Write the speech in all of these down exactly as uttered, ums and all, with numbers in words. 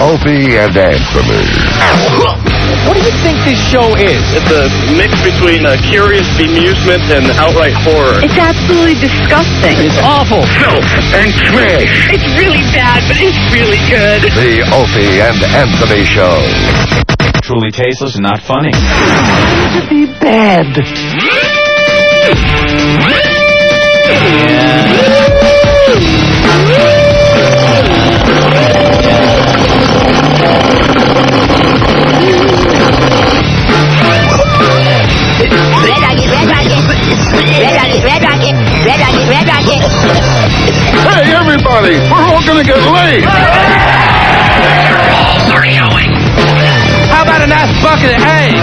Opie and Anthony. What do you think this show is? It's a mix between uh, curious bemusement and outright horror. It's absolutely disgusting. It's awful. Filth and trash. It's really bad, but it's really good. The Opie and Anthony Show. Truly tasteless and not funny. To be bad. Hey, everybody, we're all gonna get laid. Balls are showing. How about a nice bucket of hay?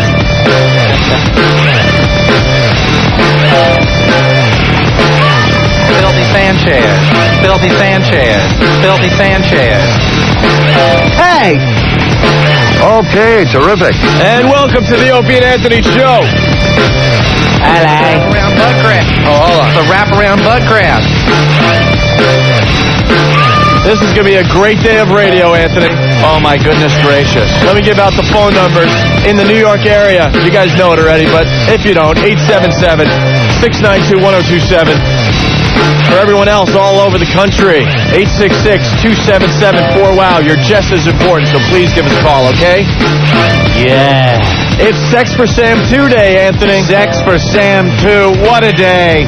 Filthy Sanchez. Filthy Sanchez. Filthy Sanchez. Hey! Okay, terrific. And welcome to the Opie and Anthony Show. Hello. Wraparound butt crack. Oh, hold on. The wraparound butt crack. This is going to be a great day of radio, Anthony. Oh, my goodness gracious. Let me give out the phone numbers in the New York area. You guys know it already, but if you don't, eight seven seven, six nine two, one oh two seven. For everyone else all over the country, eight six six, two seven seven, four wow. You're just as important, so please give us a call, okay? Yeah. It's Sex for Sam two Day, Anthony. Sex for Sam two. What a day.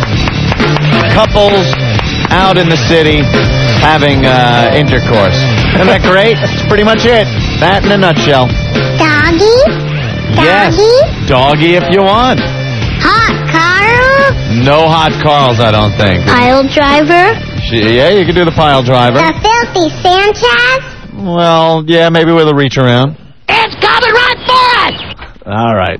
Couples out in the city having uh, intercourse. Isn't that great? That's pretty much it. That in a nutshell. Doggy? Yes. Doggy? Doggy if you want. Hot Carl? No hot Carls, I don't think. Pile driver? She, yeah, you can do the pile driver. The filthy Sanchez? Well, yeah, maybe with a reach around. It's coming right for us! All right.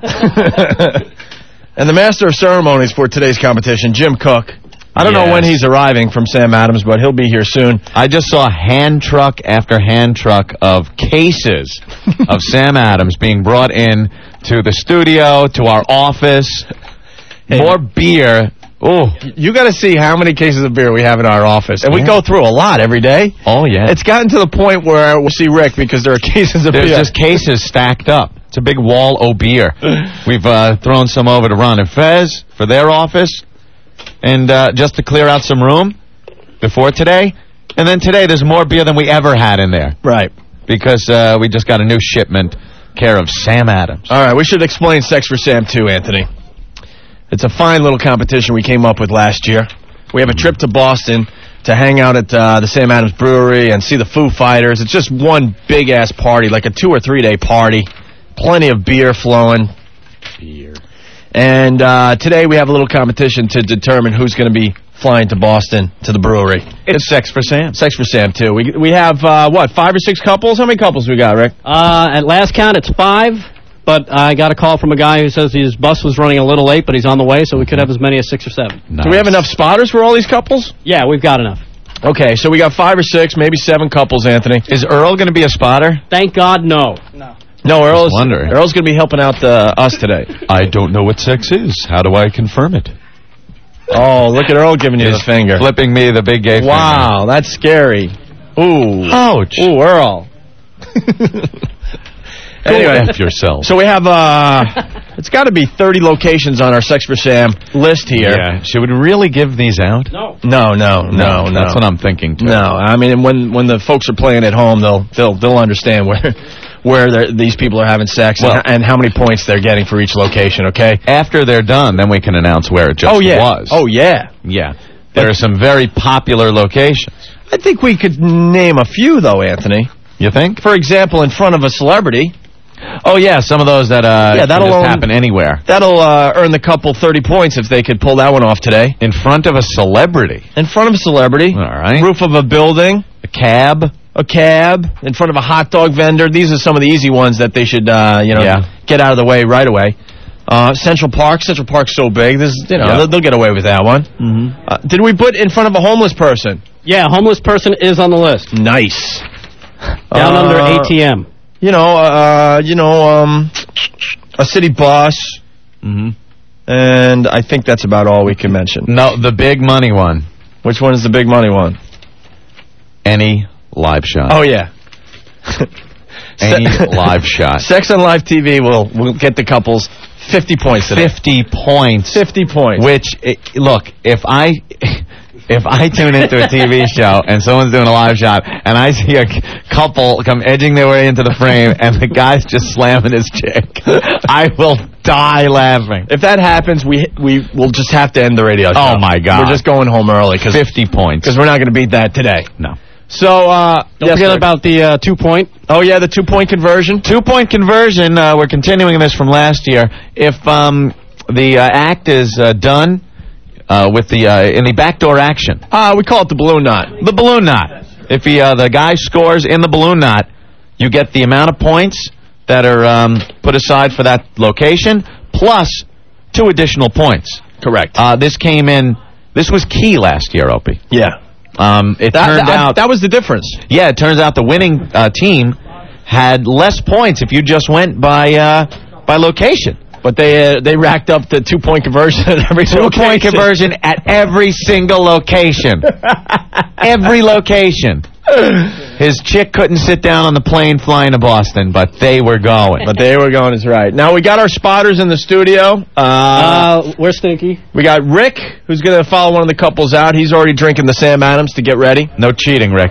And the master of ceremonies for today's competition, Jim Cook. I don't Yes. know when he's arriving from Sam Adams, but he'll be here soon. I just saw hand truck after hand truck of cases of Sam Adams being brought in to the studio, to our office. Hey. More beer. Oh, You got to see how many cases of beer we have in our office. And we Yeah. go through a lot every day. oh yeah. It's gotten to the point where we'll see Rick because there are cases of There's beer. just cases stacked up. It's a big wall of beer. We've uh, thrown some over to Ron and Fez for their office, and uh, just to clear out some room before today. And then today there's more beer than we ever had in there Right. because uh, we just got a new shipment care of Sam Adams. All right, we should explain Sex for Sam too, Anthony. It's a fine little competition we came up with last year. We have a trip to Boston to hang out at uh, the Sam Adams Brewery and see the Foo Fighters. It's just one big-ass party, like a two- or three-day party. Plenty of beer flowing. Beer. And uh, today we have a little competition to determine who's going to be flying to Boston to the brewery. It's Sex for Sam. Sex for Sam, too. We we have, uh, what, five or six couples? How many couples we got, Rick? Uh, at last count, it's five, but I got a call from a guy who says his bus was running a little late, but he's on the way, so we could have as many as six or seven. Nice. Do we have enough spotters for all these couples? Yeah, we've got enough. Okay, so we got five or six, maybe seven couples, Anthony. Is Earl going to be a spotter? Thank God, no. No. No, Earl's, wondering. Earl's going to be helping out uh, us today. I don't know what sex is. How do I confirm it? Oh, look at Earl giving you the finger. Flipping me the big gay finger. Wow, that's scary. Ooh. Ouch. Ooh, Earl. Anyway, F yourself. so we have, uh, it's got to be thirty locations on our Sex for Sam list here. Yeah. Should we really give these out? No. No, no, no, no. That's what I'm thinking, too. No, I mean, when when the folks are playing at home, they'll they'll they'll understand where where they're- these people are having sex Well- and, and how many points they're getting for each location. Okay. After they're done, then we can announce where it just Oh yeah. was. Oh yeah. yeah. There are some very popular locations. I think we could name a few though, Anthony. You think? For example, in front of a celebrity. Oh, yeah, some of those that uh, Yeah, that'll can just own- happen anywhere. That'll uh, earn the couple thirty points if they could pull that one off today. In front of a celebrity. In front of a celebrity. All right. Roof of a building. A cab. A cab. In front of a hot dog vendor. These are some of the easy ones that they should, uh, you know, Yeah. get out of the way right away. Uh, Central Park. Central Park's so big. This, is, you know, Yeah. they'll, they'll get away with that one. Mm-hmm. Uh, did we put in front of a homeless person? Yeah, homeless person is on the list. Nice. Down Uh, under A T M. You know, uh, you know, um, a city bus. Mm-hmm. And I think that's about all we can mention. No, the big money one. Which one is the big money one? Any live shot. Oh, yeah. Any live shot. Sex on live T V will will get the couples fifty points today. Fifty points. Fifty points. Which, eh, look, if I... If I tune into a T V show and someone's doing a live shot and I see a couple come edging their way into the frame and the guy's just slamming his chick, I will die laughing. If that happens, we we will just have to end the radio show. Oh, my God. We're just going home early. Cause, fifty points. Because we're not going to beat that today. No. So, uh... Don't yes, forget sir. about the uh, two-point. Oh, yeah, the two-point conversion. Two-point conversion, uh, we're continuing this from last year. If um, the uh, act is uh, done... Uh, with the uh, in the backdoor action. Uh, we call it the balloon knot. The balloon knot. If he, uh, the guy scores in the balloon knot, you get the amount of points that are um, put aside for that location, plus two additional points. Correct. Uh, this came in, this was key last year, Opie. Yeah. Um, it That, turned that, out... that was the difference. Yeah, it turns out the winning uh, team had less points if you just went by uh, by location. But they uh, they racked up the two-point conversion at every Two-point location. conversion at every single location. Every location. His chick couldn't sit down on the plane flying to Boston, but they were going. But they were going is right. Now, we got our spotters in the studio. Uh, Uh, where's Stinky? we got Rick, who's going to follow one of the couples out. He's already drinking the Sam Adams to get ready. No cheating, Rick.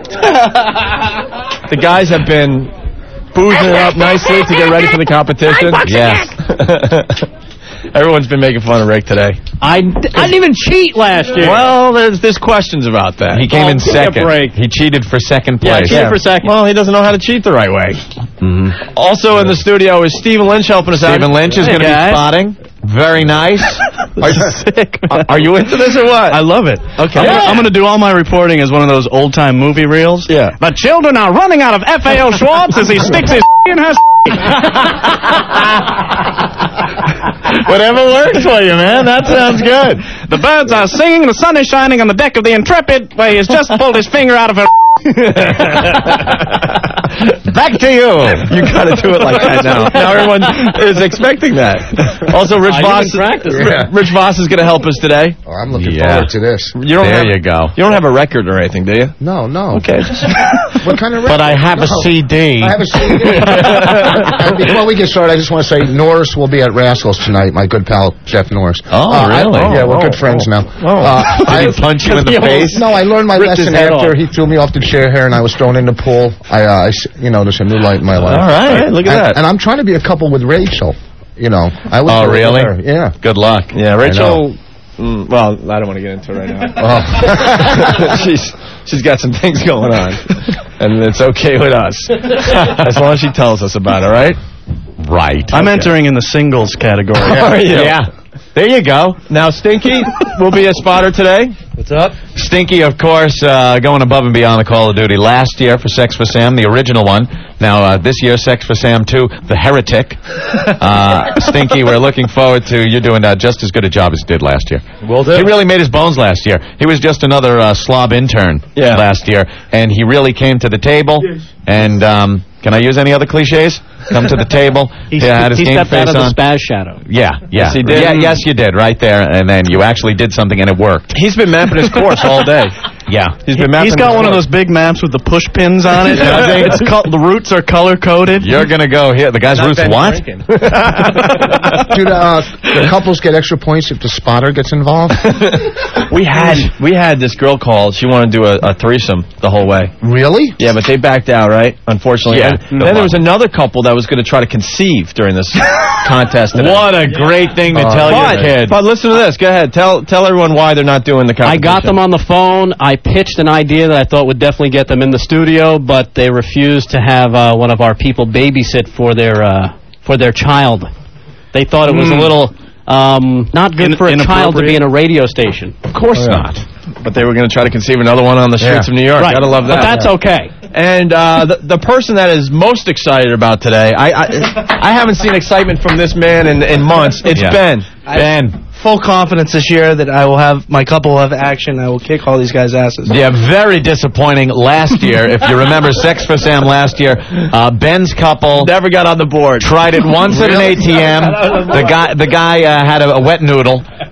The guguys have been boozing it up nicely to get ready for the competition. Yes. Everyone's been making fun of Rick today. I, I didn't even cheat last year. Well, there's there's questions about that. He came Oh, in give me a second. break. He cheated for second Yeah, place. cheated for second. Well, he doesn't know how to cheat the right way. Mm-hmm. Also in the studio is Stephen Lynch helping us out. Stephen Lynch is Hey, going to be guys. spotting. Very nice. Are you sick? Are you into this or what? I love it. Okay. I'm, Yeah. gonna, I'm gonna do all my reporting as one of those old-time movie reels. Yeah. The children are running out of F A O Schwartz as he sticks his in her Whatever works for you, man. That sounds good. The birds are singing, the sun is shining on the deck of the Intrepid, where he has just pulled his finger out of her. Back to you. You got to do it like that now. Now everyone is expecting that. Also, Rich Uh, Voss. you've been practicing. R- Rich Voss is going to help us today. Oh, I'm looking Yeah. forward to this. You don't There have, you go. You don't have a record or anything, do you? No, no. Okay. What kind of But I have a No. C D. I have a C D. And before we get started, I just want to say Norris will be at Rascals tonight, my good pal, Jeff Norris. Oh, Uh, I- really? yeah, we're Oh, good friends oh, now. oh. Uh, Did he punch you in the face? No, I learned my Ripped his lesson head after off. he threw me off the chair here and I was thrown in the pool. I, uh, I s- you know, there's a new light in my life. All right. Look at and, that. and I'm trying to be a couple with Rachel. You know, I was. Oh, with really? her. Yeah. Good luck. Yeah, Rachel. Mm, well, I don't want to get into it right now. Oh. she's she's got some things going on, and it's okay with us as long as she tells us about it. Right? Right. I'm entering in the singles category. Are you? Yeah. There you go. Now, Stinky will be a spotter today. What's up? Stinky, of course, uh, going above and beyond the Call of Duty. Last year for Sex for Sam, the original one. Now, uh, this year, Sex for Sam two, the Heretic. Uh, Stinky, we're looking forward to you doing uh, just as good a job as you did last year. Will do. He really made his bones last year. He was just another uh, slob intern Yeah. last year, and he really came to the table. And um, can I use any other cliches? Come to the table. He, yeah, had his he game stepped out face of the on. spaz shadow. Yeah, yeah. Yes, he did. Yeah, yes, you did, right there. And then you actually did something, and it worked. He's been mapping his course all day. Yeah. He's been mapping. He's got his one of course. those big maps with the push pins on it. Does he? It's called, the roots are color-coded. You're going to go here. The guy's Not roots Ben what? Franken. Do the, uh, the couples get extra points if the spotter gets involved? we had we had this girl call. She wanted to do a, a threesome the whole way. Really? Yeah, but they backed out, right? Unfortunately. Yeah. And then there was another couple that was going to try to conceive during this contest. today. What a great thing to Uh, tell But, your kid. but listen to this. Go ahead. Tell tell everyone why they're not doing the I competition. got them on the phone. I pitched an idea that I thought would definitely get them in the studio, but they refused to have uh, one of our people babysit for their uh, for their child. They thought it was a little um, not good In- for a child to be inappropriate? in a radio station. Of course Oh, yeah. not. But they were going to try to conceive another one on the streets Yeah. of New York. Right. Gotta love that. But that's okay. And uh, the, the person that is most excited about today, I I, I haven't seen excitement from this man in, in months. It's Yeah. Ben. Ben. Full confidence this year that I will have my couple will have action. I will kick all these guys' asses. Yeah, very disappointing last year. If you remember Sex for Sam last year, uh, Ben's couple Never got on the board. tried it once at an A T M. The guy, the guy uh, had a, a wet noodle,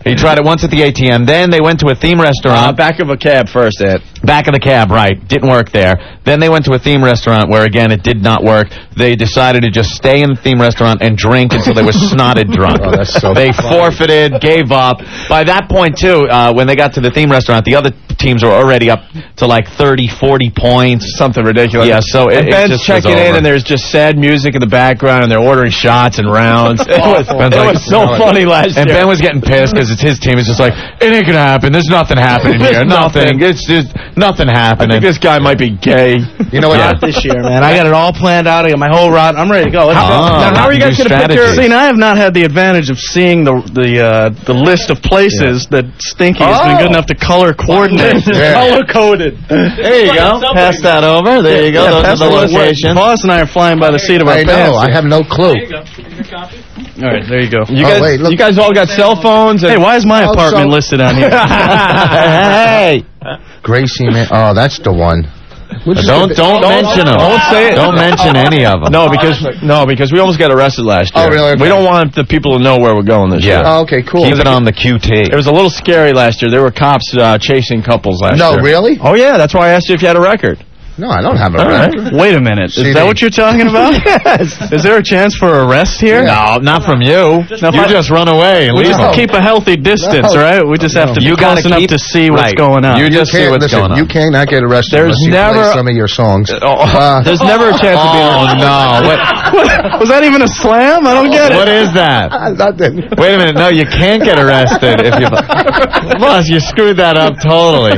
He tried it once at the A T M. Then they went to a theme restaurant. Uh, back of a cab first, Ed. Back of the cab, right. Didn't work there. Then they went to a theme restaurant where, again, it did not work. They decided to just stay in the theme restaurant and drink until they were snotted drunk. Oh, that's so They funny. forfeited, gave up. By that point, too, uh, when they got to the theme restaurant, the other teams were already up to like thirty, forty points. Something ridiculous. Yeah, so it, and it Ben's just checking was in, over. and there's just sad music in the background, and they're ordering shots and rounds. It was, Ben's it like- was so funny last And year. Ben was getting pissed because it's his team. It's just like, it ain't going to happen. There's nothing happening There's here. Nothing. nothing. It's just nothing I happening. think this guy might be gay. You know what? Yeah. Not this year, man. I got it all planned out. I got my whole route. I'm ready to go. Let's Oh, go. Now, how are you guys new going to pick your... strategy. See, now I have not had the advantage of seeing the the uh, the list of places that Stinky has been Oh. good enough to color coordinate. Yeah. Color coded. There you go. Pass that over. There you go. Yeah, Those pass are the the list. locations. Boss and I are flying by the seat of our I pants. know. I have no clue. All right, there you go. You Oh, guys, wait, look. you guys all got cell phones. And Hey, why is my Oh, apartment so- listed on here? Hey. Gracie, man. Oh, that's the one. Don't don't mention them. Don't say it. Don't mention any of them. No, because no, because we almost got arrested last year. Oh, really? Okay. We don't want the people to know where we're going this Yeah. year. Oh, okay, cool. Keep it on the Q T. It was a little scary last year. There were cops uh, chasing couples last No, year. really? Oh yeah, that's why I asked you if you had a record. No, I don't have a All right. record. Wait a minute. Is C D. that what you're talking about? Yes. Is there a chance for arrest here? No, not from you. Now, if You I- just run away and We leave just No. them. keep a healthy distance, No. right? We just have to be You close gotta enough keep- to see what's right. going on. You just see can't- what's listen, going on. You cannot get arrested There's unless you never- play some of your songs. Oh, Uh, there's never a chance to be Oh arrested. no! What, Was that even a slam? I don't get it. what is that? nothing. Wait a minute! No, you can't get arrested if you. Boss, you screwed that up totally.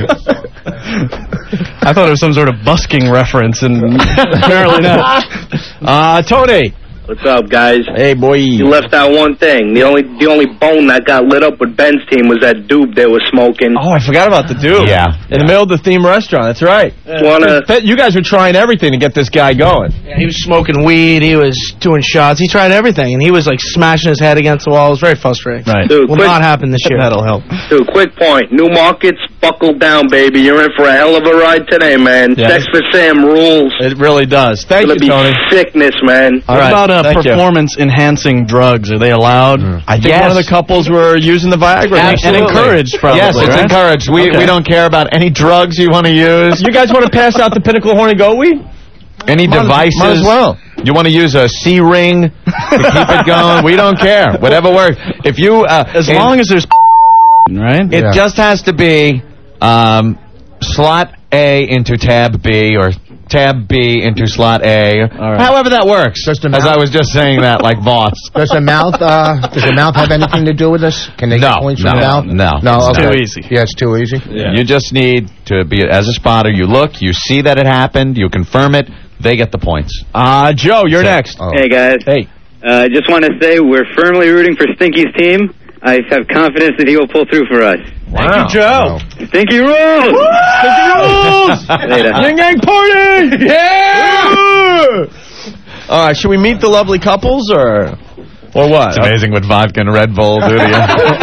I thought it was some sort of busking reference, and apparently not. Uh, Tony. What's up, guys? Hey, boy. You left out one thing. The only the only bone that got lit up with Ben's team was that dude they were smoking. Oh, I forgot about the dude. Yeah. In the middle of the theme restaurant. That's right. Wanna? Bet you guys were trying everything to get this guy going. Yeah, he was smoking weed. He was doing shots. He tried everything, and he was like smashing his head agained the wall. It was very frustrating. Right. Dude, Will quick, not happen this year. That'll help. dude, quick point. New markets, buckle down, baby. You're in for a hell of a ride today, man. Yeah. Sex for Sam rules. It really does. Thank It's you, gonna Tony. be sickness, man. All What right. about uh, Thank you. performance-enhancing drugs? Are they allowed? I think Yes. one of the couples were using the Viagra. And, and Absolutely. encouraged, probably. Yes, it's right? encouraged. We Okay. we don't care about any drugs you want to use, You guys want to pass out the Pinnacle Horny Goat Weed? any Might as- devices. might as well. You want to use a C ring to keep it going? We don't care. Whatever works. If you uh, As and long as there's right? it Yeah. just has to be um, slot A into tab B or tab B into slot A. right. However that works. Just a As mouth- I was just saying that, like Voss. Does the mouth, uh, does the mouth have anything to do with this? Can they No, get points from no, the mouth? no. No, It's okay. too easy. Yeah, it's too easy. You just need to be, as a spotter, you look, you see that it happened, you confirm it, they get the points. Uh, Joe, you're So- next. Oh. Hey, guys. Hey. I uh, just want to say we're firmly rooting for Stinky's team. I have confidence that he will pull through for us. Thank you, Joe. Stinky rules! Stinky rules! Later. Yin Yang Party! Yeah! All right, should we meet the lovely couples, or or what? It's amazing what vodka and Red Bull do to you.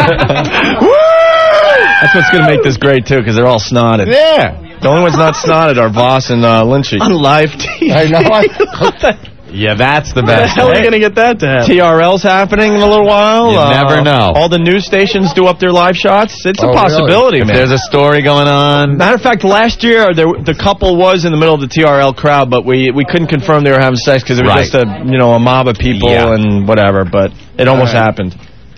That's what's going to make this great, too, because they're all snotted. Yeah. The only ones not snotted are Voss and uh, Lynchy. On live T V. I know. I, Yeah, that's the How the best. hell are you going to get that to happen? T R L's happening in a little while. You never know. All the news stations do up their live shots. It's Oh, a really? possibility, If man. there's a story going on, Matter of fact, last year there, the couple was in the middle of the T R L crowd, but we, we couldn't confirm they were having sex because it was Right. just a you know a mob of people Yeah. and whatever. But it almost All right. happened.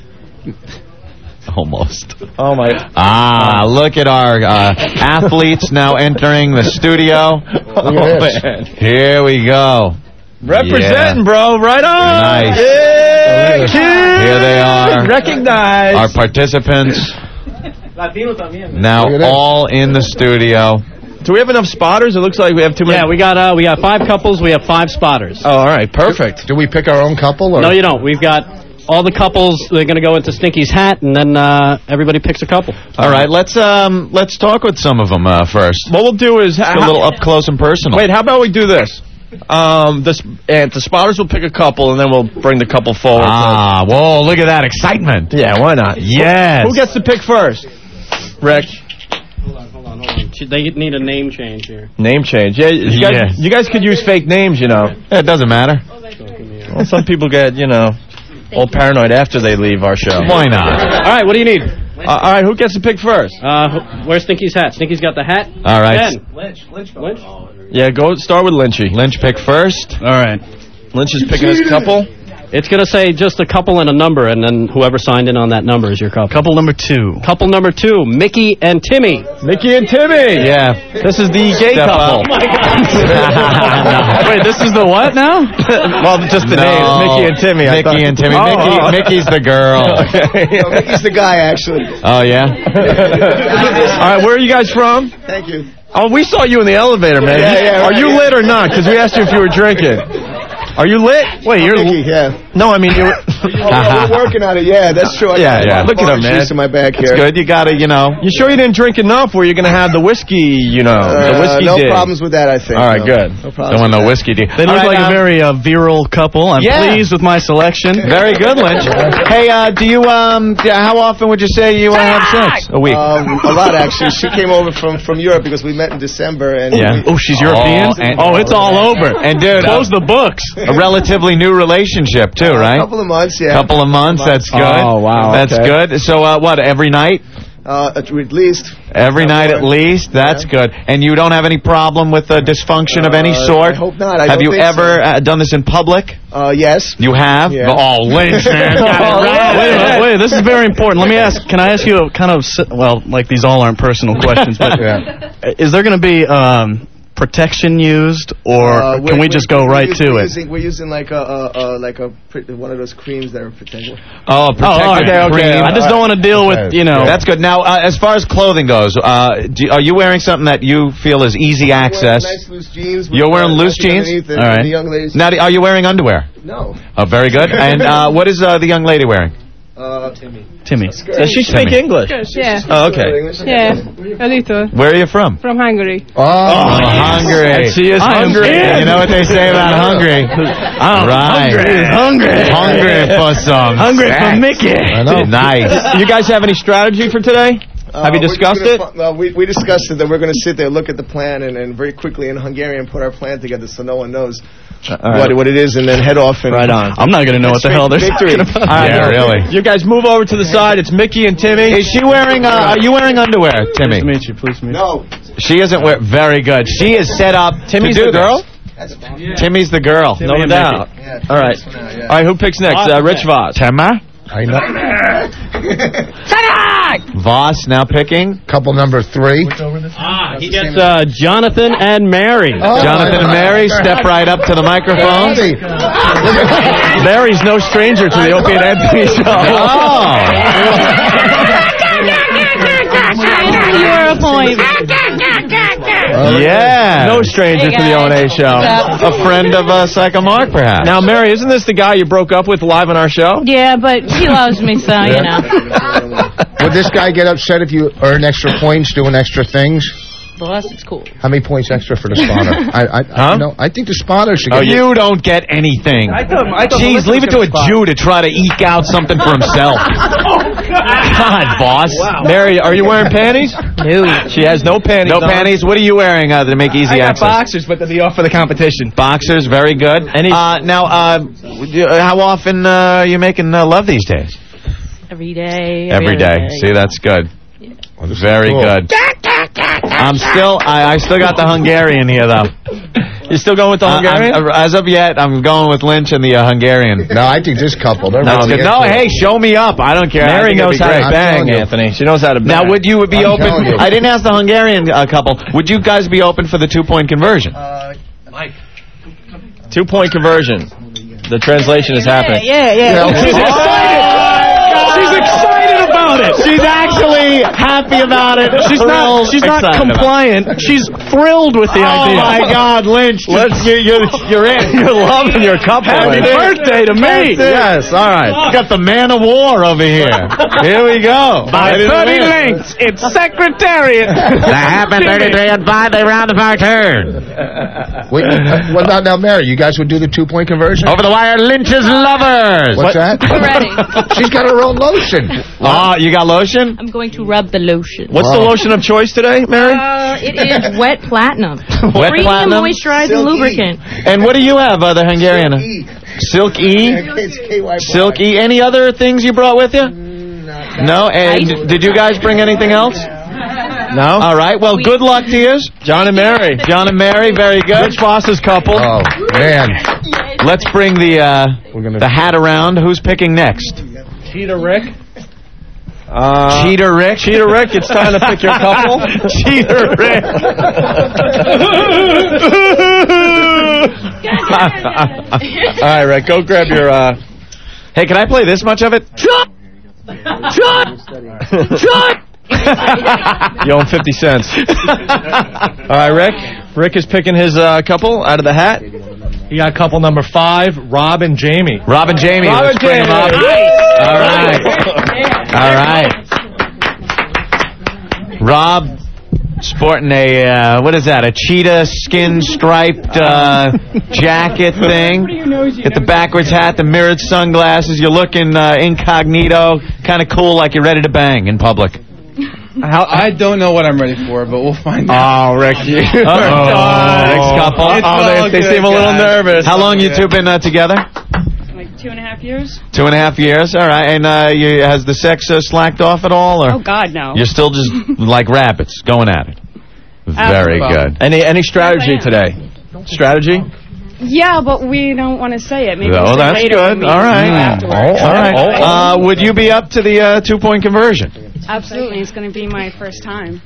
almost. Oh my! Ah, look at our uh, athletes now entering the studio. Oh, man. Here we go. Representing, bro. Right on. Nice. Yeah, kids. Here they are. Recognize. Our participants now Look at this. all in the studio. Do we have enough spotters? It looks like we have too many. Yeah, we got uh, we got five couples. We have five spotters. Oh, all right. Perfect. do we pick our own couple? Or? No, you don't. We've got all the couples. They're going to go into Stinky's hat, and then uh, everybody picks a couple. All right, let's um let's talk with some of them uh, first. What we'll do is Get a little up close and personal. Wait, how about we do this? Um, this and the spotters will pick a couple, and then we'll bring the couple forward. Ah, whoa! Look at that excitement. Yeah, why not? Yes. Who gets to pick first? Rick. Hold on, hold on, hold on. They need a name change here. Name change. Yeah, you guys, Yes. you guys could use fake names, you know. It doesn't matter. Well, some people get, you know, all paranoid after they leave our show. Why not? All right, what do you need? Uh, all right, who gets to pick first? Uh, wh- where's Stinky's hat? Stinky's got the hat. All right. Ben. Lynch. Lynch. Lynch. Yeah, go start with Lynchy. Lynch pick first. All right. Lynch is picking his couple. It's going to say just a couple and a number, and then whoever signed in on that number is your couple. Couple number two. Couple number two, Mickey and Timmy. Mickey and Timmy. Yeah. This is the gay Step couple. up. Oh, my God. Wait, this is the what now? Well, just the No. names, Mickey and Timmy. I Mickey thought- and Timmy. Oh, Mickey, oh. Mickey's the girl. Okay. No, Mickey's the guy, actually. Oh, yeah? All right, where are you guys from? Thank you. Oh, we saw you in the elevator, man. Yeah, yeah, Are right, you yeah. lit or not? Because we asked you if you were drinking. Are you lit? Wait, you're... Mickey, yeah. No, I mean, you're... Oh, no, we're working on it. Yeah, that's true. I Yeah, got yeah. a lot of Look at him, orange man. juice in my bag It's here. good. You got to, you know. You sure you didn't drink enough where you're going to have the whiskey, you know, the Uh, whiskey no dig? problems with that, I think. All right, no. good. No Don't problems want with no that. whiskey. Do They All look right, like um, a very uh, virile couple. I'm Yeah. pleased with my selection. Very good, Lynch. Hey, uh, do you, um, d- how often would you say you uh, have sex? A week? Um, a lot, actually. She came over from, from Europe because we met in December. And Yeah. we- Oh, she's European? Oh, and- Oh, it's all over. And, dude, Close uh, the books. a relatively new relationship, too, A right? couple of months, yeah. Couple of months, that's good. Oh, wow, That's okay. good. So, uh, what, every night? Uh, at least. Every Not night more. at least? That's Yeah. good. And you don't have any problem with uh, dysfunction of any Uh, sort? I hope not. I have don't you think ever so. uh, done this in public? Uh, yes. You have? Yeah. Oh, Lynch, man. Got it right. Wait, wait, wait, this is very important. Let me ask, can I ask you a kind of, si- well, like these all aren't personal questions, but is there going to be um, protection used, or Uh, can we're- we just we're- go we're right using, to we're it? Using, we're using like a, a, a like a pr- one of those creams that are protective. Oh, Oh, protective okay, okay. cream. I just don't want to deal with, you know. That's good. Now, uh, as far as clothing goes, uh, do, are you wearing something that you feel is easy access? Wearing nice loose jeans. with, You're wearing uh, loose nothing jeans? underneath it, All right. and The young ladies. Now, are you wearing underwear? No. Oh, very good. And uh, what is uh, the young lady wearing? Uh, Timmy. Does she speak Timmy. English? Yeah. Oh, okay. Yeah. A little. Where are you from? From Hungary. Oh, Oh, Hungary. She is I am hungry. in. You know what they say about Hungary? I'm Right. hungry. Hungry. Hungry for some Hungry sex. for Mickey. I know. Nice. You guys have any strategy for today? Uh, Have you we're discussed gonna it? fi- Well, we, we discussed it that we're going to sit there, look at the plan, and, and very quickly in Hungarian put our plan together so no one knows what, what it is, and then head off and Right on. I'm not going to know what the hell they're Victory. talking about. All right, Yeah, now, really. You guys move over to the side. It's Mickey and Timmy. Is she wearing, uh, are you wearing underwear, Timmy? Please meet you. Please meet you. No. She isn't wearing, very good. She is set up Timmy's to do the girl? That's fine. this. Timmy's the girl. No and doubt. Yeah, All right. for now, yeah. All right, who picks next? Uh, Rich Voss. Tema? I know. Voss now picking. Couple number three. Ah, he gets uh, Jonathan and Mary. Oh, Jonathan and Mary, step right up to the microphone. Howdy. Mary's no stranger to the Opie and Anthony show. Oh. Your appointment. Yeah. No stranger to the O and A show. A friend of uh, Psycho Mark, perhaps. Now, Mary, isn't this the guy you broke up with live on our show? Yeah, but he loves me, so, you know. Would this guy get upset if you earn extra points doing extra things? Boss, it's cool. How many points extra for the spotter? I, I, Huh? I, know, I think the spotter should Oh, get you don't get anything. I thought- I thought Jeez, Melissa leave it to was a gonna Jew to try to eke out something for himself. God, boss. Mary, are you wearing panties? No. She has no panties. No on. panties. What are you wearing uh, to make easy I got access? boxers, but they'll be off for the competition. Boxers, very good. Any- Uh, now, uh, how often uh, are you making uh, love these days? Every day. Every day. See, that's good. Very cool. good. I'm still, I, I still got the Hungarian here, though. You still going with the Uh, Hungarian? I'm- as of yet, I'm going with Lynch and the uh, Hungarian. No, I think this couple. They're No, really no, into hey, it. show me up. I don't care. I Mary think it'd knows be how great. to I'm bang, telling you. Anthony. She knows how to bang. Now, would you be I'm open? telling you. I didn't ask the Hungarian uh, couple. Would you guys be open for the two-point conversion? Uh, Two-point conversion. The translation is happening. Yeah, yeah. She's excited. She's excited about it. She's actually happy about it. She's not. She's not Excited about it. compliant. She's thrilled with the Oh idea. my God, Lynch! Let's, you're, you're, you're in. You're loving your couple. Happy Lynch. birthday to me. Yes, all right. Got the man of war over here. Here we go. By Ready to thirty win. lengths, it's Secretariat. That happened thirty-three and five. They round of our turn. Wait, uh, what about now, Mary? You guys would do the two-point conversion? Over the wire, Lynch's lovers. What's that? We're ready. She's got her own lotion. Oh, you got lotion? I'm going to rub the lotion. What's the lotion of choice today, Mary? Uh, it is Wet Platinum. Wet Premium Platinum? moisturizing Silk E. lubricant. And what do you have, uh, the Hungarian? E. Silk E? It's K Y. Silk E. Any other things you brought with you? Not No? And did you guys bring anything else? No? All right. Well, good luck to you. John and Mary. John and Mary, very good. Rich Voss's couple. Oh, man. Let's bring the uh, the hat around. Who's picking next? Cheetah Rick. Uh, Cheater Rick? Cheetah Rick, it's time to pick your couple. Cheater Rick. All right, Rick, go grab your... Uh... Hey, can I play this much of it? Shut! Shut! Shut! You owe him fifty cents. All right, Rick. Rick is picking his uh, couple out of the hat. You got couple number five, Rob and Jamie. Rob and Jamie. Rob Let's and bring Jamie. them up. Nice. All right. All right. Rob sporting a, uh, what is that, a cheetah skin striped uh, jacket thing. Get the backwards hat, the mirrored sunglasses. You're looking uh, incognito, kind of cool, like you're ready to bang in public. How, I don't know what I'm ready for, but we'll find out. Oh, Ricky. Uh-oh. Next couple. It's Oh, they, all they good, seem a little guys. nervous. How long you two been uh, together? Like two and a half years. Two and a half years. All right. And uh, you, has the sex uh, slacked off at all? Or Oh, God, no. You're still just like rabbits going at it. Very well. good. Any any strategy Yes, I today? Strategy? Yeah, but we don't want to say it. Maybe Oh, we'll say that's later good. when we All right. leave afterwards. All right. Uh, would you be up to the uh, two-point conversion? Absolutely. It's going to be my first time.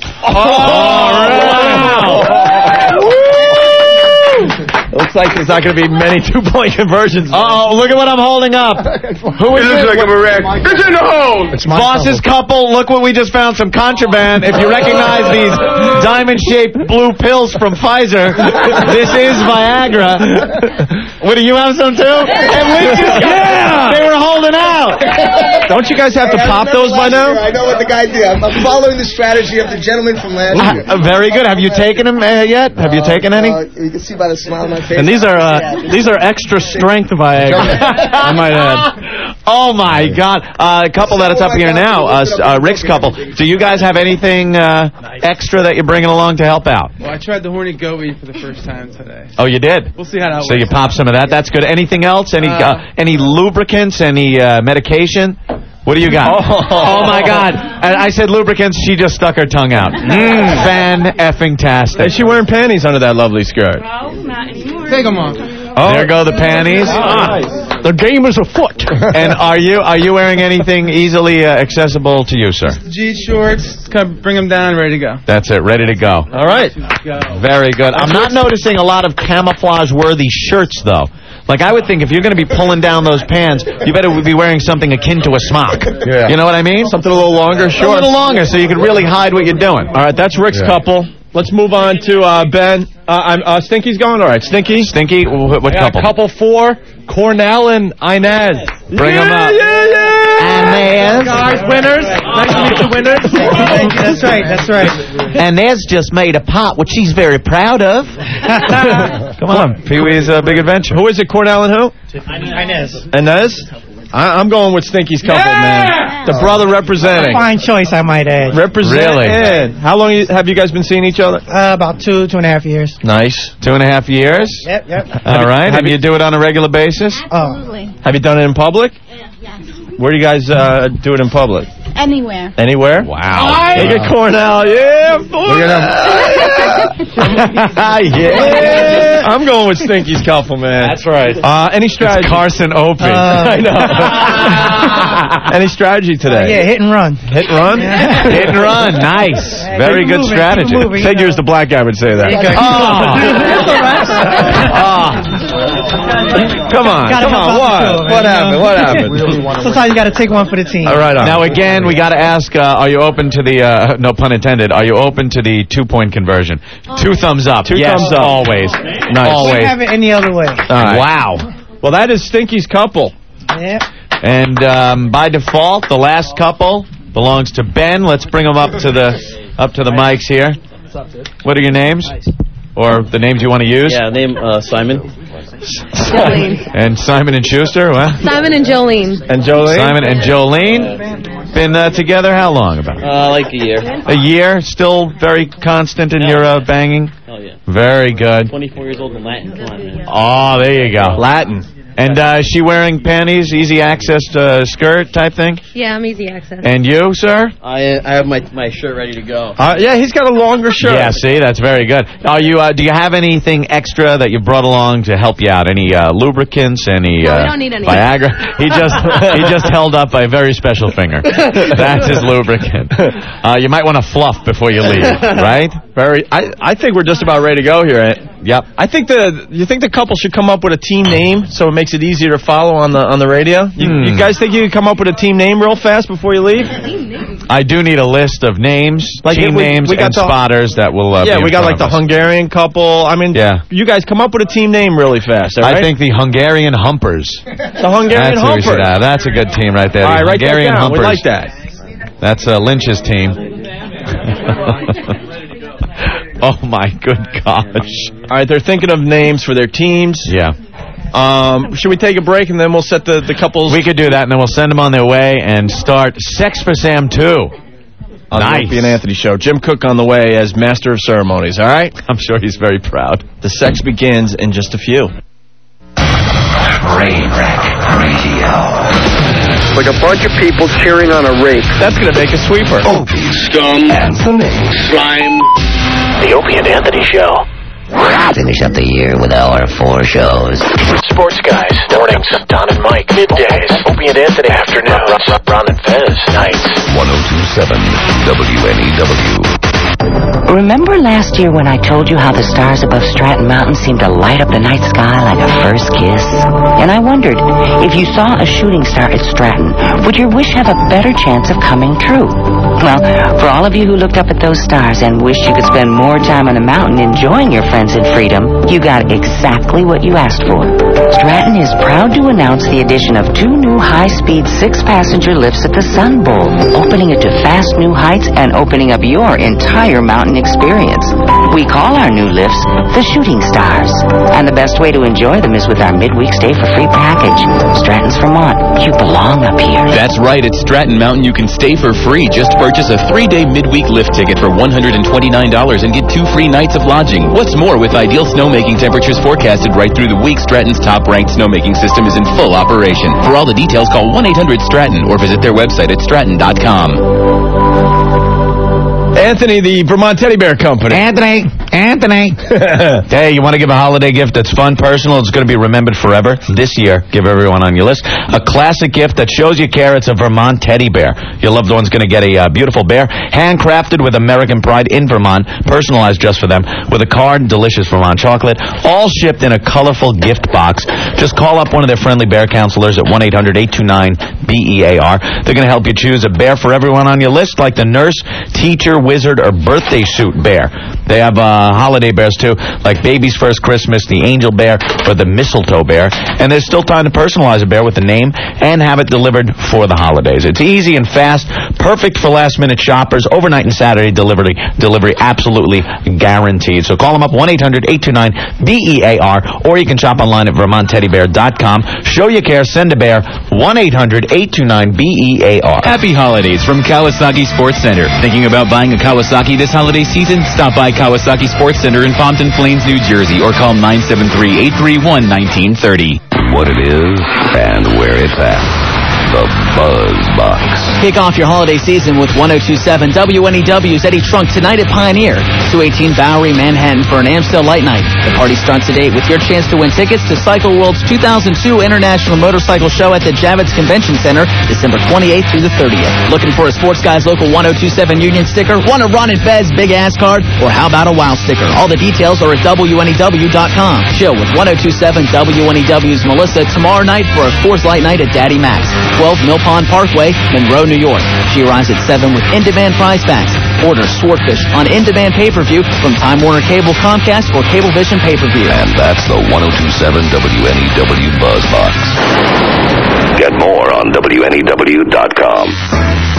Looks like there's not going to be many two-point conversions. Uh-oh, look at what I'm holding up. Who is it? like a wreck. It's in the hole! It's my Boss's couple. Look what we just found, some contraband. If you recognize these diamond-shaped blue pills from Pfizer, this is Viagra. What, do you have some too? And we just, yeah! They were holding out. Don't you guys have to Hey, I pop remember those by last now? year, I know what the guy did. I'm, I'm following the strategy of the gentleman from last year. Uh, very good. Have you taken them uh, yet? Have you taken any? Uh, you can see by the smile on my face. And these are uh, these are extra strength Viagra. I might add. Oh my God! Uh, a couple that it's up here now. Uh, uh, Rick's couple. Do you guys have anything uh, extra that you're bringing along to help out? Well, I tried the horny goby for the first time today. Oh, you did. We'll see how that So works. you pop some of that. That's good. Anything else? Any uh, Uh, any lubricants? Any uh, medication? What do you got? Oh. Oh my God! And I said lubricants. She just stuck her tongue out. Mm, fan effing tastic. Is she wearing panties under that lovely skirt? Well, not anymore. Take them off. Oh, there go the panties. Ah. The game is afoot. And are you are you wearing anything easily uh, accessible to you, sir? G shorts, come bring them down, ready to go. That's it. Ready to go. All right. Very good. I'm not noticing a lot of camouflage-worthy shirts, though. Like, I would think if you're going to be pulling down those pants, you better be wearing something akin to a smock. Yeah. You know what I mean? Something a little longer, A short. little longer so you can really hide what you're doing. All right, that's Rick's Yeah. couple. Let's move on to uh, Ben. Uh, I'm, uh, Stinky's going? All right, Stinky. Stinky, wh- what I got couple? couple four, Cornell and Inez. Bring yeah, them up. Yeah, yeah, Inez. Guys, winners. Nice to meet you, winners. Thank you. That's right. That's right. And Inez just made a pot, which she's very proud of. Come on, Pee-wee's uh, Big Adventure. Who is it, Cornell and who? Inez. Inez? I, I'm going with Stinky's couple, man. The brother representing. Fine choice, I might add. Representing. Really? How long you, have you guys been seeing each other? Uh, about two, two and a half years. Nice. Two and a half years? Yep, yep. All right. have And you- you do it on a regular basis? Absolutely. Have you done it in public? Where do you guys uh, do it in public? Anywhere. Anywhere? Wow. Look at Cornell. Yeah, boy. Look at yeah. I'm going with Stinky's couple, man. That's right. Uh, any strategy? Carson Opie. I know. Any strategy today? Yeah, hit and run. Hit and run? Hit and run. Nice. Very Keep it good moving, strategy. keep it moving, you Figures know. the black guy would say that. Come on, Gotta come help on. out What? the show, What man, happened? you know? What happened? Sometimes you got to take one for the team. All right. On. Now again, we got to ask: uh, Are you open to the? Uh, no pun intended. Are you open to the two-point conversion? Two thumbs up. Two yes, thumbs up. Always. Nice. Always. Wouldn't have it any other way. All right. Wow. Well, that is Stinky's couple. Yeah. And um, by default, the last couple belongs to Ben. Let's bring them up to the up to the mics here. What are your names? Or the names you want to use? Yeah, name uh, Simon. Jolene. And Simon and Schuster. What? Simon and Jolene. And Jolene? Simon and Jolene. Been uh, together how long about? Uh, like a year. A year. Still very constant in your uh, banging. Oh yeah. Very good. twenty-four years old in Latin. Come on, man. Oh, there you go. Latin. And uh, is she wearing panties, easy access uh, skirt type thing? Yeah, I'm easy access. And you, sir? I I have my my shirt ready to go. Uh, yeah, he's got a longer shirt. Yeah, see, that's very good. Are you? Uh, do you have anything extra that you brought along to help you out? Any uh, lubricants? Any No, uh, we don't need any. Viagra? He just he just held up a very special finger. That's his lubricant. Uh, you might want to fluff before you leave, right? Very. I I think we're just about ready to go here. Yep. I think the you think the couple should come up with a team name so it makes it easier to follow on the on the radio. You, Hmm. you guys think you can come up with a team name real fast before you leave? I do need a list of names, Like, team we- names, we got and the- spotters that will. Uh, yeah, be we in got front like the of us. Hungarian couple. I mean, Yeah. you guys come up with a team name really fast. All right? I think the Hungarian Humpers. the Hungarian That's who we should Humpers. have. That's a good team right there. All the right, write that Hungarian down. Humpers. We like that. That's uh, Lynch's team. Oh my good gosh! All right, they're thinking of names for their teams. Yeah. Um, should we take a break and then we'll set the the couples? We could do that, and then we'll send them on their way and start Sex for Sam two. On Nice. the Opie and Anthony show. Jim Cook on the way as master of ceremonies. All right. I'm sure he's very proud. The sex begins in just a few. Trainwreck Radio. Like a bunch of people cheering on a rake. That's going to make a sweeper. Opie, Scum, Anthony, Slime. The Opie and Anthony Show. Finish up the year with our four shows. Sports Guys, mornings. Don and Mike, middays. Opie and Anthony, afternoons. Ron and Fez, nights. one oh two point seven W N E W. Remember last year when I told you how the stars above Stratton Mountain seemed to light up the night sky like a first kiss? And I wondered, if you saw a shooting star at Stratton, would your wish have a better chance of coming true? Well, for all of you who looked up at those stars and wished you could spend more time on the mountain enjoying your friends and freedom, you got exactly what you asked for. Stratton is proud to announce the addition of two new high-speed six-passenger lifts at the Sun Bowl, opening it to fast new heights and opening up your entire mountain experience. We call our new lifts the Shooting Stars. And the best way to enjoy them is with our midweek stay for free package. Stratton's Vermont. You belong up here. That's right. At Stratton Mountain, you can stay for free. Just purchase a three-day midweek lift ticket for one hundred twenty-nine dollars and get two free nights of lodging. What's more, with ideal snowmaking temperatures forecasted right through the week, Stratton's top-ranked snowmaking system is in full operation. For all the details, call one eight hundred Stratton or visit their website at stratton dot com. Anthony, the Vermont Teddy Bear Company. Anthony, Anthony. Hey, you want to give a holiday gift that's fun, personal, it's going to be remembered forever? This year, give everyone on your list a classic gift that shows you care. It's a Vermont Teddy Bear. Your loved one's going to get a uh, beautiful bear, handcrafted with American pride in Vermont, personalized just for them, with a card, delicious Vermont chocolate, all shipped in a colorful gift box. Just call up one of their friendly bear counselors at one eight hundred eight two nine B E A R. They're going to help you choose a bear for everyone on your list, like the nurse, teacher, wizard, or birthday suit bear. They have uh, holiday bears, too, like Baby's First Christmas, the Angel Bear, or the Mistletoe Bear. And there's still time to personalize a bear with a name and have it delivered for the holidays. It's easy and fast, perfect for last-minute shoppers, overnight and Saturday delivery, delivery absolutely guaranteed. So call them up, one eight hundred eight two nine B E A R, or you can shop online at vermont teddy bear dot com. Show your care, send a bear, one eight hundred eight two nine B E A R. Happy holidays from Kawasaki Sports Center. Thinking about buying a Kawasaki this holiday season? Stop by Kawasaki Sports Center in Pompton Plains, New Jersey, or call nine seven three, eight three one, one nine three zero. What it is and where it's at. The Buzz Box. Kick off your holiday season with one oh two point seven W N E W's Eddie Trunk tonight at Pioneer. two eighteen Bowery, Manhattan for an Amstel Light Night. The party starts today with your chance to win tickets to Cycle World's two thousand two International Motorcycle Show at the Javits Convention Center, December twenty-eighth through the thirtieth. Looking for a Sports Guys Local one oh two point seven Union sticker? Want a Ron and Fez Big Ass card? Or how about a WOW sticker? All the details are at W N E W dot com. Chill with one oh two point seven W N E W's Melissa tomorrow night for a Coors Light Night at Daddy Mac's, twelve Mill Pond Parkway, Monroe, New York. She arrives at seven with in-demand prize packs. Order Swordfish on in-demand pay-per-view from Time Warner Cable, Comcast, or Cablevision pay-per-view. And that's the one oh two point seven W N E W Buzz Box. Get more on W N E W dot com.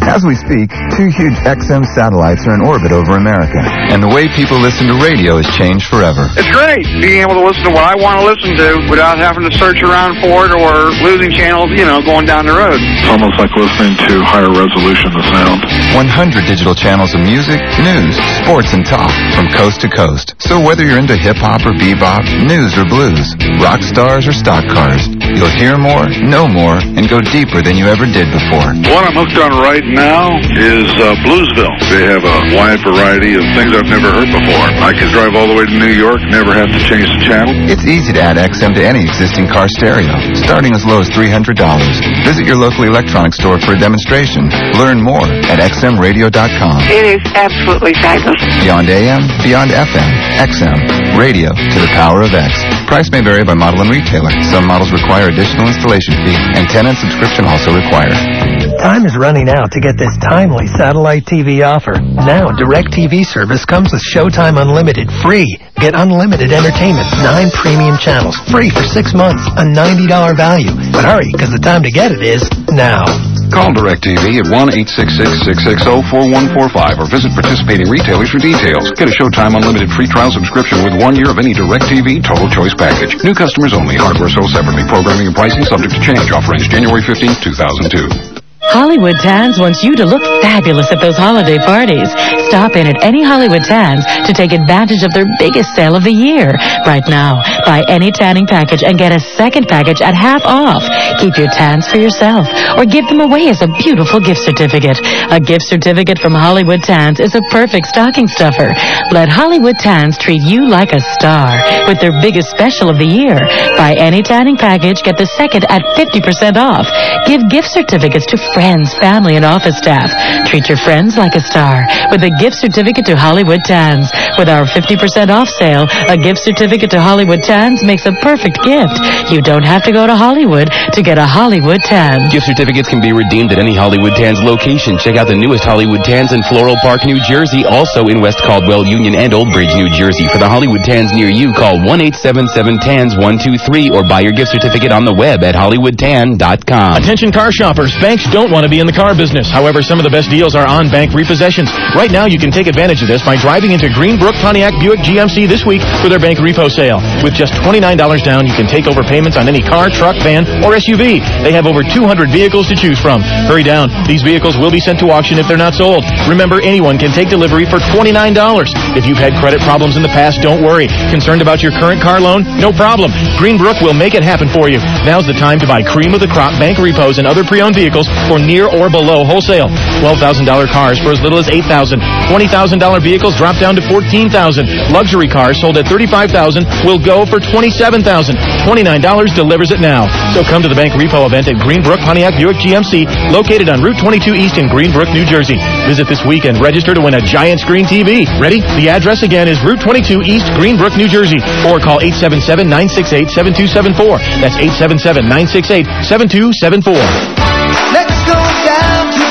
As we speak, two huge X M satellites are in orbit over America, and the way people listen to radio has changed forever. It's great being able to listen to what I want to listen to without having to search around for it or losing channels, you know, going down the road. It's almost like listening to higher resolution of sound. one hundred digital channels of music, news, sports, and talk from coast to coast. So whether you're into hip-hop or bebop, news or blues, rock stars or stock cars, you'll hear more, know more, and go deeper than you ever did before. What I'm hooked on right now is uh, Bluesville. They have a wide variety of things I've never heard before. I can drive all the way to New York, never have to change the channel. It's easy to add X M to any existing car stereo, starting as low as three hundred dollars. Visit your local electronics store for a demonstration. Learn more at x m radio dot com. It is absolutely fabulous. Beyond A M, beyond F M, X M, radio to the power of X. Price may vary by model and retailer. Some models require additional installation fee. Antenna and subscription also required. Time is running out to get this timely satellite T V offer. Now, DirecTV service comes with Showtime Unlimited free. Get unlimited entertainment, nine premium channels, free for six months, a ninety dollars value. But hurry, because the time to get it is now. Call DirecTV at one eight six six, six six zero, four one four five or visit participating retailers for details. Get a Showtime Unlimited free trial subscription with one year of any DirecTV Total Choice package. New customers only. Hardware sold separately. Programming and pricing subject to change. Offer ends January fifteenth, two thousand two. Hollywood Tans wants you to look fabulous at those holiday parties. Stop in at any Hollywood Tans to take advantage of their biggest sale of the year. Right now, buy any tanning package and get a second package at half off. Keep your tans for yourself or give them away as a beautiful gift certificate. A gift certificate from Hollywood Tans is a perfect stocking stuffer. Let Hollywood Tans treat you like a star with their biggest special of the year. Buy any tanning package, get the second at fifty percent off. Give gift certificates to friends, family, and office staff. Treat your friends like a star with a gift certificate to Hollywood Tans. With our fifty percent off sale, a gift certificate to Hollywood Tans makes a perfect gift. You don't have to go to Hollywood to get a Hollywood Tan. Gift certificates can be redeemed at any Hollywood Tans location. Check out the newest Hollywood Tans in Floral Park, New Jersey, also in West Caldwell, Union, and Old Bridge, New Jersey. For the Hollywood Tans near you, call one eight seven seven, T A N S one two three or buy your gift certificate on the web at hollywood tan dot com. Attention car shoppers, banks don't want to be in the car business. However, some of the best deals are on bank repossessions. Right now, you can take advantage of this by driving into Greenbrook Pontiac Buick G M C this week for their bank repo sale. With just twenty-nine dollars down, you can take over payments on any car, truck, van, or S U V. They have over two hundred vehicles to choose from. Hurry down. These vehicles will be sent to auction if they're not sold. Remember, anyone can take delivery for twenty-nine dollars. If you've had credit problems in the past, don't worry. Concerned about your current car loan? No problem. Greenbrook will make it happen for you. Now's the time to buy cream of the crop bank repos and other pre-owned vehicles for near or below wholesale. twelve thousand dollars cars for as little as eight thousand dollars. twenty thousand dollars vehicles drop down to fourteen thousand dollars. Luxury cars sold at thirty-five thousand dollars will go for twenty-seven thousand dollars. twenty-nine dollars delivers it now. So come to the bank repo event at Greenbrook Pontiac Buick G M C, located on Route twenty-two East in Greenbrook, New Jersey. Visit this week and register to win a giant screen T V. Ready? The address again is Route twenty-two East, Greenbrook, New Jersey. Or call eight seven seven, nine six eight, seven two seven four. That's eight seven seven, nine six eight, seven two seven four. Let's go down to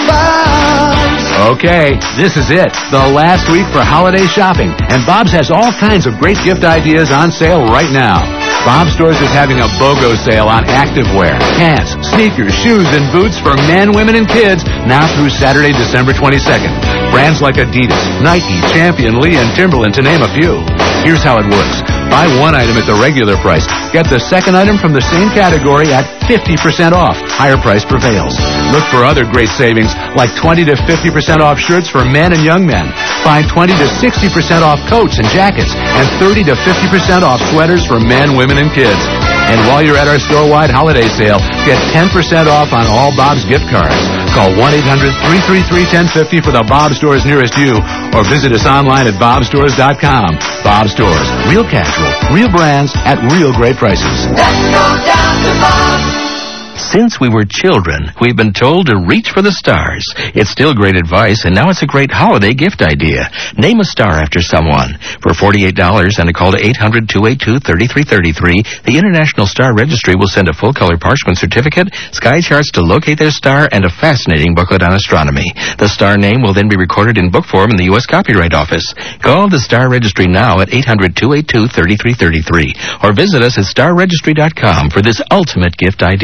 Bob's. Okay, this is it. The last week for holiday shopping. And Bob's has all kinds of great gift ideas on sale right now. Bob's Stores is having a BOGO sale on activewear, pants, sneakers, shoes, and boots for men, women, and kids now through Saturday, December twenty-second. Brands like Adidas, Nike, Champion, Lee, and Timberland, to name a few. Here's how it works. Buy one item at the regular price. Get the second item from the same category at fifty percent off. Higher price prevails. Look for other great savings like twenty to fifty percent off shirts for men and young men. Find twenty to sixty percent off coats and jackets and thirty to fifty percent off sweaters for men, women, and kids. And while you're at our store-wide holiday sale, get ten percent off on all Bob's gift cards. Call one eight hundred, three three three, one zero five zero for the Bob Stores nearest you, or visit us online at bob stores dot com. Bob Stores. Real casual, real brands at real great prices. Let's go down to Bob's. Since we were children, we've been told to reach for the stars. It's still great advice, and now it's a great holiday gift idea. Name a star after someone. For forty-eight dollars and a call to eight hundred, two eight two, three three three three, the International Star Registry will send a full-color parchment certificate, sky charts to locate their star, and a fascinating booklet on astronomy. The star name will then be recorded in book form in the U S Copyright Office. Call the Star Registry now at eight hundred, two eight two, three three three three or visit us at star registry dot com for this ultimate gift idea.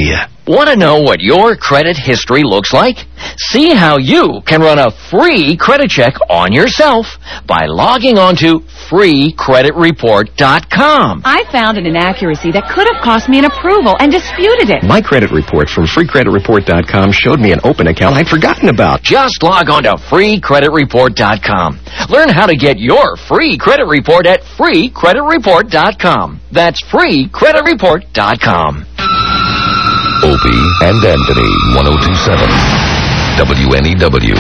Want to know what your credit history looks like? See how you can run a free credit check on yourself by logging on to free credit report dot com. I found an inaccuracy that could have cost me an approval and disputed it. My credit report from free credit report dot com showed me an open account I'd forgotten about. Just log on to free credit report dot com. Learn how to get your free credit report at free credit report dot com. That's free credit report dot com. Opie and Anthony, one oh two point seven W N E W.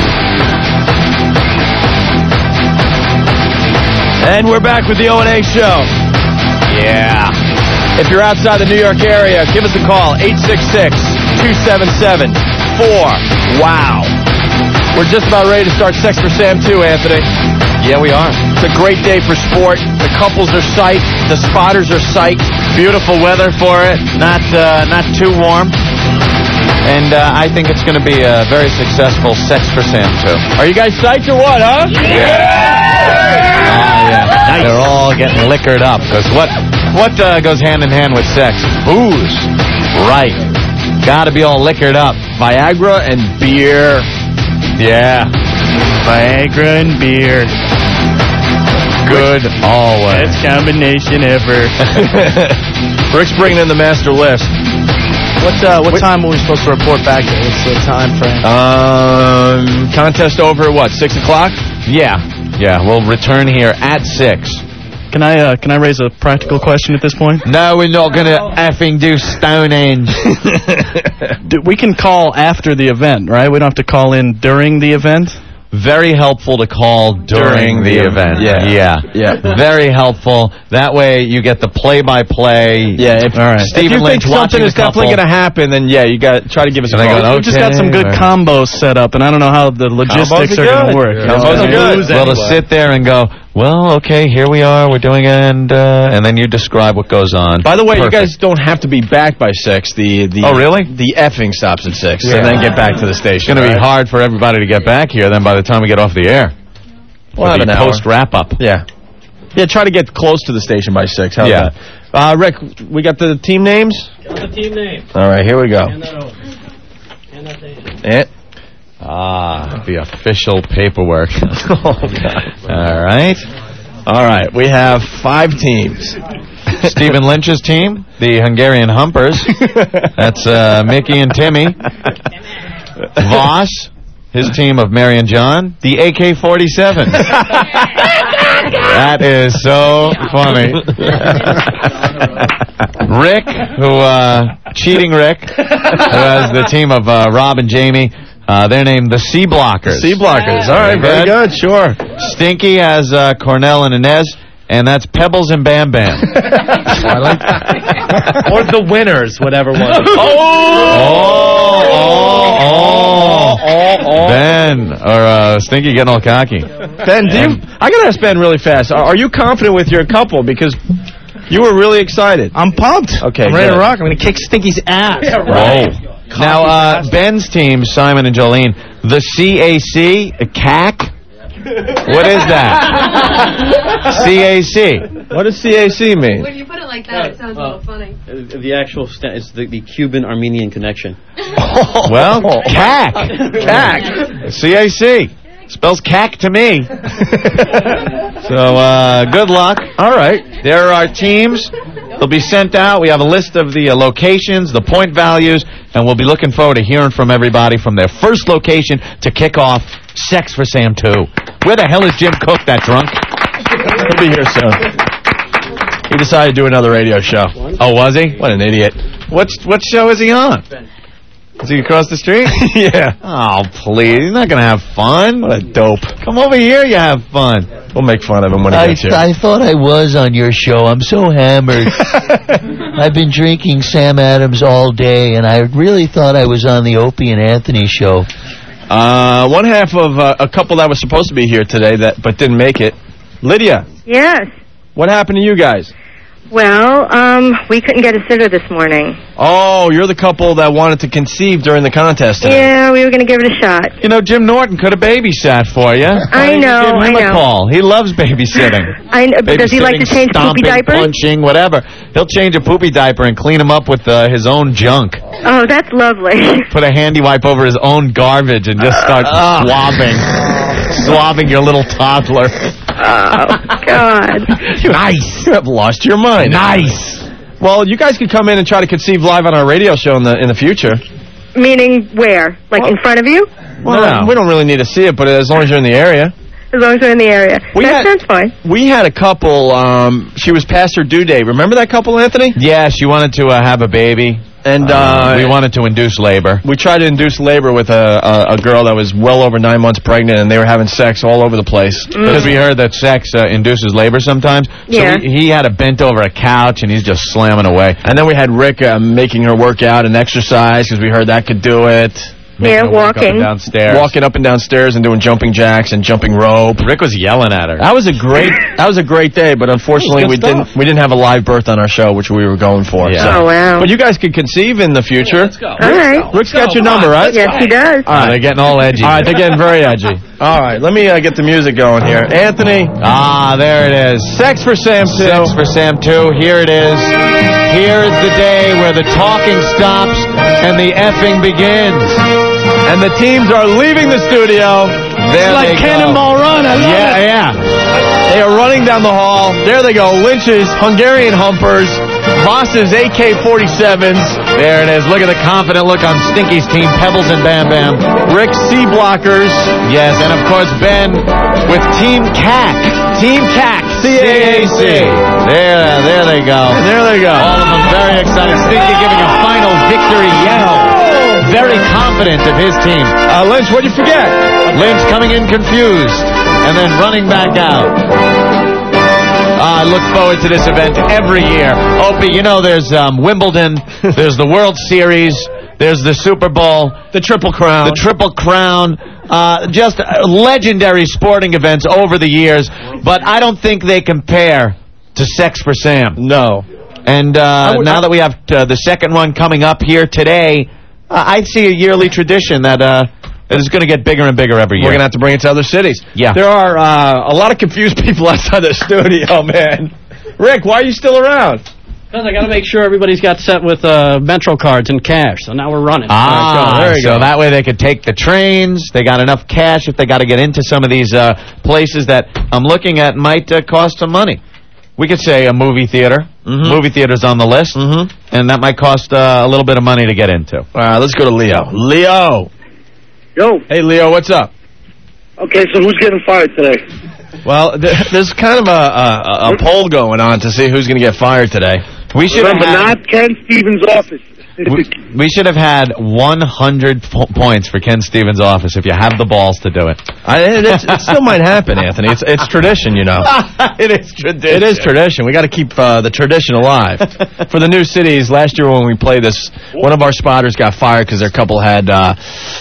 And we're back with the O and A Show. Yeah. If you're outside the New York area, give us a call, eight six six, two seven seven, four wow. We're just about ready to start Sex for Sam two, Anthony. Yeah, we are. It's a great day for sport. The couples are psyched. The spotters are psyched. Beautiful weather for it. Not uh, not too warm. And uh, I think it's going to be a very successful Sex for Sam two. Are you guys psyched or what, huh? Yeah! Oh, yeah. Nice. They're all getting liquored up. Because what, what uh, goes hand in hand with sex? Booze. Right. Got to be all liquored up. Viagra and beer. Yeah. Viagra and beer. Good always. Best combination ever. Rick's bringing in the master list. What uh, what time are we supposed to report back to? What's the time frame? Um, contest over at what, six o'clock? Yeah. Yeah, we'll return here at six. Can I uh, can I raise a practical question at this point? No, we're not going to effing do Stonehenge. We can call after the event, right? We don't have to call in during the event? Very helpful to call during, during the, the event. Yeah. Yeah. Yeah. Very helpful. That way you get the play-by-play. Yeah. If, all right. If you think something is definitely going to happen, then yeah, you got to try to give us a call. Go, we just got some good or... combos set up, and I don't know how the logistics are, are going to work. Yeah. Combos are good. Well, to sit there and go, well, okay, here we are, we're doing it, and uh, and then you describe what goes on. By the way, Perfect. You guys don't have to be back by six. The the oh really? The effing stops at six, yeah. and then get back to the station. It's going right? to be hard for everybody to get back here. Then by the time we get off the air, well, the post wrap up. Yeah, yeah. Try to get close to the station by six. How's yeah. that? Uh, Rick, we got the team names. Got the team names. All right, here we go. Hand that over. Hand that station. Yeah. Ah, the official paperwork. Oh God. All right. All right, we have five teams. Stephen Lynch's team, the Hungarian Humpers. That's uh, Mickey and Timmy. Voss, his team of Mary and John, the A K forty-seven. That is so funny. Rick, who, uh, Cheating Rick, who has the team of uh, Rob and Jamie. Uh, they're named the C Blockers. C Blockers. All right, very good. good. Sure. Stinky has uh, Cornell and Inez, and that's Pebbles and Bam Bam. I like that. Or the winners, whatever one. Oh! Oh! Oh! Oh! Oh! Ben or uh, Stinky getting all cocky. Ben, do you? I gotta ask Ben really fast. Are, are you confident with your couple? Because you were really excited. I'm pumped. Okay, I'm ready good. to rock. I'm gonna kick Stinky's ass. Yeah, right. Whoa. Now, uh, Ben's team, Simon and Jolene, the C A C, a C A C. What is that? C A C. What does C A C mean? When you put it like that, it sounds uh, a little funny. The actual, sta- it's the, the Cuban-Armenian connection. Well, C A C. C A C. C A C. Spells C A C to me. So, uh, good luck. All right. There are our teams. They'll be sent out. We have a list of the uh, locations, the point values, and we'll be looking forward to hearing from everybody from their first location to kick off Sex for Sam two. Where the hell is Jim Cook, that drunk? He'll be here soon. He decided to do another radio show. Oh, was he? What an idiot. What's, what show is he on? Is he across the street? Yeah. Oh, please. He's not going to have fun. What a dope. Come over here, you have fun. We'll make fun of him when he I, gets here. I thought I was on your show. I'm so hammered. I've been drinking Sam Adams all day, and I really thought I was on the Opie and Anthony show. Uh, one half of uh, a couple that was supposed to be here today, that but didn't make it. Lydia. Yes. What happened to you guys? Well, um, we couldn't get a sitter this morning. Oh, you're the couple that wanted to conceive during the contest today. Yeah, we were going to give it a shot. You know, Jim Norton could have babysat for you. I know, Give him I a know. call. He loves babysitting. I know. Does he like to change stomping, poopy diapers? Punching, whatever. He'll change a poopy diaper and clean him up with uh, his own junk. Oh, that's lovely. Put a handy wipe over his own garbage and just start Uh, swabbing. Swabbing your little toddler. Oh, God. Nice. You have lost your mind. Nice. Well, you guys could come in and try to conceive live on our radio show in the in the future. Meaning where? Like in front of you? Well, no. We don't really need to see it, but as long as you're in the area. As long as we're in the area. We that had- sounds fine. We had a couple, um, she was past her due date. Remember that couple, Anthony? Yeah, she wanted to uh, have a baby. And uh, we wanted to induce labor. We tried to induce labor with a, a, a girl that was well over nine months pregnant, and they were having sex all over the place. Because we heard that sex uh, induces labor sometimes. Yeah. So we, he had a bent over a couch, and he's just slamming away. And then we had Rick uh, making her work out and exercise because we heard that could do it. Yeah, Making her walk up walking. and downstairs. Walking up and downstairs and doing jumping jacks and jumping rope. Rick was yelling at her. That was a great that was a great day, but unfortunately we good stuff. didn't we didn't have a live birth on our show, which we were going for. Yeah. So. Oh, wow. But you guys could conceive in the future. Let's go. All right. Rick's got your number, right? Yes, he does. All right. They're getting all edgy. All right, they're getting very edgy. All right, let me uh, get the music going here. Anthony. Ah, there it is. Sex for Sam two. Sex for Sam two. Here it is. Here is the day where the talking stops and the effing begins. And the teams are leaving the studio. There like they go. Cannonball Run. I love Yeah, it. yeah. They are running down the hall. There they go. Lynch's, Hungarian Humpers, Voss's A K forty-sevens. There it is. Look at the confident look on Stinky's team, Pebbles and Bam Bam. Rick C Blockers. Yes, and of course Ben with Team C A C. Team C A C. C A A C. There, there they go. There they go. All of them very excited. Stinky giving a final victory yell. Very confident of his team. Uh, Lynch, what'd you forget? Lynch coming in confused and then running back out. I look forward to this event every year. Opie, you know there's um, Wimbledon, there's the World Series, there's the Super Bowl, the Triple Crown, the Triple Crown, uh, just uh, legendary sporting events over the years. But I don't think they compare to Sex for Sam. No. And uh, would, now I, that we have uh, the second one coming up here today, uh, I see a yearly tradition that uh, is going to get bigger and bigger every year. We're going to have to bring it to other cities. Yeah. There are uh, a lot of confused people outside the studio, man. Rick, why are you still around? Because I got to make sure everybody's got set with uh, Metro cards and cash. So now we're running. Ah, there you so go. that way they could take the trains. They got enough cash if they got to get into some of these uh, places that I'm looking at might uh, cost some money. We could say a movie theater. Mm-hmm. Movie theater's on the list, mm-hmm. and that might cost uh, a little bit of money to get into. All right, let's go to Leo. Leo. Yo. Hey, Leo, what's up? Okay, so who's getting fired today? Well, th there's kind of a, a, a poll going on to see who's going to get fired today. We should Remember, have had, not Ken Stevens' office. we, we should have had one hundred po points for Ken Stevens' office if you have the balls to do it. I, it, it's, it still might happen, Anthony. It's it's tradition, you know. It is tradition. It is tradition. We got to keep uh, the tradition alive. For the new cities, last year when we played this, one of our spotters got fired because their couple had uh,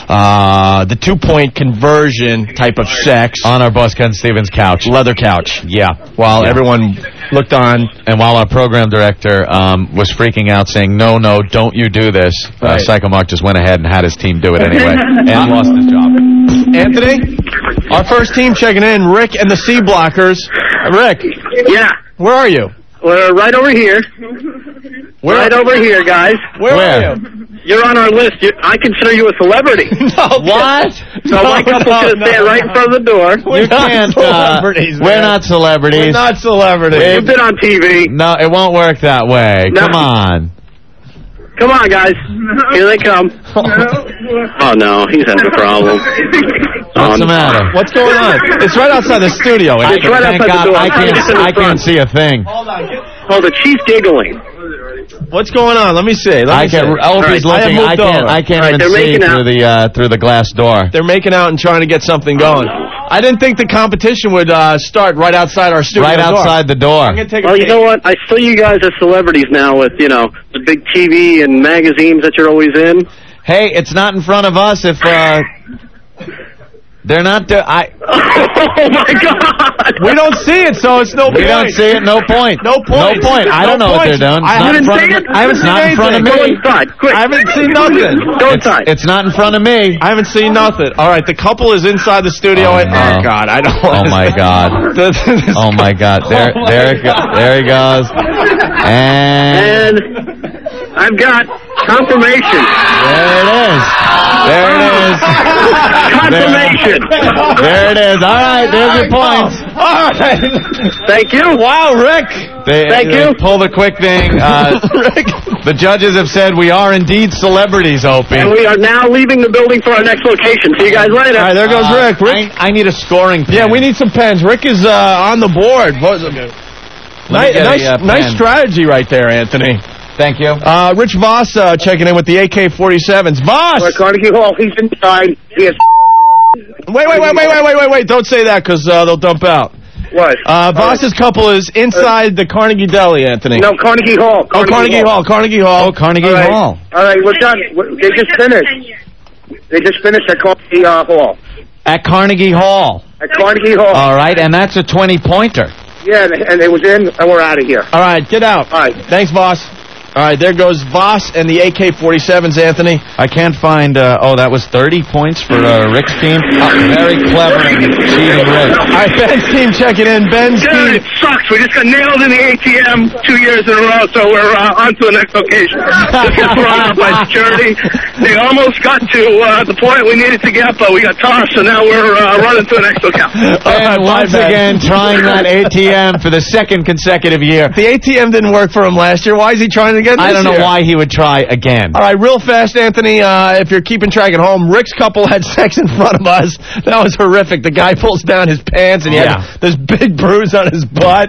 uh, the two-point conversion type of sex on our boss Ken Stevens' couch, leather couch. Yeah, while yeah. everyone looked on, and while our program director um, was freaking out, saying, "No, no, don't you do this." Right. Uh, Psycho Mark just went ahead and had his team do it anyway, and lost his job. Anthony, our first team checking in, Rick and the C Blockers. Rick. Yeah. Where are you? We're right over here. Where? Right over here, guys. Where, Where? are you? You're on our list. You, I consider you a celebrity. No, what? So no, my couple's no, going to no, stand no. right in front of the door. We're You not can't. celebrities, Uh, we're man. not celebrities. We're not celebrities. You've been on T V. No, it won't work that way. No. Come on. Come on, guys. Here they come. Oh, no. He's having a problem. What's the matter? What's going on? It's right outside the studio. It's Anthony. right Thank outside God the door. I I'm trying to can't, get to the I can't front. see a thing. Oh, the chief's giggling. What's going on? Let me see. Let I me can't. see. Oh, right, he's I have looking. I moved can't. over. I can't All right, even they're see making through out. the uh, through the glass door. They're making out and trying to get something going. I didn't think the competition would uh, start right outside our studio Right door. outside the door. I'm gonna take a Well, you peek. know what? I see you guys as celebrities now with, you know, the big T V and magazines that you're always in. Hey, it's not in front of us. If uh, they're not, do I. Oh, my God. We don't see it, so it's no We point. don't see it. No point. No point. No point. I don't No know what points. they're doing. It's I not in haven't front seen of it. me. I haven't It's seen not in front of me. Go inside, quick. I haven't seen nothing. Go It's, inside. it's not in front of me. I haven't seen nothing. All right, the couple is inside the studio. Oh, and, no. oh God, I don't. Oh my God. This- this- Oh my God. There, Oh, my there, it go, God. there he goes. And And I've got Confirmation. There it is. There it is. Confirmation. There it is. All right, there's your points. All right. Thank you. Wow, Rick. They, Thank they you. Pull the quick thing. Uh, the judges have said we are indeed celebrities, Opie. And we are now leaving the building for our next location. See you guys later. All right, there goes Uh, Rick. Rick. I, I need a scoring pen. Yeah, we need some pens. Rick is uh, on the board. What was it? Nice, get a, nice, uh, nice pen. strategy right there, Anthony. Thank you. Uh, Rich Voss uh, checking in with the A K forty-sevens. Voss! We're Carnegie Hall. He's inside. He has Wait, wait, wait, wait, wait, wait, wait, wait. Don't say that because uh, they'll dump out. what? Uh, Voss's couple is inside the Carnegie Deli, Anthony. No, Carnegie Hall. Oh, Carnegie Hall. Carnegie Hall. Oh, Carnegie All right. Hall. All right, we're done. We're- They just finished. They just finished at Carnegie uh, Hall. At Carnegie Hall. At Carnegie Hall. All right, and that's a twenty-pointer. Yeah, and, and it was in, and we're out of here. All right, get out. All right. Thanks, Voss. All right, there goes Voss and the A K forty-sevens, Anthony. I can't find, uh, oh, that was thirty points for uh, Rick's team. Uh, very clever and cheating Rick. All right, Ben's team checking in. Ben's Dude, team. it sucks. We just got nailed in the A T M two years in a row, so we're uh, on to the next location. This gets thrown out by security. They almost got to uh, the point we needed to get, but we got tossed, so now we're uh, running to the next locale. And once Ben. again, trying that A T M for the second consecutive year. The A T M didn't work for him last year. Why is he trying to get this I don't know year? why he would try again. All right, real fast, Anthony, uh, if you're keeping track at home, Rick's couple had sex in front of us. That was horrific. The guy pulls down his pants, and he Yeah. had this big bruise on his butt.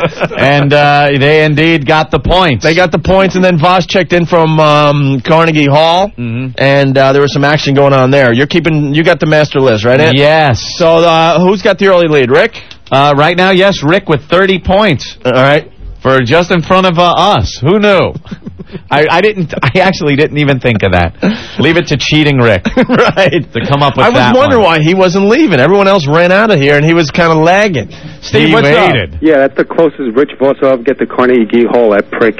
And uh, they indeed got the points. They got the points, and then Voss checked in from um, Carnegie Hall, Mhm. and uh, there was some action going on there. You're keeping, you got the master list, right, Ant? Yes. So uh, who's got the early lead, Rick? Uh, right now, yes, Rick with thirty points. All right. For just in front of uh, us. Who knew? I, I didn't. I actually didn't even think of that. Leave it to cheating Rick Right. to come up with I was that wondering one. why he wasn't leaving. Everyone else ran out of here, and he was kind of lagging. Steve, He what's waited. up? Yeah, that's the closest Rich Voss will ever get to Carnegie Hall, that prick.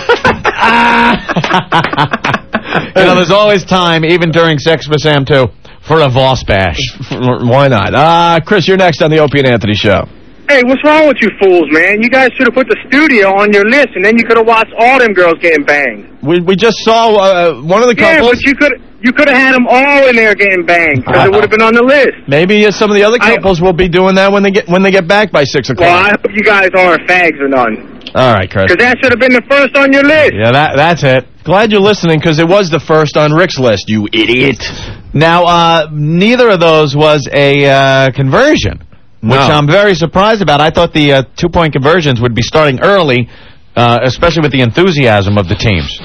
You know, there's always time, even during Sex for Sam two, for a Voss bash. Why not? Uh, Chris, you're next on the Opie and Anthony show. Hey, what's wrong with you fools, man? You guys should have put the studio on your list, and then you could have watched all them girls getting banged. We we just saw uh, one of the Yeah, couples. but you could you could have had them all in there getting banged, because it would have been on the list. Maybe uh, some of the other I- couples will be doing that when they get when they get back by six o'clock. Well, I hope you guys aren't fags or none, All right, Chris. because that should have been the first on your list. Yeah, that that's it. Glad you're listening because it was the first on Rick's list. You idiot. Now, uh, neither of those was a uh, conversion, which No. I'm very surprised about. I thought the uh, two-point conversions would be starting early, uh, especially with the enthusiasm of the teams.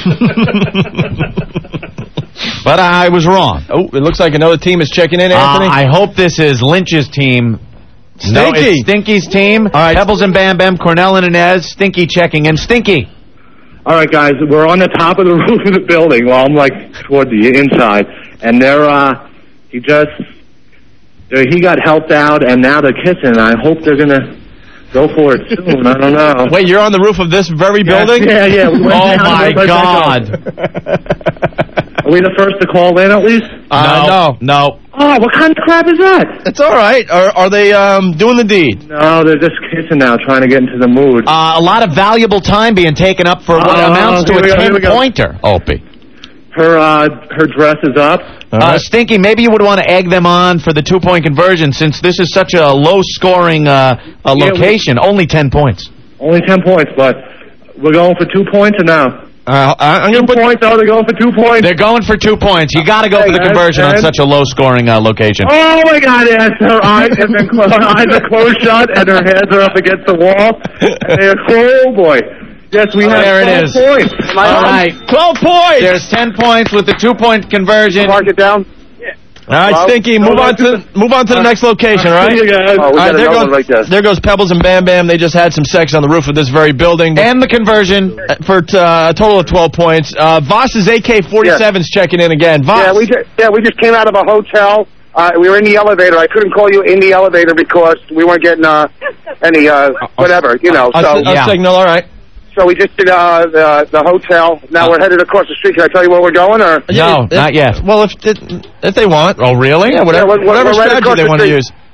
But I was wrong. Oh, it looks like another team is checking in, Anthony. Uh, I hope this is Lynch's team. No, Stinky. it's Stinky's team. All right. Pebbles and Bam Bam, Cornell and Inez, Stinky checking in. Stinky. All right, guys, we're on the top of the roof of the building. Well, I'm like toward the inside, and they're uh, he just they're, he got helped out, and now they're kissing. I hope they're gonna go for it soon. I don't know. Wait, you're on the roof of this very building? Yeah, yeah. We went Oh down my and let that God. go. Are we the first to call in at least? Uh, no. No. Oh, what kind of crap is that? It's all right. Are, are they um, doing the deed? No, they're just kissing now, trying to get into the mood. Uh, a lot of valuable time being taken up for what Oh, amounts to here we a go, here we go. ten-pointer, Opie. Her uh, her dress is up. Uh, Stinky, maybe you would want to egg them on for the two-point conversion since this is such a low-scoring uh, uh, Yeah, we- location. Only ten points. Only ten points, but we're going for two points or now? Uh, I'm Two points. Oh, they're going for two points. They're going for two points. You got to go Hey, for the guys, conversion on guys. such a low-scoring uh, location. Oh my God! Yes, her eyes have been closed. Her eyes are closed shut, and her hands are up against the wall. And they're, oh boy! Yes, we have There it twelve is. points. Am I All on? right. twelve points! There's ten points with the two-point conversion. Mark it down. All right, Hello? Stinky, move on to move on to the next location, all right? See you guys. Oh, we All right, got there another goes, one right there. there goes Pebbles and Bam Bam. They just had some sex on the roof of this very building. And the conversion. For uh, a total of twelve points. Uh, Voss's A K forty-seven's checking in again. Voss. Yeah, we just yeah we just came out of a hotel. Uh, we were in the elevator. I couldn't call you in the elevator because we weren't getting uh, any uh, whatever, you know. A, So a yeah. signal, all right. so we just did uh, the the hotel. Now we're headed across the street. Can I tell you where we're going, or No, If- not yet. Well, if if they want. Oh, really? Yeah, whatever, Yeah, we're- whatever we're right strategy across they the want to street. use.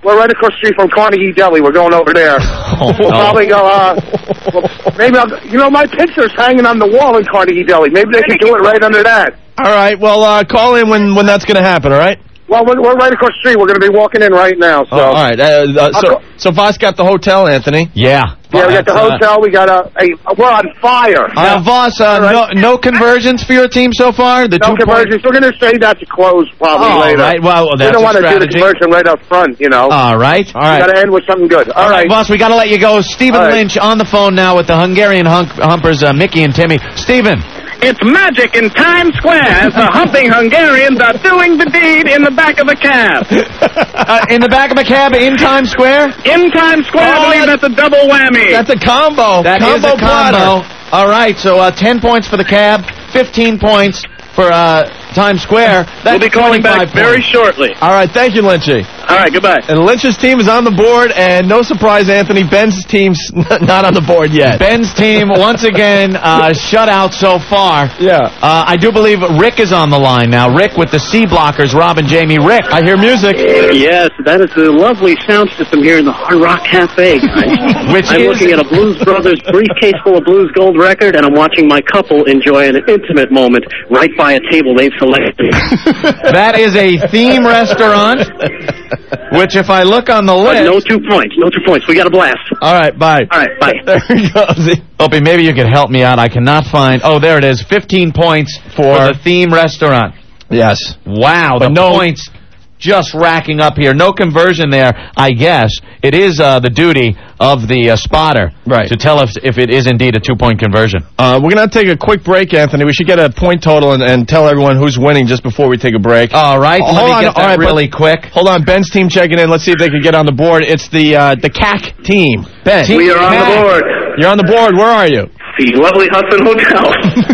We're right across the street from Carnegie Deli. We're going over there. Oh, we'll no. probably go, uh, well, maybe I'll, you know, my picture's hanging on the wall in Carnegie Deli. Maybe they can do it right under that. All right, well, uh, call in when, when that's going to happen, all right? Well, we're, we're right across the street. We're going to be walking in right now, so. Oh, all right, uh, uh, so, so Voss got the hotel, Anthony. Yeah. Yeah, we got the hotel. We got a, a we're on fire. Now, Voss, uh, right. no, no conversions for your team so far? The No two conversions. We're going to say that's a close probably Oh, later. right. Well, well, that's we don't a want to do the strategy. conversion right up front, you know. All right. All right. We got to end with something good. All, All right, right. Voss, we got to let you go. Stephen All right. Lynch on the phone now with the Hungarian hunk humpers, uh, Mickey and Timmy. Stephen. It's magic in Times Square as the humping Hungarians are doing the deed in the back of a cab. uh, in the back of a cab in Times Square? In Times Square, Oh, I believe that's a double whammy. That's a combo. That is combo a combo. platter. All right, so uh, ten points for the cab, fifteen points for uh, Times Square. That's We'll be calling back twenty-five very points. shortly. All right, thank you, Lynchy. All right, goodbye. And Lynch's team is on the board, and no surprise, Anthony, Ben's team's not on the board yet. Ben's team, once again, uh, shut out so far. Yeah. Uh, I do believe Rick is on the line now. Rick with the C Blockers, Rob and Jamie. Rick. I hear music. Yes, that is the lovely sound system here in the Hard Rock Cafe, guys. Which I'm is... looking at a Blues Brothers briefcase full of Blues Gold record, and I'm watching my couple enjoy an intimate moment right by a table they've selected. That is a theme restaurant, which if I look on the Uh, list... no two points, no two points. We got a blast. All right, bye. All right, bye. There he goes. Opie, maybe you could help me out. I cannot find... Oh, there it is. fifteen points for, the theme restaurant. Yes. Wow, But the no- points just racking up here. No conversion there, I guess. It is uh, the duty of the uh, spotter Right. to tell us if it is indeed a two-point conversion. Uh, we're going to take a quick break, Anthony. We should get a point total and, and tell everyone who's winning just before we take a break. All right, Uh, let hold me on, get all that right, but- really quick. Hold on, Ben's team checking in. Let's see if they can get on the board. It's the uh, the C A C team. Ben. We are on the board. You're on the board. Where are you? The lovely Hudson Hotel.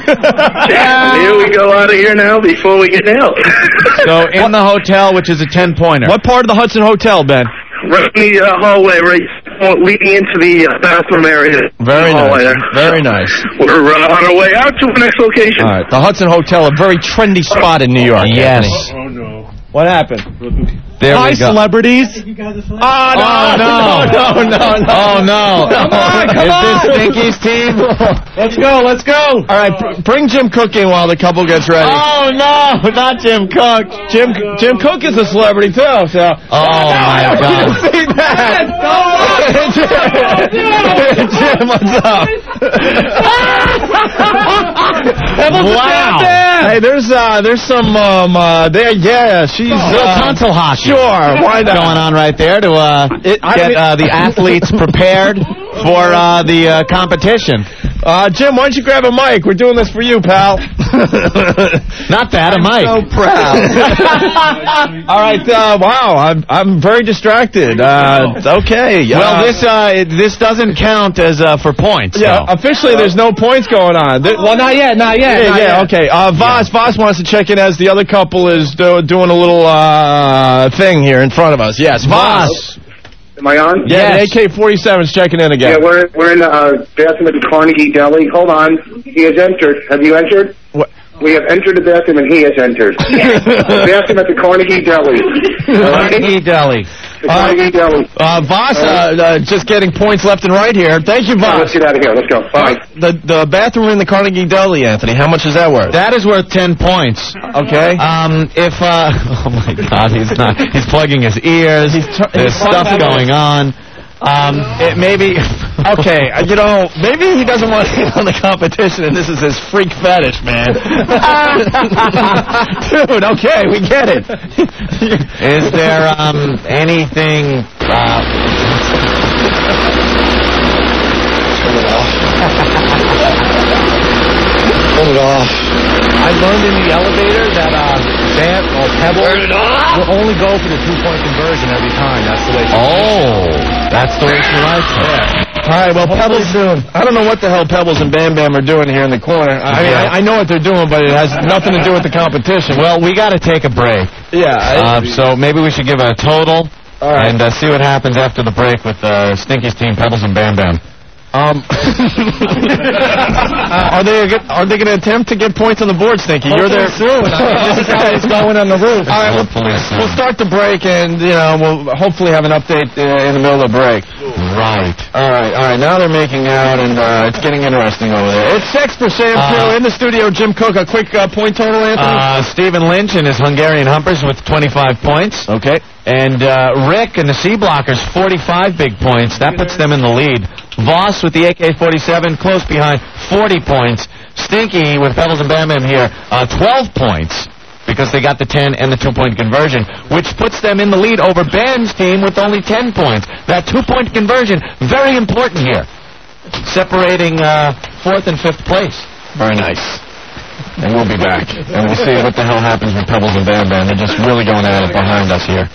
And here we go out of here now before we get out. So in the hotel, which is a ten-pointer. What part of the Hudson Hotel, Ben? Right in the uh, hallway, right leading into the uh, bathroom area. Very hallway nice. there. Very nice. We're uh, on our way out to the next location. All right. The Hudson Hotel, a very trendy spot in New York. Yes. Anthony. Oh, no. What happened? There Hi, we go. celebrities. Oh, no, Oh, no. no, no, no. Oh, no. Come on, come is on. this Stinky's team? Let's go, let's go. All right, br- bring Jim Cook in while the couple gets ready. Oh, no, not Jim Cook. Jim Jim Cook is a celebrity, too, so. Oh, my God. See that? Jim, Jim, what's up? Wow. Hey, there's uh, there's some um, uh, there, yeah, she's A little uh, tonsil hockey. Sure, why not? Going on right there to uh, It- I get mean- uh, the athletes prepared for uh, the uh, competition. Uh, Jim, why don't you grab a mic? We're doing this for you, pal. Not that, a mic. So proud. All right, uh, wow, I'm I'm very distracted. Uh, okay. Well, uh, this uh, it, this doesn't count as uh, for points. Yeah, though. officially there's no points going on. There- Well, not yet, not yet. yeah, not yeah, yet. okay. Uh, Voss, Voss wants to check in as the other couple is do, doing a little uh, thing here in front of us. Yes, Voss. Am I on? Yeah, Yes. the A K forty-seven's checking in again. Yeah, we're we're in the uh, bathroom at the Carnegie Deli. Hold on. He has entered. Have you entered? What? We have entered the bathroom and he has entered. The bathroom at the Carnegie Deli. All right? Carnegie Deli. The Carnegie Deli. Uh, Voss, uh, uh, just getting points left and right here. Thank you, All right, Voss. let's get out of here. Let's go. Bye. The the bathroom in the Carnegie Deli, Anthony. How much is that worth? That is worth ten points. Okay. Um, if uh, oh my God, he's not. He's plugging his ears. There's stuff going on. Um, it maybe. Okay, uh, you know, maybe he doesn't want to get on the competition, and this is his freak fetish, man. Dude, okay, we get it. Is there um anything? Uh, Turn it off. I learned in the elevator that uh, Bam or Pebble will only go for the two-point conversion every time. That's the way. She oh, that's the way she likes it. All right, well, Pebbles, I don't know what the hell Pebbles and Bam Bam are doing here in the corner. I mean, I, I know what they're doing, but it has nothing to do with the competition. Well, we got to take a break. Yeah. Uh, so maybe we should give a total All right. and uh, see what happens after the break with uh, Stinky's team, Pebbles and Bam Bam. Um, are they are they going to attempt to get points on the board, Stinky? You're there soon. This is how it's going on the roof. All right, we'll, we'll start the break, and you know we'll hopefully have an update uh, in the middle of the break. Right. All right. All right. Now they're making out, and uh, it's getting interesting over there. It's six for Sam Uh, Two in the studio. Jim Cook. A quick uh, point total, Anthony. Uh, Stephen Lynch and his Hungarian Humpers with twenty-five points. Okay. And uh, Rick and the Sea Blockers, forty-five big points. That puts them in the lead. Voss with the A K forty-seven, close behind, forty points. Stinky with Pebbles and Bam Bam here, uh, twelve points, because they got the ten and the two-point conversion, which puts them in the lead over Ben's team with only ten points. That two-point conversion, very important here, separating uh, fourth and fifth place. Very nice. And we'll be back, and we'll see what the hell happens with Pebbles and Bam Bam. They're just really going at it behind us here.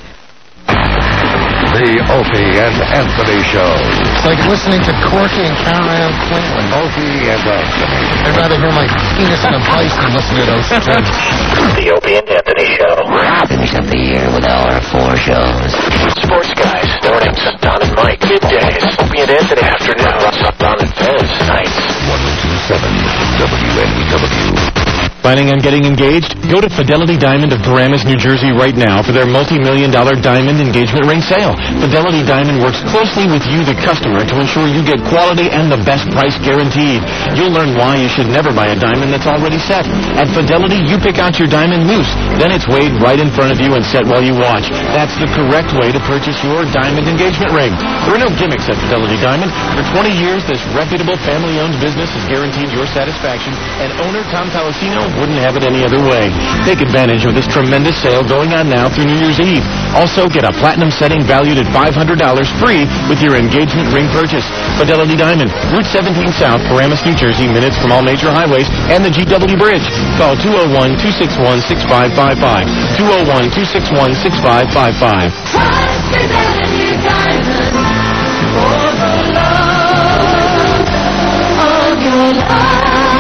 The Opie and Anthony Show. It's like listening to Corky and Caroline Cleveland. Opie and Anthony. I'd rather hear my penis in a vice than listen to those two. The Opie and Anthony Show. Finish up the year with our four shows. Sports Guys, mornings. Don and Mike, middays. Opie and Anthony, afternoon. Don and Fez, nights. one oh two point seven W N E W. Planning on getting engaged? Go to Fidelity Diamond of Paramus, New Jersey right now for their multi-million dollar diamond engagement ring sale. Fidelity Diamond works closely with you, the customer, to ensure you get quality and the best price guaranteed. You'll learn why you should never buy a diamond that's already set. At Fidelity, you pick out your diamond loose. Then it's weighed right in front of you and set while you watch. That's the correct way to purchase your diamond engagement ring. There are no gimmicks at Fidelity Diamond. For twenty years, this reputable family-owned business has guaranteed your satisfaction, and owner Tom Palacino wouldn't have it any other way. Take advantage of this tremendous sale going on now through New Year's Eve. Also, get a platinum setting valued at five hundred dollars free with your engagement ring purchase. Fidelity Diamond, Route seventeen South, Paramus, New Jersey, minutes from all major highways and the G W Bridge. Call two oh one, two six one, six five five five. two oh one, two six one, six five five five. Fidelity Diamond for the love of your life.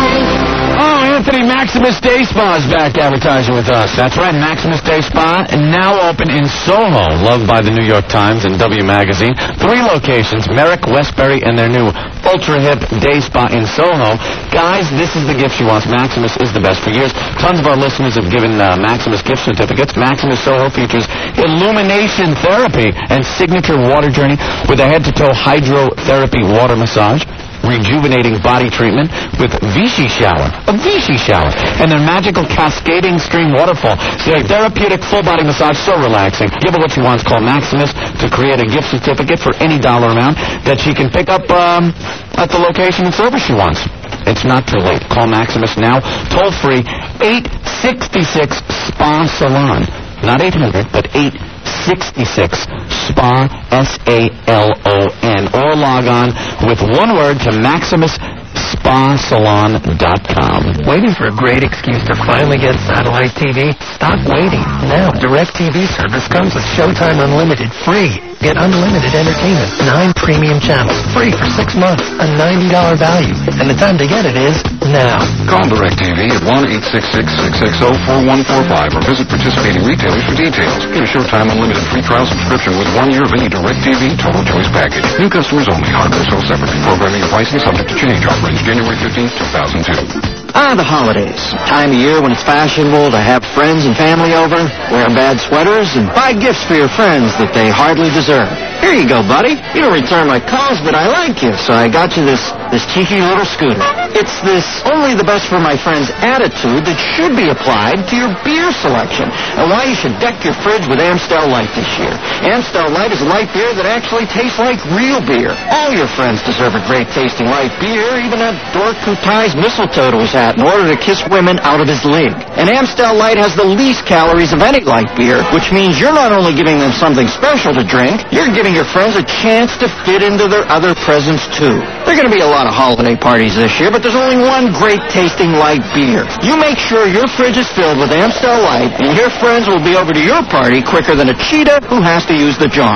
Oh, Anthony, Maximus Day Spa is back advertising with us. That's right, Maximus Day Spa, and now open in Soho, loved by the New York Times and W Magazine. Three locations, Merrick, Westbury, and their new ultra-hip day spa in Soho. Guys, this is the gift she wants. Maximus is the best. For years, tons of our listeners have given uh, Maximus gift certificates. Maximus Soho features illumination therapy and signature water journey with a head-to-toe hydrotherapy water massage, rejuvenating body treatment with Vichy shower, a Vichy shower, and their magical cascading stream waterfall. Their therapeutic full-body massage, so relaxing. Give her what she wants. Call Maximus to create a gift certificate for any dollar amount that she can pick up um, at the location and service she wants. It's not too late. Call Maximus now, toll free, eight six six Spa Salon. Not eight hundred, but eight sixty-six Spa, S A L O N, or log on with one word to Maximus Spa Salon dot com. Waiting for a great excuse to finally get satellite T V? Stop waiting. Now, DirecTV service comes with Showtime Unlimited free. Get unlimited entertainment, nine premium channels, free for six months, a ninety dollar value. And the time to get it is now. Call DirecTV at one eight six six, six six zero, four one four five or visit participating retailers for details. Get a Showtime Unlimited free trial subscription with one year of any DirecTV Total Choice package. New customers only. Hardware sold separately. Programming and pricing subject to change. Offer ends January fifteenth, two thousand two. Ah, the holidays. Time of year when it's fashionable to have friends and family over, wear bad sweaters, and buy gifts for your friends that they hardly deserve. Here you go, buddy. You don't return my calls, but I like you, so I got you this, this cheeky little scooter. It's this only the best for my friends attitude that should be applied to your beer selection, and why you should deck your fridge with Amstel Light this year. Amstel Light is a light beer that actually tastes like real beer. All your friends deserve a great-tasting light beer, even that dork who ties mistletoe to his hat in order to kiss women out of his league. And Amstel Light has the least calories of any light beer, which means you're not only giving them something special to drink, you're giving your friends a chance to fit into their other presents, too. There are going to be a lot of holiday parties this year, but there's only one great-tasting light beer. You make sure your fridge is filled with Amstel Light, and your friends will be over to your party quicker than a cheetah who has to use the John.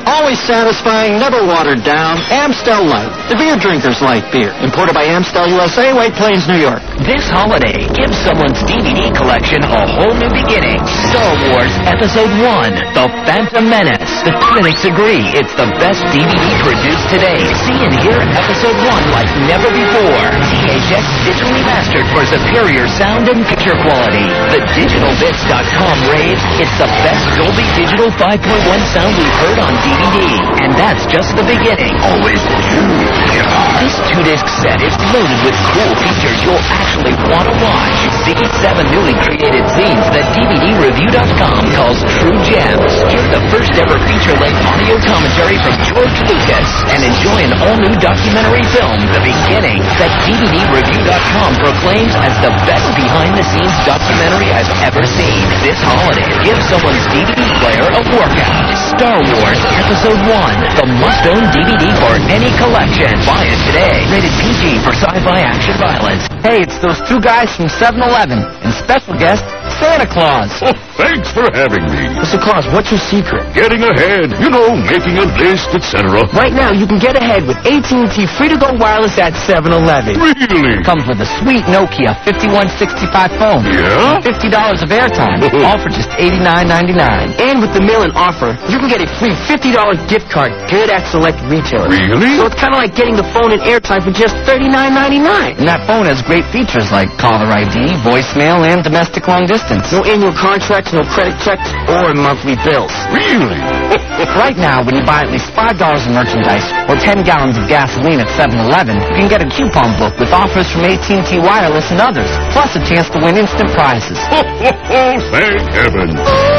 Always satisfying, never watered down. Amstel Light, the beer drinker's light beer. Imported by Amstel U S A, White Plains, New York. This holiday, give someone's D V D collection a whole new beginning. Star Wars Episode one, The Phantom Menace. The critics agree it's the best D V D produced today. See and hear Episode one like never before. T H X digitally mastered for superior sound and picture quality. The digital bits dot com raves it's the best Dolby Digital five point one sound we've heard on D V D. And that's just the beginning. Always This two-disc set is loaded with cool features you'll actually want to watch. See seven newly created scenes that D V D review dot com calls true gems. Hear the first ever feature-length audio commentary from George Lucas and enjoy an all-new documentary film, The Beginning, that D V D review dot com proclaims as the best behind-the-scenes documentary I've ever seen. This holiday, give someone's D V D player a workout. Star Wars Episode one, the must-own D V D for any collection. Buy it today. Rated P G for sci-fi action violence. Hey, it's those two guys from seven eleven and special guest Santa Claus. Oh, thanks for having me. Mister Claus, what's your secret? Getting ahead. You know, making a list, et cetera. Right now, you can get ahead with A T and T Free-to-Go Wireless at seven eleven. Really? Comes with a sweet Nokia fifty-one sixty-five phone. Yeah? fifty dollars of airtime, all for just eighty-nine ninety-nine. And with the mail-in offer, you can get a free fifty dollars gift card good at select retailers. Really? So it's kind of like getting the phone and airtime for just thirty-nine ninety-nine. And that phone has great features like caller I D, voicemail, and domestic long distance. No annual contracts, no credit checks, or monthly bills. Really? Right now, when you buy at least five dollars in merchandise or ten gallons of gasoline at seven eleven, you can get a coupon book with offers from A T and T Wireless and others, plus a chance to win instant prizes. Thank heaven.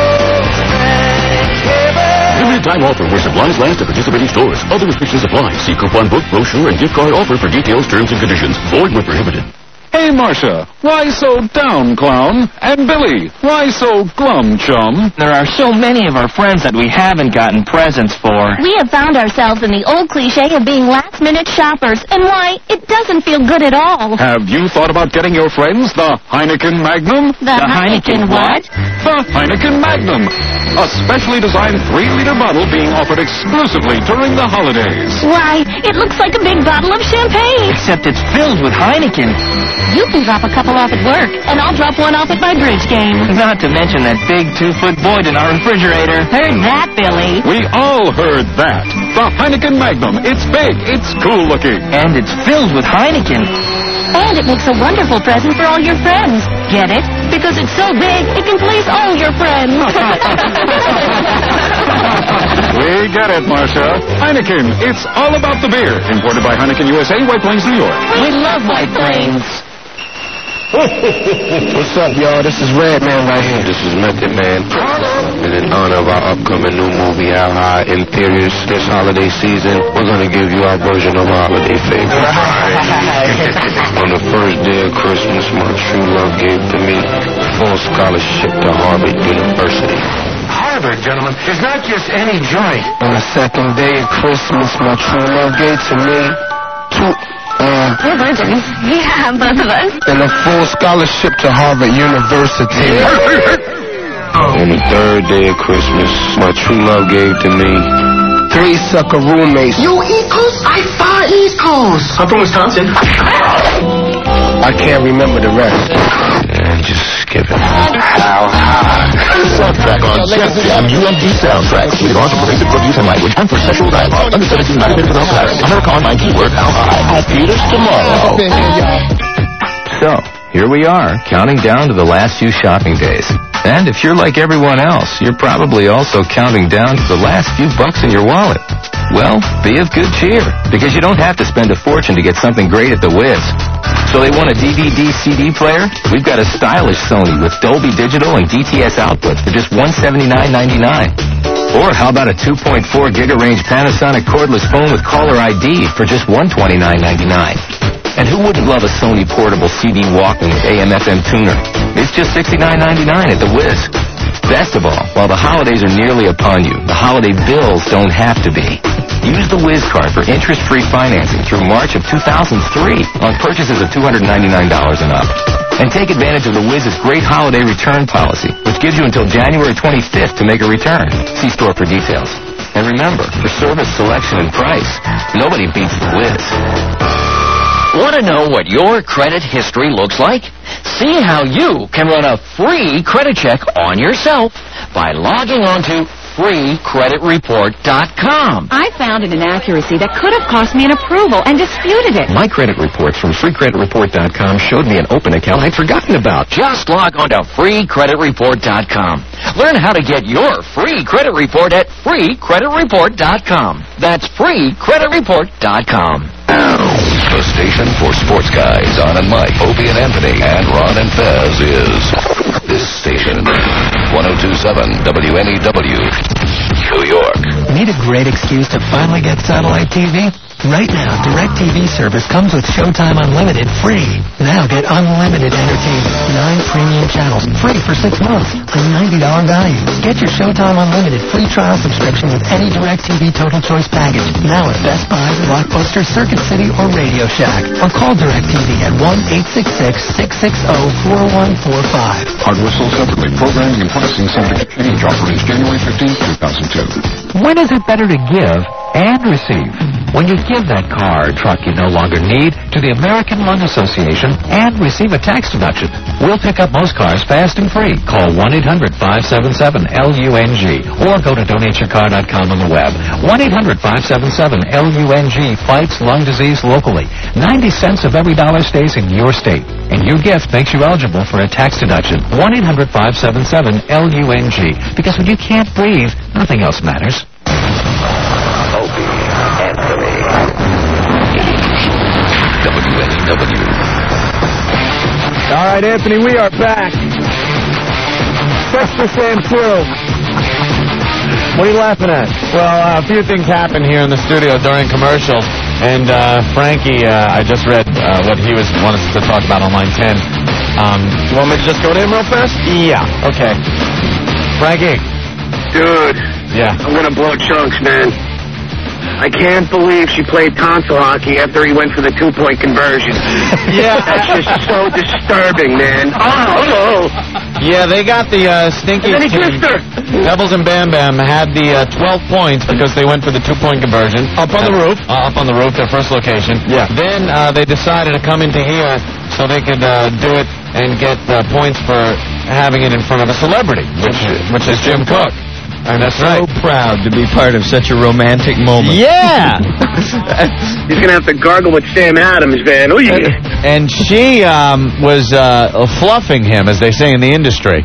Limited time offer where supplies last at participating stores. Other restrictions apply. See coupon book, brochure, and gift card offer for details, terms, and conditions. Void where prohibited. Hey, Marcia, why so down, clown? And Billy, why so glum, chum? There are so many of our friends that we haven't gotten presents for. We have found ourselves in the old cliche of being last-minute shoppers, and why, it doesn't feel good at all. Have you thought about getting your friends the Heineken Magnum? The, the Heineken, Heineken what? The Heineken Magnum, a specially designed three-liter bottle being offered exclusively during the holidays. Why, it looks like a big bottle of champagne. Except it's filled with Heineken. You can drop a couple off at work, and I'll drop one off at my bridge game. Not to mention that big two-foot void in our refrigerator. Heard that, Billy. We all heard that. The Heineken Magnum. It's big. It's cool-looking. And it's filled with Heineken. And it makes a wonderful present for all your friends. Get it? Because it's so big, it can please all your friends. We get it, Marcia. Heineken. It's all about the beer. Imported by Heineken U S A, White Plains, New York. We love White Plains. What's up, y'all? This is Redman right here. This is Method Man. And in honor of our upcoming new movie, How High in theaters this holiday season, we're going to give you our version of our holiday favorite. On the first day of Christmas, my true love gave to me full scholarship to Harvard University. Harvard, gentlemen, is not just any joint. On the second day of Christmas, my true love gave to me two... Uh, We're virgins. Yeah, both of us. And a full scholarship to Harvard University. On the third day of Christmas, my true love gave to me three sucker roommates. You East Coast? I far East Coast. I'm from Wisconsin. I can't remember the rest. And just skip it. How high? Soundtrack on Chef Jam U M D Soundtracks. With on for basic reviews and language and for sexual dialogue. Under seventeen, not admitted without parents. Americon, my keyword, How High. I'll see us tomorrow. So, here we are, counting down to the last few shopping days. And if you're like everyone else, you're probably also counting down to the last few bucks in your wallet. Well, be of good cheer, because you don't have to spend a fortune to get something great at the Wiz. So they want a D V D C D player? We've got a stylish Sony with Dolby Digital and D T S outputs for just one hundred seventy-nine ninety-nine. Or how about a two point four gigarange Panasonic cordless phone with caller I D for just one hundred twenty-nine ninety-nine? And who wouldn't love a Sony portable C D Walkman with A M F M tuner? It's just sixty-nine ninety-nine at the Wiz. Best of all, while the holidays are nearly upon you, the holiday bills don't have to be. Use the Wiz card for interest-free financing through March of two thousand three on purchases of two hundred ninety-nine dollars and up. And take advantage of the Wiz's great holiday return policy, which gives you until January twenty-fifth to make a return. See store for details. And remember, for service, selection, and price, nobody beats the Wiz. Want to know what your credit history looks like? See how you can run a free credit check on yourself by logging on to free credit report dot com. I found an inaccuracy that could have cost me an approval and disputed it. My credit reports from free credit report dot com showed me an open account I'd forgotten about. Just log on to free credit report dot com. Learn how to get your free credit report at free credit report dot com. That's free credit report dot com. The station for sports guys, Don and Mike, Opie and Anthony, and Ron and Fez is this station, one oh two point seven W N E W, New York. Need a great excuse to finally get satellite T V? Right now, DirecTV service comes with Showtime Unlimited free. Now get unlimited entertainment. Nine premium channels, free for six months. A ninety dollars value. Get your Showtime Unlimited free trial subscription with any DirecTV Total Choice package. Now at Best Buy, Blockbuster, Circuit City, or Radio Shack. Or call DirecTV at one eight six six, six six zero, four one four five. Hardware sold separately. Programming and pricing subject to change. Offer is January fifteenth, two thousand two. When is it better to give and receive? When you give that car or truck you no longer need to the American Lung Association and receive a tax deduction. We'll pick up most cars fast and free. Call one eight hundred, five seven seven, L U N G or go to donate your car dot com on the web. one eight hundred, five seven seven, L U N G fights lung disease locally. ninety cents of every dollar stays in your state. And your gift makes you eligible for a tax deduction. one eight hundred, five seven seven, L U N G. Because when you can't breathe, nothing else matters. Opie, Anthony, W N E W. All right, Anthony, we are back. Fresh for Sam True. What are you laughing at? Well, uh, a few things happened here in the studio during commercials, and uh, Frankie, uh, I just read uh, what he was wanted to talk about on line ten. Um, you want me to just go to him real fast? Yeah. Okay. Frankie. Dude. Yeah. I'm gonna blow chunks, man. I can't believe she played tonsil hockey after he went for the two-point conversion. Yeah. That's just so disturbing, man. Oh, Yeah, they got the uh, stinky And then he team. kissed her. Pebbles and Bam Bam had the uh, twelve points because they went for the two-point conversion. Up on the roof. Uh, up on the roof, their first location. Yeah. Then uh, they decided to come into here so they could uh, do it and get uh, points for having it in front of a celebrity, which which is Jim Cook. I'm That's so right. proud to be part of such a romantic moment. Yeah! he's going to have to gargle with Sam Adams, man. Ooh, yeah. And she um, was uh, fluffing him, as they say in the industry,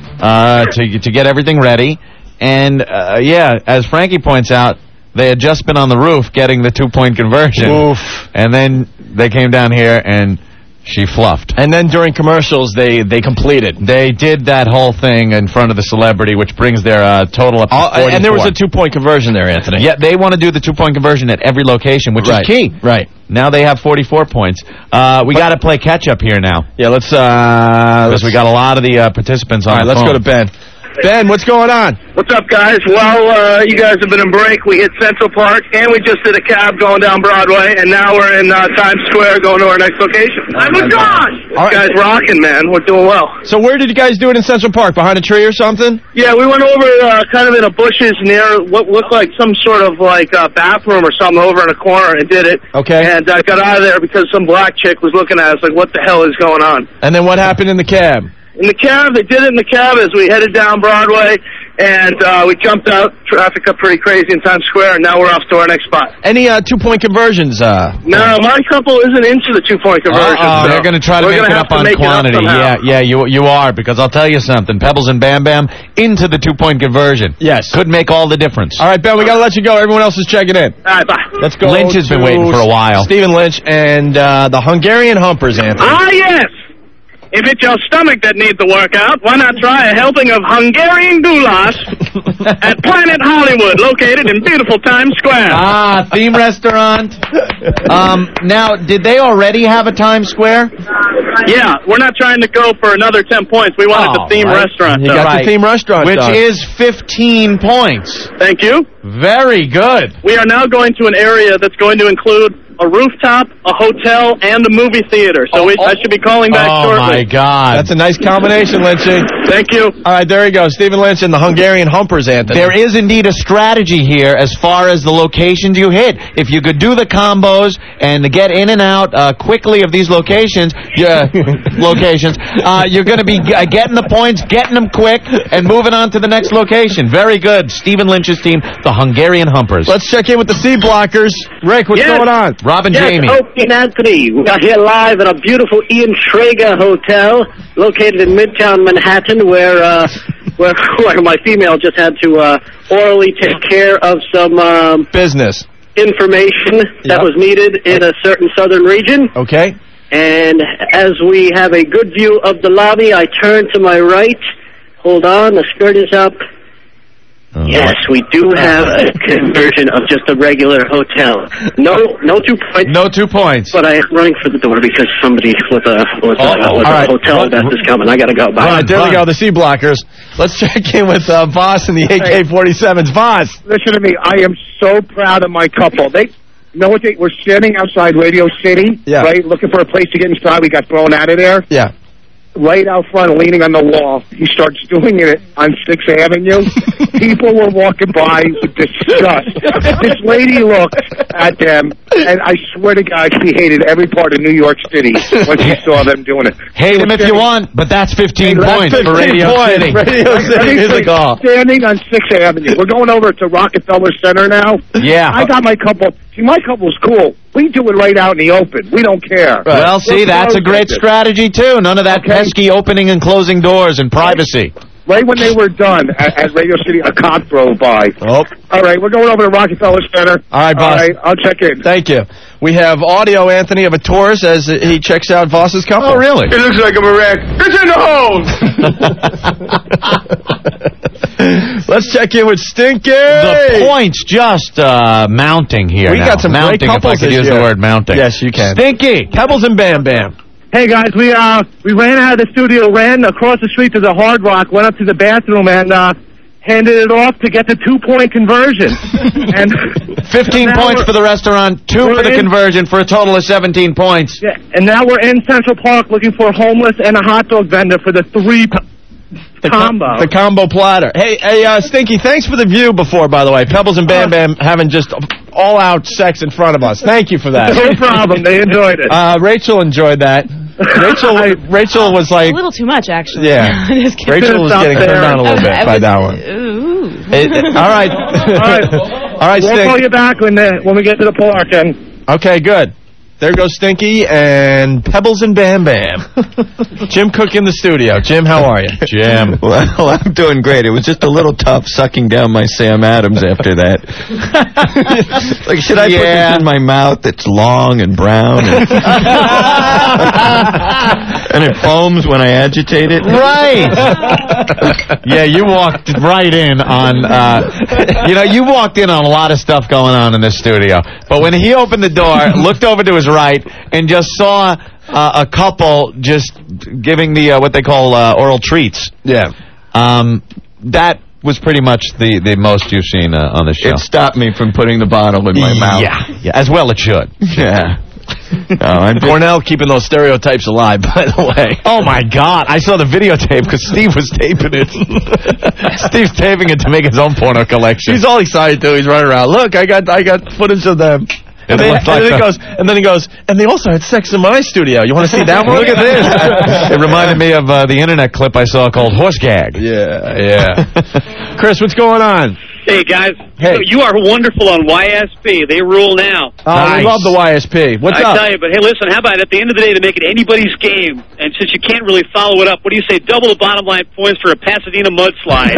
uh, to to get everything ready. And, uh, yeah, as Frankie points out, they had just been on the roof getting the two-point conversion. Oof. And then they came down here and she fluffed. And then during commercials, they, they completed. They did that whole thing in front of the celebrity, which brings their uh, total up to forty-four. And there was a two-point conversion there, Anthony. Yeah, they want to do the two-point conversion at every location, which Right. is key. Right. Now they have forty-four points. Uh, we got to play catch-up here now. Yeah, let's... uh Because we got a lot of the uh, participants on All right, the let's phone. go to Ben. Ben, what's going on? What's up, guys? Well, uh, you guys have been in break. We hit Central Park, and we just did a cab going down Broadway, and now we're in uh, Times Square going to our next location. Oh, my gosh! This All right. guy's rocking, man. We're doing well. So where did you guys do it in Central Park? Behind a tree or something? Yeah, we went over uh, kind of in the bushes near what looked like some sort of like uh, bathroom or something over in a corner and did it. Okay. And I uh, got out of there because some black chick was looking at us like, what the hell is going on? And then what happened in the cab? In the cab, they did it in the cab as we headed down Broadway, and uh, we jumped out, traffic got pretty crazy in Times Square, and now we're off to our next spot. Any uh, two-point conversions? Uh, No, my couple isn't into the two-point conversion. Uh-oh, so they're going to try to we're make gonna it have up to on make it up quantity. somehow. yeah, yeah, you you are, because I'll tell you something. Pebbles and Bam Bam into the two-point conversion. Yes. Could make all the difference. All right, Ben, we got to let you go. Everyone else is checking in. All right, bye. Let's go. Lynch has been to waiting for a while. Stephen Lynch and uh, the Hungarian Humpers, Anthony. Ah, yes! If it's your stomach that needs the workout, why not try a helping of Hungarian goulash at Planet Hollywood, located in beautiful Times Square. Ah, theme restaurant. Um, now, did they already have a Times Square? Yeah, we're not trying to go for another ten points. We wanted Oh, the theme right. restaurant. You though. got the theme restaurant Which done. is fifteen points. Thank you. Very good. We are now going to an area that's going to include a rooftop, a hotel, and a movie theater. So Oh, we, oh. I should be calling back Oh, shortly. my God. That's a nice combination, Lynchy. Thank you. All right, there you go. Stephen Lynch and the Hungarian Humpers, Anthony. There is indeed a strategy here as far as the locations you hit. If you could do the combos and get in and out uh, quickly of these locations, uh, locations, uh, you're going to be uh, getting the points, getting them quick, and moving on to the next location. Very good. Stephen Lynch's team, the Hungarian Humpers. Let's check in with the C Blockers. Rick, what's Yes. going on? Robin Yes, Jamie. Opie and Anthony. We are here live at a beautiful Ian Traeger Hotel located in Midtown Manhattan, where uh, where, where my female just had to uh, orally take care of some um, Business. information that Yep. was needed in a certain southern region. Okay. And as we have a good view of the lobby, I turn to my right. Hold on, the skirt is up. Oh. Yes, we do have a conversion of just a regular hotel. No, no two points. No two points. But I am running for the door because somebody with a with a, Uh-oh. with All a right. hotel guest is coming. I got to go. Bye. All right, there we go, the C Blockers. Let's check in with uh, Voss and the A K forty-sevens. Voss. Listen to me. I am so proud of my couple. They, you know what? They were standing outside Radio City, Yeah. right, looking for a place to get inside. We got thrown out of there. Yeah. Right out front, leaning on the wall. He starts doing it on Sixth Avenue. People were walking by with disgust. This lady looked at them, and I swear to God, she hated every part of New York City when she saw them doing it. Hate him if you want, but that's fifteen Hey, that's points for fifteen Radio points. City. Radio City Music Hall. Standing on Sixth Avenue. We're going over to Rockefeller Center now. Yeah. I got my couple. See, my couple's cool. We do it right out in the open. We don't care. Well, see, We're that's a great closed. strategy, too. None of that Okay. pesky opening and closing doors and privacy. Right when they were done at, at Radio City, a cop drove by. Oh. All right, we're going over to Rockefeller Center. All right, boss. All right, I'll check in. Thank you. We have audio, Anthony, of a Taurus as he checks out Voss's couple. Oh, really? It looks like I'm a wreck. It's in the hole! Let's check in with Stinky. The points just uh, mounting here. We now. got some mounting, great couples if I could this use year. the word mounting. Yes, you can. Stinky. Pebbles and Bam Bam. Hey guys, we uh we ran out of the studio, ran across the street to the Hard Rock, went up to the bathroom, and uh handed it off to get the two-point conversion. And fifteen now points we're- for the restaurant, two we're for the in- conversion, for a total of seventeen points. Yeah, and now we're in Central Park looking for a homeless and a hot dog vendor for the three p- The com- combo. the combo platter. Hey, hey, uh, Stinky, thanks for the view before, by the way. Pebbles and Bam Bam having just all-out sex in front of us. Thank you for that. No problem. They enjoyed it. Uh, Rachel enjoyed that. Rachel Rachel was like... A little too much, actually. Yeah. Just kidding. Rachel was getting turned on a little bit I by was- that one. Ooh. It- it- all right. All right. All right, We'll Stink. call you back when the, when we get to the park. And Okay, good. There goes Stinky and Pebbles and Bam Bam. Jim Cook in the studio. Jim, how are you? Jim. Well, I'm doing great. It was just a little tough sucking down my Sam Adams after that. Like, should I put Yeah. this in my mouth? It's long and brown. And, and it foams when I agitate it. Right. Yeah, you walked right in on, uh, you know, you walked in on a lot of stuff going on in this studio. But when he opened the door, looked over to his right, and just saw uh, a couple just giving the, uh, what they call uh, oral treats. Yeah. Um, that was pretty much the, the most you've seen uh, on the show. It stopped me from putting the bottle in my mouth. Yeah, yeah, as well it should. Yeah. Oh, I'm just- Cornell keeping those stereotypes alive, by the way. Oh, my God. I saw the videotape because Steve was taping it. Steve's taping it to make his own porno collection. He's all excited, too. He's running around. Look, I got I got footage of them. And, It then, looked and, like then he the- goes, and then he goes, and they also had sex in my studio. You want to see that one? Look at this. It reminded me of uh, the internet clip I saw called Horse Gag. Yeah, yeah. Chris, what's going on? Hey, guys. Hey. So you are wonderful on Y S P. They rule now. Oh, Nice. we love the Y S P. What's I up? tell you, but hey, listen, how about at the end of the day to make it anybody's game? And since you can't really follow it up, what do you say? Double the bottom line points for a Pasadena mudslide.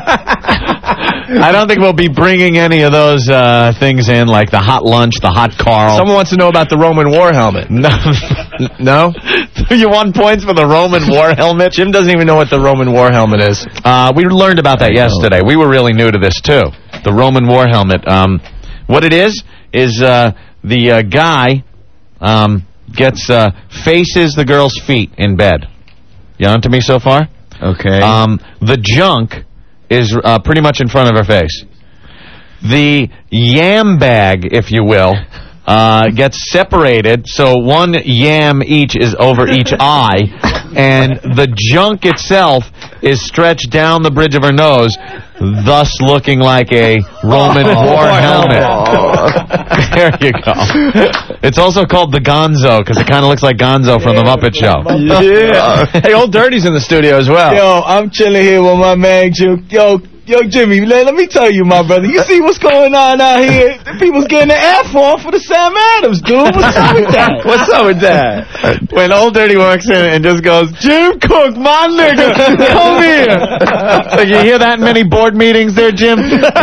I don't think we'll be bringing any of those uh, things in, like the hot lunch, the hot Carl. Someone wants to know about the Roman war helmet. No. No? You won points for the Roman war helmet? Jim doesn't even know what the Roman war helmet is. Uh, we learned about that yesterday. We were really new to this, too. The Roman war helmet. Um, what it is, is uh, the uh, guy um, gets uh, faces the girl's feet in bed. You on to me so far? Okay. Um, the junk is uh, pretty much in front of her face. The yam bag, if you will, uh, gets separated, so one yam each is over each eye, and the junk itself is stretched down the bridge of her nose, thus looking like a Roman Oh, war helmet. oh. There you go. It's also called the Gonzo, because it kind of looks like Gonzo from the Muppet Show. Yeah. Hey, Old Dirty's in the studio as well. Yo, I'm chilling here with my man, Jim. Yo, yo, Jimmy, let, let me tell you, my brother. You see what's going on out here? People's getting the F off for the Sam Adams, dude. What's up with that? What's up with that? When Old Dirty walks in and just goes, Jim Cook, my nigga, come here. Like, you hear that in many board meetings there, Jim?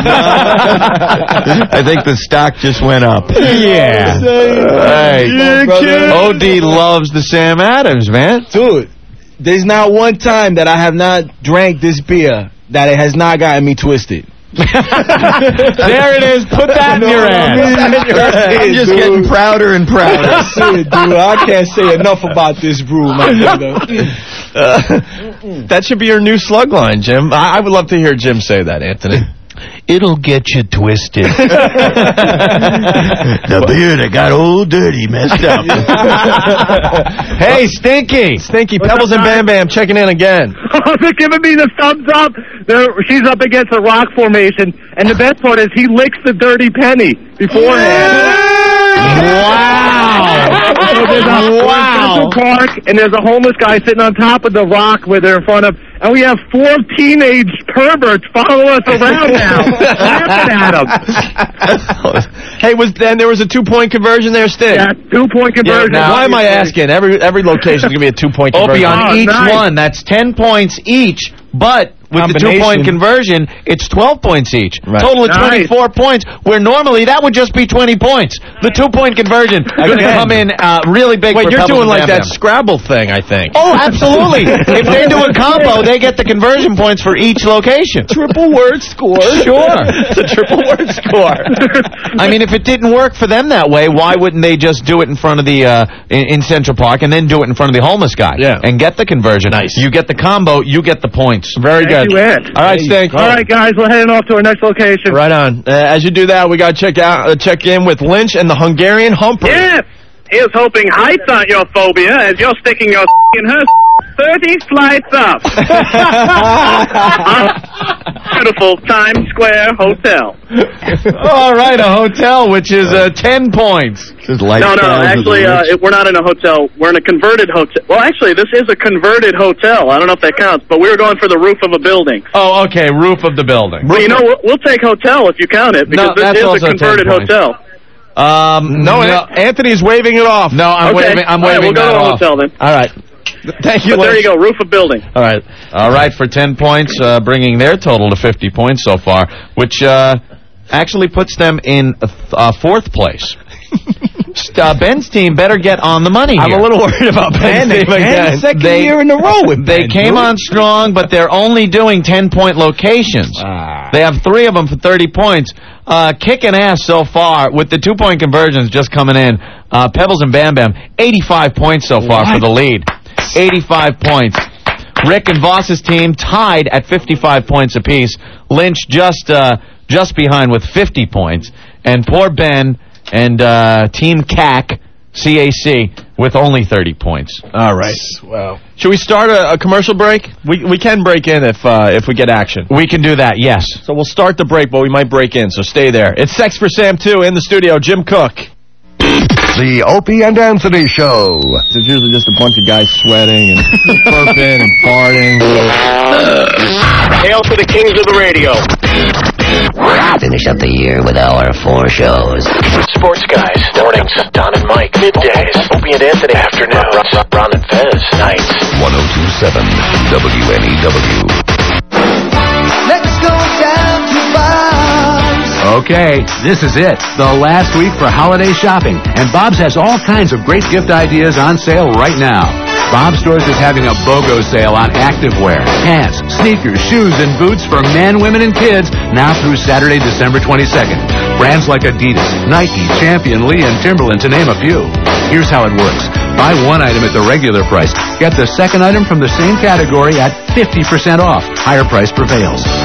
I think the stock just went up. Yeah. Hey, Yeah, kid. O D loves the Sam Adams, man. Dude, there's not one time that I have not drank this beer that it has not gotten me twisted. There it is. Put that in your ass. I'm just getting prouder and prouder. That's it, dude. I can't say enough about this brew, my brother. Uh, that should be your new slug line, Jim. I, I would love to hear Jim say that, Anthony. It'll get you twisted. The beer that got Old Dirty messed up. Hey, Stinky. Stinky, Pebbles and Bam Bam checking in again. Oh, they're giving me the thumbs up. They're, she's up against a rock formation, and the best part is he licks the dirty penny beforehand. Wow. So there's a Wow. Central Park, and there's a homeless guy sitting on top of the rock where they're in front of, and we have four teenage perverts follow us around now, laughing at them. Hey, was then there was a two-point conversion there, Sting? Yeah, two-point conversion. Yeah, why am I asking? Every every location is going to be a two-point Opie, conversion. on Oh, each nice. one, that's ten points each, but with the two-point conversion, it's twelve points each. Right. Total of Nice. twenty-four points, where normally that would just be twenty points. The two-point conversion going to Again. come in uh, really big Wait, for you're Pebbles doing and like Bam that Bam. Scrabble thing, I think. Oh, absolutely. If they do a combo, they get the conversion points for each location. Triple word score. Sure. It's a triple word score. I mean, if it didn't work for them that way, why wouldn't they just do it in front of the uh, in, in Central Park and then do it in front of the homeless guy? Yeah. And get the conversion. Nice. You get the combo, you get the points. Very Thank good. you, Ed. All right, Stink. All right, guys, we're heading off to our next location. Right on. Uh, as you do that, we got to check out, uh, check in with Lynch and the Hungarian Humper. Yes. Here's hoping heights aren't your phobia as you're sticking your in her thirty flights up. Beautiful Times Square Hotel. All right, a hotel, which is uh, ten points. No, no, actually, uh, it, we're not in a hotel. We're in a converted hotel. Well, actually, this is a converted hotel. I don't know if that counts, but we were going for the roof of a building. Oh, okay, roof of the building. Well, you know, we'll, we'll take hotel if you count it, because No, this that's is a also converted ten points. hotel. Um, No, no, An- Anthony's waving it off. no, I'm Okay. waving. I'm All right, waving we'll go that to a off. hotel then. All right. Thank you, But there Lynch. you go, roof of building. All right. All right, for ten points, uh, bringing their total to fifty points so far, which uh, actually puts them in uh, uh, fourth place. uh, Ben's team better get on the money here. I'm a little worried about Ben's And team again. second They- year in a row with They Ben, came dude. on strong, but they're only doing ten-point locations. Ah. They have three of them for thirty points. Uh, kicking ass so far, with the two-point conversions just coming in. Uh, Pebbles and Bam Bam, eighty-five points so far for the lead. eighty-five points. Rick and Voss's team tied at fifty-five points apiece. Lynch just uh, just behind with fifty points. And poor Ben and uh, Team C A C, C A C, with only thirty points. All right. Wow. Should we start a, a commercial break? We we can break in if uh, if we get action. We can do that, yes. So we'll start the break, but we might break in, so stay there. It's Sex for Sam two in the studio, Jim Cook. The Opie and Anthony Show. There's usually just a bunch of guys sweating and burping and farting. Hail to the kings of the radio. Finish up the year with our four shows. Sports Guys, mornings. Don and Mike, middays. Opie and Anthony, afternoon. Ron, Ron and Fez, nights. one oh two point seven W N E W. Let's go down to Bob's. Okay, this is it. The last week for holiday shopping. And Bob's has all kinds of great gift ideas on sale right now. Bob's Stores is having a BOGO sale on activewear, pants, sneakers, shoes, and boots for men, women, and kids now through Saturday, December twenty-second. Brands like Adidas, Nike, Champion, Lee, and Timberland, to name a few. Here's how it works. Buy one item at the regular price. Get the second item from the same category at fifty percent off. Higher price prevails.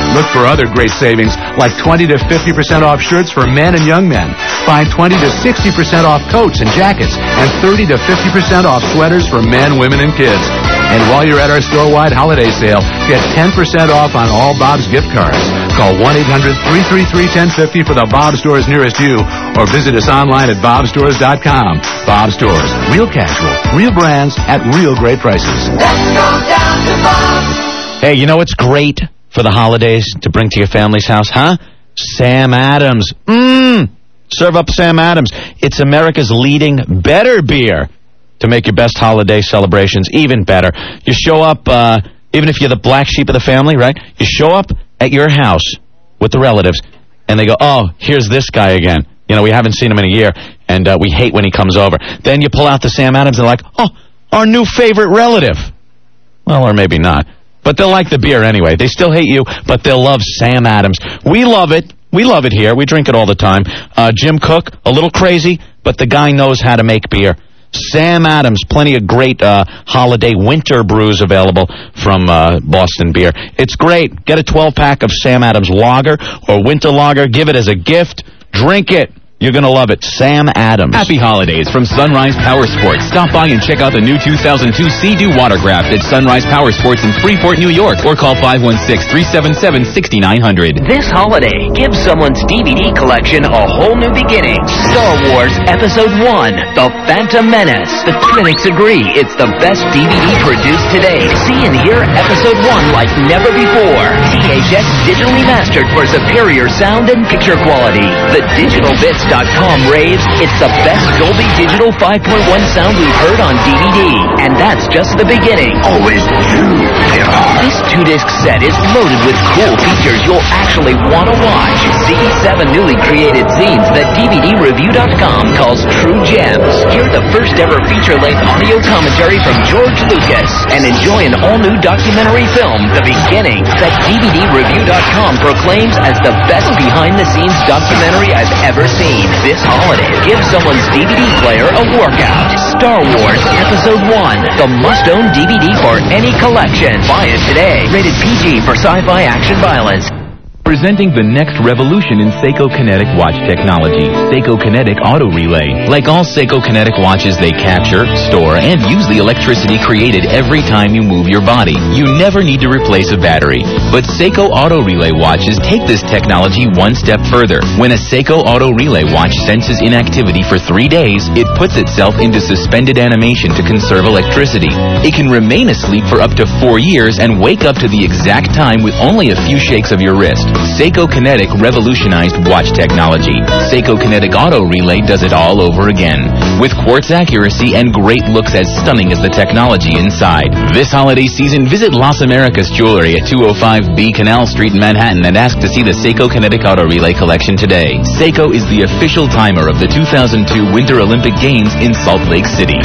Look for other great savings like twenty to fifty percent off shirts for men and young men. Find twenty to sixty percent off coats and jackets and thirty to fifty percent off sweaters for men, women, and kids. And while you're at our store-wide holiday sale, get ten percent off on all Bob's gift cards. Call one eight hundred, three three three, one zero five zero for the Bob stores nearest you or visit us online at bob stores dot com. Bob Stores. Real casual, real brands at real great prices. Let's go down to Bob's. Hey, you know what's great for the holidays to bring to your family's house, huh? Sam Adams. Mmm. Serve up Sam Adams. It's America's leading better beer to make your best holiday celebrations even better. You show up, uh, even if you're the black sheep of the family, right? You show up at your house with the relatives, and they go, oh, here's this guy again. You know, we haven't seen him in a year, and uh, we hate when he comes over. Then you pull out the Sam Adams, and they're like, oh, our new favorite relative. Well, or maybe not. But they'll like the beer anyway. They still hate you, but they'll love Sam Adams. We love it. We love it here. We drink it all the time. Uh, Jim Cook, a little crazy, but the guy knows how to make beer. Sam Adams, plenty of great uh, holiday winter brews available from uh, Boston Beer. It's great. Get a twelve-pack of Sam Adams Lager or Winter Lager. Give it as a gift. Drink it. You're going to love it. Sam Adams. Happy holidays from Sunrise Power Sports. Stop by and check out the new two thousand two Sea-Doo Watercraft at Sunrise Power Sports in Freeport, New York, or call five one six, three seven seven, six nine zero zero. This holiday, give someone's D V D collection a whole new beginning. Star Wars Episode one, The Phantom Menace. The critics agree it's the best D V D produced today. See and hear Episode one like never before. T H X digitally mastered for superior sound and picture quality. The Digital Bits dot com raves it's the best Dolby Digital five point one sound we've heard on D V D. And that's just the beginning. Always two. This two-disc set is loaded with cool features you'll actually want to watch. See seven newly created scenes that D V D review dot com calls true gems. Hear the first-ever feature-length audio commentary from George Lucas. And enjoy an all-new documentary film, The Beginning, that D V D review dot com proclaims as the best behind-the-scenes documentary I've ever seen. This holiday, give someone's D V D player a workout. Star Wars Episode one, the must-own D V D for any collection. Buy it today. Rated P G for sci-fi action violence. Presenting the next revolution in Seiko Kinetic watch technology, Seiko Kinetic Auto Relay. Like all Seiko Kinetic watches, they capture, store, and use the electricity created every time you move your body. You never need to replace a battery. But Seiko Auto Relay watches take this technology one step further. When a Seiko Auto Relay watch senses inactivity for three days, it puts itself into suspended animation to conserve electricity. It can remain asleep for up to four years and wake up to the exact time with only a few shakes of your wrist. Seiko Kinetic revolutionized watch technology. Seiko Kinetic Auto Relay does it all over again. With quartz accuracy and great looks as stunning as the technology inside. This holiday season, visit Las Americas Jewelry at two oh five B Canal Street in Manhattan and ask to see the Seiko Kinetic Auto Relay collection today. Seiko is the official timer of the two thousand two Winter Olympic Games in Salt Lake City.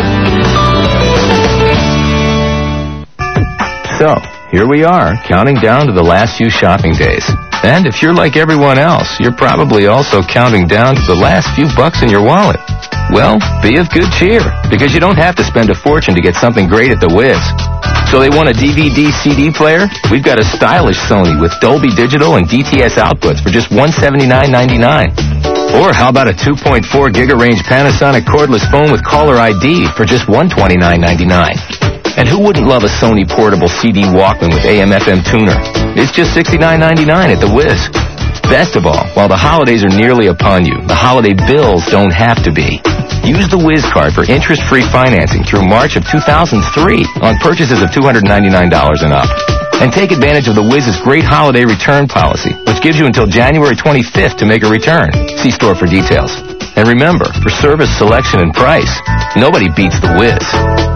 So, here we are, counting down to the last few shopping days. And if you're like everyone else, you're probably also counting down to the last few bucks in your wallet. Well, be of good cheer, because you don't have to spend a fortune to get something great at the Wiz. So they want a D V D C D player? We've got a stylish Sony with Dolby Digital and D T S outputs for just one hundred seventy-nine ninety-nine. Or how about a two point four gigarange Panasonic cordless phone with caller I D for just one hundred twenty-nine ninety-nine? And who wouldn't love a Sony portable C D Walkman with A M F M tuner? It's just sixty-nine ninety-nine at the Wiz. Best of all, while the holidays are nearly upon you, the holiday bills don't have to be. Use the Wiz card for interest-free financing through March of two thousand three on purchases of two hundred ninety-nine dollars and up. And take advantage of the Wiz's great holiday return policy, which gives you until January twenty-fifth to make a return. See store for details. And remember, for service, selection, and price, nobody beats the Wiz.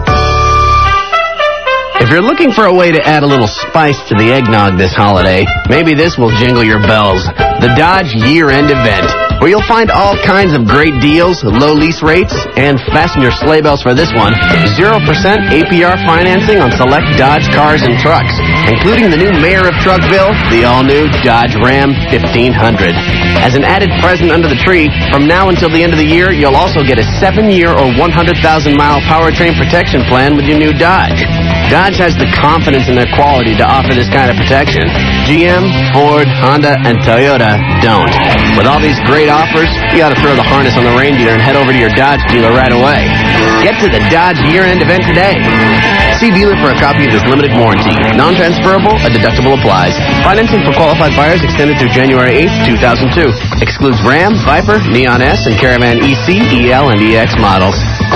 If you're looking for a way to add a little spice to the eggnog this holiday, maybe this will jingle your bells. The Dodge Year-End Event, where you'll find all kinds of great deals, low lease rates, and fasten your sleigh bells for this one, zero percent A P R financing on select Dodge cars and trucks, including the new Mayor of Truckville, the all-new Dodge Ram fifteen hundred. As an added present under the tree, from now until the end of the year, you'll also get a seven-year or one hundred thousand mile powertrain protection plan with your new Dodge. Dodge has the confidence in their quality to offer this kind of protection. G M, Ford, Honda, and Toyota don't. With all these great offers, you ought to throw the harness on the reindeer and head over to your Dodge dealer right away. Get to the Dodge year-end event today. See dealer for a copy of this limited warranty. Non-transferable, a deductible applies. Financing for qualified buyers extended through January eighth, two thousand two. Excludes Ram, Viper, Neon S, and Caravan E C, E L, and E X models.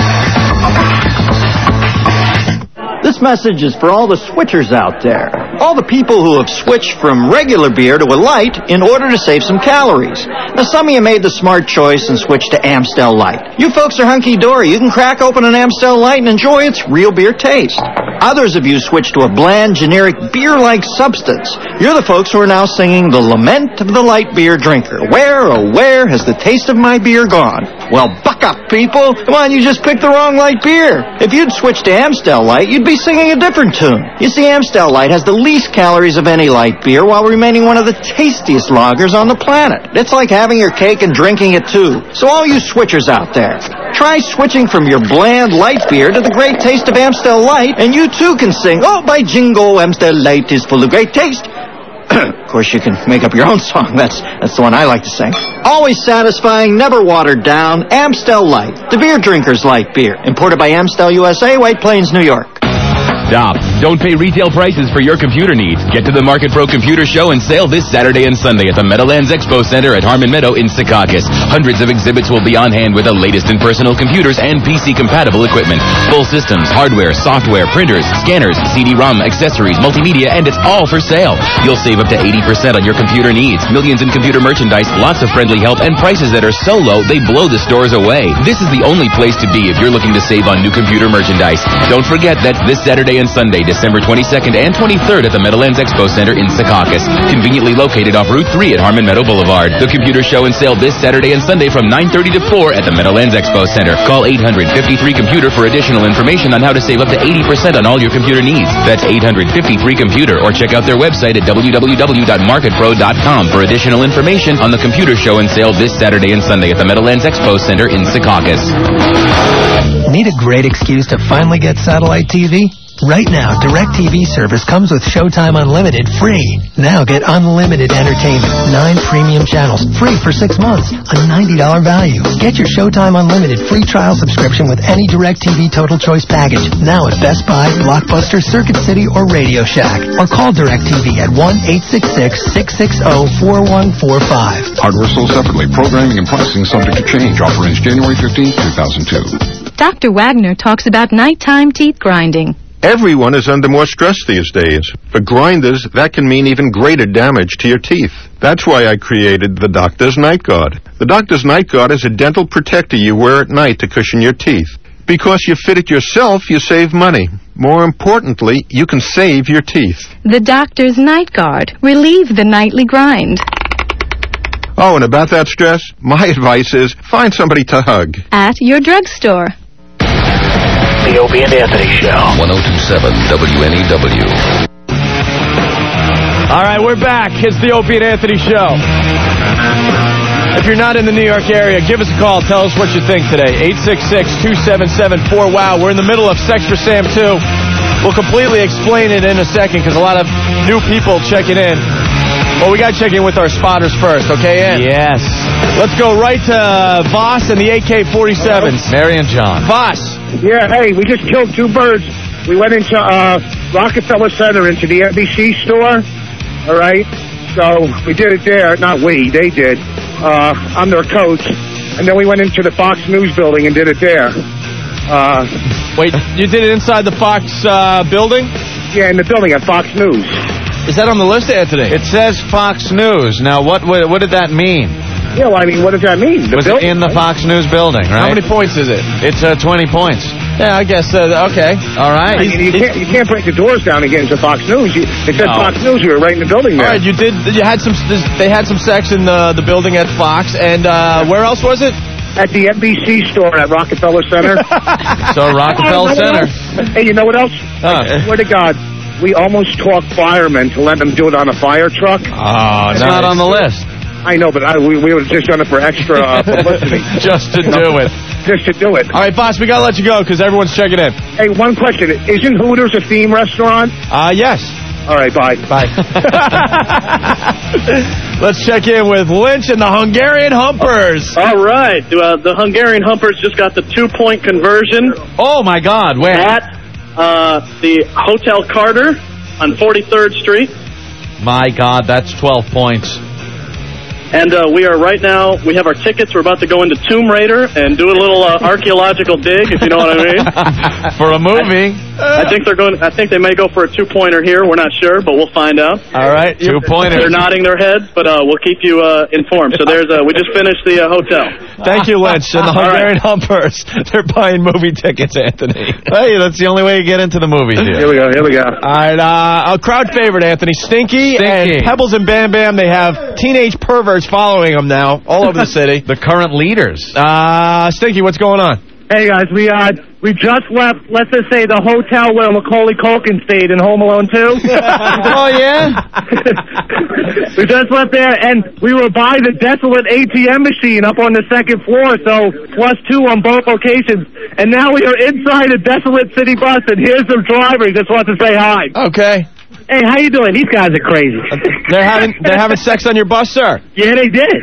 This message is for all the switchers out there. All the people who have switched from regular beer to a light in order to save some calories. Now, some of you made the smart choice and switched to Amstel Light. You folks are hunky-dory. You can crack open an Amstel Light and enjoy its real beer taste. Others of you switched to a bland, generic, beer-like substance. You're the folks who are now singing the lament of the light beer drinker. Where, oh, where has the taste of my beer gone? Well, buck up, people. Come on, you just picked the wrong light beer. If you'd switched to Amstel Light, you'd be singing a different tune. You see, Amstel Light has the least calories of any light beer while remaining one of the tastiest lagers on the planet. It's like having your cake and drinking it too. So all you switchers out there, try switching from your bland light beer to the great taste of Amstel Light, and you too can sing, oh, by jingo, Amstel Light is full of great taste. Of course, you can make up your own song. That's that's the one I like to sing. Always satisfying, never watered down, Amstel Light, the beer drinker's light beer. Imported by Amstel U S A, White Plains, New York. Stop. Don't pay retail prices for your computer needs. Get to the Market Pro Computer Show and Sale this Saturday and Sunday at the Meadowlands Expo Center at Harmon Meadow in Secaucus. Hundreds of exhibits will be on hand with the latest in personal computers and P C-compatible equipment. Full systems, hardware, software, printers, scanners, C D ROM, accessories, multimedia, and it's all for sale. You'll save up to eighty percent on your computer needs. Millions in computer merchandise, lots of friendly help, and prices that are so low they blow the stores away. This is the only place to be if you're looking to save on new computer merchandise. Don't forget that this Saturday and Sunday, December twenty-second and twenty-third at the Meadowlands Expo Center in Secaucus, conveniently located off Route three at Harmon Meadow Boulevard. The computer show and sale this Saturday and Sunday from nine thirty to four at the Meadowlands Expo Center. Call eight hundred, fifty-three, computer for additional information on how to save up to eighty percent on all your computer needs. That's eight hundred, fifty-three, computer, or check out their website at w w w dot market pro dot com for additional information on the computer show and sale this Saturday and Sunday at the Meadowlands Expo Center in Secaucus. Need a great excuse to finally get satellite T V? Right now, DirecTV service comes with Showtime Unlimited free. Now get unlimited entertainment, nine premium channels, free for six months, a ninety dollars value. Get your Showtime Unlimited free trial subscription with any DirecTV Total Choice package. Now at Best Buy, Blockbuster, Circuit City, or Radio Shack. Or call DirecTV at one eight six six, six six zero, four one four five. Hardware sold separately. Programming and pricing subject to change. Offer ends January fifteenth, two thousand two. Doctor Wagner talks about nighttime teeth grinding. Everyone is under more stress these days. For grinders, that can mean even greater damage to your teeth. That's why I created the Doctor's Night Guard. The Doctor's Night Guard is a dental protector you wear at night to cushion your teeth. Because you fit it yourself, you save money. More importantly, you can save your teeth. The Doctor's Night Guard. Relieve the nightly grind. Oh, and about that stress, my advice is find somebody to hug. At your drugstore. The Opie and Anthony Show. one oh two point seven W N E W. All right, we're back. It's the Opie and Anthony Show. If you're not in the New York area, give us a call. Tell us what you think today. eight six six, two seven seven, four wow. We're in the middle of Sex for Sam two. We'll completely explain it in a second because a lot of new people checking in. Well, we got to check in with our spotters first, okay, Ann? Yes. Let's go right to uh, Voss and the A K forty-sevens. Mary and John. Voss. Yeah, hey, we just killed two birds. We went into uh, Rockefeller Center, into the N B C store, all right? So we did it there. Not we, they did. Uh, I'm their coach. And then we went into the Fox News building and did it there. Uh, Wait, you did it inside the Fox uh, building? Yeah, in the building at Fox News. Is that on the list, Anthony? It says Fox News. Now, what what, what did that mean? Yeah, well, I mean, what does that mean? The Was building, it in the right? Fox News building, right? How many points is it? It's uh, twenty points. Yeah, I guess, uh, okay. All right. I mean, you can't, you can't break the doors down and get into Fox News. You, it said No. Fox News. You were right in the building there. All right, you did. You had some. They had some sex in the the building at Fox, and uh, where else was it? At the N B C store at Rockefeller Center. So Rockefeller Center. Hey, you know what else? Huh. I swear to God, we almost talked firemen to let them do it on a fire truck. Oh, it's not on the list. I know, but I, we, we were just done it for extra uh, publicity. Just to do it. just to do it. All right, boss, we got to let you go because everyone's checking in. Hey, one question. Isn't Hooters a theme restaurant? Uh, yes. All right, bye. Bye. Let's check in with Lynch and the Hungarian Humpers. All right. Uh, the Hungarian Humpers just got the two-point conversion. Oh, my God. Where? At uh, the Hotel Carter on forty-third Street. My God, that's twelve points. And uh, we are right now, we have our tickets. We're about to go into Tomb Raider and do a little uh, archaeological dig, if you know what I mean. For a movie. I, I think they're going. I think they may go for a two-pointer here. We're not sure, but we'll find out. All right. Two-pointer. They're nodding their heads, but uh, we'll keep you uh, informed. So there's uh, we just finished the uh, hotel. Thank you, Lynch. And the Hungarian right. Humpers, they're buying movie tickets, Anthony. Hey, that's the only way you get into the movies here. Here we go, here we go. All right, uh, a crowd favorite, Anthony. Stinky, Stinky. and Pebbles and Bam Bam, they have teenage perverts following them now all over the city. The current leaders. Uh, Stinky, what's going on? Hey, guys, we uh, we just left, let's just say, the hotel where Macaulay Culkin stayed in Home Alone two. Oh, yeah? We just left there, and we were by the desolate A T M machine up on the second floor, so plus two on both locations. And now we are inside a desolate city bus, and here's the driver. He just wants to say hi. Okay. Hey, how you doing? These guys are crazy. They're having they're having sex on your bus, sir? Yeah, they did.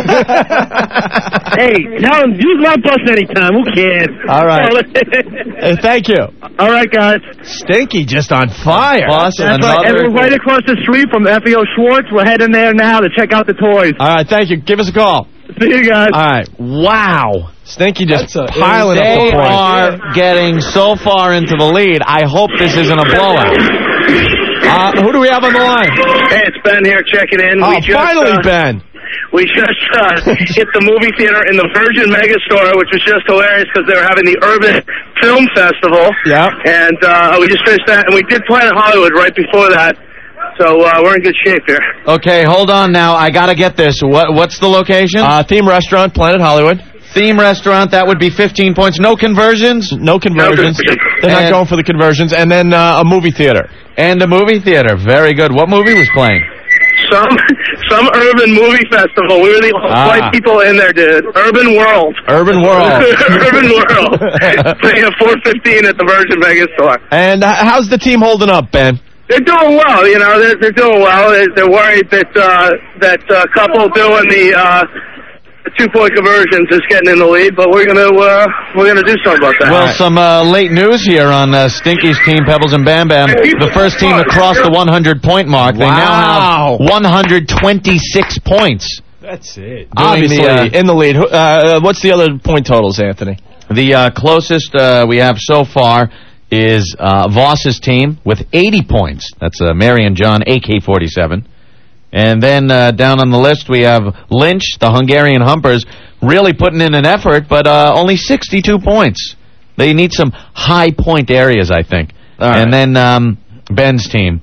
Hey, tell them, use my bus anytime. Who cares? All right. Hey, thank you. All right, guys. Stinky just on fire. Bus That's right. And we're right across the street from F E O Schwartz. We're heading there now to check out the toys. All right, thank you. Give us a call. See you guys. All right. Wow. Stinky just a, piling up they the points. are getting so far into the lead. I hope this isn't a blowout. Uh, who do we have on the line? Hey, it's Ben here checking in. Oh, we just, finally, uh, Ben. We just uh, hit the movie theater in the Virgin Megastore, which was just hilarious because they were having the Urban Film Festival. Yeah. And uh, we just finished that, and we did Planet Hollywood right before that. So uh, we're in good shape here. Okay, hold on now. I got to get this. What What's the location? Uh, theme restaurant, Planet Hollywood. Theme restaurant, that would be fifteen points. No conversions? No conversions. No conversions. They're not And- going for the conversions. And then uh, a movie theater. And a movie theater. Very good. What movie was playing? Some some urban movie festival. We were the Ah. white people in there, dude. Urban World. Urban World. Urban World. Playing at four fifteen at the Virgin Megastore. And uh, how's the team holding up, Ben? They're doing well, you know. They're they're doing well. They're, they're worried that uh, that uh, couple doing the uh, two-point conversions is getting in the lead, but we're gonna uh, we're gonna do something about that. Well, some uh, late news here on uh, Stinky's team, Pebbles and Bam Bam. The first team to cross the one hundred point mark. They now have one hundred twenty-six points. That's it. Doing Obviously, the, uh, in the lead. Who- Uh, what's the other point totals, Anthony? The uh, closest uh, we have so far is uh, Voss's team with eighty points. That's uh, Mary and John, A K forty-seven. And then uh, down on the list we have Lynch, the Hungarian Humpers, really putting in an effort, but uh, only sixty-two points. They need some high point areas, I think. All right. And then um, Ben's team.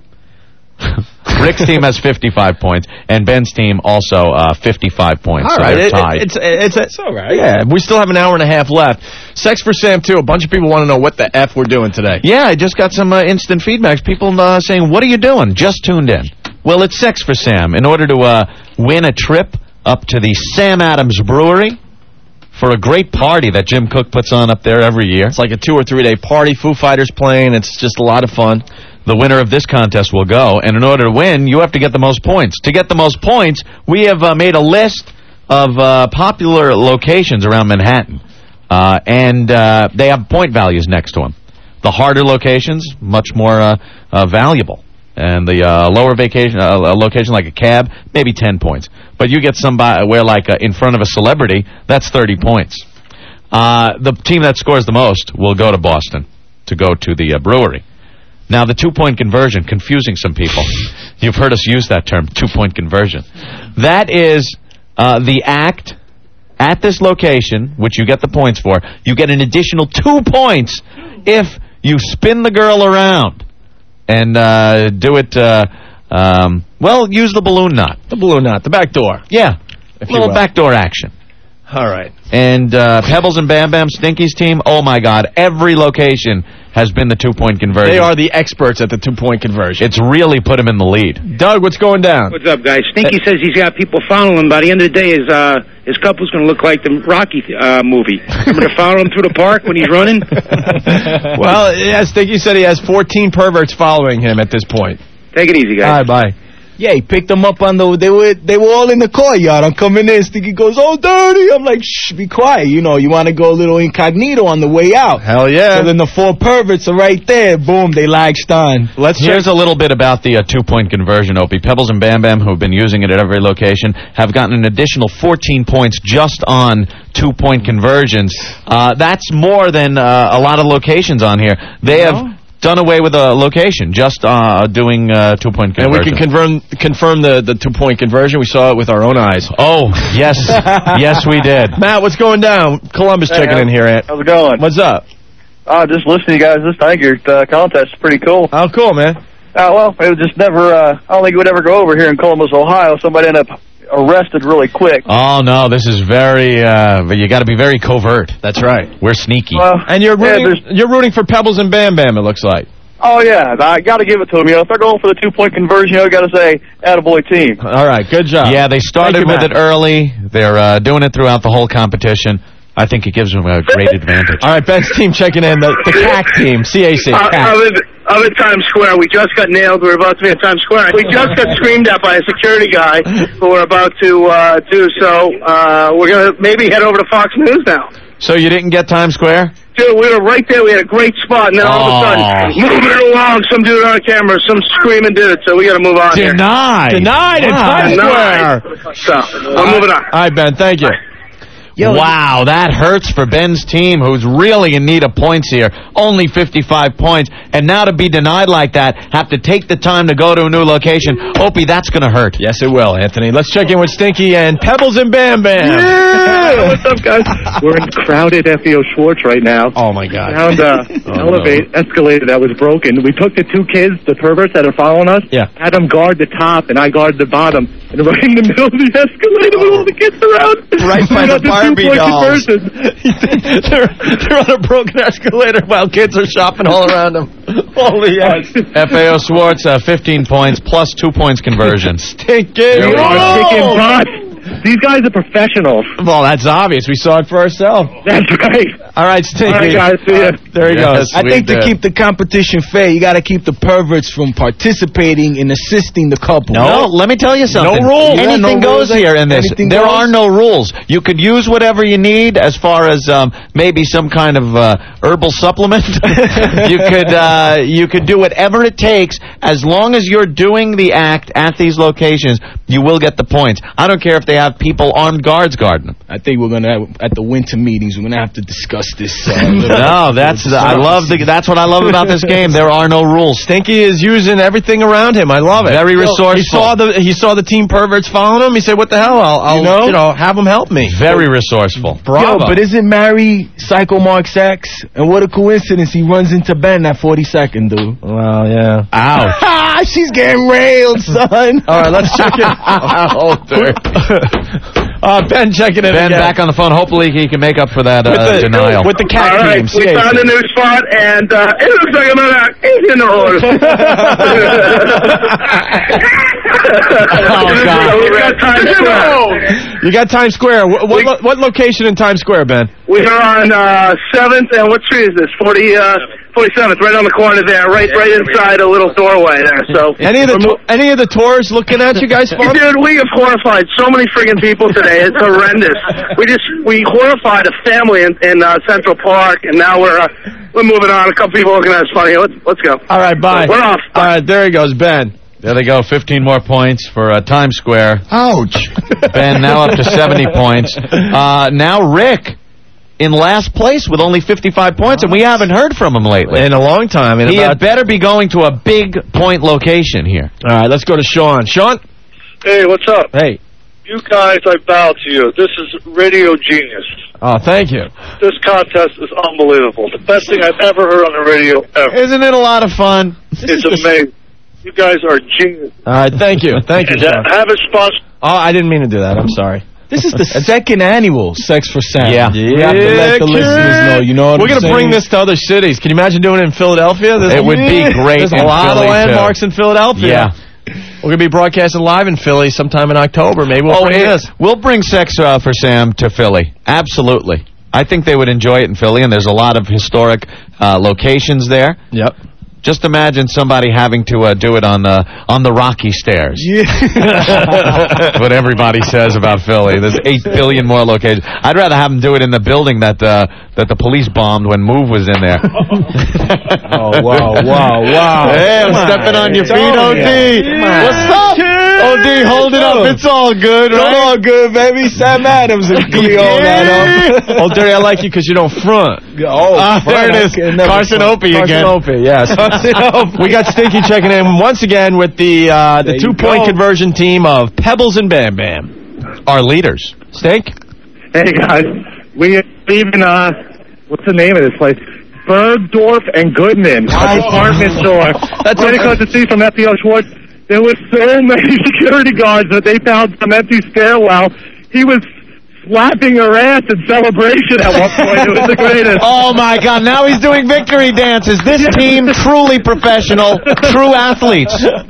Rick's team has fifty-five points, and Ben's team also uh, fifty-five points. All so right, they're it, tied. it's it's it's all right. Yeah, we still have an hour and a half left. Sex for Sam too. A bunch of people want to know what the f we're doing today. Yeah, I just got some uh, instant feedbacks. People uh, saying, "What are you doing?" Just tuned in. Well, it's Sex for Sam. In order to uh, win a trip up to the Sam Adams Brewery for a great party that Jim Cook puts on up there every year. It's like a two or three day party. Foo Fighters playing. It's just a lot of fun. The winner of this contest will go, and in order to win, you have to get the most points. To get the most points, we have uh, made a list of uh, popular locations around Manhattan, uh, and uh, they have point values next to them. The harder locations, much more uh, uh, valuable, and the uh, lower vacation uh, a location like a cab, maybe ten points. But you get somebody where like uh, in front of a celebrity, that's thirty points. Uh, the team that scores the most will go to Boston to go to the uh, brewery. Now, the two-point conversion, confusing some people. You've heard us use that term, two-point conversion. That is uh, the act at this location, which you get the points for. You get an additional two points if you spin the girl around and uh, do it, uh, um, well, use the balloon knot. The balloon knot, the back door. Yeah, If a you little will. backdoor action. All right. And uh, Pebbles and Bam Bam, Stinky's team, oh, my God, every location has been the two-point conversion. They are the experts at the two-point conversion. It's really put him in the lead. Doug, what's going down? What's up, guys? Stinky says he's got people following him. By the end of the day, his uh, his couple's going to look like the Rocky uh, movie. I'm going to follow him through the park when he's running. Well, yes, Stinky said he has fourteen perverts following him at this point. Take it easy, guys. All right, bye. Yeah, he picked them up on the, they were they were all in the courtyard. I'm coming in, Stinky goes, oh, dirty. I'm like, shh, be quiet. You know, you want to go a little incognito on the way out. Hell yeah. So then the four perverts are right there. Boom, they latched on. Let's Here's check. a little bit about the uh, two-point conversion, Opie. Pebbles and Bam Bam, who have been using it at every location, have gotten an additional fourteen points just on two-point conversions. Uh, that's more than uh, a lot of locations on here. They No. have done away with a location, just uh, doing uh, two-point conversion. And we can confirm confirm the, the two-point conversion. We saw it with our own eyes. Oh, yes. Yes, we did. Matt, what's going down? Columbus Hey, checking how's- in here, Ant. How's it going? What's up? Uh, just listening to you guys. This I think your uh, contest is pretty cool. Oh, cool, man. Uh, well, it would just never, uh, I don't think it would ever go over here in Columbus, Ohio. Somebody end up arrested really quick. Oh, no, this is very, uh, you got to be very covert. That's right. We're sneaky. Well, And you're yeah, rooting, you're rooting for Pebbles and Bam Bam, it looks like. Oh, yeah, I got to give it to them. You know, if they're going for the two-point conversion, you know, you got to say, attaboy team. All right, good job. Yeah, they started Thank you, with Matt. it early. They're uh, doing it throughout the whole competition. I think it gives them a great advantage. All right, Ben's team checking in. The, the C A C team, C A C. Uh, C A C. I'm, in, I'm in Times Square. We just got nailed. We're about to be in Times Square. We just got screamed at by a security guy who we're about to uh, do so. Uh, we're going to maybe head over to Fox News now. So you didn't get Times Square? Dude, we were right there. We had a great spot, and then all of a sudden, moving it along, some dude on camera, some screaming dude, so we got to move on here. Denied. Denied in Times Denied. Square. So, I'm moving on. All right, Ben, thank you. Wow, that hurts for Ben's team, who's really in need of points here. Only fifty-five points. And now to be denied like that, have to take the time to go to a new location. Opie, that's going to hurt. Yes, it will, Anthony. Let's check in with Stinky and Pebbles and Bam Bam. Yeah! What's up, guys? We're in crowded F E O Schwartz right now. Oh, my God. Found a Oh, elevate escalator that was broken. We took the two kids, the perverts that are following us, Yeah. had them guard the top, and I guard the bottom. And right in the middle of the escalator with all the kids around. Right by we the got the Barbie two-point dolls. conversion. they're, they're on a broken escalator while kids are shopping all around them. Holy yes. F A O Schwartz, uh, fifteen points, plus two points conversion. Stinky. You're Whoa! kicking butt. These guys are professionals. Well, that's obvious. We saw it for ourselves. That's right. All right, Stinky. All right, guys. See ya. There he Yes. goes. I We think to did. keep the competition fair, you got to keep the perverts from participating in assisting the couple. No, let me tell you something. No rules. Yeah, Anything no goes rules. here in this. Anything There goes. are no rules. You could use whatever you need as far as um, maybe some kind of uh, herbal supplement. you could uh, you could do whatever it takes as long as you're doing the act at these locations. You will get the points. I don't care if they have people armed guards guarding them. I think we're gonna have, at the winter meetings, we're gonna have to discuss this. Uh, No, that's I love the that's what I love about this game. There are no rules. Stinky is using everything around him. I love it. Very resourceful. He saw the he saw the team perverts following him. He said, "What the hell? I'll, I'll You know? you know have them help me." Very resourceful. Bravo. Yo, but isn't Mary Psycho Mark Sachs? And what a coincidence, he runs into Ben at forty-second, dude. Well, yeah. Ouch. She's getting railed, son. All right, let's check it. uh, Ben checking in Ben again. back on the phone. Hopefully he can make up for that uh, with the, denial. with the cat All right, team. we C A C. found a new spot, and uh, it looks like I'm gonna in the order. Oh, God. We got Times Square. You got Times Square. What, what, lo- what location in Times Square, Ben? We are on uh, seventh, and what street is this? Forty, uh, forty-seventh, right on the corner there, right, right inside a little doorway there. So Any of the to- any of the tours looking at you guys? Fun? Dude, we have horrified so many friggin' people today. It's horrendous. We just we horrified a family in, in uh, Central Park, and now we're uh, we're moving on. A couple people looking at us funny. Let's let's go. All right, bye. We're off. All right, there he goes, Ben. There they go, fifteen more points for uh, Times Square. Ouch. Ben now up to seventy points. Uh, now Rick in last place with only fifty-five points, and we haven't heard from him lately. In a long time. In He about... had better be going to a big point location here. All right, let's go to Sean. Sean? Hey, what's up? Hey. You guys, I bow to you. This is radio genius. Oh, thank you. This contest is unbelievable. The best thing I've ever heard on the radio ever. Isn't it a lot of fun? It's amazing. You guys are genius. All right, thank you. Thank you, And Sean. have it sponsored. Oh, I didn't mean to do that. I'm sorry. This is the second annual Sex for Sound. Yeah. We have to let the kid. listeners know, you know what We're I'm going to bring saying? this to other cities. Can you imagine doing it in Philadelphia? There's It would be great There's in a lot Philly, of landmarks too. in Philadelphia. Yeah. We're going to be broadcasting live in Philly sometime in October. Maybe we'll oh, bring it, this. We'll bring Sex uh, for Sam to Philly. Absolutely. I think they would enjoy it in Philly, and there's a lot of historic uh, locations there. Yep. Just imagine somebody having to uh, do it on the on the Rocky Stairs. Yeah. That's what everybody says about Philly. There's eight billion more locations. I'd rather have them do it in the building that uh, that the police bombed when Move was in there. Oh, wow, wow, wow. Hey, I'm Come stepping on, on, your it's feet, all O D. good. What's up? O D, hold it up. It's all good, right? It's all good, baby. Sam Adams and we all that up. Oh, Dirty, I like you because you don't front. Oh, uh, there it is. Carson Opie again. Carson Opie, yes. We got Stinky checking in once again with the uh, the two-point conversion team of Pebbles and Bam Bam. Our leaders. Stink? Hey, guys. We even, uh, what's the name of this place? Bergdorf and Goodman, a department store. That's right across the street from F D R Schwartz. There were so many security guards that they found some empty stairwell. He was slapping her ass in celebration at one point. It was the greatest. Oh, my God. Now he's doing victory dances. This team, truly professional, true athletes.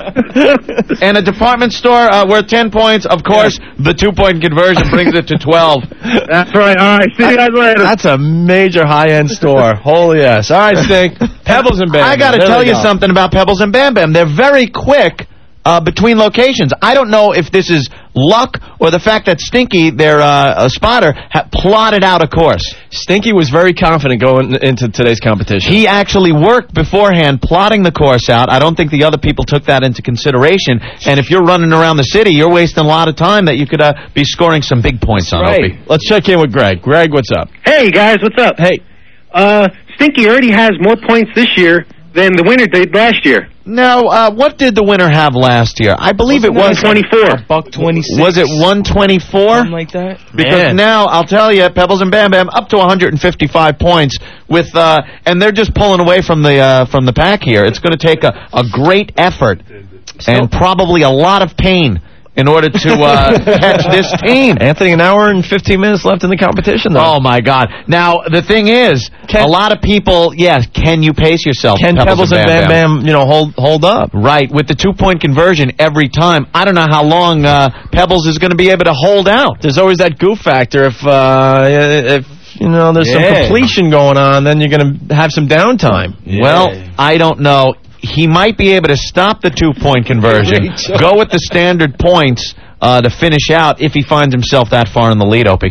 And a department store uh, worth ten points. Of course, the two-point conversion brings it to twelve. That's right. All right. See you guys later. That's a major high-end store. Holy yes. All right, Stink. Pebbles and Bam Bam. I got to There tell we you go. something about Pebbles and Bam Bam. They're very quick uh, between locations. I don't know if this is luck or the fact that Stinky, their uh, a spotter, ha plotted out a course. Stinky was very confident going into today's competition. He actually worked beforehand plotting the course out. I don't think the other people took that into consideration. And if you're running around the city, you're wasting a lot of time that you could uh, be scoring some big points on. Right. Opie. Let's check in with Greg. Greg, what's up? Hey, guys, what's up? Hey. Uh, Stinky already has more points this year than the winner did last year. Now, uh, what did the winner have last year? I believe it was twenty-four. Buck twenty-six. Was it one twenty-four? Something like that. Because Man. now, I'll tell you, Pebbles and Bam Bam up to one hundred fifty-five points with, uh, and they're just pulling away from the uh, from the pack here. It's going to take a, a great effort and probably a lot of pain in order to uh, catch this team. Anthony, an hour and fifteen minutes left in the competition, though. Oh, my God. Now, the thing is, can, a lot of people, yes, can you pace yourself? Can Pebbles, Pebbles and Bam Bam, Bam, you know, hold hold up? Right. With the two-point conversion every time, I don't know how long uh, Pebbles is going to be able to hold out. There's always that goof factor. If, uh, if you know, there's Yeah. some completion going on, then you're going to have some downtime. Yeah. Well, I don't know. He might be able to stop the two-point conversion, go with the standard points uh, to finish out if he finds himself that far in the lead, Opie.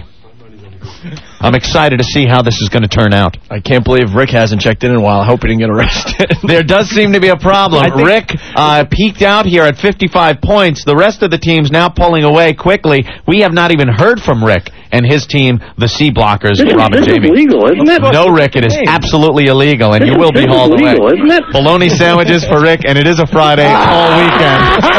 I'm excited to see how this is going to turn out. I can't believe Rick hasn't checked in in a while. I hope he didn't get arrested. There does seem to be a problem. Rick uh, peaked out here at fifty-five points. The rest of the team's now pulling away quickly. We have not even heard from Rick and his team, the C Blockers, This is- Rob and this is Jamie. illegal, isn't it? No, Rick, it is absolutely illegal, and you will be This is hauled away. illegal, isn't it? Bologna sandwiches for Rick, and it is a Friday all weekend.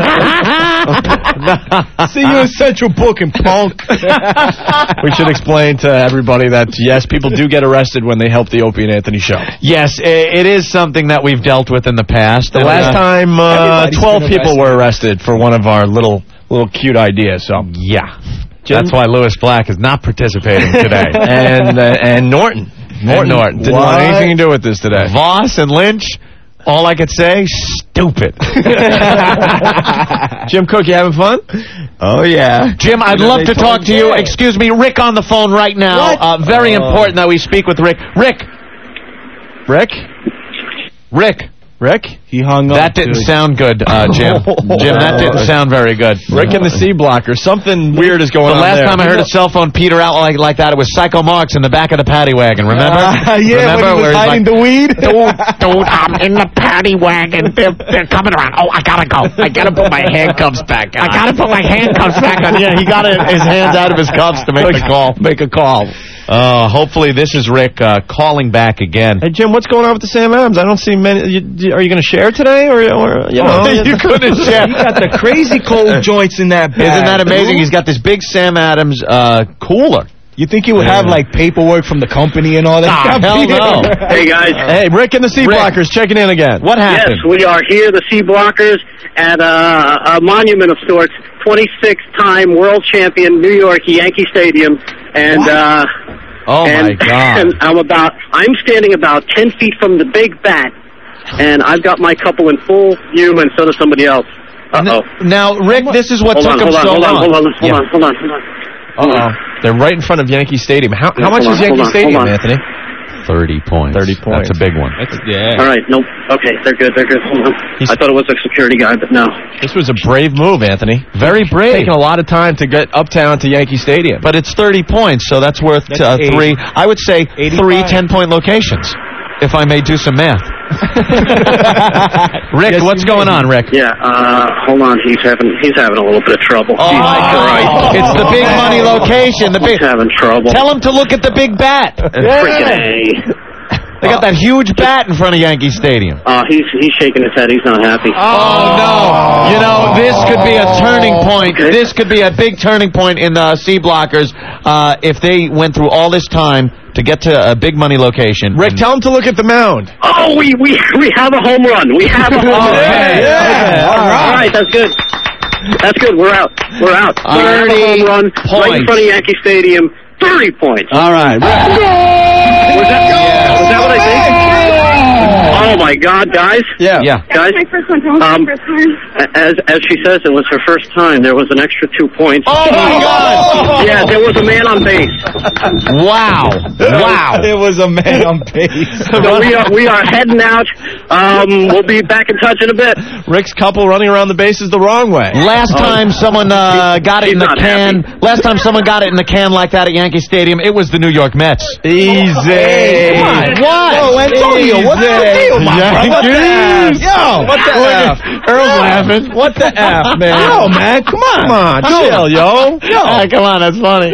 See you in Central Booking, punk. We should explain to everybody that, yes, people do get arrested when they help the Opie and Anthony show. Yes, i- it is something that we've dealt with in the past. The and, last uh, time, uh, everybody's twelve been people arrested. were arrested for one of our little little cute ideas. So yeah, Jim? that's why Lewis Black is not participating today. and uh, and Norton. Norton, Norton didn't want anything to do with this today. Voss and Lynch. All I could say, stupid. Jim Cook, you having fun? Oh, yeah. Jim, I'd You know, love they to talk told to you. Jay. Excuse me, Rick on the phone right now. What? Uh, very Oh. important that we speak with Rick. Rick. Rick? Rick. Rick? He hung up. That didn't dude. sound good, uh, Jim. Jim, that didn't sound very good. Rick and the C Blocker. Something weird is going The on last there. time I heard a cell phone peter out like, like that, it was Psycho Marx in the back of the paddy wagon. Remember? Uh, yeah, Remember when he where was he's hiding like, the weed. Dude, dude, I'm in the paddy wagon. They're, they're coming around. Oh, I gotta go. I gotta put my handcuffs back on. I gotta put my handcuffs back on. Yeah, he got it, his hands out of his cuffs to make the call. Make a call. Uh, hopefully this is Rick uh, calling back again. Hey, Jim, what's going on with the Sam Adams? I don't see many. You, you- are you going to share today? Or, or you know? you couldn't share. He got the crazy cold joints in that bag. Isn't that amazing? dude. He's got this big Sam Adams uh, cooler. You think he would have, like, paperwork from the company and all that? Nah, hell no. Hey, guys. Hey, Rick and the C Rick. Blockers checking in again. What happened? Yes, we are here, the C Blockers, at uh, a monument of sorts, twenty-six-time world champion New York Yankee Stadium, and uh, Oh, and, my God. and I'm about I'm standing about ten feet from the big bat, and I've got my couple in full view, and so does somebody else. Uh-oh. Now, Rick, this is what hold took on, him hold on, so hold on, long. hold on, hold Yeah. on, hold on, hold on. Uh-oh. They're right in front of Yankee Stadium. How, Yeah, how much hold is on, Yankee hold on, Stadium, hold on. Anthony? Thirty points. Thirty points. That's a big one. Yeah. All right, nope. Okay, they're good, they're good. Hold on. I thought it was a security guy, but no. This was a brave move, Anthony. Very brave. Taking a lot of time to get uptown to Yankee Stadium. But it's thirty points, so that's worth That's uh, eighty. three. I would say three ten-point locations, if I may do some math. Rick, Yes, what's you going may. on, Rick? Yeah, uh, hold on. He's having he's having a little bit of trouble. Oh, Jesus Christ. it's the big money location. The big. He's having trouble. Tell him to look at the big bat. Freaking A. They got that huge bat in front of Yankee Stadium. Uh, he's he's shaking his head. He's not happy. Oh, no. You know, this could be a turning point. This could be a big turning point in the C Blockers uh, if they went through all this time to get to a big money location. Rick, tell him to look at the mound. Oh, we we we have a home run. We have a home run. yeah, yeah. All right. All right, that's good. That's good. We're out. We're out. We have a home run right in front of Yankee Stadium. Thirty points. All right. Was that, yeah. was that what I think? Oh my God, guys! Yeah, yeah. Guys, my first one. Tell um, my first time. as as she says, it was her first time. There was an extra two points. Oh my God! Yeah, there was a man on base. Wow! Wow! It was a man on base. So we are we are heading out. Um, we'll be back in touch in a bit. Rick's couple running around the bases the wrong way. Last Oh. time someone uh, got it He's in the not can. happy. Last time someone got it in the can like that at Yankee Stadium, it was the New York Mets. Easy. Hey, come on. What? Oh, Antonio, what's the deal, my brother? What the F? Yo, What the F? Earl's laughing. What the F, man? Yo, man, come on. Come on, chill, yo. Yo. Ah, come on, that's funny.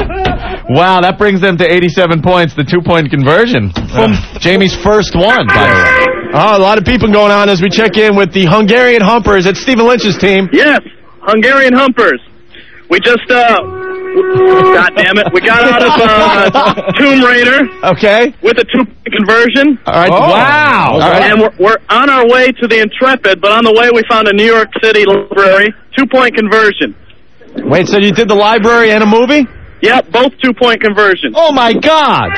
Wow, that brings them to eighty-seven points, the two-point conversion from Jamie's first one, by the way. Oh, a lot of people going on as we check in with the Hungarian Humpers. It's Stephen Lynch's team. Yes, Hungarian Humpers. We just uh, God damn it, we got out of uh, Tomb Raider. Okay. With a two-point conversion. All right. Oh. Wow. All right. And we're, we're on our way to the Intrepid, but on the way we found a New York City library, two-point conversion. Wait, so you did the library and a movie? Yep, both two-point conversions. Oh, my God.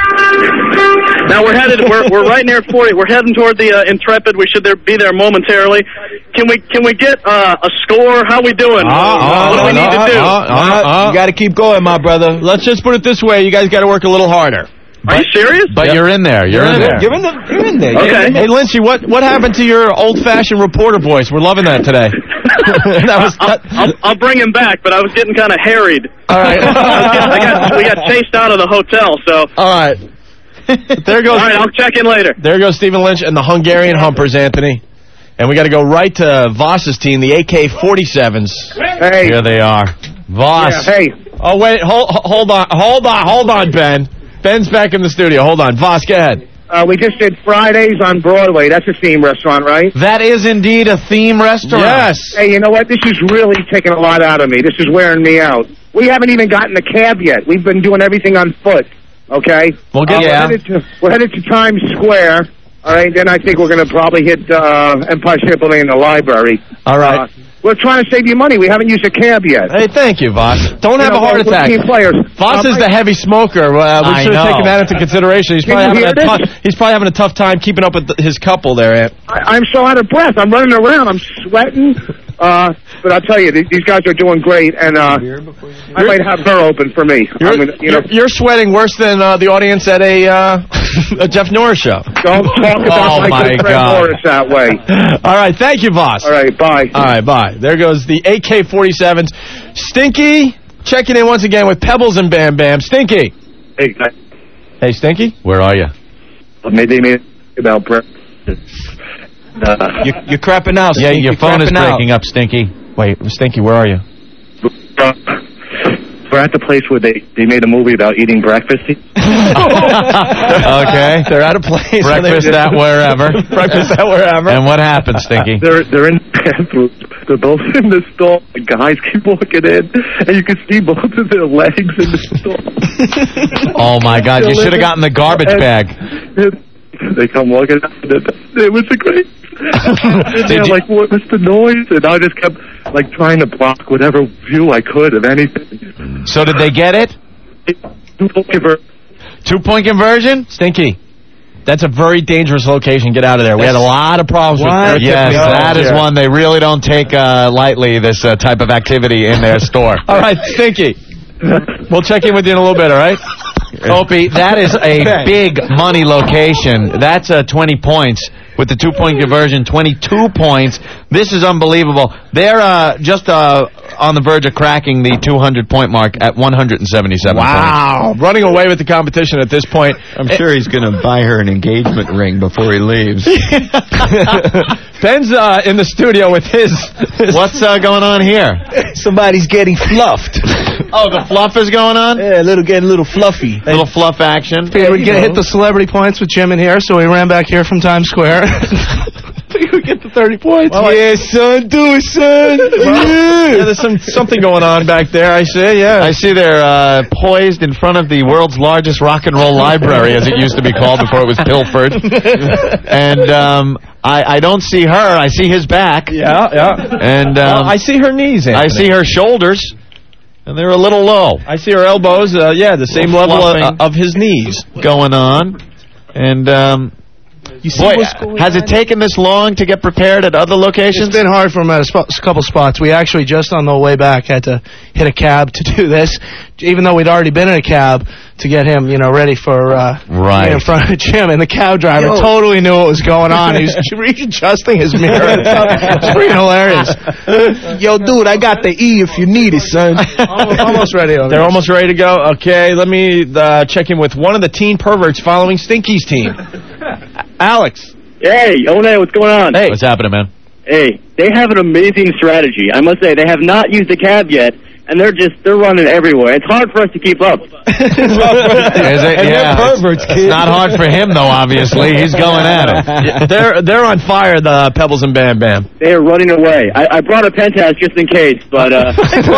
Now we're headed, we're, we're right near forty. We're heading toward the uh, Intrepid. We should there be there momentarily. Can we can we get uh, a score? How we doing? Uh, what do we need to do? Uh, uh, uh, You got to keep going, my brother. Let's just put it this way. You guys got to work a little harder. Are you serious? But Yep. you're in there. You're, in there. You're in, the, you're in there. Okay. Hey, Lynchy, what, what happened to your old-fashioned reporter voice? We're loving that today. that was I'll, that, I'll, I'll bring him back, but I was getting kind of harried. all right. I got, we got chased out of the hotel, so. all right. There goes. All right, I'll check in later. There goes Stephen Lynch and the Hungarian Humpers, Anthony. And we got to go right to Voss's team, the A K forty-sevens. Hey. Here they are. Voss. Yeah, hey. Oh, wait. Hold, hold on. Hold on. Hold on, Ben. Ben's back in the studio. Hold on. Voss, go ahead. Uh, we just did Fridays on Broadway. That's a theme restaurant, right? That is indeed a theme restaurant. Yes. Hey, you know what? This is really taking a lot out of me. This is wearing me out. We haven't even gotten a cab yet. We've been doing everything on foot. Okay? We'll get Uh, yeah. we're, headed to, we're headed to Times Square. All right? Then I think we're going to probably hit uh, Empire State Building and the library. All right. Uh, we're trying to save you money. We haven't used a cab yet. Hey, thank you, Voss. Don't You have know, a heart we're attack. team players. Voss Um, is the heavy smoker. Uh, we I should have know. taken that into consideration. He's Can probably you having a hear tough. this? He's probably having a tough time keeping up with th- his couple there, Ant. I, I'm so out of breath. I'm running around. I'm sweating. Uh, but I'll tell you, th- these guys are doing great, and uh, I might have her open for me. You're, I'm gonna, you know, you're, you're sweating worse than uh, the audience at a, uh, a Jeff Norris show. don't talk about Oh, my, my good friend God. Morris that way. All right, thank you, Voss. All right, bye. All right, bye. There goes the A K forty-sevens. Stinky checking in once again with Pebbles and Bam Bam. Stinky. Hey, guys. Hey, Stinky. Where are you? Maybe they made about breakfast. Uh, You, you're crapping out. Yeah, Stink. your You're phone is crapping out. breaking up, Stinky. Wait, Stinky, where are you? we're at the place where they, they made a movie about eating breakfast. Okay. They're at a place. where they- Breakfast at wherever. Breakfast at wherever. And what happened, Stinky? They're they're in the bathroom. They're both in the stall. The guys keep walking in, and you can see both of their legs in the stall. Oh, my God. You should have gotten the garbage bag. They come walking out. It was a great. And they're you- like, what was the noise? And I just kept like trying to block whatever view I could of anything. So did they get it? Two-point conversion? Stinky. That's a very dangerous location. Get out of there. We had a lot of problems What? with Yes, that is yeah. one they really don't take uh, lightly, this uh, type of activity in their store. All right, Stinky. We'll check in with you in a little bit, all right? Opie, that is a big money location. That's uh, twenty points. With the two-point conversion, twenty-two points. This is unbelievable. They're uh, just uh, on the verge of cracking the two hundred point mark at one hundred seventy-seven Wow. points. Running away with the competition at this point. I'm sure he's going to buy her an engagement ring before he leaves. Ben's uh, in the studio with his... What's uh, going on here? Somebody's getting fluffed. Oh, the fluff is going on? Yeah, a little getting a little fluffy. Little fluff action. Figured we'd get hit the celebrity points with Jim in here, so we ran back here from Times Square. Figured we'd get the thirty points. Well, yeah, son, do it, son. Well, yeah, there's some something going on back there, I see, yeah. I see they're uh, poised in front of the world's largest rock and roll library, as it used to be called before it was pilfered. And um, I, I don't see her. I see his back. Yeah, yeah. And um, well, I see her knees, Anthony. I see her shoulders, and they're a little low. I see her elbows, uh, yeah, the same level of, of his knees. Going on. And... Um, You see Boy, what's going has on? it taken this long to get prepared at other locations? It's been hard for him at a sp- couple spots. We actually, just on the way back, had to hit a cab to do this, even though we'd already been in a cab to get him, you know, ready for uh, right. in front of Jim. And the cab driver Yo. totally knew what was going on. He was readjusting his mirror. It's pretty hilarious. Yo, dude, I got the E if you need it, son. almost, almost ready. Over They're almost ready to go. Okay, let me uh, check in with one of the teen perverts following Stinky's team. Alex. Hey, One, what's going on? Hey. What's happening, man? Hey, they have an amazing strategy. I must say, they have not used the cab yet, and they're just, they're running everywhere. It's hard for us to keep up. Is it? And Yeah. they're perverts, It's kid. not hard for him, though, obviously. He's going at it. Yeah, they're, they're on fire, the Pebbles and Bam Bam. They are running away. I, I brought a penthouse just in case, but uh,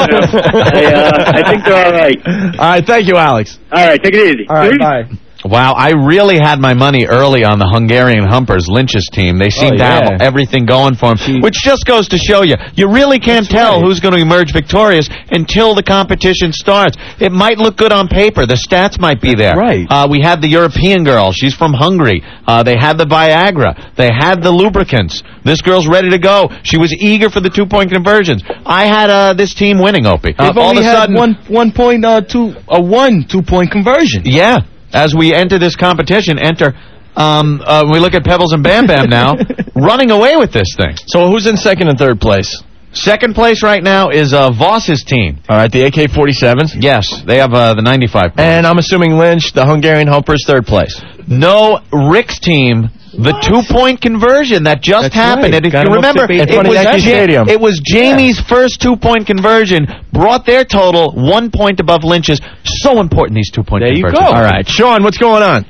I, uh, I think they're all right. All right, thank you, Alex. All right, take it easy. All right, bye. Wow, I really had my money early on the Hungarian Humpers, Lynch's team. They seem Oh, to yeah. have everything going for them, which just goes to show you, you really can't That's tell right. who's going to emerge victorious until the competition starts. It might look good on paper. The stats might be there. Right. Uh, we had the European girl. She's from Hungary. Uh, they had the Viagra. They had the lubricants. This girl's ready to go. She was eager for the two-point conversions. I had uh, this team winning, Opie. They've Uh, all only of a had sudden, one, one point, uh, two, a one two-point conversion. yeah. As we enter this competition, enter, um, uh, we look at Pebbles and Bam Bam now, running away with this thing. So who's in second and third place? Second place right now is uh, Voss's team. All right, the A K forty-sevens. Yes, they have uh, the ninety-five. And I'm assuming Lynch, the Hungarian Humpers, third place. No, Rick's team, the two-point conversion that just That's happened. right. And if Got you him up remember, to beat it in front of was, Yankee Ja- Stadium. it was Jamie's first two-point conversion, brought their total one point above Lynch's. So important, these two-point There you conversions. go. All right, Sean, what's going on?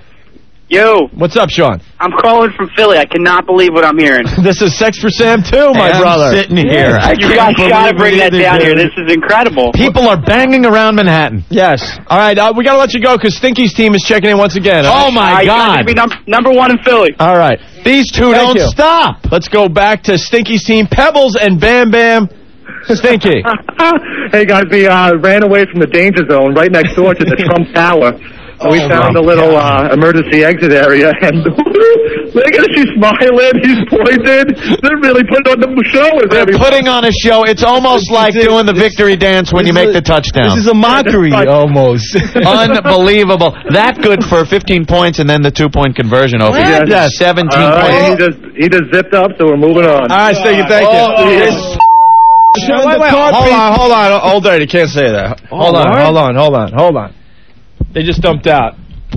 Yo, What's up, Sean? I'm calling from Philly. I cannot believe what I'm hearing. This is Sex for Sam, too, my Hey, I'm brother. sitting here. I You can't guys got to believe bring that it, down dude. here. This is incredible. People are banging around Manhattan. Yes. All right, uh, we got to let you go because Stinky's team is checking in once again. Oh, my I God. to be num- number one in Philly. All right. These two Thank don't you. stop. Let's go back to Stinky's team, Pebbles and Bam Bam. Stinky. Hey guys, we uh, ran away from the danger zone right next door to the Trump Tower. We Oh, found my a little God. uh, emergency exit area, and look at her, she's smiling, he's pointed. They're really putting on the show. Is They're everybody? putting on a show. It's almost like This is- doing the victory dance when you this make is- the touchdown. This is a mockery, Yeah, that's almost. Unbelievable. That good for fifteen points and then the two-point conversion over. Yes. Yes. seventeen All right, he points. just he just zipped up, so we're moving on. All right, Stinky, thank you. Oh, this- Wait, wait, hold on, hold on, hold on. You can't say that. Hold on, hold on, hold on, hold on. They just dumped out.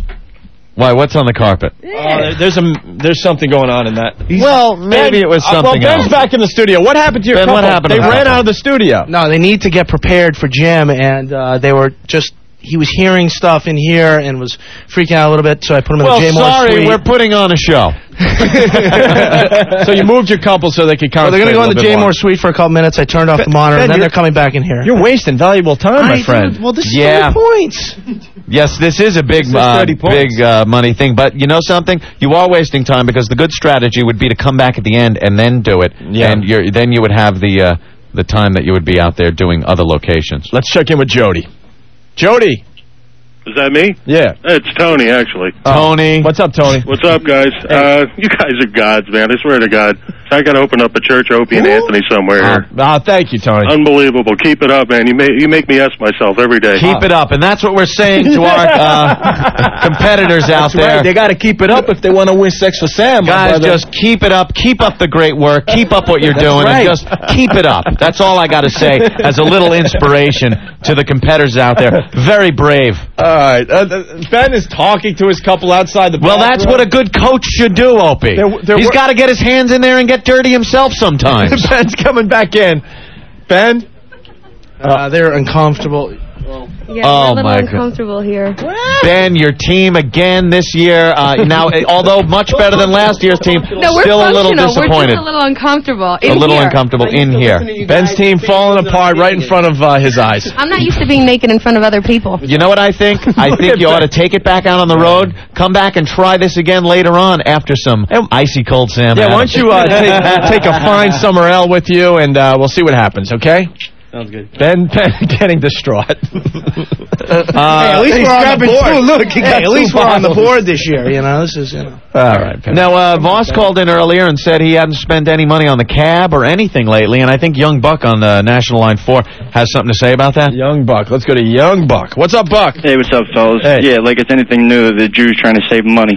Why, what's on the carpet? Uh, there's a there's something going on in that. Well, maybe it was Uh, something well, Ben's else. back in the studio. What happened to your Ben, couple? what happened to They the ran couple? out of the studio. No, they need to get prepared for Jim, and uh, they were just, he was hearing stuff in here and was freaking out a little bit, so I put him in Well, the J Moore sorry, suite. we're putting on a show. So you moved your couple so they could Well, they're concentrate going to go in a the little bit J more. Moore suite for a couple minutes. I turned off the monitor, Ben, and then you're- they're coming back in here. You're wasting valuable time, my I- friend. Well, this is Yeah. thirty points. Yes, this is a big, This is uh, thirty points. big uh, money thing. But you know something? You are wasting time because the good strategy would be to come back at the end and then do it. Yeah. And you're, then you would have the uh, the time that you would be out there doing other locations. Let's check in with Jody. Jody. Is that me? Yeah. It's Tony, actually. Tony. What's up, Tony? What's up, guys? Uh, you guys are gods, man. I swear to God. I got to open up a church, Opie and Anthony, somewhere here. Ah, uh, thank you, Tony. Unbelievable. Keep it up, man. You, may, you make me ask myself every day. Keep it up, and that's what we're saying to our uh, competitors out That's there. right. They got to keep it up if they want to win Sex for Sam. Guys, just keep it up. Keep up the great work. Keep up what you're That's doing, right. and just keep it up. That's all I got to say as a little inspiration to the competitors out there. Very brave. All right. Uh, Ben is talking to his couple outside the Well, that's what a good coach should do, Opie. There- there He's were- got to get his hands in there and get dirty himself sometimes. Ben's coming back in. Ben? Uh, they're uncomfortable. Yeah, Oh, we're a little my uncomfortable here. Ben, your team again this year. Uh, now, although much better than last year's team, No, we're still a little functional. disappointed. We're just a little uncomfortable. A in little here. uncomfortable in here. Ben's team falling apart right in front of uh, his eyes. I'm not used to being naked in front of other people. You know what I think? I think you ought to take it back out on the road, come back and try this again later on after some icy cold Sam Yeah, why Adams. don't you uh, take, take a fine summer ale with you, and uh, we'll see what happens, okay? Sounds good. Ben, Ben getting distraught. Uh, hey, at least we're on the board. Two, look, hey, at least we're on the board this year. You know, this is you know. All right. Now, uh, Voss called in earlier and said he hadn't spent any money on the cab or anything lately, and I think Young Buck on uh, National Line four has something to say about that. Young Buck. Let's go to Young Buck. What's up, Buck? Hey, what's up, fellas? Hey. Yeah, like it's anything new, the Jews trying to save money.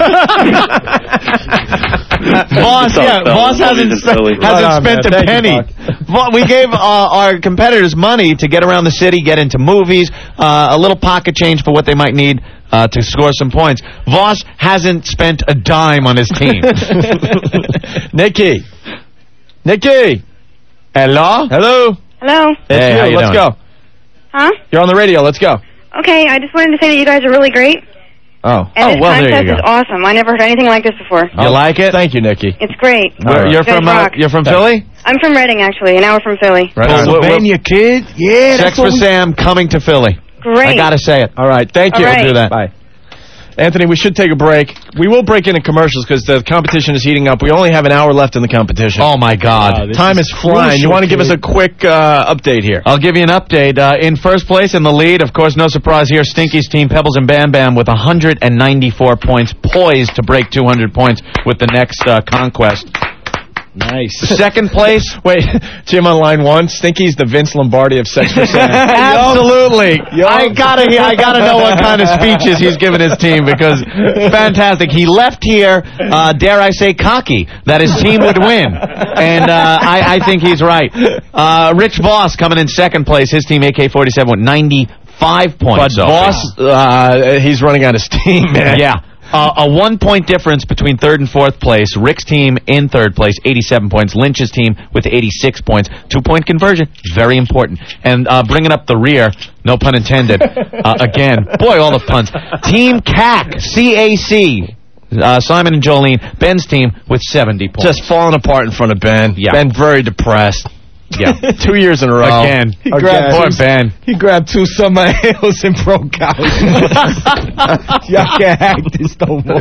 Voss, What's up, yeah, fellas? Voss hasn't, Ladies and spent, fellas. hasn't Right on, spent man. a Thank you, penny. Vo- we gave uh, our competitors money to get around the city, get into movies, uh, a little pocket change for what they might need uh, to score some points. Voss hasn't spent a dime on his team. Nikki. Nikki. Hello? Hello. Hello. It's Hey, you. how you Let's doing? go. Huh? You're on the radio. Let's go. Okay, I just wanted to say that you guys are really great. Oh. And Oh, this well, there you contest go. is awesome. I never heard anything like this before. You like it? Thank you, Nikki. It's great. Where- right. You're You guys from uh, rock. you're from Philly? I'm from Reading, actually, an hour from Philly. Right on. Pennsylvania, kid. Yeah, Sex that's for what we... Sam coming to Philly. Great. I gotta say it. All right. Thank you. All right. We'll do that. Bye. Anthony, we should take a break. We will break into commercials because the competition is heating up. We only have an hour left in the competition. Oh my God! Time is flying. You want to give us a quick uh, update here? I'll give you an update. Uh, in first place in the lead, of course, no surprise here, Stinky's team, Pebbles and Bam Bam, with one hundred ninety-four points, poised to break two hundred points with the next uh, conquest. Nice. Second place. Wait, Jim on line one. Stinky's the Vince Lombardi of Sex for Sam. Absolutely. I gotta, I gotta know what kind of speeches he's giving his team because fantastic. He left here, uh, dare I say, cocky that his team would win, and uh, I, I think he's right. Uh, Rich Voss coming in second place. His team A K forty-seven with ninety-five points. But Voss, uh, he's running out of steam, man. Yeah. Uh, a one-point difference between third and fourth place. Rick's team in third place, eighty-seven points. Lynch's team with eighty-six points. Two-point conversion, very important. And uh, bringing up the rear, no pun intended, uh, again. Boy, all the puns. Team C A C, C A C. Uh, Simon and Jolene, Ben's team with seventy points. Just falling apart in front of Ben. Yeah. Ben very depressed. Yeah. Two years in a row. Again. He Again. grabbed Poor two, Ben. He grabbed two summer ales and broke out. Y'all can't hack this no more.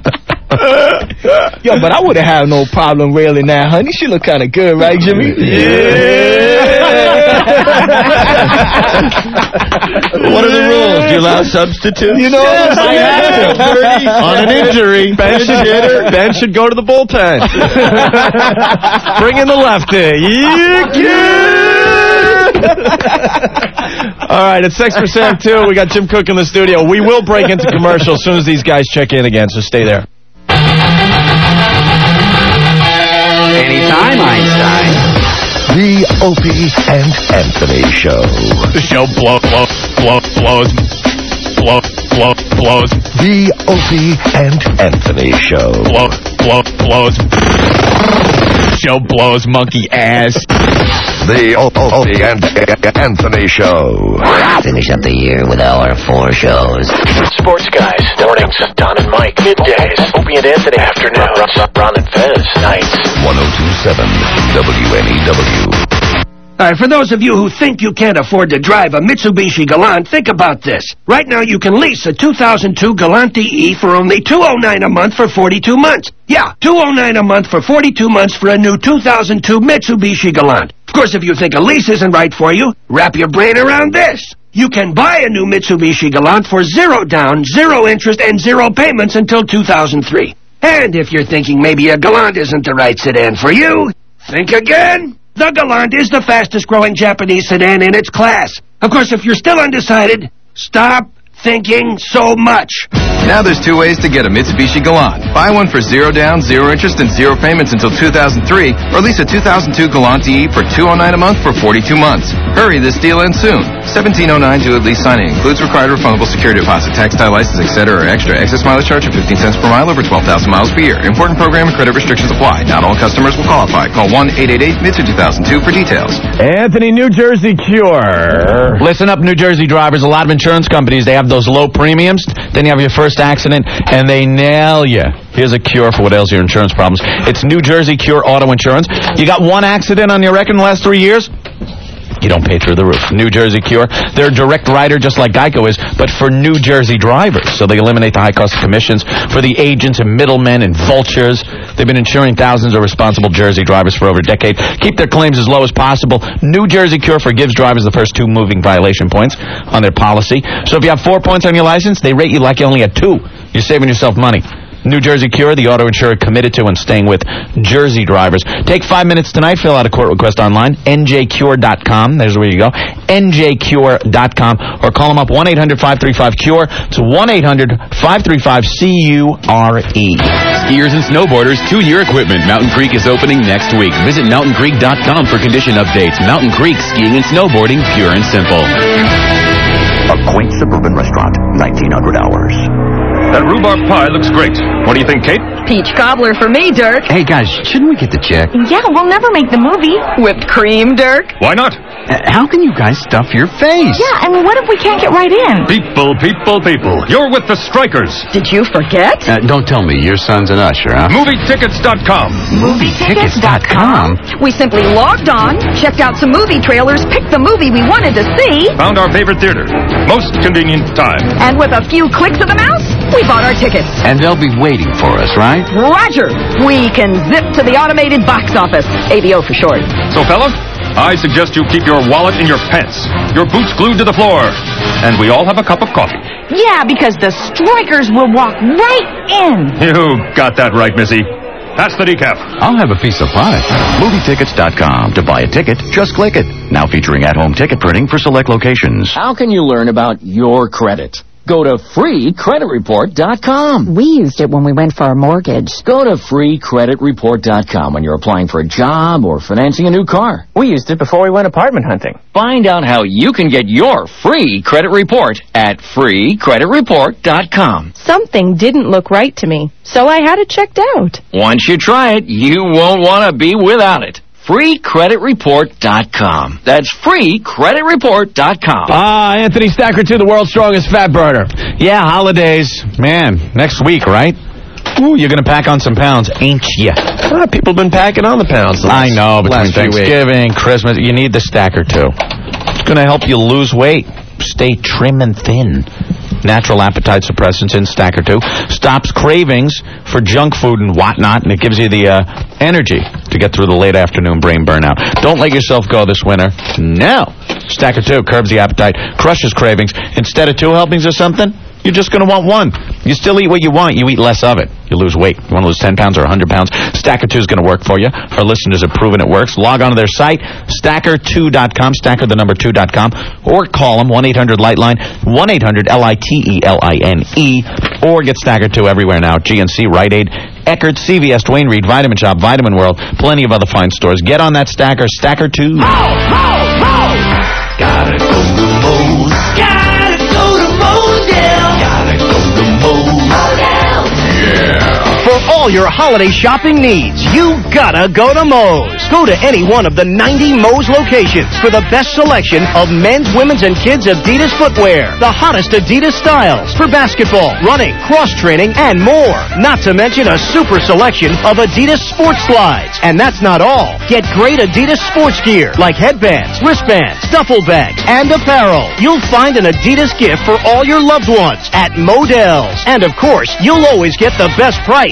Yo, but I would have had no problem railing that, honey. She look kind of good, right, Jimmy? What are the rules? You allow substitutes? You know Yes, what I'm I have saying? to. On an injury. Ben should, ben should go to the bullpen. Bring in the lefty. Yeah, All right, it's Sex for Sam two. We got Jim Cook in the studio. We will break into commercial as soon as these guys check in again, so stay there. Anytime, Einstein. The Opie and Anthony Show. The show blow, blow, blow, blows, blow, blow, blows. The Opie and Anthony Show. Blow, blow, blows. Show blows monkey ass. The Opie and Anthony Show. Finish up the year with our four shows. Sports Guys, mornings. Don and Mike, middays. Opie and Anthony, afternoons. Ron and Fez, nights. one oh two point seven W N E W. All right, for those of you who think you can't afford to drive a Mitsubishi Galant, think about this. Right now, you can lease a two thousand two Galante E for only two hundred nine dollars a month for forty-two months. Yeah, two hundred nine dollars a month for forty-two months for a new two thousand two Mitsubishi Galant. Of course, if you think a lease isn't right for you, wrap your brain around this. you can buy a new Mitsubishi Galant for zero down, zero interest, and zero payments until two thousand three. And if you're thinking maybe a Galant isn't the right sedan for you, think again. The Galant is the fastest-growing Japanese sedan in its class. Of course, if you're still undecided, stop thinking so much. Now there's two ways to get a Mitsubishi Galant. Buy one for zero down, zero interest, and zero payments until two thousand three, or lease a two thousand two Galant E for two hundred nine dollars a month for forty-two months. Hurry, this deal ends soon. seventeen oh nine due at lease signing. Includes required refundable security deposit, textile license, et cetera, or extra. Excess mileage charge of fifteen cents per mile over twelve thousand miles per year. Important program and credit restrictions apply. Not all customers will qualify. Call one eight eight eight Mitsu two thousand two for details. Anthony, New Jersey Cure. Listen up, New Jersey drivers. A lot of insurance companies, they have those low premiums. Then you have your first accident, and they nail you. Here's a cure for what ails your insurance problems. It's New Jersey Cure Auto Insurance. You got one accident on your record in the last three years? You don't pay through the roof. New Jersey Cure. They're a direct rider just like Geico is, but for New Jersey drivers. So they eliminate the high cost of commissions for the agents and middlemen and vultures. They've been insuring thousands of responsible Jersey drivers for over a decade. Keep their claims as low as possible. New Jersey Cure forgives drivers the first two moving violation points on their policy. So if you have four points on your license, they rate you like you only had two. You're saving yourself money. New Jersey Cure, the auto insurer committed to and staying with Jersey drivers. Take five minutes tonight, fill out a quote request online, N J cure dot com. There's where you go, N J cure dot com, or call them up, one eight hundred five three five cure. It's one eight hundred five three five C U R E. Skiers and snowboarders, two-year equipment. Mountain Creek is opening next week. Visit mountain creek dot com for condition updates. Mountain Creek, skiing and snowboarding, pure and simple. A quaint suburban restaurant, nineteen hundred hours. That rhubarb pie looks great. What do you think, Kate? Peach cobbler for me, Dirk. Hey, guys, shouldn't we get the check? Yeah, we'll never make the movie. Whipped cream, Dirk. Why not? Uh, how can you guys stuff your face? Yeah, and what if we can't get right in? People, people, people. You're with the Strikers. Did you forget? Uh, don't tell me. Your son's an usher, huh? movie tickets dot com. movie tickets dot com? We simply logged on, checked out some movie trailers, picked the movie we wanted to see. Found our favorite theater. Most convenient time. And with a few clicks of the mouse, we bought our tickets. And they'll be waiting for us, right? Roger. We can zip to the automated box office. A B O for short. So, fellas, I suggest you keep your wallet in your pants, your boots glued to the floor, and we all have a cup of coffee. Yeah, because the Strikers will walk right in. You got that right, Missy. That's the decaf. I'll have a piece of pie. movie tickets dot com. To buy a ticket, just click it. Now featuring at-home ticket printing for select locations. How can you learn about your credit? Go to free credit report dot com. We used it when we went for our mortgage. Go to free credit report dot com when you're applying for a job or financing a new car. We used it before we went apartment hunting. Find out how you can get your free credit report at free credit report dot com. Something didn't look right to me, so I had it checked out. Once you try it, you won't want to be without it. free credit report dot com. That's free credit report dot com. Ah, uh, Anthony Stacker two, the world's strongest fat burner. Yeah, holidays. Man, next week, right? Ooh, you're going to pack on some pounds, ain't ya? Ah, people have been packing on the pounds. The I know, between last few Thanksgiving, Christmas, you need the Stacker two. It's going to help you lose weight. Stay trim and thin. Natural appetite suppressants in Stacker two. Stops cravings for junk food and whatnot, and it gives you the uh, energy to get through the late afternoon brain burnout. Don't let yourself go this winter. No. Stacker two curbs the appetite, crushes cravings. Instead of two helpings or something, you're just going to want one. You still eat what you want. You eat less of it. You lose weight. You want to lose ten pounds or one hundred pounds. Stacker two is going to work for you. Our listeners have proven it works. Log on to their site, stacker two dot com, stacker the number two dot com, or call them, one eight hundred light line, one eight hundred L I T E L I N E, or get Stacker two everywhere now. G N C, Rite Aid, Eckerd, C V S, Duane Reade, Vitamin Shop, Vitamin World, plenty of other fine stores. Get on that Stacker, Stacker two. Ho, ho, ho! Gotta go to Moe's. Gotta go to Modell. Gotta go to Moe's. Modell. Yeah. For all your holiday shopping needs, you gotta go to Moe's. Go to any one of the ninety Moe's locations for the best selection of men's, women's, and kids' Adidas footwear. The hottest Adidas styles for basketball, running, cross-training, and more. Not to mention a super selection of Adidas sports slides. And that's not all. Get great Adidas sports gear like headbands, wristbands, duffel bags, and apparel. You'll find an Adidas gift for all your loved ones at Modell's. And of course, you'll always get the best price with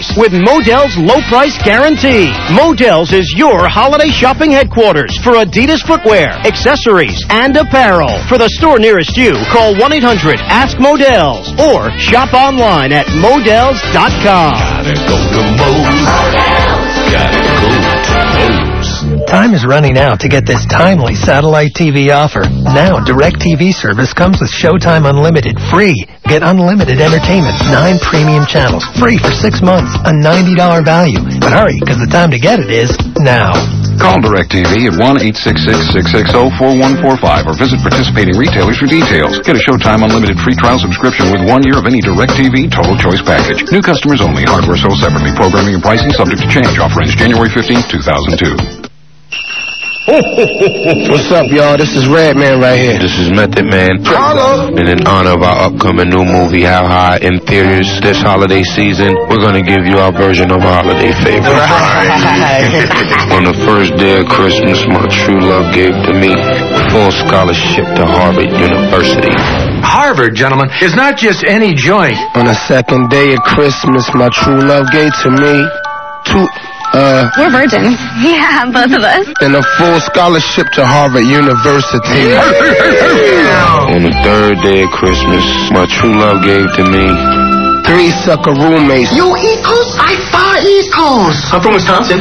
and Modell's low price guarantee. Modell's is your holiday shopping headquarters for Adidas footwear, accessories, and apparel. For the store nearest you, call one eight hundred ask Modell's or shop online at Modell's dot com. Gotta go to Moe's. Gotta go to Moe's. Time is running out to get this timely satellite T V offer. Now, DirecTV service comes with Showtime Unlimited free. Get unlimited entertainment, nine premium channels, free for six months, a ninety dollars value. But hurry, because the time to get it is now. Call DirecTV at one eight six six, six six zero, four one four five or visit participating retailers for details. Get a Showtime Unlimited free trial subscription with one year of any DirecTV Total Choice package. New customers only. Hardware sold separately. Programming and pricing subject to change. Offer ends January fifteenth, two thousand two. What's up, y'all? This is Redman right here. This is Method Man. Hello. And in honor of our upcoming new movie, How High, in theaters this holiday season, we're going to give you our version of a holiday favorite. Right. On the first day of Christmas, my true love gave to me full scholarship to Harvard University. Harvard, gentlemen, is not just any joint. On the second day of Christmas, my true love gave to me two... Uh, We're virgins. Yeah, both of us. And a full scholarship to Harvard University. On the third day of Christmas, my true love gave to me three sucker roommates. You East Coast? I far East Coast. I'm from Wisconsin.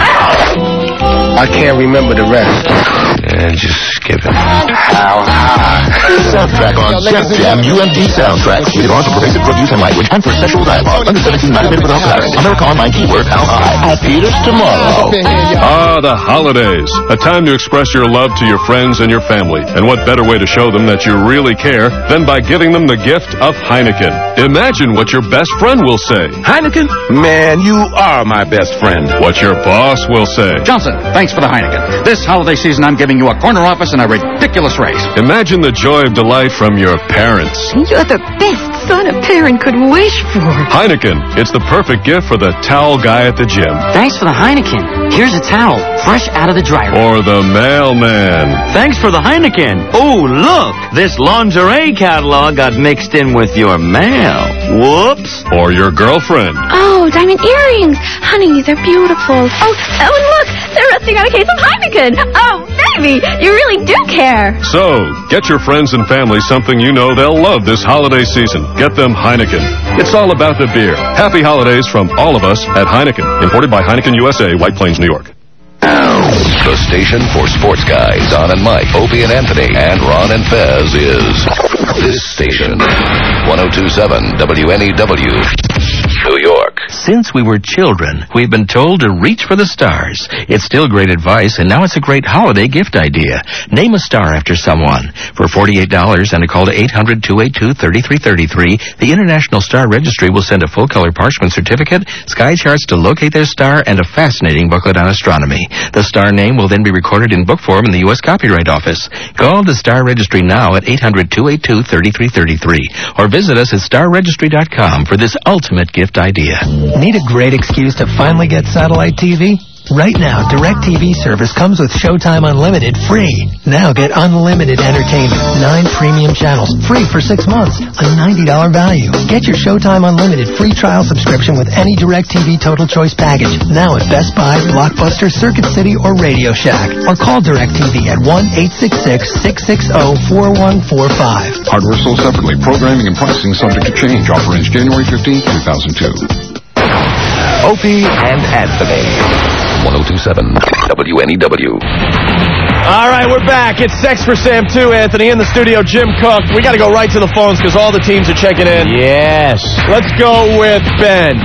I can't remember the rest. And just skip it. How high? Soundtrack on Chef Jam U M D Soundtrack. Rated R for pervasive drug use and language and for sexual dialogue. Under seventeen, not admitted without clarity. America Online keyword How High. At Peter's tomorrow. Ah, the holidays. A time to express your love to your friends and your family. And what better way to show them that you really care than by giving them the gift of Heineken. Imagine what your best friend will say. Heineken? Man, you are my best friend. What your boss will say. Johnson, thanks for the Heineken. This holiday season, I'm giving you a corner office and a ridiculous raise. Imagine the joy of delight from your parents. You're the best son a parent could wish for. Heineken. It's the perfect gift for the towel guy at the gym. Thanks for the Heineken. Here's a towel, fresh out of the dryer. Or the mailman. Thanks for the Heineken. Oh, look, this lingerie catalog got mixed in with your mail. Whoops. Or your girlfriend. Oh, diamond earrings. Honey, they're beautiful. Oh, oh, and look, they're resting on a case of Heineken. Oh, baby, you really do care. So, get your friends and family something you know they'll love this holiday season. Get them Heineken. It's all about the beer. Happy holidays from all of us at Heineken. Imported by Heineken U S A, White Plains, New York. The station for sports guys, Don and Mike, Opie and Anthony, and Ron and Fez is this station. one oh two point seven W N E W, New York. Since we were children, we've been told to reach for the stars. It's still great advice, and now it's a great holiday gift idea. Name a star after someone. For forty-eight dollars and a call to eight hundred, two eight two, three three three three, the International Star Registry will send a full-color parchment certificate, sky charts to locate their star, and a fascinating booklet on astronomy. The star name will then be recorded in book form in the U S Copyright Office. Call the Star Registry now at eight hundred, two eight two, three three three three or visit us at star registry dot com for this ultimate gift idea. Need a great excuse to finally get satellite T V? Right now, DirecTV service comes with Showtime Unlimited free. Now get unlimited entertainment, nine premium channels, free for six months, a ninety dollars value. Get your Showtime Unlimited free trial subscription with any DirecTV Total Choice package. Now at Best Buy, Blockbuster, Circuit City, or Radio Shack. Or call DirecTV at one eight six six, six six zero, four one four five. Hardware sold separately. Programming and pricing subject to change. Offer ends January fifteenth, two thousand two. Opie and Anthony. one oh two point seven W N E W. All right, we're back. It's Sex for Sam two, Anthony. In the studio, Jim Cook. We got to go right to the phones because all the teams are checking in. Yes. Let's go with Ben.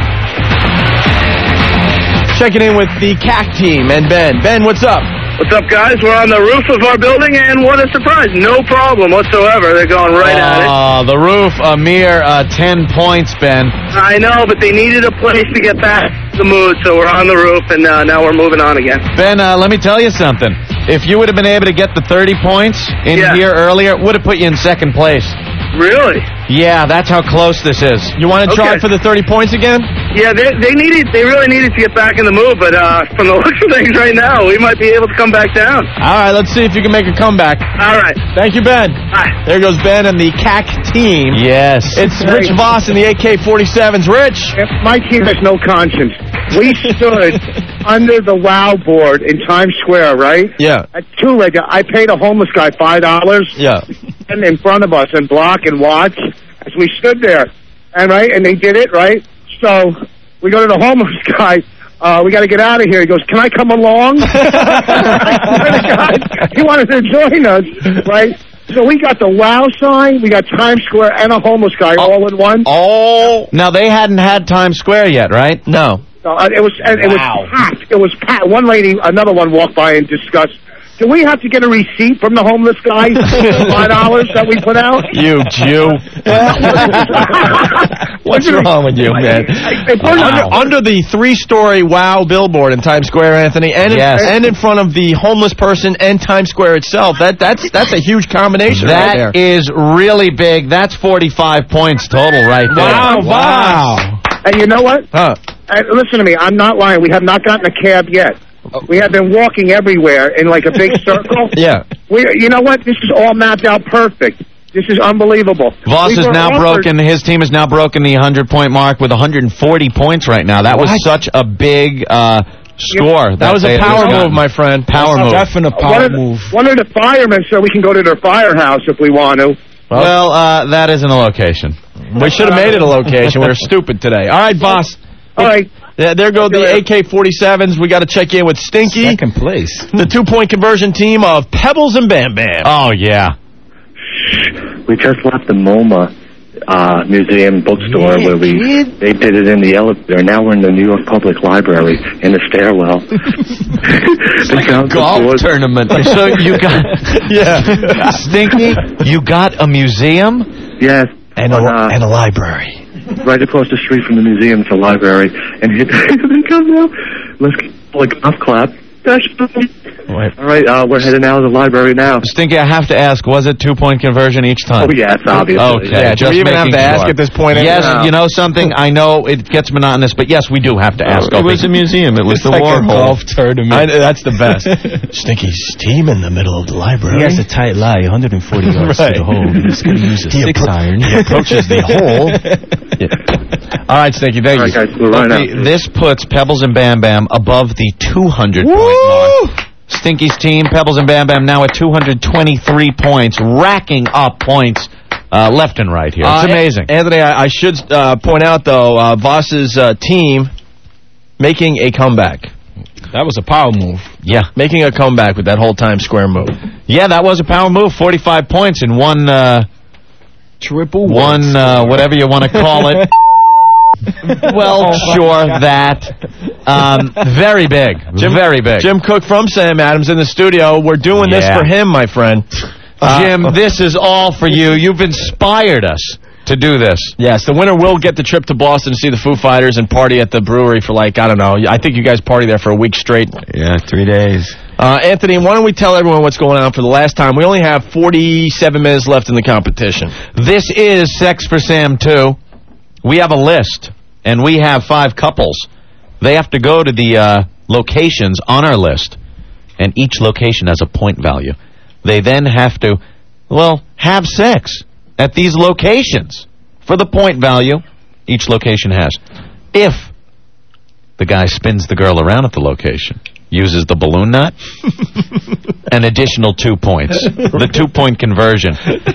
Checking in with the C A C team and Ben. Ben, what's up? What's up, guys? We're on the roof of our building, and what a surprise. No problem whatsoever. They're going right uh, at it. Oh, the roof, a mere uh, ten points, Ben. I know, but they needed a place to get back the mood, so we're on the roof, and uh, now we're moving on again. Ben, uh, let me tell you something. If you would have been able to get the thirty points in yeah. here earlier, it would have put you in second place. Really? Yeah, that's how close this is. You want to try Okay. for the thirty points again? Yeah, they they needed they really needed to get back in the move, but uh, from the looks of things right now, we might be able to come back down. All right, let's see if you can make a comeback. All right. Thank you, Ben. Hi. There goes Ben and the C A C team. Yes. It's Rich Voss and the A K forty-sevens. Rich. My team has no conscience. We stood under the WOW board in Times Square, right? Yeah. At two leg, I paid a homeless guy five dollars. Yeah. And in front of us and block and watch as we stood there, and right, and they did it right. So we go to the homeless guy. Uh, we got to get out of here. He goes, "Can I come along?" I swear to God, he wanted to join us, right? So we got the WOW sign, we got Times Square, and a homeless guy oh. all in one. Oh, now they hadn't had Times Square yet, right? No. Uh, it was and it Wow. was packed. It was packed. One lady, another one walked by and discussed. Do we have to get a receipt from the homeless guy for five dollars that we put out? You Jew. What's wrong with you, man? Wow. Under, under the three-story WOW billboard in Times Square, Anthony, and in, Yes. and in front of the homeless person and Times Square itself. That that's that's a huge combination right there. That is really big. That's forty-five points total right there. Wow, wow. And you know what? Huh. And listen to me. I'm not lying. We have not gotten a cab yet. We have been walking everywhere in like a big circle. Yeah. We, you know what? This is all mapped out perfect. This is unbelievable. Voss We has were now offered- broken, his team has now broken the hundred-point mark with one hundred forty points right now. That was What? such a big uh, score. That was a they- power they- move, my friend. Power move. Definite power one of the, move. One of the firemen said we can go to their firehouse if we want to. Well, uh, that isn't a location. We should have made it a location. We were stupid today. All right, Voss. All right. Yeah, there go the A K forty-sevens. We got to check in with Stinky. Second place. The two-point conversion team of Pebbles and Bam Bam. Oh, yeah. We just left the MoMA uh, Museum bookstore Yeah, where we kid. they did it in the elevator. Now we're in the New York Public Library in the stairwell. It's like a golf tournament. So you got, yeah, Stinky, you got a museum? Yes. And, on, a, uh, and a library. Right across the street from the museum is a library. And here they come now. Let's like golf clap. All right, uh, we're heading out of the library now. Stinky, I have to ask, was it two-point conversion each time? Oh, yes, obviously. Okay, Yeah, do just we even have making to ask sure. at this point Yes, anymore? you know something? I know it gets monotonous, but yes, we do have to ask. It was a museum. It was It's the like a Warhol. golf tournament. I, that's the best. Stinky's team in the middle of the library. He has a tight lie, one hundred forty yards Right. to the hole. He's going to use a He six appro- iron. He approaches the hole. Yeah. All right, Stinky, thank All you. right, guys, we're running Okay, out. this puts Pebbles and Bam Bam above the two hundred point mark. Stinky's team, Pebbles and Bam Bam, now at two hundred twenty-three points, racking up points uh, left and right here. It's Uh, amazing. Anthony, I, I should uh, point out, though, uh, Voss's uh, team making a comeback. That was a power move. Yeah. Making a comeback with that whole Times Square move. Yeah, that was a power move. forty-five points in one, uh, Triple one uh, whatever you want to call it. Well, sure, that. Um, very big. Jim, very big. Jim Cook from Sam Adams in the studio. We're doing this Yeah. for him, my friend. Uh, Jim, this is all for you. You've inspired us to do this. Yes, the winner will get the trip to Boston to see the Foo Fighters and party at the brewery for, like, I don't know. I think you guys party there for a week straight. Yeah, three days. Uh, Anthony, why don't we tell everyone what's going on for the last time? We only have forty-seven minutes left in the competition. This is Sex for Sam two. We have a list, and we have five couples. They have to go to the uh, locations on our list, and each location has a point value. They then have to, well, have sex at these locations for the point value each location has. If the guy spins the girl around at the location, uses the balloon knot, an additional two points. The two-point conversion.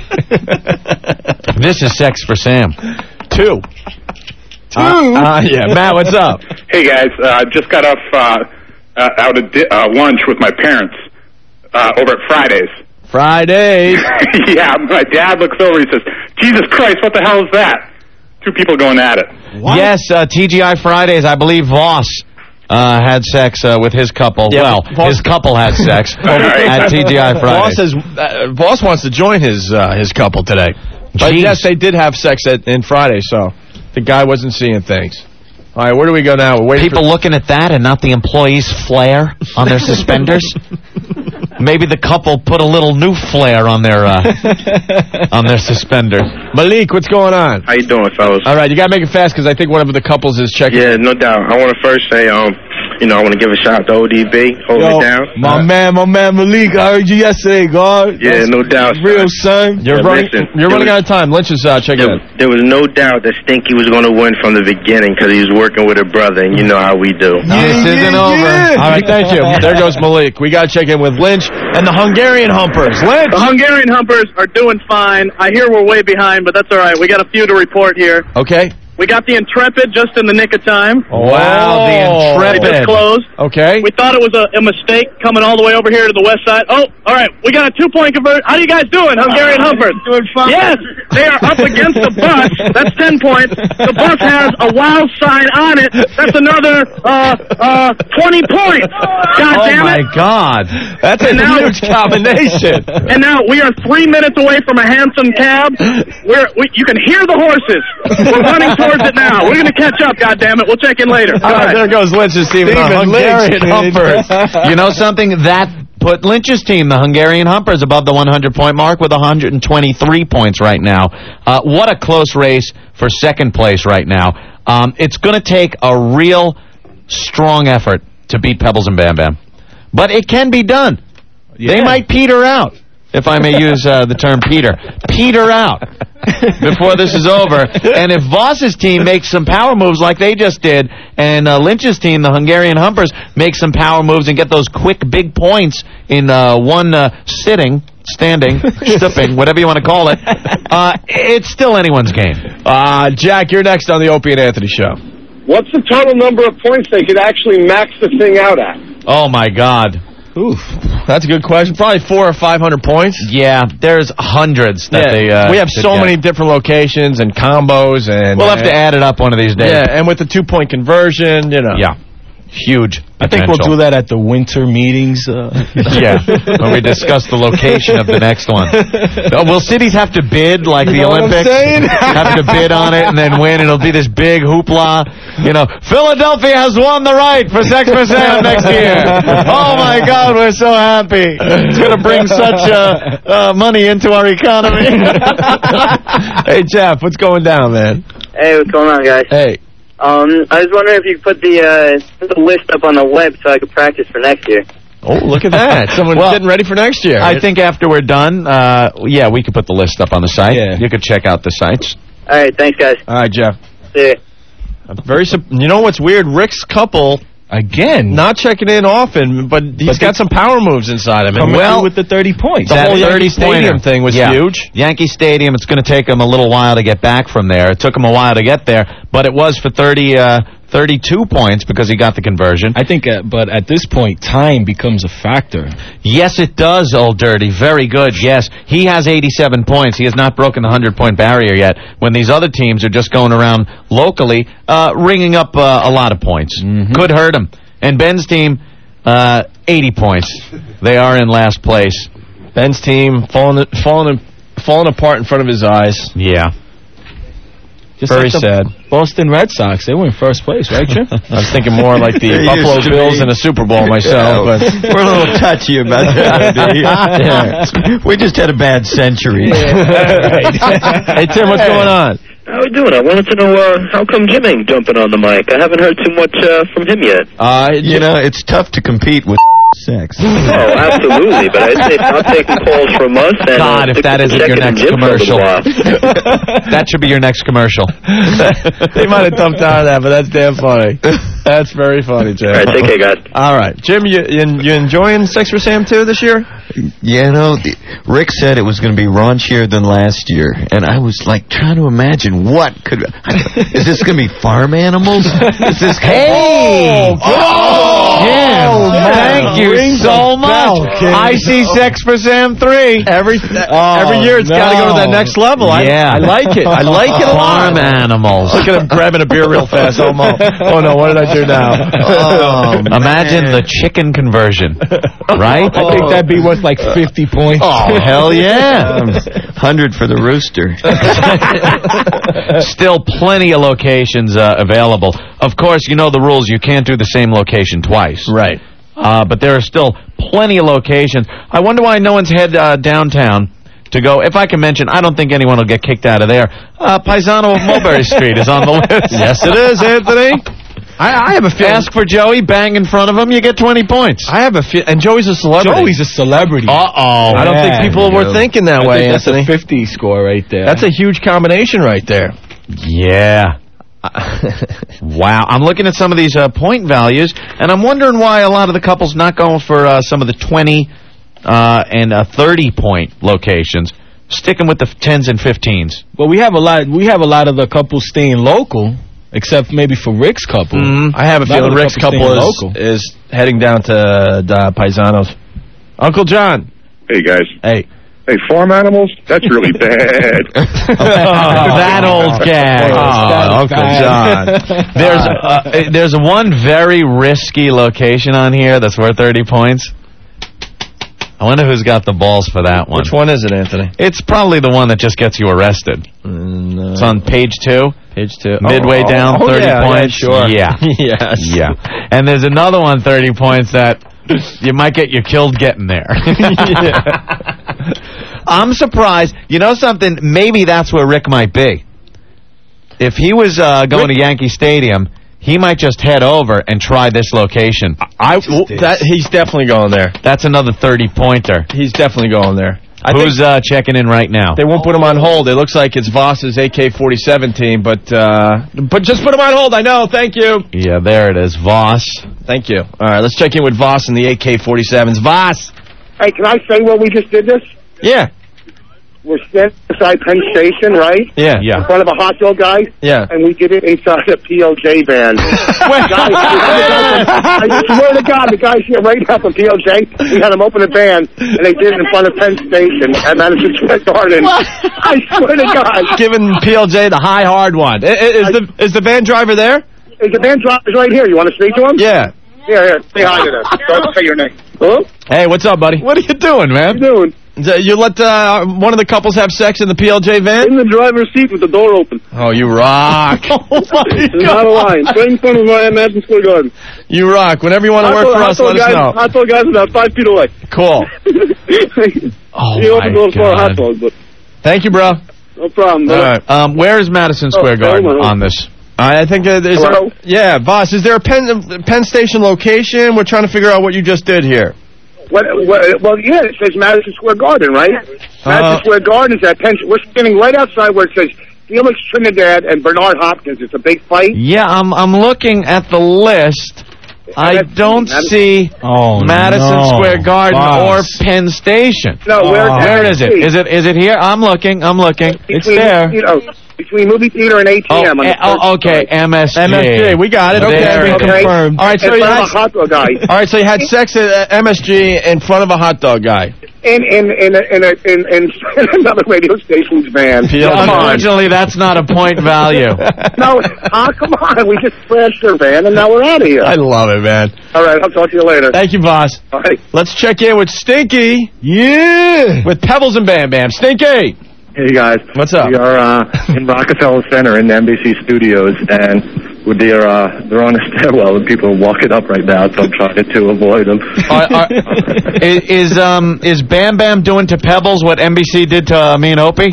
This is Sex for Sam. Two. Two? Uh, uh, yeah, Matt, what's up? Hey, guys. I uh, just got off uh, uh, out of di- uh, lunch with my parents uh, over at Fridays. Fridays. Yeah, my dad looks over. He says, Jesus Christ, what the hell is that? Two people going at it. What? Yes, uh, T G I Fridays, I believe Voss uh, had sex uh, with his couple. Yeah, well, Voss- his couple had sex right. at T G I Voss, Fridays. has, uh, Voss wants to join his uh, his couple today. But Jeez. yes, they did have sex at, in Friday, so the guy wasn't seeing things. All right, where do we go now? We're waiting People for... looking at that and not the employees' flare on their suspenders. Maybe the couple put a little new flair on their uh, on their suspenders. Malik, what's going on? How you doing, fellas? All right, you got to make it fast because I think one of the couples is checking. Yeah, no doubt. I want to first say, um, you know, I want to give a shout out to O D B, hold Yo, me down. my Uh, man, my man Malik, I heard you yesterday, God. Yeah, no doubt. Real son. You're Yeah, running. listen, you're there running was- out of time. Let's just uh, check There, in. there was no doubt that Stinky was going to win from the beginning because he was working with a brother, and you know how we do. This isn't over. All right, thank you. There goes Malik. We got to check in with Lynch and the Hungarian Humpers. Lynch. The Hungarian Humpers are doing fine. I hear we're way behind, but that's all right. We got a few to report here. Okay. We got the Intrepid just in the nick of time. Wow, the Intrepid. They just closed. Okay. We thought it was a, a mistake coming all the way over here to the west side. Oh, all right. We got a two-point convert. How are you guys doing, Hungarian Humpers? Doing fine. Yes, they are up against the bus. That's ten points. The bus has a wild sign on it. That's another uh, uh, twenty points. God Oh damn my it. God, that's a And now- huge combination. And now we are three minutes away from a handsome cab. We're, we, you can hear the horses. We're running towards it now. We're going to catch up, goddammit. We'll check in later. All right, Bye. there goes Lynch's team. Stephen the Hungarian Lynch, Humpers. You know something? That put Lynch's team, the Hungarian Humpers, above the one hundred point mark with one hundred twenty-three points right now. Uh, what a close race for second place right now. Um, it's going to take a real strong effort to beat Pebbles and Bam Bam. But it can be done. They might peter out, if I may use uh, the term peter. Peter out before this is over. And if Voss's team makes some power moves like they just did, and uh, Lynch's team, the Hungarian Humpers, make some power moves and get those quick big points in uh, one uh, sitting, standing, sipping, whatever you want to call it, uh, it's still anyone's game. Uh, Jack, you're next on the Opie and Anthony Show. What's the total number of points they could actually max the thing out at? Oh, my God. Oof, that's a good question. Probably four or five hundred points. Yeah, there's hundreds that Yeah, they. Uh, we have could so get. many different locations and combos, and We'll have to add it up one of these days. Yeah, and with the two point conversion, you know. Yeah, huge. I think we'll potential. do that at the winter meetings. Uh. Yeah, when we discuss the location of the next one. Uh, Will cities have to bid like You the know what I'm Olympics? saying? Have to bid on it and then win. It'll be this big hoopla. You know, Philadelphia has won the right for Sex for Sam next year. Oh my God, we're so happy. It's going to bring such uh, uh, money into our economy. Hey, Jeff, what's going down, man? Hey, what's going on, guys? Hey. Um, I was wondering if you could put the, uh, put the list up on the web so I could practice for next year. Oh, look at that. Someone's Well, getting ready for next year. I think after we're done, uh, yeah, we could put the list up on the site. Yeah. You could check out the sites. All right, thanks, guys. All right, Jeff. See ya. I'm very. Su- you know what's weird? Rick's couple Again. not checking in often, but he's But got they- some power moves inside him. And Coming well, through with the thirty points. the That whole Yankee thirty Stadium pointer thing was Yeah. huge. Yankee Stadium, it's going to take them a little while to get back from there. It took him a while to get there, but it was for thirty, uh, thirty-two points because he got the conversion. I think, uh, but at this point, time becomes a factor. Yes, it does, Old Dirty. Very good, yes. He has eighty-seven points. He has not broken the one hundred point barrier yet, when these other teams are just going around locally, uh, ringing up uh, a lot of points. Could hurt him. And Ben's team, uh, eighty points. They are in last place. Ben's team falling, falling, falling apart in front of his eyes. Yeah. Just Very like the sad. Boston Red Sox, they were in first place, right, Jim? I was thinking more like the They Buffalo used to Bills be. in a Super Bowl myself. Yeah, but we're a little touchy about that. Yeah. We just had a bad century. Hey, Tim, what's going on? How we doing? I wanted to know, uh, how come Jim ain't jumping on the mic? I haven't heard too much, uh, from him yet. Uh, You know, it's tough to compete with sex. Oh, absolutely, but I'd say stop taking calls from us. And, God, uh, if stick that to isn't your checking next Jim for a little commercial. while. That should be your next commercial. They might have dumped out of that, but that's damn funny. That's very funny, Jim. All right, take care, guys. All right, Jim, you you, you enjoying Sex for Sam too this year? You know, the- Rick said it was going to be raunchier than last year, and I was like trying to imagine what could. Is this going to be farm animals? Is this? Hey! Oh, oh, Jim, yeah. thank you Rings so a much. bell, kid. I see Sex for Sam three. Every every year it's got to go to that next level. I, Yeah. I like it. I like it a lot. Farm animals. Look at him grabbing a beer real fast. Oh, mo- oh no, what did I do now? Oh, Imagine the chicken conversion, right? I think that'd be worth like fifty points. Oh, hell yeah. Um, Hundred for the rooster. Still plenty of locations uh, available. Of course, you know the rules. You can't do the same location twice. Right. Uh, but there are still plenty of locations. I wonder why no one's head uh, downtown to go. If I can mention, I don't think anyone will get kicked out of there. Uh, Paisano of Mulberry Street is on the list. Yes, it is, Anthony. I, I have a feeling. Ask for Joey, bang in front of him, you get twenty points. I have a feel, and Joey's a celebrity. Joey's a celebrity. Uh-oh. I don't Yeah, think people were dude. thinking that I way, think that's Anthony. a fifty score right there. That's a huge combination right there. Yeah. Wow. I'm looking at some of these uh, point values, and I'm wondering why a lot of the couples not going for uh, some of the twenty uh, and uh, thirty point locations, sticking with the tens and fifteens. Well, we have a lot. We have a lot of the couples staying local, except maybe for Rick's couple. Mm-hmm. I have a lot feeling of the Rick's couples couple staying is, local. is heading down to uh, Paisanos. Uncle John. Hey, guys. Hey. Hey, farm animals? That's really bad. That old gag. Oh, Uncle John. There's uh, there's one very risky location on here that's worth thirty points. I wonder who's got the balls for that one. Which one is it, Anthony? It's probably the one that just gets you arrested. Mm, no. It's on page two. Page two. Midway oh, down, oh, thirty yeah, points. Yeah, sure. Yeah. Yes. Yeah. And there's another one, thirty points, that you might get you killed getting there. I'm surprised. You know something? Maybe that's where Rick might be. If he was uh, going Rick, to Yankee Stadium, he might just head over and try this location. I, that, he's definitely going there. That's another thirty-pointer. He's definitely going there. I Who's uh, checking in right now? They won't put him on hold. It looks like it's Voss's A K forty-seven team, but uh, but just put him on hold. I know. Thank you. Yeah, there it is. Voss. Thank you. All right, let's check in with Voss and the A K forty-sevens. Voss. Hey, can I say where we just did this? Yeah. We're standing beside Penn Station, right? Yeah. In front of a hot dog guy. Yeah. And we did it inside a P O J van. Guys, I swear to God, the guys here right now from P O J, we had them open a van, and they did it in front of Penn Station at Madison Square Garden. I swear to God. Giving P L J the high hard one. Is, is the is the van driver there? Is the van driver right here? You want to speak to him? Yeah. Here, here. Say hi to them. Don't say your name. Hello? Hey, what's up, buddy? What are you doing, man? What are you doing? You let uh, one of the couples have sex in the P L J van? In the driver's seat with the door open. Oh, you rock. Oh, my It's not a line. Right in front of uh, Madison Square Garden. You rock. Whenever you want to work for us, let us know. Hot dog guys about five feet away. Cool. Oh, he opened the door for a God. hot dog, but Thank you, bro. no problem. All right. Um, where is Madison Square Oh, Garden hold on. on this? I think uh, is Hello? there, yeah, Voss, is there a Penn, Penn Station location? We're trying to figure out what you just did here. What, what, well, yeah, it says Madison Square Garden, right? Uh, Madison Square Garden is at Penn. We're standing right outside where it says Felix Trinidad and Bernard Hopkins. It's a big fight. Yeah, I'm I'm looking at the list. I don't Madison- see Oh, Madison no. Square Garden Voss. or Penn Station. No, where, Oh. Where is it? Is it is it here? I'm looking. I'm looking. It's between, there. You know, between movie theater and A T M. Oh, on the eh, oh, first okay. side. M S G. M S G, we got it. Okay, There we it is. Okay. confirmed. All right, so in you front had of a hot dog guy. all right, so you had sex at uh, M S G in front of a hot dog guy. In in in a, in, a, in, in another radio station's van. P L J. Come on. Unfortunately, that's not a point value. No, ah, come on. We just crashed their van and now we're out of here. I love it, man. All right, I'll talk to you later. Thank you, Voss. All right. Let's check in with Stinky. Yeah. With Pebbles and Bam Bam. Stinky. Hey guys, What's up? We are uh, in Rockefeller Center in the N B C studios, and they're uh, they're on a stairwell, and people are walking up right now, so I'm trying to avoid them. Are- are- is, is um is Bam Bam doing to Pebbles what N B C did to uh, me and Opie?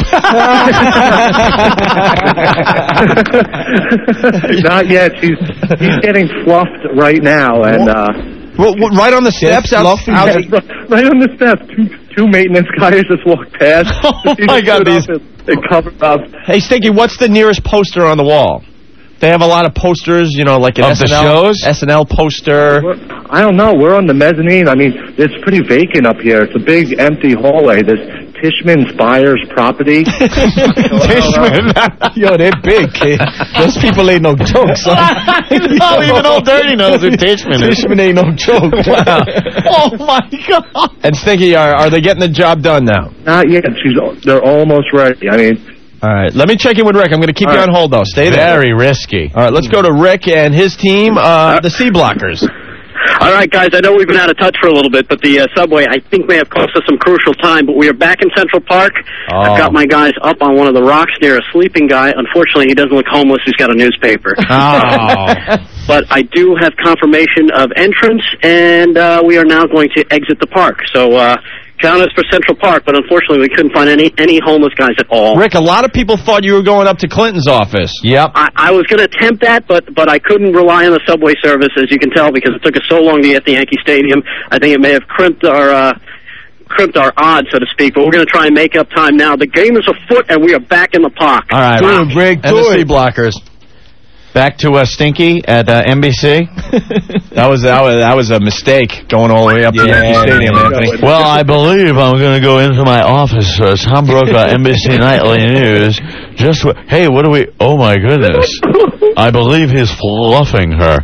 Not yet. She's she's getting fluffed right now, and uh, Well, well, right on the steps out, fluffy. out right, right on the steps. Two two maintenance guys just walked past. Oh, my God, these- They covered up. Hey, Stinky, what's the nearest poster on the wall? They have a lot of posters, you know, like an Of the S N L, shows? S N L poster. I don't know. We're on the mezzanine. I mean, it's pretty vacant up here. It's a big empty hallway. There's Tishman Spires property. Tishman. Yo, they're big, kid. Those people ain't no jokes. Son. No, even Old Dirty knows who Tishman is. Tishman ain't no joke. Wow. Oh, my God. And Stinky, are, are they getting the job done now? Not yet. She's. They're almost ready. I mean. All right, let me check in with Rick. I'm going to keep All you right. on hold, though. Stay there. Very risky. All right, let's go to Rick and his team, uh, the C Blockers. All right, guys, I know we've been out of touch for a little bit, but the uh, subway, I think, may have cost us some crucial time, but we are back in Central Park. Oh. I've got my guys up on one of the rocks near a sleeping guy. Unfortunately, he doesn't look homeless. He's got a newspaper. Oh. But I do have confirmation of entrance, and uh, we are now going to exit the park. So uh, count us for Central Park, but unfortunately, we couldn't find any, any homeless guys at all. Rick, a lot of people thought you were going up to Clinton's office. Yep. I, I was going to attempt that, but but I couldn't rely on the subway service, as you can tell, because it took us so long to get to Yankee Stadium. I think it may have crimped our uh, crimped our odds, so to speak. But we're going to try and make up time now. The game is afoot, and we are back in the park. All right. Wow. Rick, and the C blockers. Back to uh, Stinky at uh, N B C. that was that was that was a mistake going all the way up to Yeah, Yankee Stadium, yeah. Anthony. Well, I believe I'm going to go into my office. Uh, Tom Brokaw, N B C Nightly News. Just w- hey, what do we? Oh my goodness! I believe he's fluffing her.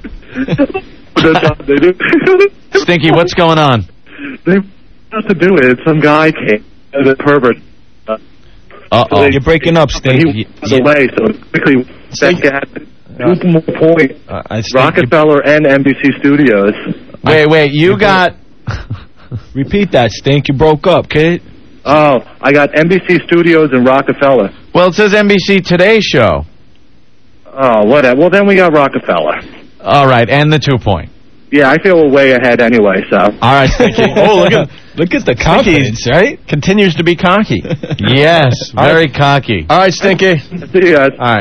Stinky, what's going on? They have to do it. Some guy came, the pervert. Uh oh, you're breaking up, Stinky. He was away, so quickly back at two more points. Uh, I Rockefeller and N B C Studios. Wait, wait, you got. Repeat that, Stink. You broke up, kid. Oh, I got N B C Studios and Rockefeller. Well, it says N B C Today Show. Oh, whatever. Well, then we got Rockefeller. All right, and the two point. Yeah, I feel we're way ahead anyway, so. All right, Stinky. Oh, look at look at the confidence, right? Continues to be cocky. Yes, very cocky. All right, Stinky. See you guys. All right.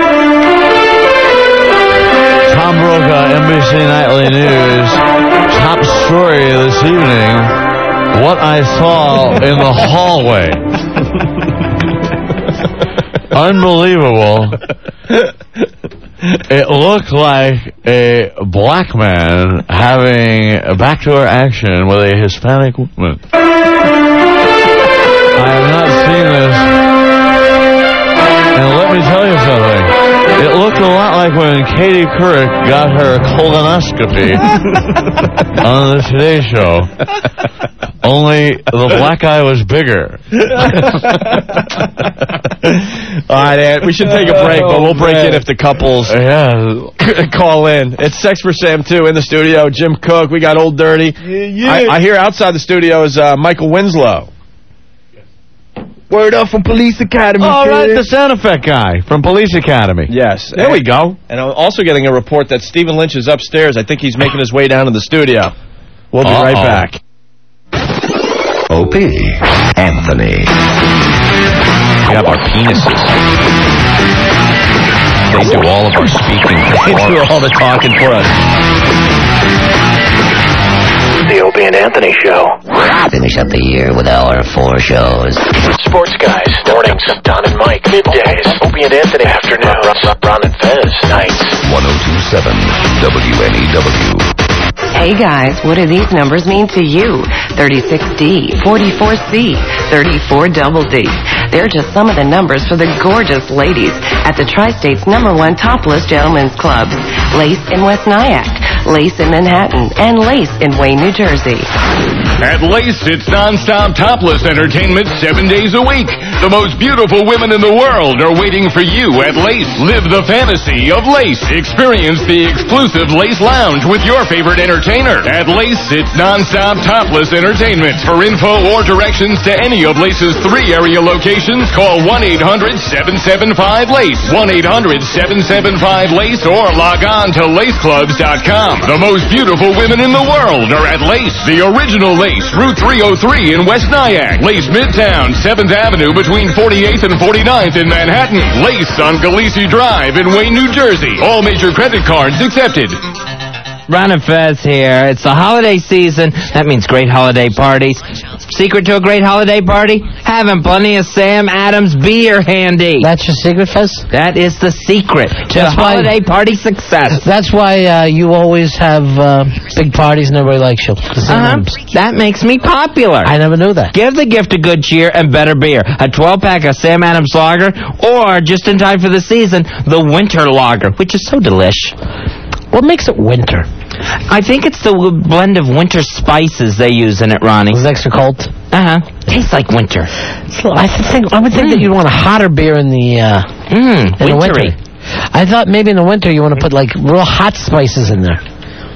Tom Brokaw, N B C Nightly News. Top story this evening. What I saw in the hallway. Unbelievable. It looked like a black man having a backdoor action with a Hispanic woman. I have not seen this. And let me tell you something. It looked a lot like when Katie Couric got her colonoscopy on the Today Show. Only the black guy was bigger. All right, Ant, we should take a break, but we'll break in if the couples yeah. call in. It's Sex for Sam two in the studio. Jim Cook, we got Old Dirty. Yeah, yeah. I, I hear outside the studio is uh, Michael Winslow. Word up from Police Academy. All right, kid. the sound effect guy from Police Academy. Yes. There and, we go. And I'm also getting a report that Stephen Lynch is upstairs. I think he's making his way down to the studio. We'll be Uh-oh. right back. Opie, Anthony. We have our penises. They do all of our speaking They for do us. all the talking for us. The Opie and Anthony Show. Finish up the year with our four shows. Sports Guys, mornings. Don and Mike, middays. Opie and Anthony, afternoons. Ron, Ron and Fez, nights. one oh two point seven W N E W. Hey guys, what do these numbers mean to you? thirty-six D, forty-four C, thirty-four double D. They're just some of the numbers for the gorgeous ladies at the Tri-State's number one topless gentlemen's club. Lace in West Nyack, Lace in Manhattan, and Lace in Wayne, New Jersey. At Lace, it's non-stop topless entertainment seven days a week. The most beautiful women in the world are waiting for you at Lace. Live the fantasy of Lace. Experience the exclusive Lace Lounge with your favorite entertainer. At Lace, it's non-stop topless entertainment. For info or directions to any of Lace's three area locations, call one eight hundred seven seven five LACE, one eight hundred seven seven five LACE, or log on to lace clubs dot com. The most beautiful women in the world are at Lace, the original Lace, Route three oh three in West Nyack. Lace Midtown, seventh Avenue between forty-eighth and forty-ninth in Manhattan. Lace on Galisi Drive in Wayne, New Jersey. All major credit cards accepted. Ron and Fez here. It's the holiday season. That means great holiday parties. Secret to a great holiday party? Having plenty of Sam Adams beer handy. That's your secret, Fez? That is the secret to That's why- holiday party success. That's why uh, you always have uh, big parties and everybody likes you. Uh-huh. That makes me popular. I never knew that. Give the gift of good cheer and better beer. A twelve-pack of Sam Adams Lager, or, just in time for the season, the Winter Lager, which is so delish. What makes it winter? I think it's the w- blend of winter spices they use in it, Ronnie. Is it extra cold? Uh-huh. Tastes like winter. So I th- think I would think mm. that you'd want a hotter beer in the uh, mm, in the wintry. winter. I thought maybe in the winter you want to put like real hot spices in there.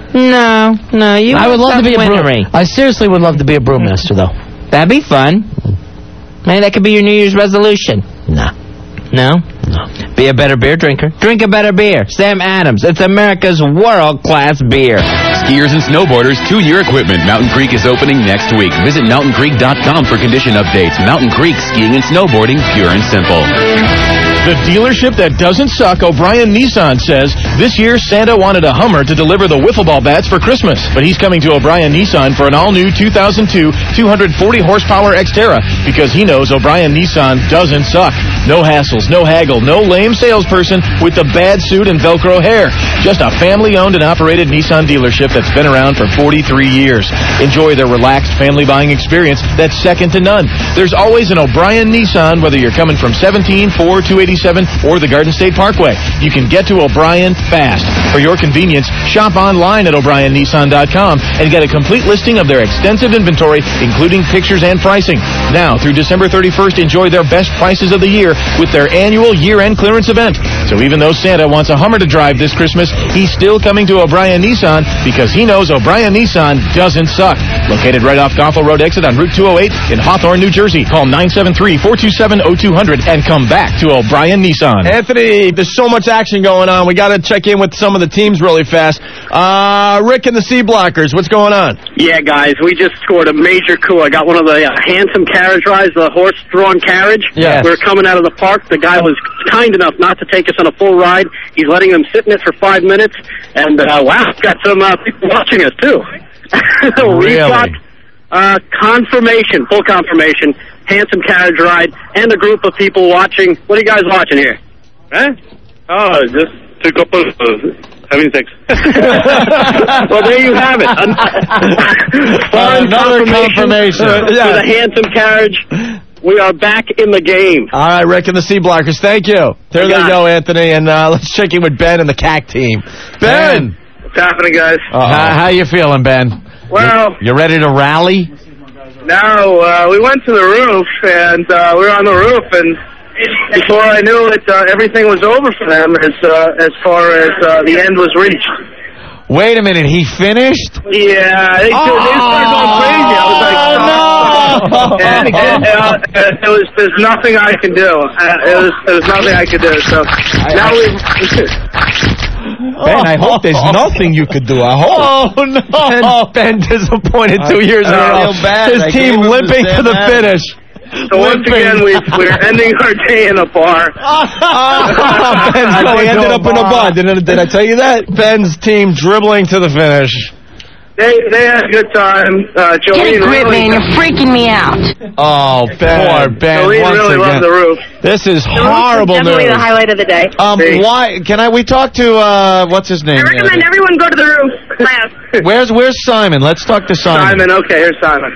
No, no, you. I would love to be a winnery. broom. I seriously would love to be a brewmaster, though. That'd be fun. Maybe that could be your New Year's resolution. No. No? No. Be a better beer drinker. Drink a better beer. Sam Adams. It's America's world-class beer. Skiers and snowboarders, tune your equipment. Mountain Creek is opening next week. Visit mountain creek dot com for condition updates. Mountain Creek, skiing and snowboarding, pure and simple. The dealership that doesn't suck, O'Brien Nissan says, this year Santa wanted a Hummer to deliver the wiffle ball bats for Christmas. But he's coming to O'Brien Nissan for an all-new two thousand two two hundred forty horsepower Xterra because he knows O'Brien Nissan doesn't suck. No hassles, no haggle, no lame salesperson with the bad suit and Velcro hair. Just a family-owned and operated Nissan dealership that's been around for forty-three years. Enjoy their relaxed family buying experience that's second to none. There's always an O'Brien Nissan, whether you're coming from seventeen, four, two eighty-seven, or the Garden State Parkway. You can get to O'Brien fast. For your convenience, shop online at O'Brien Nissan dot com and get a complete listing of their extensive inventory, including pictures and pricing. Now, through December thirty-first, enjoy their best prices of the year with their annual year-end clearance event. So even though Santa wants a Hummer to drive this Christmas, he's still coming to O'Brien Nissan because he knows O'Brien Nissan doesn't suck. Located right off Goffle Road exit on Route two oh eight in Hawthorne, New Jersey. Call nine seven three, four two seven, oh two hundred and come back to O'Brien Nissan. Anthony, there's so much action going on. We got to check in with some of the teams really fast. Uh, Rick and the Sea Blockers, what's going on? Yeah, guys, we just scored a major coup. I got one of the uh, handsome carriage rides, the horse-drawn carriage. Yes. We were coming out of the park. The guy was kind enough not to take us on a full ride. He's letting them sit in it for five minutes. And, uh, wow, got some uh, people watching us, too. We Really? got uh, confirmation, full confirmation, handsome carriage ride, and a group of people watching. What are you guys watching here? Huh? Oh, just two couples uh, having sex. Well, there you have it. Foreign Another confirmation. with Yeah. a handsome carriage. We are back in the game. All right, Rick and the Sea Blockers, thank you. There You they got go, Anthony, and uh, let's check in with Ben and the C A C team. Ben! What's happening, guys? How, how you feeling, Ben? Well, You ready to rally? no, uh, we went to the roof, and uh, we were on the roof, and before I knew it, uh, everything was over for them as uh, as far as uh, the end was reached. Wait a minute, he finished? Yeah, they, Oh, they started going crazy. I was like, no! and, and, uh, it was there's nothing I can do. Uh, it was there was nothing I could do. So now we. Ben, I hope there's nothing you could do. I hope. Oh, no! Ben, ben disappointed two years in a I row. feel bad. His I team gave him limping the to the Sam finish. So once again, we, we're ending our day in a bar. Ben's I going ended to up a in a bar. Did, did I tell you that? Ben's team dribbling to the finish. They they had a good time. Uh, Jolene Get a grip, really, man. You're freaking me out. Oh, poor Ben. Jolene once really again. loved the roof. This is The roof is horrible definitely news. the highlight of the day. Um, Hey. why? Can I? We talk to uh, what's his name? I recommend everyone go to the roof. Laugh. Where's Where's Simon? Let's talk to Simon. Simon, okay, here's Simon.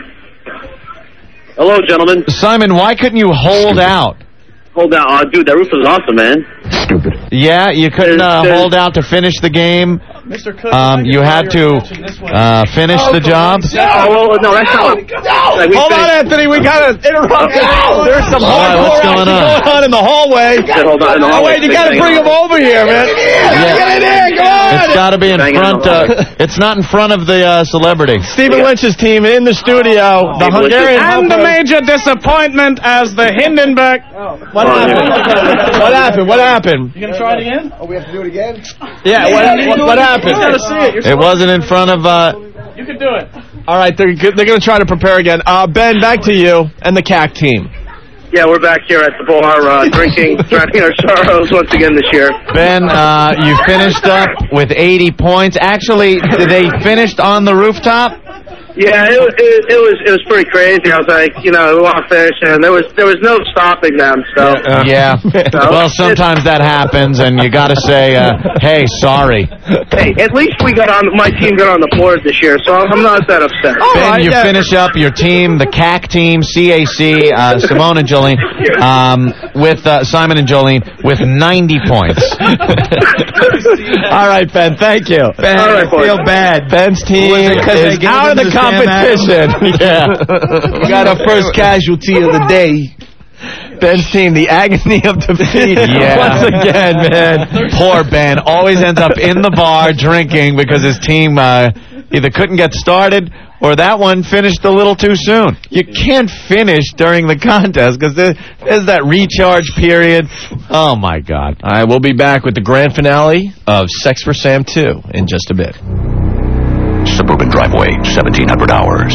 Hello, gentlemen. Simon, why couldn't you hold out? Hold on, uh, dude. That roof was awesome, man. Stupid. Yeah, you couldn't uh, There's- hold out to finish the game. Um, you had to uh, finish the job. Oh, well, no, that's not. Like, we Hold on, finished- Anthony. We got to interrupt. There's some All right, hardcore what's going action on? going on in the hallway. said hold on in the Oh, hallway. wait, you got to bring him over here, man. Yeah. Get in here. Come on. It's got to be in Bang it in front. the Uh, it's not in front of the uh, celebrity. Stephen Lynch's team in the studio. The Stephen Lynch's- Hungarian And Humper. major disappointment as the Hindenburg. What happened? What happened? What happened? You gonna try it again? Oh, we have to do it again? Yeah, what, what, what happened? You gotta see it. You're It wasn't in front of. Uh, You can do it. All right, they're, good- they're going to try to prepare again. Uh, Ben, back to you and the C A C team. Yeah, we're back here at the bar, uh, drinking, drowning our sorrows once again this year. Ben, uh, you finished up with eighty points. Actually, they finished on the rooftop. Yeah, it, was- it, it was it was pretty crazy. I was like, you know, we want to finish, and there was there was no stopping them. So Yeah. Well, sometimes that happens, and you got to say, uh, "Hey, sorry." hey, at least we got on. My team got on the board this year, so I'm not that upset. Ben, you finish up your team, the C A C team, C A C, uh, Simone and Jolene, um, with uh, Simon and Jolene, with ninety points. All right, Ben, thank you. Ben, All right, I feel boys. bad. Ben's team Was it 'cause they is gave out of him the the Sam competition. Adams? Yeah. We got our first casualty of the day. Ben's team, the agony of defeat. Yeah. Once again, man. Poor Ben always ends up in the bar drinking because his team uh, either couldn't get started or that one finished a little too soon. You can't finish during the contest because there, there's that recharge period. Oh, my God. All right, we'll be back with the grand finale of Sex for Sam two in just a bit. Suburban driveway, seventeen hundred hours.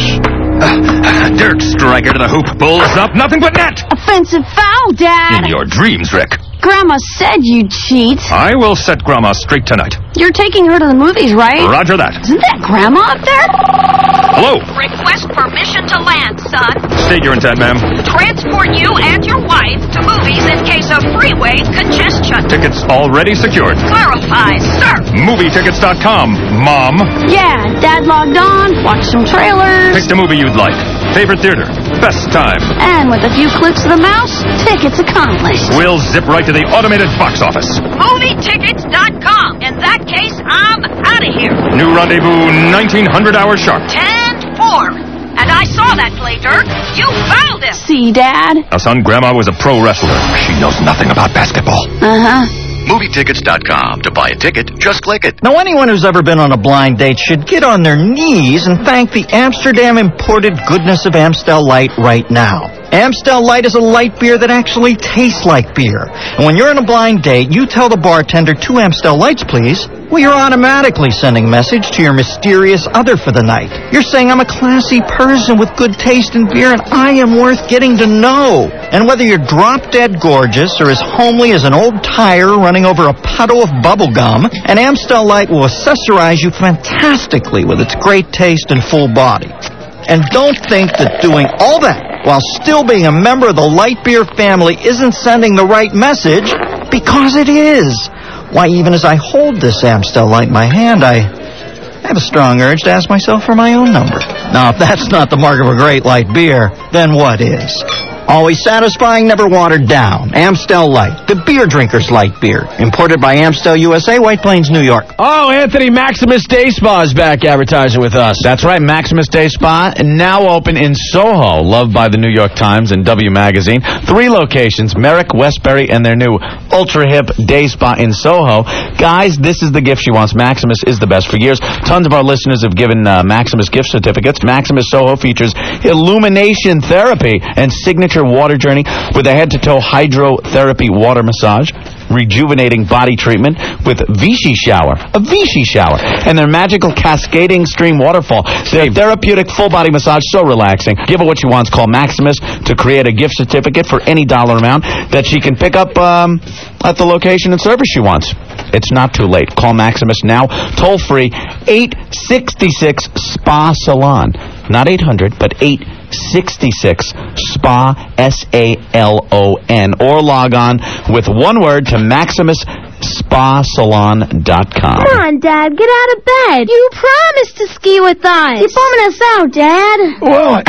Uh, Dirk Striker to the hoop. Bulls up. Nothing but net. Offensive foul, Dad. In your dreams, Rick. Grandma said you'd cheat. I will set Grandma straight tonight. You're taking her to the movies, right? Roger that. Isn't that Grandma up there? Hello. Request permission to land, son. State your intent, ma'am. Transport you and your wife to movies in case of freeway congestion. Tickets already secured. Clarify, sir. Movie tickets dot com, Mom. Yeah, Dad logged on, watched some trailers. Pick the movie you'd like. Favorite theater. Best time. And with a few clicks of the mouse, tickets accomplished. We'll zip right to the automated box office. Movie tickets dot com. In that case, I'm out of here. New rendezvous, nineteen hundred hours sharp. ten four. And I saw that play, Dirk. You fouled him. See, Dad? Now, son, Grandma was a pro wrestler. She knows nothing about basketball. Uh-huh. Movie tickets dot com. To buy a ticket, just click it. Now, anyone who's ever been on a blind date should get on their knees and thank the Amsterdam imported goodness of Amstel Light right now. Amstel Light is a light beer that actually tastes like beer. And when you're on a blind date, you tell the bartender, two Amstel Lights, please. Well, you're automatically sending a message to your mysterious other for the night. You're saying, I'm a classy person with good taste in beer, and I am worth getting to know. And whether you're drop-dead gorgeous or as homely as an old tire running over a puddle of bubble gum, an Amstel Light will accessorize you fantastically with its great taste and full body. And don't think that doing all that while still being a member of the light beer family isn't sending the right message, because it is. Why, even as I hold this Amstel Light in my hand, I have a strong urge to ask myself for my own number. Now, if that's not the mark of a great light beer, then what is? Always satisfying, never watered down. Amstel Light, the beer drinker's light beer. Imported by Amstel U S A, White Plains, New York. Oh, Anthony, Maximus Day Spa is back advertising with us. That's right, Maximus Day Spa, now open in Soho, loved by the New York Times and W Magazine. Three locations, Merrick, Westbury, and their new ultra-hip day spa in Soho. Guys, this is the gift she wants. Maximus is the best. For years, tons of our listeners have given uh, Maximus gift certificates. Maximus Soho features illumination therapy and signature water journey with a head-to-toe hydrotherapy water massage, rejuvenating body treatment with Vichy shower, a Vichy shower, and their magical cascading stream waterfall. Their therapeutic full-body massage, so relaxing. Give her what she wants. Call Maximus to create a gift certificate for any dollar amount that she can pick up um, at the location and service she wants. It's not too late. Call Maximus now. Toll free eight sixty-six Spa Salon. Not eight hundred, but eight sixty-six Spa, S A L O N. Or log on with one word to Maximus Spa Salon dot com. Come on, Dad, get out of bed. You promised to ski with us. You're bumming us out, Dad. Well,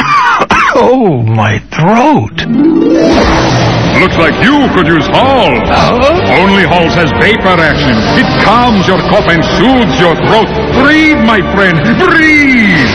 oh, my throat. Looks like you could use Halls. Uh-huh. Only Halls has vapor action. It calms your cough and soothes your throat. Breathe, my friend. Breathe.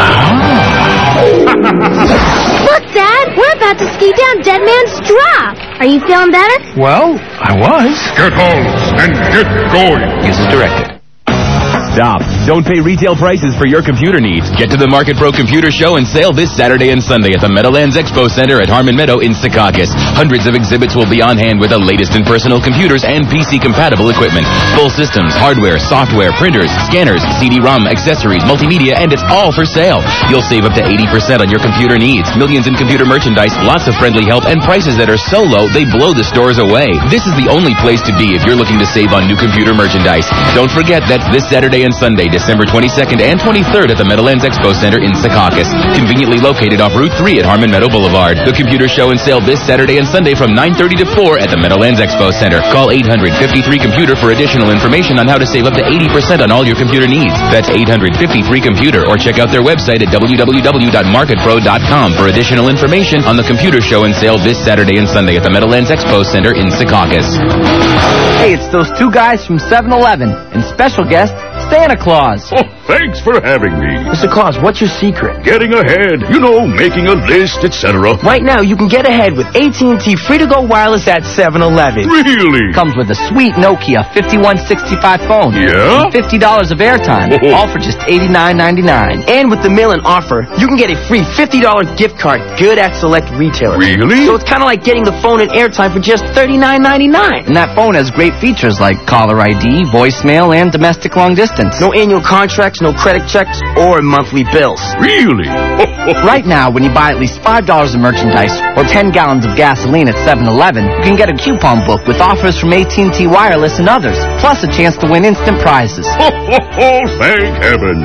Look, Dad, we're about to ski down Dead Man's Drop. Are you feeling better? Well, I was. Get Halls and get going. Use as directed. Stop. Don't pay retail prices for your computer needs. Get to the Market Pro Computer Show and Sale this Saturday and Sunday at the Meadowlands Expo Center at Harmon Meadow in Secaucus. Hundreds of exhibits will be on hand with the latest in personal computers and P C-compatible equipment. Full systems, hardware, software, printers, scanners, C D ROM, accessories, multimedia, and it's all for sale. You'll save up to eighty percent on your computer needs. Millions in computer merchandise, lots of friendly help, and prices that are so low they blow the stores away. This is the only place to be if you're looking to save on new computer merchandise. Don't forget that's this Saturday and Sunday, December twenty-second and twenty-third at the Meadowlands Expo Center in Secaucus, conveniently located off Route three at Harmon Meadow Boulevard. The computer show and sale this Saturday and Sunday from nine thirty to four at the Meadowlands Expo Center. Call eight hundred fifty-three computer for additional information on how to save up to eighty percent on all your computer needs. That's eight hundred fifty-three computer, or check out their website at w w w dot market pro dot com for additional information on the computer show and sale this Saturday and Sunday at the Meadowlands Expo Center in Secaucus. Hey, it's those two guys from seven eleven and special guest Santa Claus. Oh, thanks for having me. Mister Claus, what's your secret? Getting ahead. You know, making a list, et cetera. Right now, you can get ahead with A T and T Free-to-Go Wireless at seven eleven. Really? Comes with a sweet Nokia fifty-one sixty-five phone. Yeah? And fifty dollars of airtime, Oh. all for just eighty-nine ninety-nine. And with the mail-in offer, you can get a free fifty dollars gift card good at select retailers. Really? So it's kind of like getting the phone and airtime for just thirty-nine ninety-nine. And that phone has great features like caller I D, voicemail, and domestic long distance. No annual contracts, no credit checks, or monthly bills. Really? Right now, when you buy at least five dollars of merchandise or ten gallons of gasoline at seven eleven, you can get a coupon book with offers from A T and T Wireless and others, plus a chance to win instant prizes. Oh, thank heaven.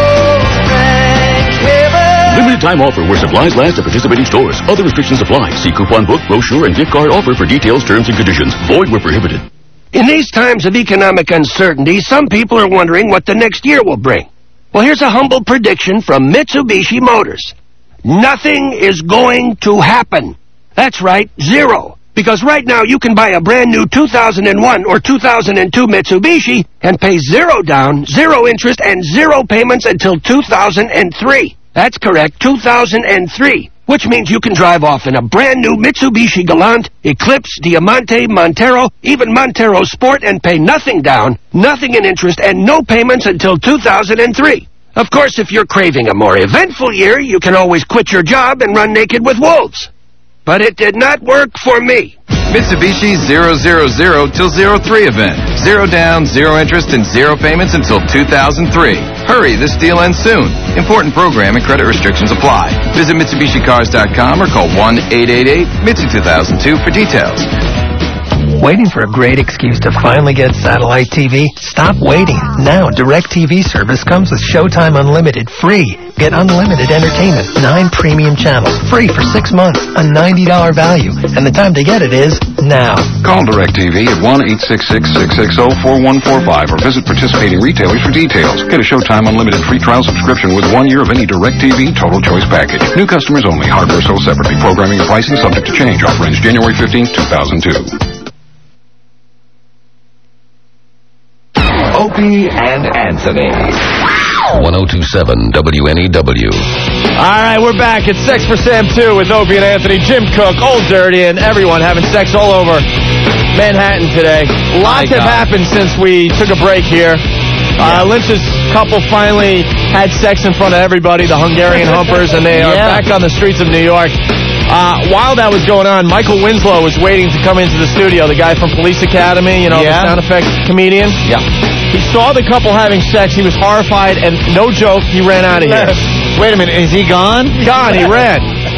Limited time offer where supplies last at participating stores. Other restrictions apply. See coupon book, brochure, and gift card offer for details, terms, and conditions. Void where prohibited. In these times of economic uncertainty, some people are wondering what the next year will bring. Well, here's a humble prediction from Mitsubishi Motors. Nothing is going to happen. That's right, zero. Because right now you can buy a brand new two thousand one or two thousand two Mitsubishi and pay zero down, zero interest, and zero payments until two thousand three. That's correct, two thousand three. Which means you can drive off in a brand new Mitsubishi Galant, Eclipse, Diamante, Montero, even Montero Sport, and pay nothing down, nothing in interest, and no payments until two thousand three. Of course, if you're craving a more eventful year, you can always quit your job and run naked with wolves. But it did not work for me. Mitsubishi zero zero zero till zero three event. Zero down, zero interest, and zero payments until two thousand three. Hurry, this deal ends soon. Important program and credit restrictions apply. Visit Mitsubishi Cars dot com or call one eight eight eight Mitsu two thousand two for details. Waiting for a great excuse to finally get satellite T V? Stop waiting. Now, DirecTV service comes with Showtime Unlimited free. Get unlimited entertainment, nine premium channels, free for six months, a ninety dollars value. And the time to get it is now. Call DirecTV at one eight six six, six six zero, four one four five or visit participating retailers for details. Get a Showtime Unlimited free trial subscription with one year of any DirecTV Total Choice package. New customers only. Hardware sold separately. Programming and pricing subject to change. Offer ends January fifteenth, two thousand two. Opie and Anthony. one oh two point seven W N E W. All right, we're back. It's Sex for Sam two with Opie and Anthony, Jim Cook, Old Dirty, and everyone having sex all over Manhattan today. Lots have happened since we took a break here. Uh, Lynch's couple finally had sex in front of everybody, the Hungarian Humpers, and they are Yeah. back on the streets of New York. Uh, while that was going on, Michael Winslow was waiting to come into the studio, the guy from Police Academy, you know, Yeah. the sound effects comedian. Yeah. He saw the couple having sex. He was horrified, and no joke, he ran out of here. Wait a minute, is he gone? Gone, he ran.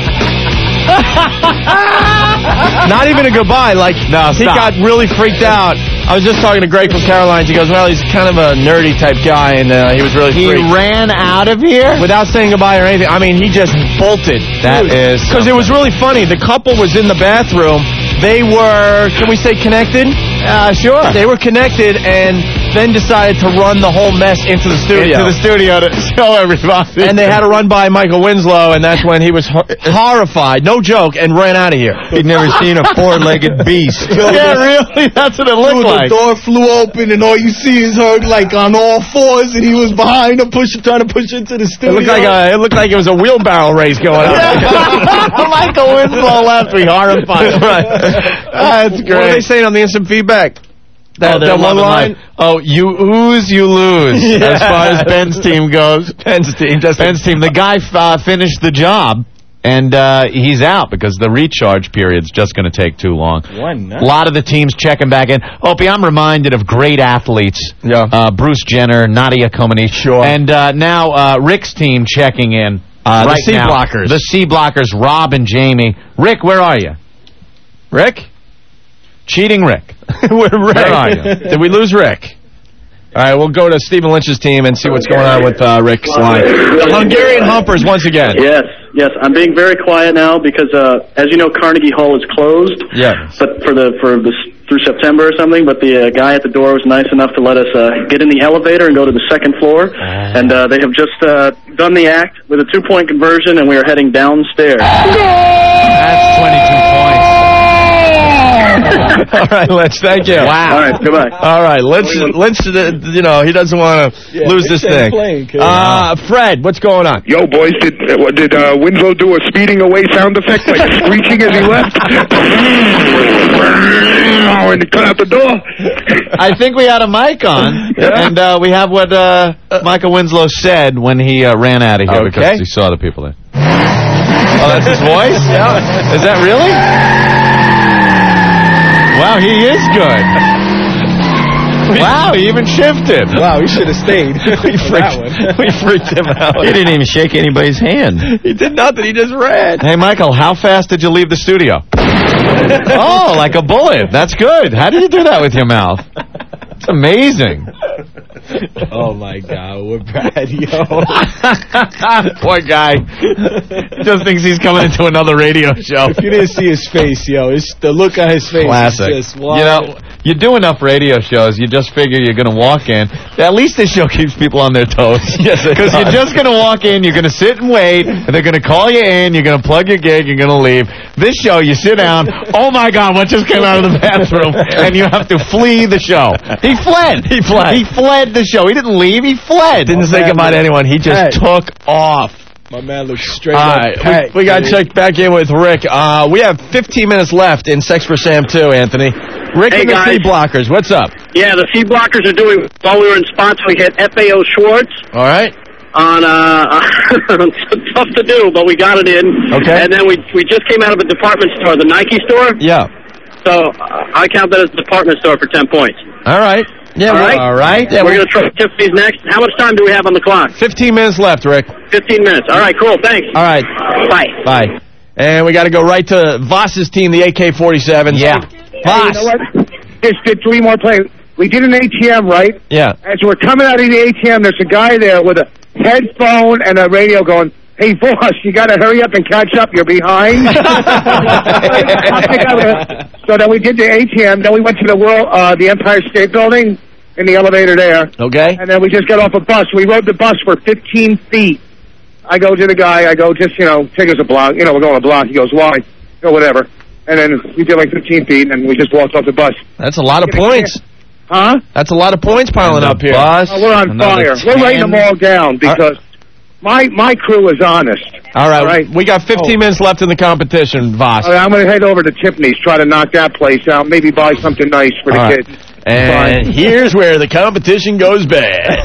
Not even a goodbye. Like, No, he stop. got really freaked out. I was just talking to Greg from Caroline's. He goes, well, he's kind of a nerdy type guy, and uh, he was really He freaked. ran out of here? Without saying goodbye or anything. I mean, he just bolted. That is Because it was really funny. The couple was in the bathroom. They were, can we say connected? Uh, sure. They were connected and then decided to run the whole mess into the studio. Into the studio to show everybody. And they had to run by Michael Winslow, and that's when he was hor- horrified, no joke, and ran out of here. He'd never seen a four-legged beast. Yeah, really? That's what it looked Dude, like. The door flew open, and all you see is her, like, on all fours, and he was behind her, pushing, trying to push into the It studio. looked like a, it looked like it was a wheelbarrow race going on. Michael Winslow left me horrified. Right. That's What are great. they saying on the instant feedback? That, Oh, they're that one loving line? life. Oh, you ooze, you lose. Yeah. As far as Ben's team goes. Ben's team. Just Ben's team. The guy uh, finished the job, and uh, he's out because the recharge period's just going to take too long. Why not? A lot of the teams checking back in. Opie, I'm reminded of great athletes. Yeah. Uh, Bruce Jenner, Nadia Comaneci. Sure. And uh, now uh, Rick's team checking in. Uh, the right C now. Blockers. The C Blockers, Rob and Jamie. Rick, where are you? Rick? Cheating Rick. We're Rick. Where are you? Did we lose Rick? All right, we'll go to Stephen Lynch's team and see what's going on with uh, Rick's line. The Hungarian Humpers once again. Yes, yes. I'm being very quiet now because, uh, as you know, Carnegie Hall is closed. Yeah. But for the for this through September or something. But the uh, guy at the door was nice enough to let us uh, get in the elevator and go to the second floor. And uh, they have just uh, done the act with a two-point conversion, and we are heading downstairs. That's twenty-two points. All right, Lynch, thank you. Wow. All right, goodbye. All right, Lynch, Lynch, uh, you know, he doesn't want to Yeah, lose Lynch this ain't thing. playing, kid. uh, Fred, what's going on? Yo, boys, did uh, did uh, Winslow do a speeding away sound effect, like screeching as he left? And he cut out the door. I think we had a mic on, and uh, we have what uh, Michael Winslow said when he uh, ran out of here Okay. because he saw the people there. Oh, that's his voice? Yeah. Is that really? Wow, he is good. Wow, he even shifted. Wow, he should have stayed. we, freaked, we freaked him out. He didn't even shake anybody's hand. He did nothing. He just ran. Hey, Michael, how fast did you leave the studio? Oh, like a bullet. That's good. How do you do that with your mouth? It's amazing. Oh, my God. We're bad, yo. Poor guy. Just thinks he's coming into another radio show. If you didn't see his face, yo, it's the look on his face. Classic. Is just, wow. You know, you do enough radio shows, you just figure you're going to walk in. At least this show keeps people on their toes. Yes, it Because you're does. just going to walk in, you're going to sit and wait, and they're going to call you in, you're going to plug your gig, you're going to leave. This show, you sit down, oh my God, what just came out of the bathroom? And you have to flee the show. He fled. He fled. He fled the show. He didn't leave, he fled. Didn't say goodbye to anyone. He just Hey. took off. My man looks straight All up right, packed, we, we got to dude. check back in with Rick. Uh, we have fifteen minutes left in Sex for Sam two, Anthony. Rick Hey, and the guys. C blockers. What's up? Yeah, the C blockers are doing. While we were in spots, we hit F A O Schwartz All right. on. Uh, it's tough to do, but we got it in. Okay. And then we we just came out of a department store, the Nike store. Yeah. So uh, I count that as a department store for ten points. All right. Yeah. All well, right. All right. Yeah, We're well, gonna try Tiffany's next. How much time do we have on the clock? fifteen minutes left, Rick. Fifteen minutes. All right. Cool. Thanks. All right. Bye. Bye. And we got to go right to Voss's team, the A K forty-sevens. Yeah. Voss. You know what? Just did three more plays. We did an A T M, right? Yeah. As we're coming out of the A T M, there's a guy there with a headphone and a radio going, "Hey, boss, you got to hurry up and catch up. You're behind." So then we did the A T M. Then we went to the world, uh, the Empire State Building in the elevator there. Okay. And then we just got off a bus. We rode the bus for fifteen feet. I go to the guy. I go, just, you know, take us a block. You know, we're going a block. He goes, why? Or whatever. And then we did like fifteen feet, and we just walked off the bus. That's a lot of points. Huh? That's a lot of points piling up here. Oh, we're on fire. We're writing them all down because my my crew is honest. All right. All right. We got fifteen minutes left in the competition, Voss. All right, I'm going to head over to Tiffany's, try to knock that place out, maybe buy something nice for the All right. kids. And here's where the competition goes bad.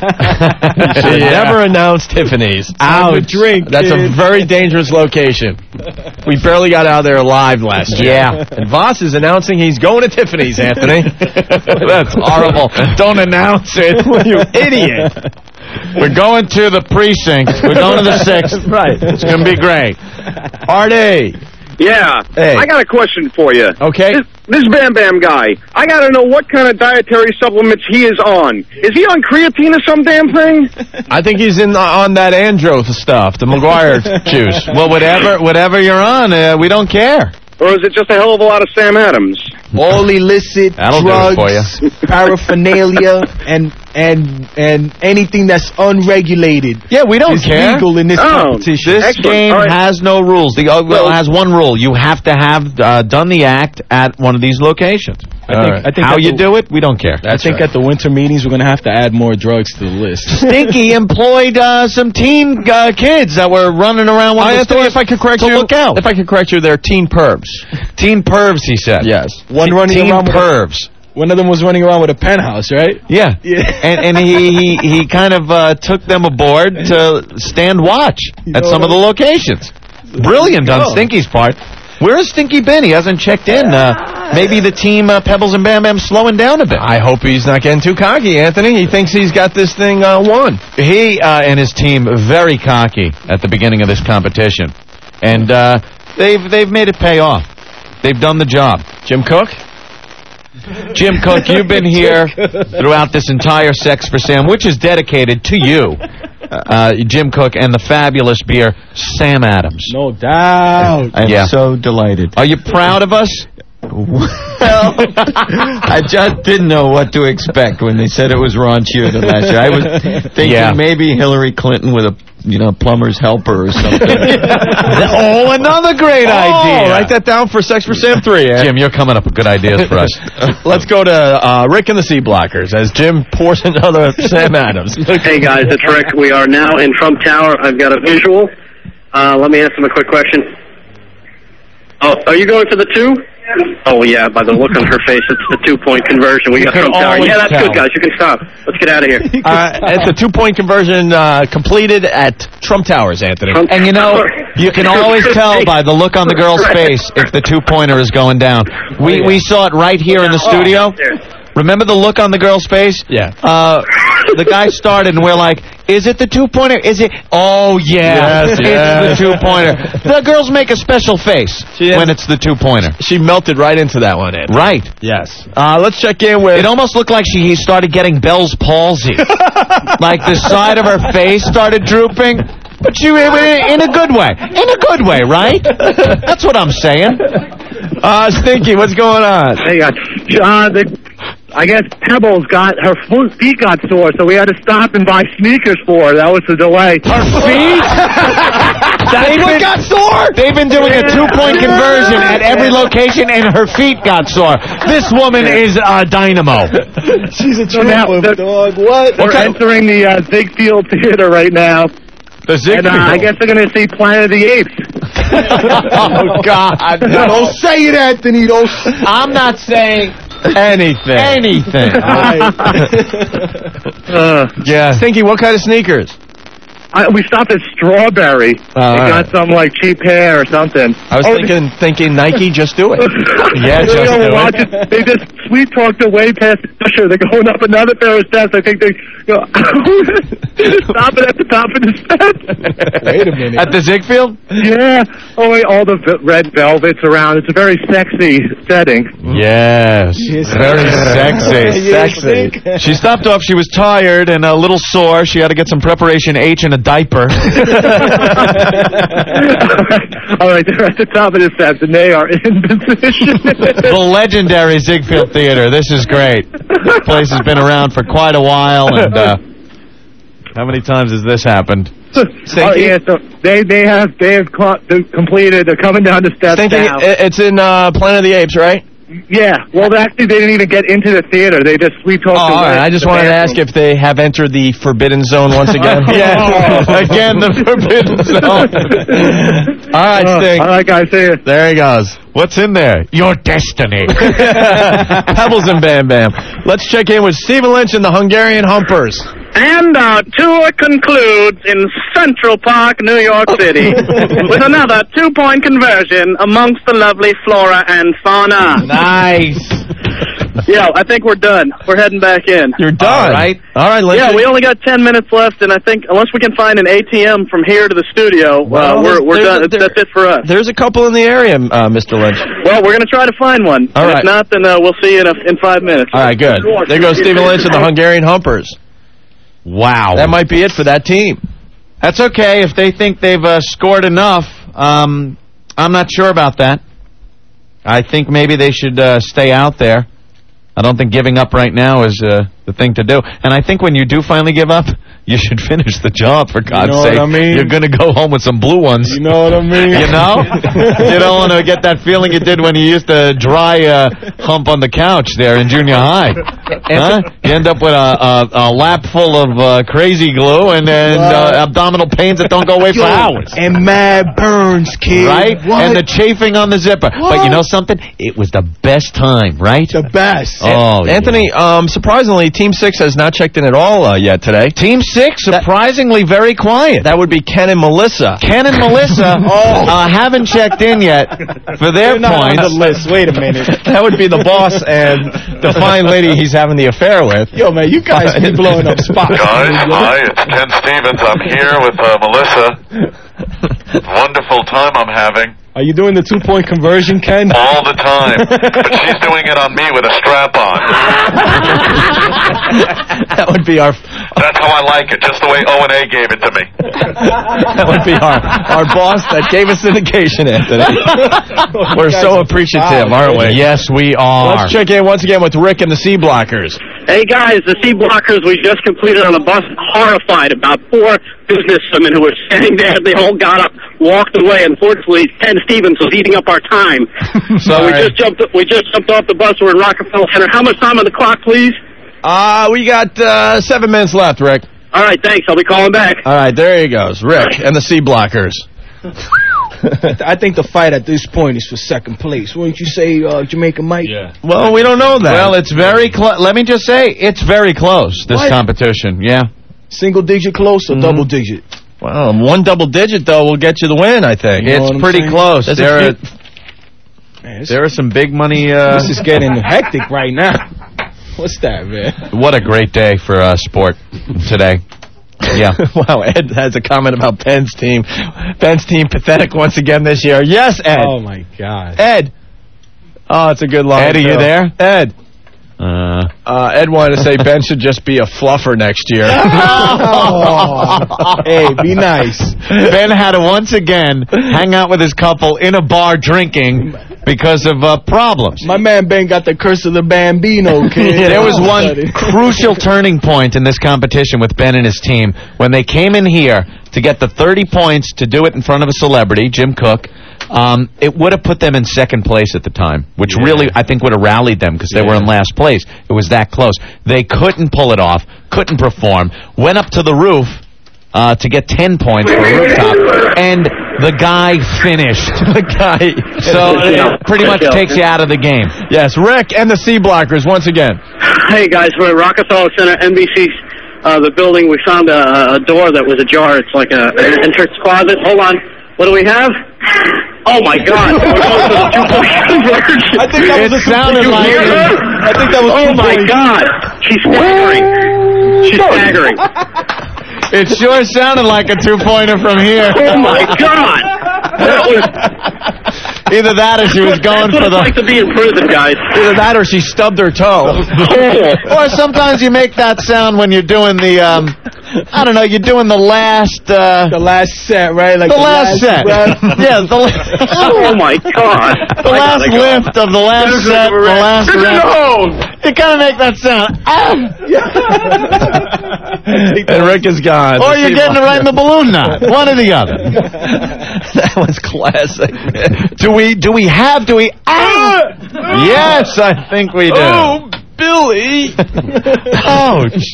Should Yeah. never announce Tiffany's. Time to drink, That's a kid. very dangerous location. We barely got out of there alive last year. Yeah. And Voss is announcing he's going to Tiffany's, Anthony. That's horrible. Don't announce it. You idiot. We're going to the precinct. We're going to the sixth. Right. It's going to be great. Artie. Yeah. Hey. I got a question for you. Okay. This, this Bam Bam guy, I got to know what kind of dietary supplements he is on. Is he on creatine or some damn thing? I think he's in on that Andro stuff, the McGuire juice. Well, whatever, whatever you're on, uh, we don't care. Or is it just a hell of a lot of Sam Adams? All illicit That'll do it drugs, for you. paraphernalia, and and and anything that's unregulated. Yeah, we don't is care. legal in this Oh, competition. This game has no rules. The uh, well, it has one rule. You have to have uh, done the act at one of these locations. I think, I think How at you the- do it, we don't care. I think at the winter meetings we're going to have to add more drugs to the list. Stinky employed uh, some teen uh, kids that were running around one of the Anthony, stores if I could correct to you, look out. if I could correct you, they're teen pervs. Teen pervs, he said. Yes. One Teen running around with a- pervs. One of them was running around with a penthouse, right? Yeah. Yeah. And, and he, he, he kind of uh, took them aboard to stand watch at some of the locations. Brilliant on Oh. Stinky's part. Where has Stinky been? He hasn't checked in. Uh, maybe the team, uh, Pebbles and Bam Bam, slowing down a bit. I hope he's not getting too cocky, Anthony. He thinks he's got this thing uh, won. He uh, and his team very cocky at the beginning of this competition, and uh, they've they've made it pay off. They've done the job. Jim Cook? Jim Cook, you've been here throughout this entire Sex for Sam, which is dedicated to you, uh, Jim Cook, and the fabulous beer, Sam Adams. No doubt. I'm Yeah. so delighted. Are you proud of us? Well, I just didn't know what to expect when they said it was raunchier than last year. I was thinking Yeah. maybe Hillary Clinton with a you know, plumber's helper or something. Oh, another great Oh, idea. write that down for Sex for Sam three. Eh? Jim, you're coming up with good ideas for us. Let's go to uh, Rick and the C Blockers as Jim pours another Sam Adams. Hey guys, it's Rick. We are now in Trump Tower. I've got a visual. Uh, let me ask him a quick question. Oh, are you going for the two? Oh yeah, by the look on her face, it's the two-point conversion. We got Trump Tower. Yeah, that's tell. good, guys. You can stop. Let's get out of here. Uh, it's a two-point conversion uh, completed at Trump Towers, Anthony. Trump And you know, you can always tell by the look on the girl's face if the two-pointer is going down. We we saw it right here in the studio. Remember the look on the girl's face? Yeah. Uh, the guy started, and we're like, is it the two-pointer? Is it? Oh, yeah. Yes, it's yes. the two-pointer. The girls make a special face She when it's the two-pointer. She melted right into that one, Anthony. Right. Yes. Uh, let's check in with... It almost looked like she started getting Bell's palsy. Like the side of her face started drooping. But she, in a good way. In a good way, right? That's what I'm saying. Uh, Stinky, what's going on? Hey, uh, uh, the, I guess Pebbles got, her foot, feet got sore, so we had to stop and buy sneakers for her. That was the delay. Her feet? That foot got sore? They've been doing a two-point conversion at every location, and her feet got sore. This woman is a dynamo. She's a So now, trooper, the- dog. What? We're entering the uh, Ziegfeld Theater right now. The And, uh, I guess they're going to see Planet of the Apes. Oh, God. No. Don't say it, Anthony. Don't. I'm not saying anything. anything. uh, Yeah. Stinky, what kind of sneakers? I, we stopped at Strawberry. Oh, they all got right. some, like, cheap hair or something. I was Oh, thinking thinking Nike, just do it. Yeah, they, just don't do watch it. it. They just sweet talked their way past the usher. They're going up another pair of steps. I think they go, stop it at the top of the steps. Wait a minute. At the Ziegfeld? Yeah. Oh, wait, all the v- red velvets around. It's a very sexy setting. Yes. Very sexy. Yeah, Sexy. Stink. She stopped off. She was tired and a little sore. She had to get some preparation H in a diaper. All right, they're at the top of the steps, and they are in position. The legendary Ziegfeld Theater. This is great. This place has been around for quite a while, and uh, how many times has this happened? Oh, yeah, so they they have they have caught, they've completed. They're coming down the steps Thinking now. it- it's in uh, Planet of the Apes, right? Yeah. Well, actually, they didn't even get into the theater. They just sweet talked. Oh, all right. I just wanted to ask if they have entered the forbidden zone once again. Yeah. Again, the forbidden zone. All right, Sting. All right, guys. See you. There he goes. What's in there? Your destiny. Pebbles and Bam Bam. Let's check in with Stephen Lynch and the Hungarian Humpers. And our tour concludes in Central Park, New York City, with another two-point conversion amongst the lovely flora and fauna. Nice. Yeah, I think we're done. We're heading back in. You're done. All right. All right, Lynch. Yeah, we only got ten minutes left, and I think unless we can find an A T M from here to the studio, Well, uh, we're we're there's done. a- there- That's it for us. There's a couple in the area, uh, Mister Lynch. Well, we're going to try to find one. All and right. If not, then uh, we'll see you in, a, in five minutes. All right, good. There goes Stephen Lynch and the Hungarian Humpers. Wow. That might be it for that team. That's okay if they think they've uh, scored enough. Um, I'm not sure about that. I think maybe they should uh, stay out there. I don't think giving up right now is uh, the thing to do. And I think when you do finally give up, you should finish the job, for God's know what sake. I mean? You're going to go home with some blue ones. You know what I mean? You know? You don't want to get that feeling you did when you used to dry uh, hump on the couch there in junior high. Huh? You end up with a, a, a lap full of uh, crazy glue and then uh, abdominal pains that don't go away for Yo, hours. And mad burns, kid. Right? What? And the chafing on the zipper. But you know something? It was the best time, right? The best. Oh, Anthony, um, surprisingly, Team Six has not checked in at all uh, yet today. Team Six, surprisingly very quiet. That would be Ken and Melissa. Ken and Melissa Oh. uh, haven't checked in yet for their They're not on points. the list. Wait a minute. That would be the boss and the fine lady he's having the affair with. Yo, man, you guys be blowing up spots. Guys, hi, it's Ken Stevens. I'm here with uh, Melissa. Wonderful time I'm having. Are you doing the two-point conversion, Ken? All the time. But she's doing it on me with a strap on. That would be our That's how I like it, just the way O and A gave it to me. that would be our our boss that gave us indication, Anthony. We're so appreciative, aren't we? Yes, we are. Let's check in once again with Rick and the C Blockers. Hey, guys, the C blockers we just completed on a bus, horrified about four businessmen who were standing there. They all got up, walked away. Unfortunately, Ken Stevens was eating up our time. So we just jumped we just jumped off the bus. We're in Rockefeller Center. How much time on the clock, please? Uh, we got uh, seven minutes left, Rick. All right, thanks. I'll be calling back. All right, there he goes. Rick and the C blockers. I think the fight at this point is for second place. Wouldn't you say, uh, Jamaica Mike? Yeah. Well, we don't know that. Well, it's very close. Let me just say, it's very close, this What? competition. Yeah. Single digit close or Mhm. double digit? Well, one double digit, though, will get you the win, I think. You know It's what I'm pretty saying? close. There's There a are, Man, this, there are some big money. Uh, this is getting hectic right now. What's that, man? what a great day for uh, sport today. Yeah. Wow, Ed has a comment about Penn's team. Penn's team pathetic once again this year. Yes, Ed. Oh, my God. Ed. Oh, it's a good line. Ed, are you too. there? Ed. Uh, Uh, Ed wanted to say Ben should just be a fluffer next year. Oh. Hey, be nice. Ben had to once again hang out with his couple in a bar drinking because of uh, problems. My man Ben got the curse of the Bambino, kid. There was Oh, one buddy. crucial turning point in this competition with Ben and his team when they came in here to get the thirty points to do it in front of a celebrity, Jim Cook. Um, it would have put them in second place at the time, which Yeah. really, I think, would have rallied them because they were in last place. It was that close. They couldn't pull it off, couldn't perform, went up to the roof uh, to get ten points for a rooftop, and the guy finished. The guy. So it pretty much takes you out of the game. Yes, Rick and the C blockers once again. Hey, guys, we're at Rockefeller Center, N B C, uh, the building. We found a, a door that was ajar. It's like a, an entrance closet. Hold on. What do we have? Oh, my God. We're going for the two-point conversion. I think that was It a sounded two-point like conversion. it. I think that was Oh, two my points. God. She's staggering. She's staggering. It sure sounded like a two-pointer from here. Oh, my God. That was... Either that or she was going That's what for it's the... like to be in prison, guys. Either that or she stubbed her toe. Or sometimes you make that sound when you're doing the, um, I don't know, you're doing the last, uh... The last set, right? Like the, last, set. breath. Yeah, the la- Oh, my God. The last lift of the last set, the last rep. home. You kind of make that sound. Ah! And Rick is gone. Or The you're C getting it right in the balloon knot. One or the other. That was classic, man. Do we, do we have, do we... Ah! Yes, I think we do. Oh, Billy. Ouch.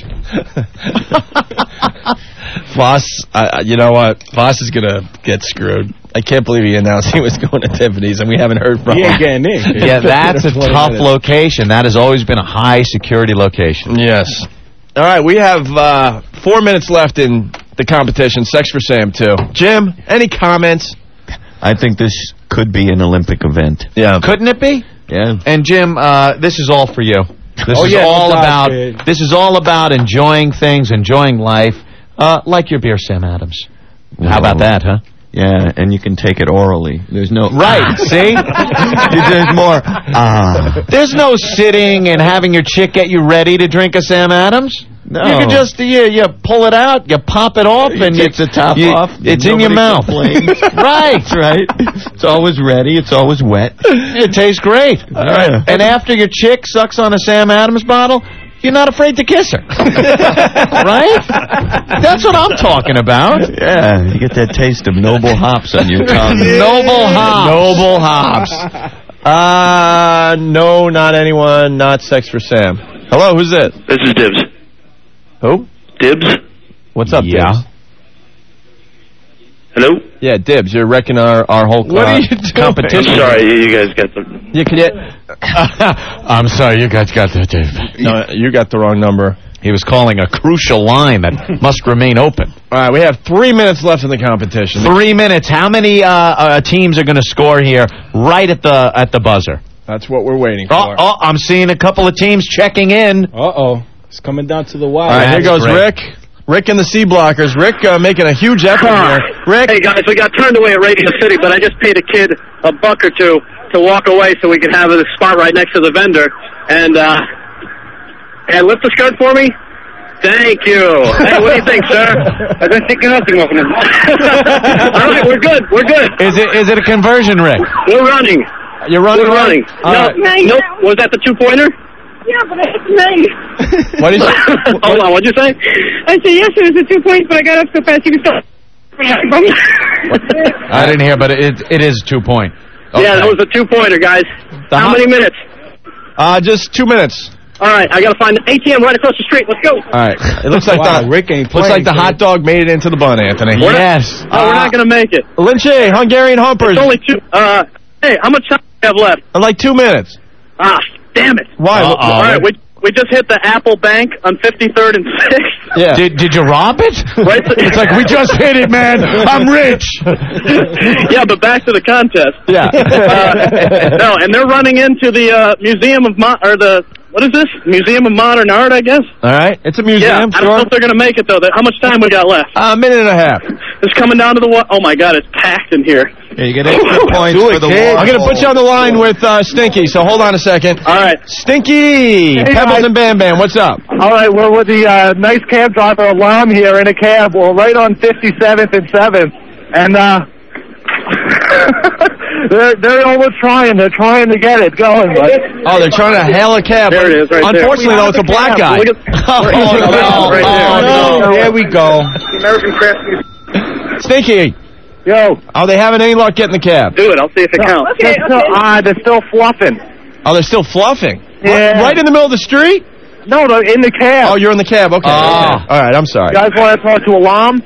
Voss, uh, you know what? Voss is going to get screwed. I can't believe he announced he was going to Tiffany's and we haven't heard from He him. ain't getting in. Yeah, that's a twenty tough minutes. location. That has always been a high security location. Yes. All right, we have uh, four minutes left in the competition. Sex for Sam, too. Jim, any comments? I think this could be an Olympic event. Yeah. Couldn't it be? Yeah. And Jim, uh, this is all for you. This Oh, is yeah, no all doubt, about. kid. This is all about enjoying things, enjoying life, uh, like your beer, Sam Adams. How about that, huh? Yeah, and you can take it orally. There's no... Right. See, There's more... Ah. there's no sitting and having your chick get you ready to drink a Sam Adams. No. You can just you, you pull it out, you pop it off, You and take you, the top you- off. It's in your Nobody mouth. complains. Right. That's right. It's always ready. It's always wet. It tastes great. Yeah. And after your chick sucks on a Sam Adams bottle, you're not afraid to kiss her. Right? That's what I'm talking about. Yeah, you get that taste of noble hops on your tongue. Noble hops. Noble hops. Uh, no, not anyone. Not Sex for Sam. Hello, who's it? This is Dibs. Who? Dibs? What's up, Yeah. Dibs? Hello? Yeah, Dibs, you're wrecking our, our whole What uh, are you doing? competition. I'm sorry, you you guys got the... You can get, I'm sorry, you guys got that, Dave. no, you got the wrong number. He was calling a crucial line that must remain open. All right, we have three minutes left in the competition. Three minutes. How many uh, uh, teams are going to score here right at the at the buzzer? That's what we're waiting for. Oh, oh, I'm seeing a couple of teams checking in. Uh-oh. It's coming down to the wire. All right, here That's goes great. Rick. Rick and the C blockers. Rick uh, making a huge effort here. Rick. Hey, guys, we got turned away at Radio City, but I just paid a kid a buck or two to walk away so we could have a spot right next to the vendor. And, uh, and lift the skirt for me? Thank you. Hey, what do you think, sir? I don't think nothing of it. All right, we're good. We're good. Is it is it a conversion, Rick? We're running. You're running, We're running. All No, right. nope. Was that the two-pointer? Yeah, but it's me. What is it? Hold on, what'd you say? I said, yes, it was a two points, but I got up so fast you can still... I didn't hear, but it it is two point. Okay. Yeah, that was a two-pointer, guys. The How hot- many minutes? Uh, just two minutes. All right, I got to find the A T M right across the street. Let's go. All right. It looks like Wow, the Rick ain't looks like playing, the kid. hot dog made it into the bun, Anthony. We're not- Yes. Oh, we're not going to make it. Lynchy, Hungarian Humpers. It's only two. Uh, hey, how much time do we have left? Like two minutes. Ah, damn it. Why? Uh-oh. All right, we we just hit the Apple Bank on fifty-third and sixth. Yeah. Did did you rob it? Right. It's like, we just hit it, man. I'm rich. Yeah, but back to the contest. Yeah. Uh, no, and they're running into the uh, Museum of Mo- or the what is this? Museum of Modern Art, I guess. All right. It's a Yeah, museum, I don't know sure. if they're going to make it though. How much time we got left? A minute and a half. It's coming down to the wa- oh my God, it's packed in here. Yeah, you get extra points Do for it, the kid. wall. I'm going to put you on the line with uh, Stinky, so hold on a second. All right. Stinky! Hey, Pebbles guys. and Bam Bam, what's up? All right, we're with the uh, nice cab driver alarm here in a cab. We're right on fifty-seventh and seventh, and uh, they're they're almost trying. They're trying to get it going. But Oh, they're trying to hail a cab. There it is, right there. Unfortunately, though, it's a black guy. Look at- Oh, no. Right there. Oh, no. There we go. the American Craft. Stinky, Yo, are they having any luck getting the cab? Do it. I'll see if it counts. they're still, uh, they're still fluffing. Oh, they're still fluffing? Yeah. Right in the middle of the street? No, they're in the cab. Oh, you're in the cab. Okay. Ah. All right, I'm sorry. You guys want to talk to Alarm?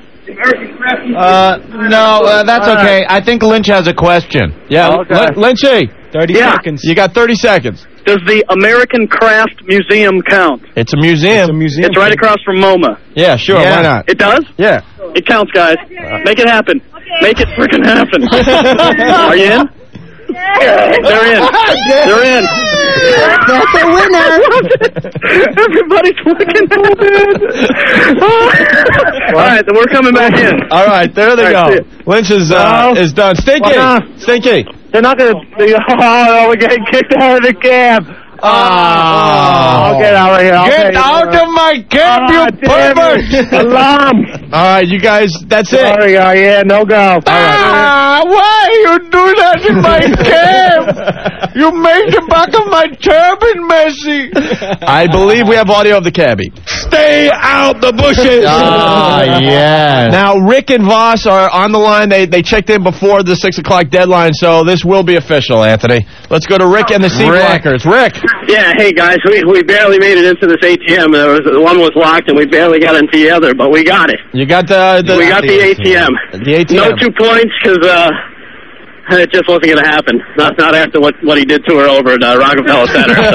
Uh, no, uh, that's All okay. I think Lynch has a question. Yeah, Okay. Lin- Lynchy, thirty Yeah. seconds. you got thirty seconds. Does the American Craft Museum count? It's a museum. It's a museum. It's right across from MoMA. Yeah, sure. Yeah. Why not? It does? Yeah. It counts, guys. Make it happen. Make it freaking happen. Are you in? They're in. They're in. That's a winner. Everybody's looking so good. All right, then we're coming back in. All right, there they All right, go. see ya. Lynch is, uh, No. is done. Stinky! Uh-huh. Stinky! They're not going to... Oh, we're getting kicked out of the cab. Oh. I'll get out of here. I'll Get pay you out for it. of my cab, Ah, you damn pervert! it. Alarm. All right, you guys, that's it. Sorry, uh, yeah, no go. Ah, why you do that in my cab? You made the back of my turban messy. I believe we have audio of the cabbie. Stay out the bushes! Ah, yes. Now, Rick and Voss are on the line. They they checked in before the six o'clock deadline, so this will be official, Anthony. Let's go to Rick and the C Rick. Blockers. Rick! Yeah, hey guys, we we barely made it into this A T M. There was one was locked, and we barely got into the other, but we got it. You got the... the we got the A T M. The A T M. No two points because uh, it just wasn't going to happen. Not not after what what he did to her over at uh, Rockefeller Center. So.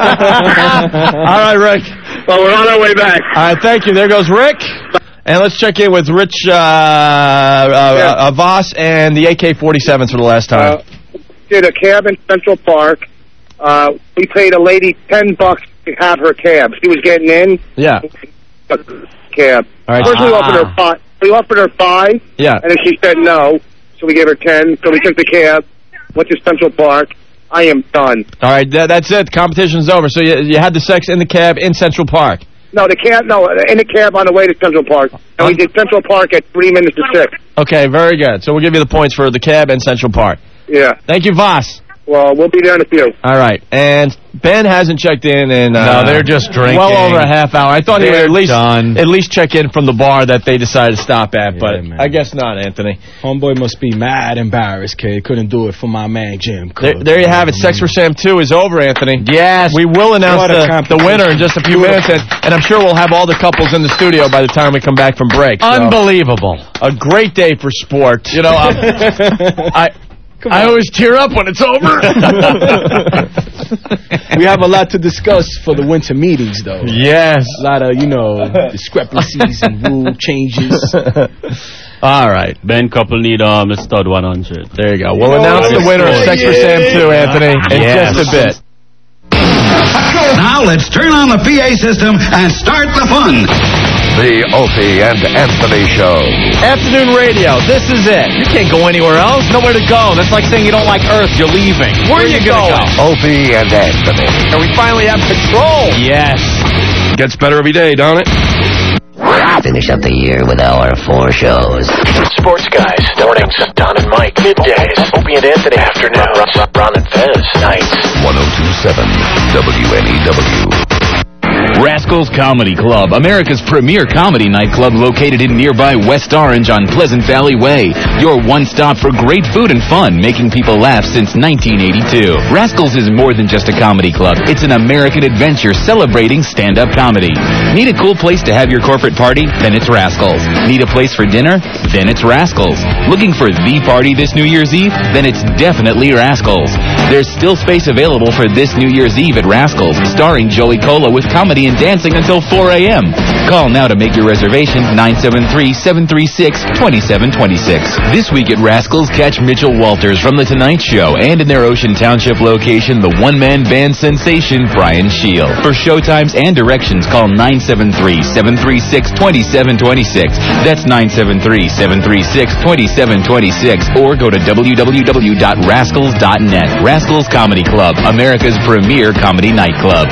All right, Rick. Well, we're on our way back. All right, thank you. There goes Rick. And let's check in with Rich uh, uh, uh, Voss and the A K forty-sevens for the last time. Uh, did a cab in Central Park. Uh, we paid a lady ten bucks to have her cab. She was getting in. Yeah. Cab. All right. First we Ah. offered her five. We offered her five. Yeah. And then she said no. So we gave her ten. So we took the cab. Went to Central Park. I am done. All right, that, that's it. Competition's over. So you, you had the sex in the cab in Central Park. No, the cab. No, in the cab on the way to Central Park. And we did Central Park at three minutes to six. Okay, very good. So we'll give you the points for the cab and Central Park. Yeah. Thank you, Voss. Well, we'll be there in a few. All right, and Ben hasn't checked in in uh, No, they're just drinking. well over a half hour. I thought he would They're at least done. at least check in from the bar that they decided to stop at, but man. I guess not, Anthony. Homeboy must be mad embarrassed, kid. Couldn't do it for my man Jim. There, there you have it. Sex for Sam two is over, Anthony. Yes. We will announce What a the, the competition. winner in just a few minutes, and, and I'm sure we'll have all the couples in the studio by the time we come back from break. So, Unbelievable. a great day for sport. You know, um, I I always tear up when it's over. We have a lot to discuss for the winter meetings, though. Yes. A lot of, you know, discrepancies and rule changes. All right. Ben Couple need um, a stud one hundred. There you go. We'll announce the winner of Sex for Sam two, Anthony, in Yes. just a bit. Now let's turn on the P A system and start the fun. The Opie and Anthony Show. Afternoon radio. This is it. You can't go anywhere else. Nowhere to go. That's like saying you don't like Earth. You're leaving. Where, are you, you going? Go? Opie and Anthony. And we finally have control. Yes. Gets better every day, don't it? Finish up the year with our four shows. Sports Guys, mornings. Don and Mike, middays. Opie and Anthony, afternoon. Ron, Ron and Fez, nights. one oh two point seven W N E W. Rascals Comedy Club, America's premier comedy nightclub located in nearby West Orange on Pleasant Valley Way. Your one stop for great food and fun, making people laugh since nineteen eighty-two. Rascals is more than just a comedy club. It's an American adventure celebrating stand-up comedy. Need a cool place to have your corporate party? Then it's Rascals. Need a place for dinner? Then it's Rascals. Looking for the party this New Year's Eve? Then it's definitely Rascals. There's still space available for this New Year's Eve at Rascals, starring Joey Cola with comedy and dancing until four a.m. Call now to make your reservation, nine seven three, seven three six, two seven two six. This week at Rascals, catch Mitchell Walters from The Tonight Show, and in their Ocean Township location, the one-man band sensation, Brian Shield. For showtimes and directions, call nine seven three, seven three six, two seven two six. That's nine seven three, seven three six, two seven two six, or go to w w w dot rascals dot net. Rascals Comedy Club, America's premier comedy nightclub.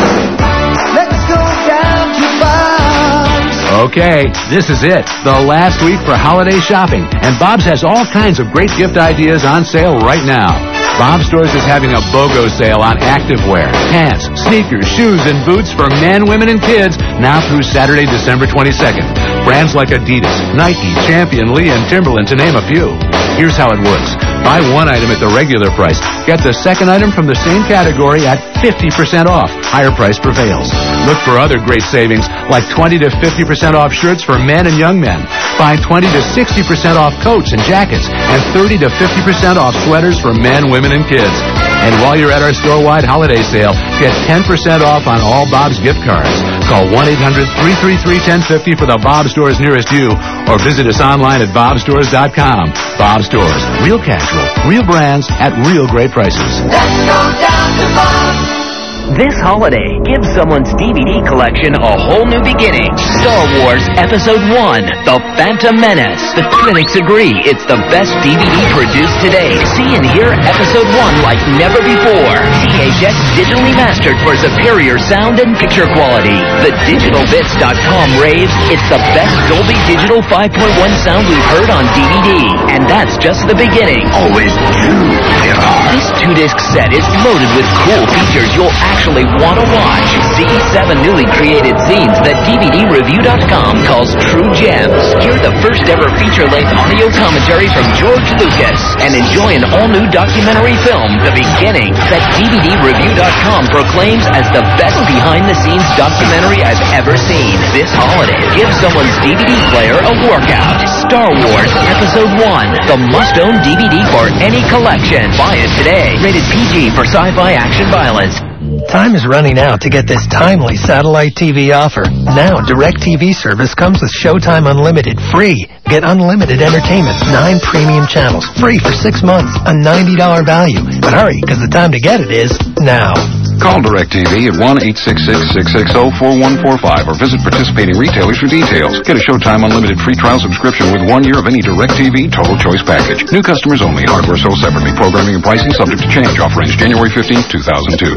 Okay, this is it. The last week for holiday shopping. And Bob's has all kinds of great gift ideas on sale right now. Bob's Stores is having a BOGO sale on activewear, pants, sneakers, shoes, and boots for men, women, and kids now through Saturday, December twenty-second. Brands like Adidas, Nike, Champion, Lee, and Timberland, to name a few. Here's how it works. Buy one item at the regular price. Get the second item from the same category at fifty percent off. Higher price prevails. Look for other great savings like twenty to fifty percent off shirts for men and young men. Find twenty to sixty percent off coats and jackets, and thirty to fifty percent off sweaters for men, women, and kids. And while you're at our store-wide holiday sale, get ten percent off on all Bob's gift cards. Call one eight hundred, three three three, one oh five oh for the Bob Stores nearest you, or visit us online at bob stores dot com. Bob Stores. Real casual, real brands at real great prices. Let's go down to Bob's. This holiday, give someone's D V D collection a whole new beginning. Star Wars Episode one, The Phantom Menace. The critics agree it's the best D V D produced today. See and hear Episode one like never before. T H X digitally mastered for superior sound and picture quality. The digital bits dot com raves it's the best Dolby Digital five point one sound we've heard on D V D. And that's just the beginning. Always two. This two-disc set is loaded with cool features you'll actually want to watch. See seven newly created scenes that D V D review dot com calls true gems. Hear the first ever feature-length audio commentary from George Lucas, and enjoy an all-new documentary film, The Beginning, that D V D review dot com proclaims as the best behind-the-scenes documentary I've ever seen. This holiday, give someone's D V D player a workout. Star Wars Episode one, the must-own D V D for any collection. Buy it today. Rated P G for sci-fi action violence. Time is running out to get this timely satellite T V offer. Now, DirecTV service comes with Showtime Unlimited free. Get unlimited entertainment, nine premium channels, free for six months, a ninety dollars value. But hurry, because the time to get it is now. Call DirecTV at one eight six six, six six zero, four one four five or visit participating retailers for details. Get a Showtime Unlimited free trial subscription with one year of any DirecTV Total Choice package. New customers only. Hardware sold separately. Programming and pricing subject to change. Offer ends January fifteenth, two thousand two.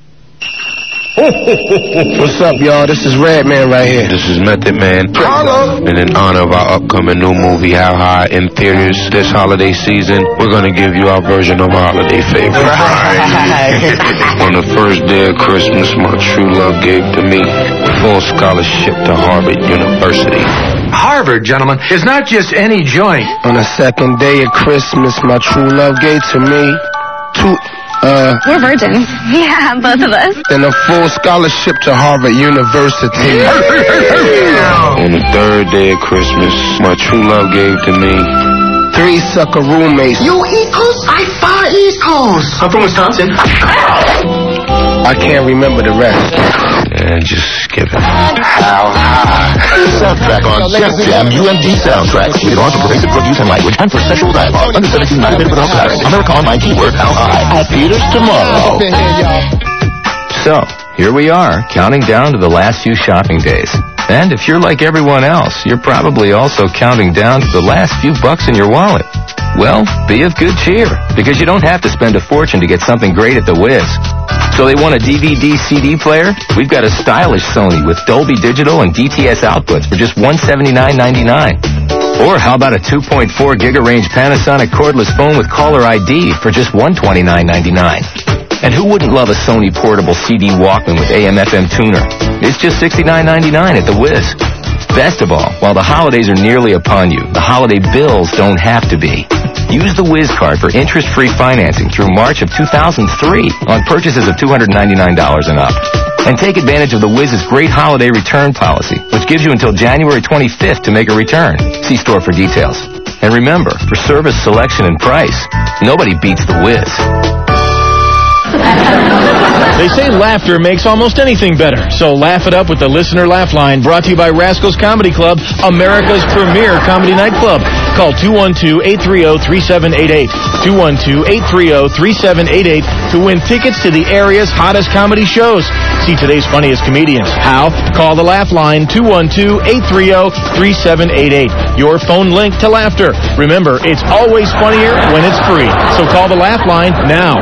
What's up, y'all? This is Redman right here. This is Method Man. Hello. And in honor of our upcoming new movie, How High, in theaters this holiday season, we're going to give you our version of our holiday favorite. Right. On the first day of Christmas, my true love gave to me full scholarship to Harvard University. Harvard, gentlemen, is not just any joint. On the second day of Christmas, my true love gave to me two... Uh, We're virgins. Yeah, both of us. And a full scholarship to Harvard University. On the third day of Christmas, my true love gave to me three sucker roommates. You East Coast? I far East Coast. I'm from Wisconsin. I can't remember the rest. And just skip it. How high? Soundtrack on Def Jam U M D Soundtracks. Rated R for pervasive drug use and language and for sexual dialogue. Under seventeen, not available without clarity. America Online keyword How High. At theaters tomorrow. So, here we are, counting down to the last few shopping days. And if you're like everyone else, you're probably also counting down to the last few bucks in your wallet. Well, be of good cheer, because you don't have to spend a fortune to get something great at the Wiz. So they want a D V D C D player? We've got a stylish Sony with Dolby Digital and D T S outputs for just one hundred seventy-nine ninety-nine. Or how about a two point four gigarange Panasonic cordless phone with caller I D for just one hundred twenty-nine ninety-nine? And who wouldn't love a Sony portable C D Walkman with A M F M tuner? It's just sixty-nine ninety-nine at The Wiz. Best of all, while the holidays are nearly upon you, the holiday bills don't have to be. Use the Wiz card for interest-free financing through March of two thousand three on purchases of two hundred ninety-nine dollars and up. And take advantage of the Wiz's great holiday return policy, which gives you until January twenty-fifth to make a return. See store for details. And remember, for service, selection, and price, nobody beats the Wiz. They say laughter makes almost anything better, so laugh it up with the Listener Laugh Line, brought to you by Rascals Comedy Club, America's premier comedy nightclub. Call two one two, eight three zero, three seven eight eight, two one two, eight three zero, three seven eight eight to win tickets to the area's hottest comedy shows. See today's funniest comedians. How? Call the Laugh Line, two one two, eight three zero, three seven eight eight. Your phone link to laughter. Remember, it's always funnier when it's free, so call the Laugh Line now.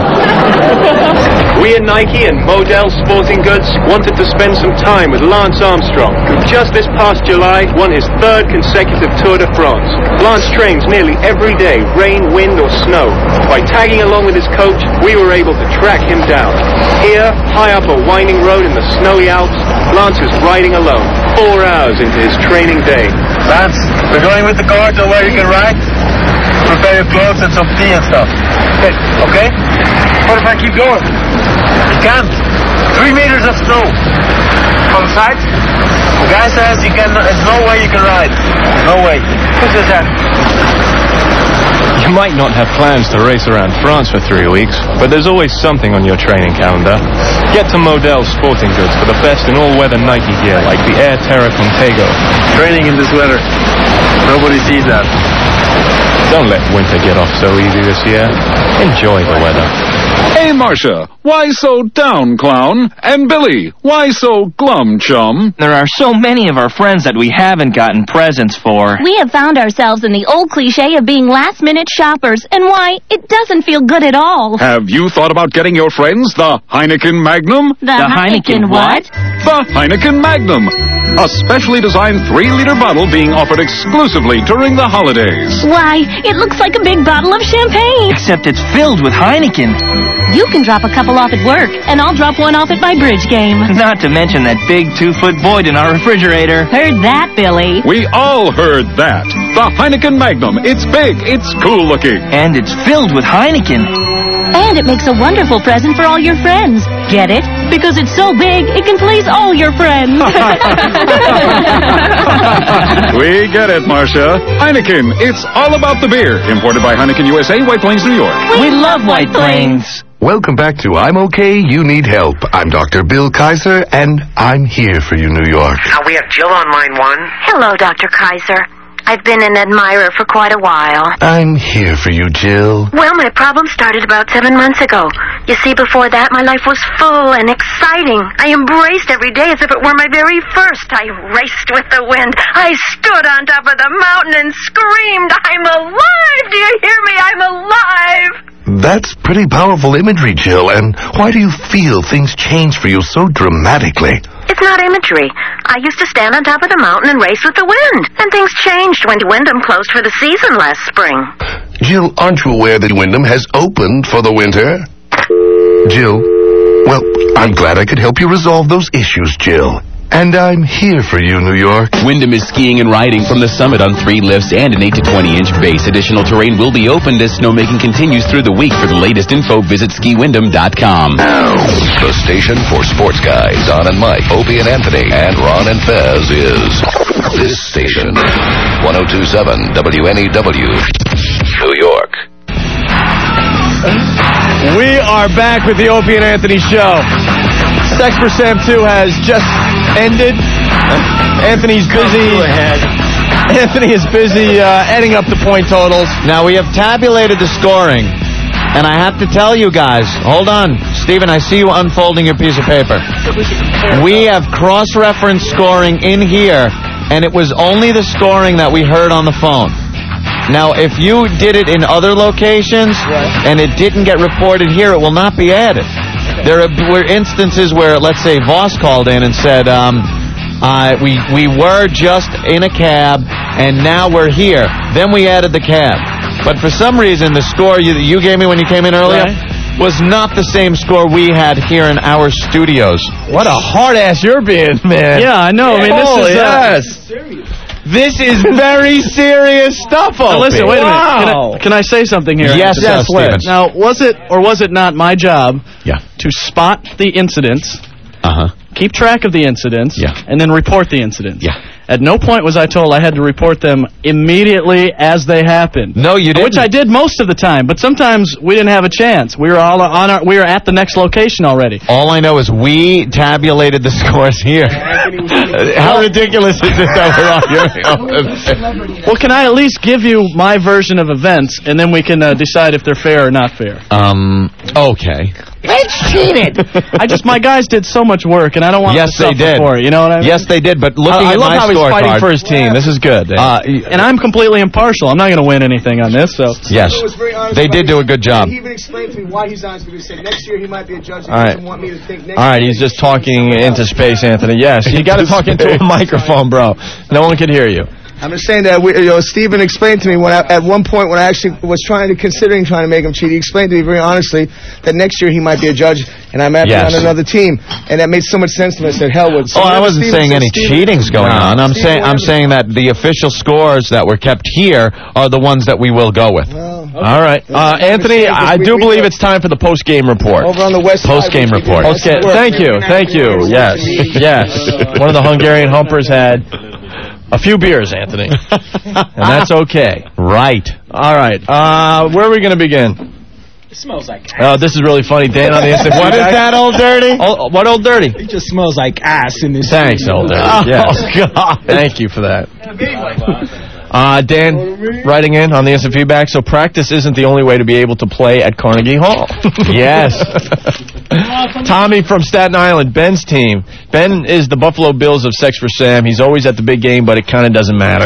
We at Nike and Model Sporting Goods wanted to spend some time with Lance Armstrong, who just this past July won his third consecutive Tour de France. Lance trains nearly every day, rain, wind, or snow. By tagging along with his coach, we were able to track him down. Here, high up a winding road in the snowy Alps, Lance is riding alone, four hours into his training day. Lance, we're going with the car to where you can ride. Prepare your clothes and some tea and stuff. Okay, okay? What if I keep going? You can't. Three meters of snow. From the side? The guy says you can, there's no way you can ride. No way. Who says that? You might not have plans to race around France for three weeks, but there's always something on your training calendar. Get to Model Sporting Goods for the best in all-weather Nike gear, like the Air Terra Contego. Training in this weather. Nobody sees that. Don't let winter get off so easy this year. Enjoy the weather. Hey, Marcia, why so down, clown? And Billy, why so glum, chum? There are so many of our friends that we haven't gotten presents for. We have found ourselves in the old cliche of being last-minute shoppers, and why, it doesn't feel good at all. Have you thought about getting your friends the Heineken Magnum? The, the Heineken, Heineken what? The Heineken Magnum. A specially designed three-liter bottle being offered exclusively during the holidays. Why, it looks like a big bottle of champagne. Except it's filled with Heineken. You can drop a couple off at work, and I'll drop one off at my bridge game. Not to mention that big two-foot void in our refrigerator. Heard that, Billy. We all heard that. The Heineken Magnum. It's big, it's cool-looking. And it's filled with Heineken. And it makes a wonderful present for all your friends. Get it? Because it's so big, it can please all your friends. We get it, Marcia. Heineken, it's all about the beer. Imported by Heineken U S A, White Plains, New York. We, we love White Plains. Welcome back to I'm Okay, You Need Help. I'm Doctor Bill Kaiser, and I'm here for you, New York. Uh, we have Jill on line one. Hello, Doctor Kaiser. I've been an admirer for quite a while. I'm here for you, Jill. Well, my problem started about seven months ago. You see, before that, my life was full and exciting. I embraced every day as if it were my very first. I raced with the wind. I stood on top of the mountain and screamed, I'm alive! Do you hear me? I'm alive! That's pretty powerful imagery, Jill. And why do you feel things change for you so dramatically? It's not imagery. I used to stand on top of the mountain and race with the wind. And things changed when Wyndham closed for the season last spring. Jill, aren't you aware that Wyndham has opened for the winter? Jill, well, I'm glad I could help you resolve those issues, Jill. And I'm here for you, New York. Wyndham is skiing and riding from the summit on three lifts and an eight to twenty inch base. Additional terrain will be opened as snowmaking continues through the week. For the latest info, visit ski wyndham dot com. The station for sports guys, Don and Mike, Opie and Anthony, and Ron and Fez is this station, one oh two point seven W N E W, New York. We are back with the Opie and Anthony Show. Sex for Sam two has just ended. Anthony's busy. Anthony is busy uh, adding up the point totals. Now, we have tabulated the scoring, and I have to tell you guys, hold on, Steven, I see you unfolding your piece of paper. We have cross-referenced scoring in here, and it was only the scoring that we heard on the phone. Now, if you did it in other locations, and it didn't get reported here, it will not be added. There were instances where, let's say, Voss called in and said, um, uh, we, we were just in a cab, and now we're here. Then we added the cab. But for some reason, the score you, you gave me when you came in earlier, right. was not the same score we had here in our studios. What a hard ass you're being, man. Yeah, I know. I mean, this oh, is yes. uh, This is very serious stuff, Opie. Now listen, wait a Wow. minute. Can I, can I say something here? Yes, yes, Steven. Now, was it or was it not my job Yeah. to spot the incidents, Uh-huh. keep track of the incidents, Yeah. and then report the incidents? Yeah. At no point was I told I had to report them immediately as they happened. No, you didn't. Which I did most of the time, but sometimes we didn't have a chance. We were all on our, we were at the next location already. All I know is we tabulated the scores here. How ridiculous is it that we're all here? Well, can I at least give you my version of events, and then we can uh, decide if they're fair or not fair? Um, okay. Let's cheat it. I just, my guys did so much work, and I don't want Yes, to they suffer did. for it, you know what I mean? Yes, they did, but looking I, I at love my how he's fighting scorecard- for his team. This is good. Uh, and I'm completely impartial. I'm not going to win anything on this, so. Yes, they did do a good job. He even explained to me why he's honest, because he said next year he might be a judge. All right. He doesn't want me to think next All right, year he's just talking into space, Anthony. Yes, you got to talk into a microphone, bro. No one can hear you. I'm just saying that we, you know, Stephen explained to me when I, at one point when I actually was trying to considering trying to make him cheat. He explained to me very honestly that next year he might be a judge, and I might Yes. be on another team, and that made so much sense to me. I said, "Hell with." So Oh, I whenever wasn't Stephen saying says any Stephen- cheating's going No. on. I'm Stephen, saying I'm whatever- saying that the official scores that were kept here are the ones that we will go with. All right. Uh, Anthony, I do believe it's time for the post-game report. Over on the west side, Post-game we- we do report. this Okay, work. thank you, thank you. Yes, yes. One of the Hungarian humpers had a few beers, Anthony, and that's okay. Right. All right. Uh, where are we going to begin? It smells like Oh, this is really funny. Dan on the instant What is feedback. that, Old Dirty? Oh, what Old Dirty? It just smells like ass in this. Thanks, Old Dirty. Oh, Yes. God. Thank you for that. Uh, Dan, writing in on the instant feedback, so practice isn't the only way to be able to play at Carnegie Hall. Yes. Tommy from Staten Island, Ben's team. Ben is the Buffalo Bills of Sex for Sam. He's always at the big game, but it kind of doesn't matter.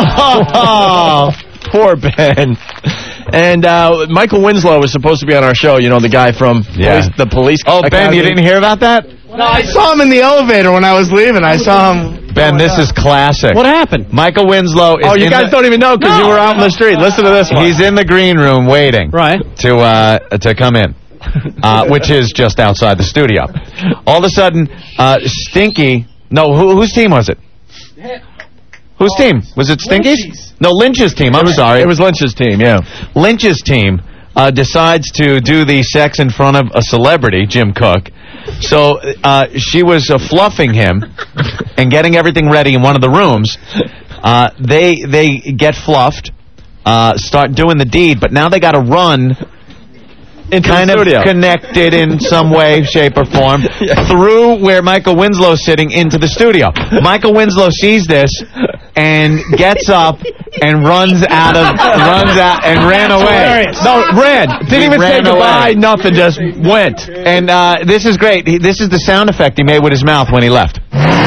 Oh, poor Ben. And uh, Michael Winslow was supposed to be on our show, you know, the guy from Yeah. police, the police. Oh, Ben, academy. you didn't hear about that? No, I saw him in the elevator when I was leaving. I saw him. Ben, this is classic. What happened? Michael Winslow is Oh, you in guys the, don't even know because you were out in the street. Listen to this one. He's in the green room waiting. Right. To, uh, to come in. Uh, which is just outside the studio. All of a sudden, uh, Stinky... No, who, whose team was it? Whose team? Was it Stinky's? No, Lynch's team. I'm sorry. It was Lynch's team, yeah. Lynch's team uh, decides to do the sex in front of a celebrity, Jim Cook. So uh, she was uh, fluffing him and getting everything ready in one of the rooms. Uh, they they get fluffed, uh, start doing the deed, but now they got to run... Into kind the of studio. connected in some way, shape, or form through where Michael Winslow's sitting into the studio. Michael Winslow sees this and gets up and runs out of runs out and ran away. No, ran. Didn't He even say ran goodbye, away. nothing, just went. And uh, this is great. He, this is the sound effect he made with his mouth when he left.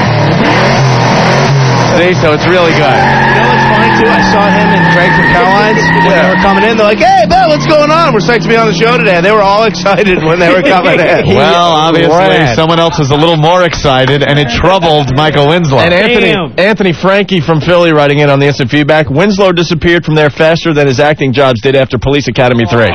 See, so it's really good. You know what's funny, too? I saw him and Greg from Caroline's when they were coming in. They're like, "Hey, Ben, what's going on? We're psyched to be on the show today." They were all excited when they were coming in. Well, obviously, Ran. someone else was a little more excited, and it troubled Michael Winslow. And Anthony Anthony Frankie from Philly writing in on the instant feedback. Winslow disappeared from there faster than his acting jobs did after Police Academy three.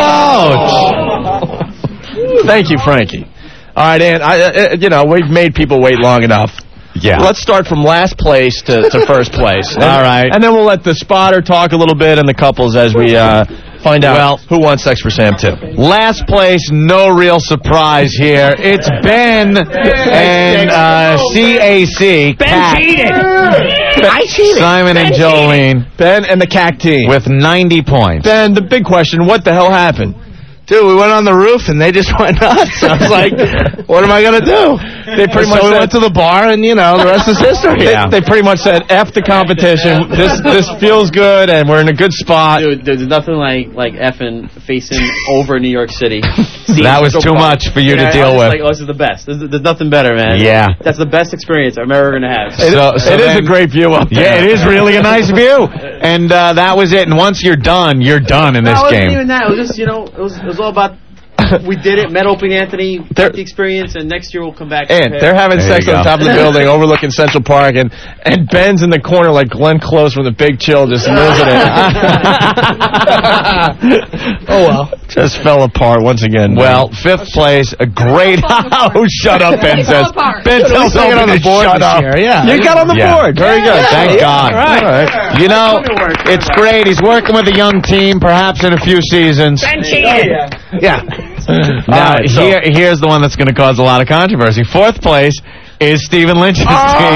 Oh! Thank you, Frankie. All right, Ann, I, uh, you know, we've made people wait long enough. Yeah. Let's start from last place to, to first place. And, All right. And then we'll let the spotter talk a little bit and the couples as we uh, find out Well, who won Sex for Sam two. Last place, no real surprise here. It's Ben and uh, C A C. Ben Cat, cheated. I cheated. Simon and Jolene Ben and the C A C team. with ninety points. Ben, the big question, what the hell happened? Dude, we went on the roof and they just went nuts. I was like, what am I going to do? They pretty so much we said- went to the bar and, you know, the rest is history. They, they pretty much said, F the competition. This this feels good, and we're in a good spot. Dude, there's nothing like like effing facing over New York City. That was too much for you to Yeah, deal I was with. Like, oh, this is the best. There's, there's nothing better, man. Yeah. That's the best experience I'm ever gonna have. It, So- so it is then- a great view up there. Yeah, it is really a nice view. And uh, that was it. And once you're done, you're done in No, this it wasn't game. even that. It was just, you know, it was, it was all about. We did it, met Opie and Anthony, got the experience, and next year we'll come back. And they're having There sex you on go. top of the building overlooking Central Park, and, and Ben's in the corner like Glenn Close from The Big Chill, just losing it. Oh, well. Just fell apart once again. Well, fifth place, a great. Oh, shut up, Ben says. Ben tells Get on the board shut this up. year. Yeah, you got on the Yeah. board. Very good. Thank Yeah. God. All right. All right. You know, it's great. He's working with a young team, perhaps in a few seasons. Yeah. Now, right, so- here, here's the one that's going to cause a lot of controversy. Fourth place is Stephen Lynch's team.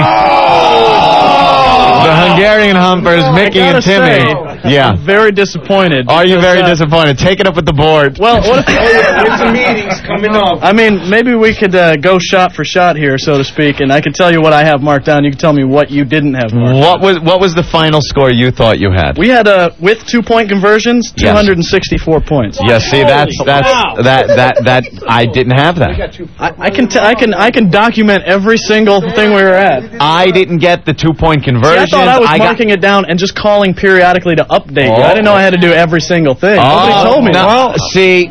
The Hungarian Humpers, Mickey I and gotta Timmy. say, Yeah. I'm very disappointed. Are you because, very uh, disappointed? Take it up with the board. Well, what, There's some meetings coming up. I mean, maybe we could uh, go shot for shot here, so to speak, and I can tell you what I have marked down. You can tell me what you didn't have marked What was what was the final score you thought you had? We had, uh, with two-point conversions, two hundred sixty-four points. Yeah, see, that's that's Wow. that that that I didn't have that. I, I can t- I can I can document every single thing we were at. I didn't get the two-point See, conversion. I thought I was got- marking it down and just calling periodically to update you. Oh. I didn't know I had to do every single thing. Nobody Oh, told me. no. Well, See,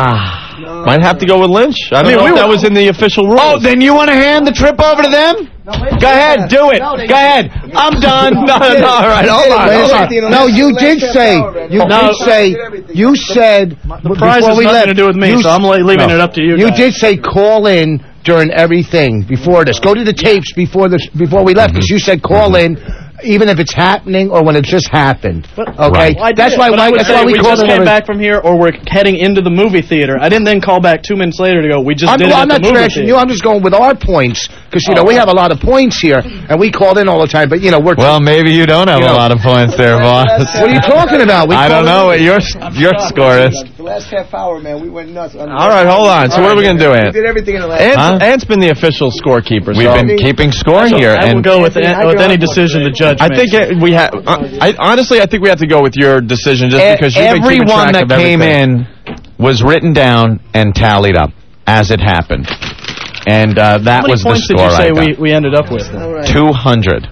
Ah, might have to go with Lynch. I don't I mean, know we if were- that was in the official rules. Oh, then you want to hand the trip over to them? Go ahead, do it. Go ahead. I'm done. no, no, no, all right, hold on, hold on. No, you did say, you No. did say, you said, the prize before has we nothing left, to do with me, you so I'm le- leaving no. it up to you. You guys. did say call in during everything before this. Go to the tapes before this, before we left, because you said call in, even if it's happening or when it just happened. Okay, Well, I that's did, why. but I Mike, would that's say why we, we called just it came every- back from here, or we're heading into the movie theater. I didn't then call back two minutes later to go. We just I'm, did well, it I'm at not the movie trashing theater. you. I'm just going with our points because you know we have a lot of points here, and we called in all the time. But you know we're Well, maybe you don't have You a know. lot of points there, boss. What are you talking about? We I don't called know in- what your your score is. The last half hour, man, we went nuts. All right, hold on. So what are we going to do, We Ant? did everything in the last. Ant's, Huh? Ant's been the official scorekeeper. We've so been keeping score here, I will and go with, Anthony, an- with I any go- decision the judge I makes. think it, we have. Uh, I honestly, I think we have to go with your decision just e- because you've been keeping everyone track that of came everything. in was written down and tallied up as it happened, and uh, that How many was the points did score you say I got. we, we ended up with? then? Two hundred.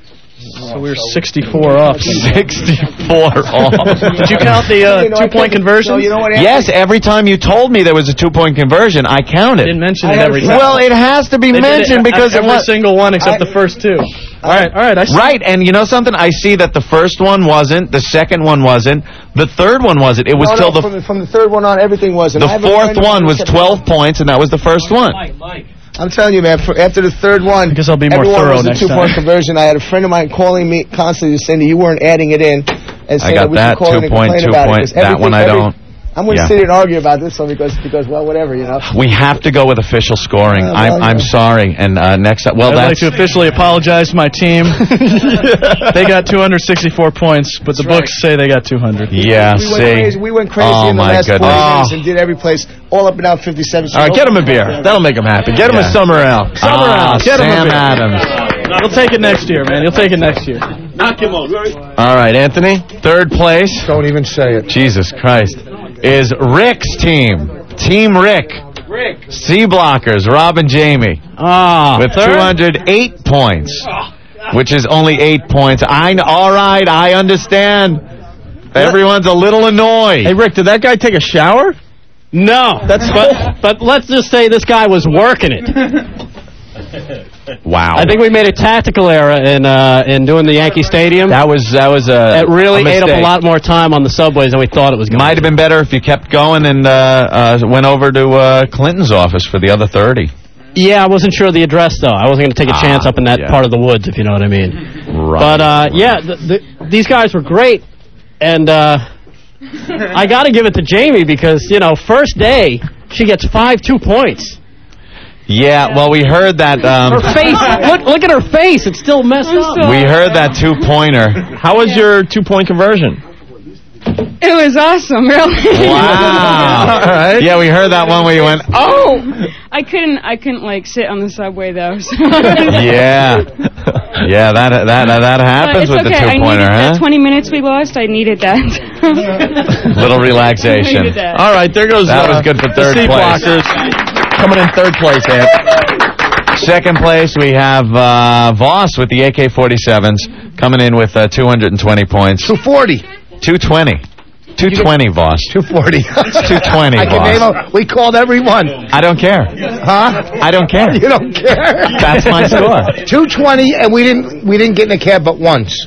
So we were sixty-four off. Sixty-four off. Did you count the uh, You know, I two-point couldn't- conversion? No, you know what? Anthony? Yes, every time you told me there was a two-point conversion, I counted. Didn't mention I it had every a- time. Well, it has to be They did it mentioned at- because it every was single one except I- the first two. All right, all right. I see. right. And you know something? I see that the first one wasn't, the second one wasn't, the third one wasn't. It was No, still no, the from, the from the third one on, everything was. And the I have a fourth friend of mine one who was kept- twelve points, and that was the first one. I'm telling you, man. For, after the third one, I guess I'll be more everyone thorough was a next two-point time. conversion. I had a friend of mine calling me constantly saying that you weren't adding it in, and I saying got that we that, should call in and two-point, complain about two-point. it. 'cause That one I everything- don't. I'm going to Yeah. sit here and argue about this one because, because well, whatever, you know. We have to go with official scoring. Uh, I'm well, I'm yeah. sorry. And uh, next up, well, I'd like that's to officially apologize to my team. They got two hundred sixty-four points, but the books say they got two hundred. yeah. We went See, crazy. We went crazy oh in the my last goodness. forty minutes and did every place, all up and down fifty-seven. All right, get him a beer. That'll make him happy. Get him Yeah. a summer ale. Summer Ah, ale. Get him a Sam beer. Adams. You'll take it next year, man. You'll take it next year. Knock him out. All right, Anthony. Third place. Don't even say it. Jesus Christ. Is Rick's team. Team Rick. Rick. C Blockers, Rob and Jamie. Ah, With two hundred eight points. Which is only eight points. I all right, I understand. Everyone's a little annoyed. Hey, Rick, did that guy take a shower? No, That's but but let's just say this guy was working it. Wow. I think we made a tactical error in uh, in doing the Yankee Stadium. that was that was a It really a ate up a mistake. lot more time on the subways than we thought it was going to. Might have been better if you kept going and uh, uh, went over to uh, Clinton's office for the other thirty. Yeah, I wasn't sure of the address, though. I wasn't going to take a Ah, chance up in that yeah. part of the woods, if you know what I mean. Right. But, uh, yeah, the, the, these guys were great. And uh, I got to give it to Jamie because, you know, first day, she gets five two points. Yeah, well, we heard that. Um, Her face, look look at her face. It's still messed up. we heard that two-pointer. How was your two-point conversion? It was awesome, really. Wow. All right. Yeah, we heard that one where you went, oh! I couldn't, I couldn't like sit on the subway though. So. Yeah. Yeah, that that that But happens it's with okay. the I two-pointer, needed huh? that twenty minutes we lost. I needed that. Little relaxation. I needed that. All right, there goes. That uh, was good for the third C place. Blockers coming in third place, Ant. Second place, we have uh, Voss with the A K forty-sevens coming in with uh, two hundred twenty points. two forty. two twenty. two twenty, Voss. two forty. two twenty, I can Voss. name them. We called everyone. I don't care. Huh? I don't care. You don't care. That's my score. two twenty, and we didn't we didn't get in a cab but once.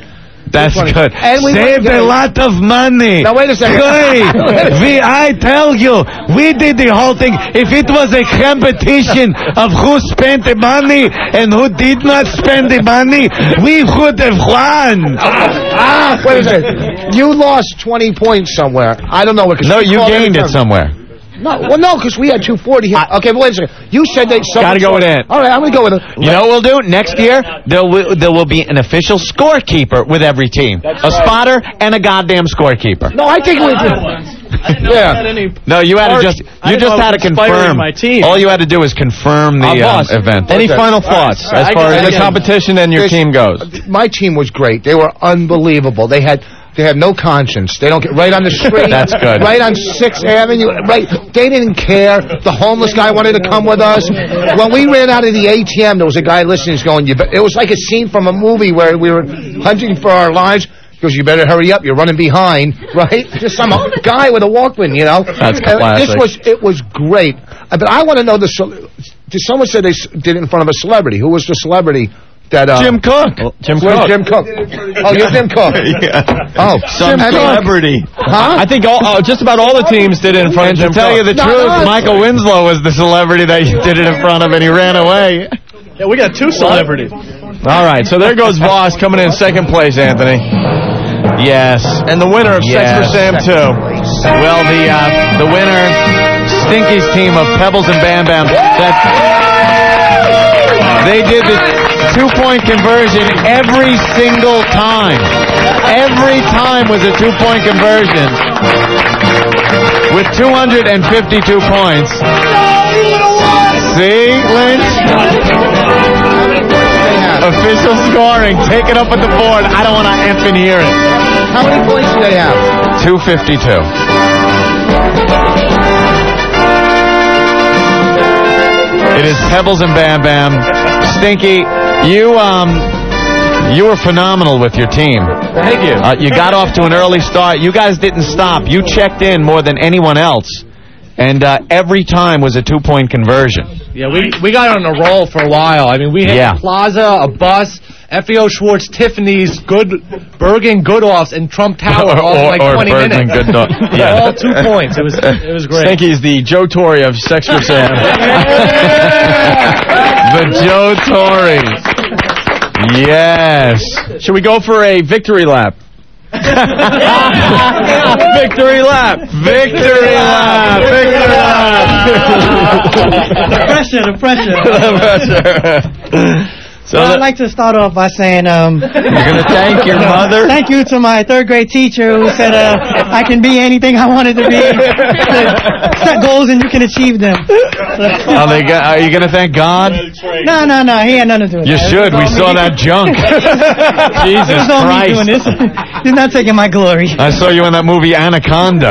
That's twenty. good. And we Saved went- a lot of money. Now, wait a second. Hey, we, I tell you, we did the whole thing. If it was a competition of who spent the money and who did not spend the money, we would have won. Ah, wait a second. You lost twenty points somewhere. I don't know what. No, you gained it somewhere. No, well, no, because we had two forty here. Okay, but wait a second. You said that. Gotta go with it. All right, I'm gonna go with it. You know what we'll do? Next year, there will, there will be an official scorekeeper with every team. A spotter and a goddamn scorekeeper. No, I think we did. Yeah. No, you had to just you just had to confirm. My team. All you had to do is confirm the Uh, um, boss. event. Any Okay. final All right. thoughts All right, as I far guess- as the again, competition and your this- team goes? My team was great. They were unbelievable. They had they had no conscience. They don't get right on the street. That's good. Right on Sixth Avenue. Right. They didn't care. The homeless guy wanted to come with us. When we ran out of the A T M, there was a guy listening. He's going, "You bet." It was like a scene from a movie where we were hunting for our lives. He goes, "You better hurry up. You're running behind." Right? Just some guy with a Walkman, you know. That's And classic. This was it was great. Uh, But I want to know the. ce- Did someone say they s- did it in front of a celebrity? Who was the celebrity? That, uh, Jim Cook. Jim Where's Cook. Jim Cook? Oh, you're Jim Cook. Yeah. Oh, Some Jim Cook. celebrity. Huh? I think all, oh, just about all the teams did it in front And of to Jim tell Cook. you the No, truth, no, Michael Winslow was the celebrity that you did it in front of, and he ran away. Yeah, we got two celebrities. All right, so there goes Voss coming in second place, Anthony. Yes. And the winner of Sex for Yes. Sam too. Well, the uh, the winner, Stinky's team of Pebbles and Bam Bam, that they did the two-point conversion every single time. Every time was a two-point conversion with two hundred fifty-two points. See, Lynch? Official scoring. Take it up with the board. I don't want to effing hear it. How many points do they have? two fifty-two. It is Pebbles and Bam Bam. Stinky, you um, you were phenomenal with your team. Thank you. Uh, you got off to an early start. You guys didn't stop. You checked in more than anyone else. And uh, every time was a two-point conversion. Yeah, we we got on a roll for a while. I mean, we had Yeah. the Plaza, a bus, F E O Schwartz, Tiffany's, Good Bergen, Goodoffs, and Trump Tower all in like or twenty Bergen minutes. Goodoff. Yeah. All two points. It was it was great. Stinky's the Joe Torre of Sex for Sam. The Joe Torre. Yes. Should we go for a victory lap? Victory lap! Victory lap! Victory lap! pressure, the pressure. So well, that- I'd like to start off by saying, um, You're going to thank your mother? thank you to my third grade teacher who said uh, I can be anything I wanted to be. Set goals and you can achieve them. Are, they go- are you going to thank God? No, no, no. He had nothing to do with You that. should. It We was all saw me. that junk. Jesus It was all me Christ. doing this. He's not taking my glory. I saw you in that movie Anaconda.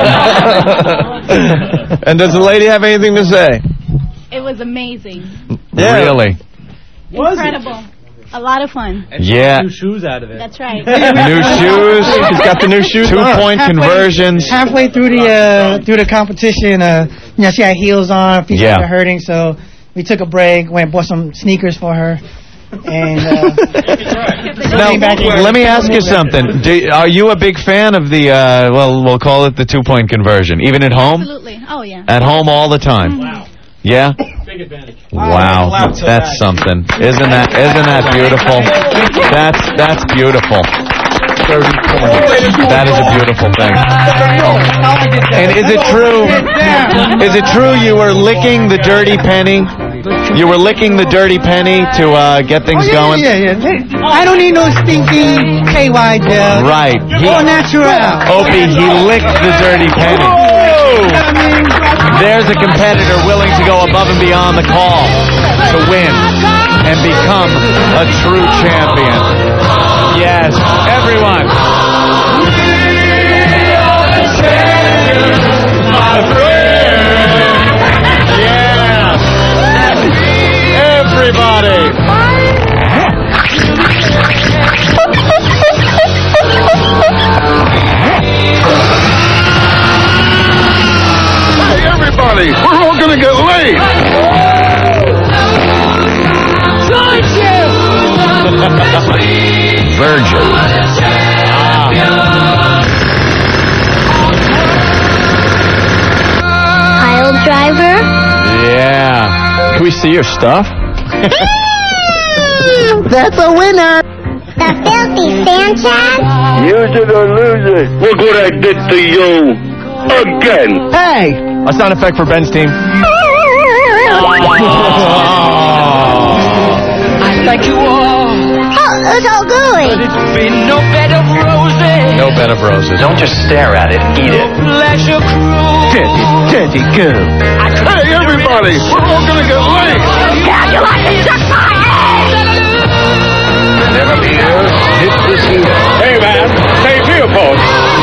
And does the lady have anything to say? It was amazing. Really? Incredible. A lot of fun. Yeah. New shoes out of it. That's right. New shoes. She's got the new shoes. Two-point Halfway- conversions. Halfway through the uh, through the competition, uh, you know, she had heels on, feet Yeah. were hurting, so we took a break, went and bought some sneakers for her, and uh, Now, came back and- let me ask you something. Do, are you a big fan of the, uh, well, we'll call it the two-point conversion, even at home? Absolutely. Oh, yeah. At home all the time? Wow. Yeah? Big advantage. Wow, that's something. Isn't that isn't that beautiful? That's that's beautiful. That is a beautiful thing. And is it true? Is it true you were licking the dirty penny? You were licking the dirty penny to uh, get things Oh, yeah, going? Yeah, yeah, yeah. I don't need no stinky K Y gel. Right. He, All natural. Opie, he licked the dirty penny. There's a competitor willing to go above and beyond the call to win and become a true champion. Yes, everyone. Yeah. Everybody. Hey, everybody, we're all gonna get laid. Virgin see your stuff? That's a winner. The filthy Sanchez. Use it or lose it. Look what I did to you. Again. Hey. A sound effect for Ben's team. Like you all. Oh, it's all good. But it's been no bed of roses. No bed of roses. Don't just stare at it, eat it. Pleasure cruise. Dirty, dirty girl. Hey, everybody. We're all going to get laid. Yeah, you like to suck my ass. Never be here. Hit this here. Hey, man. Hey, Leopold.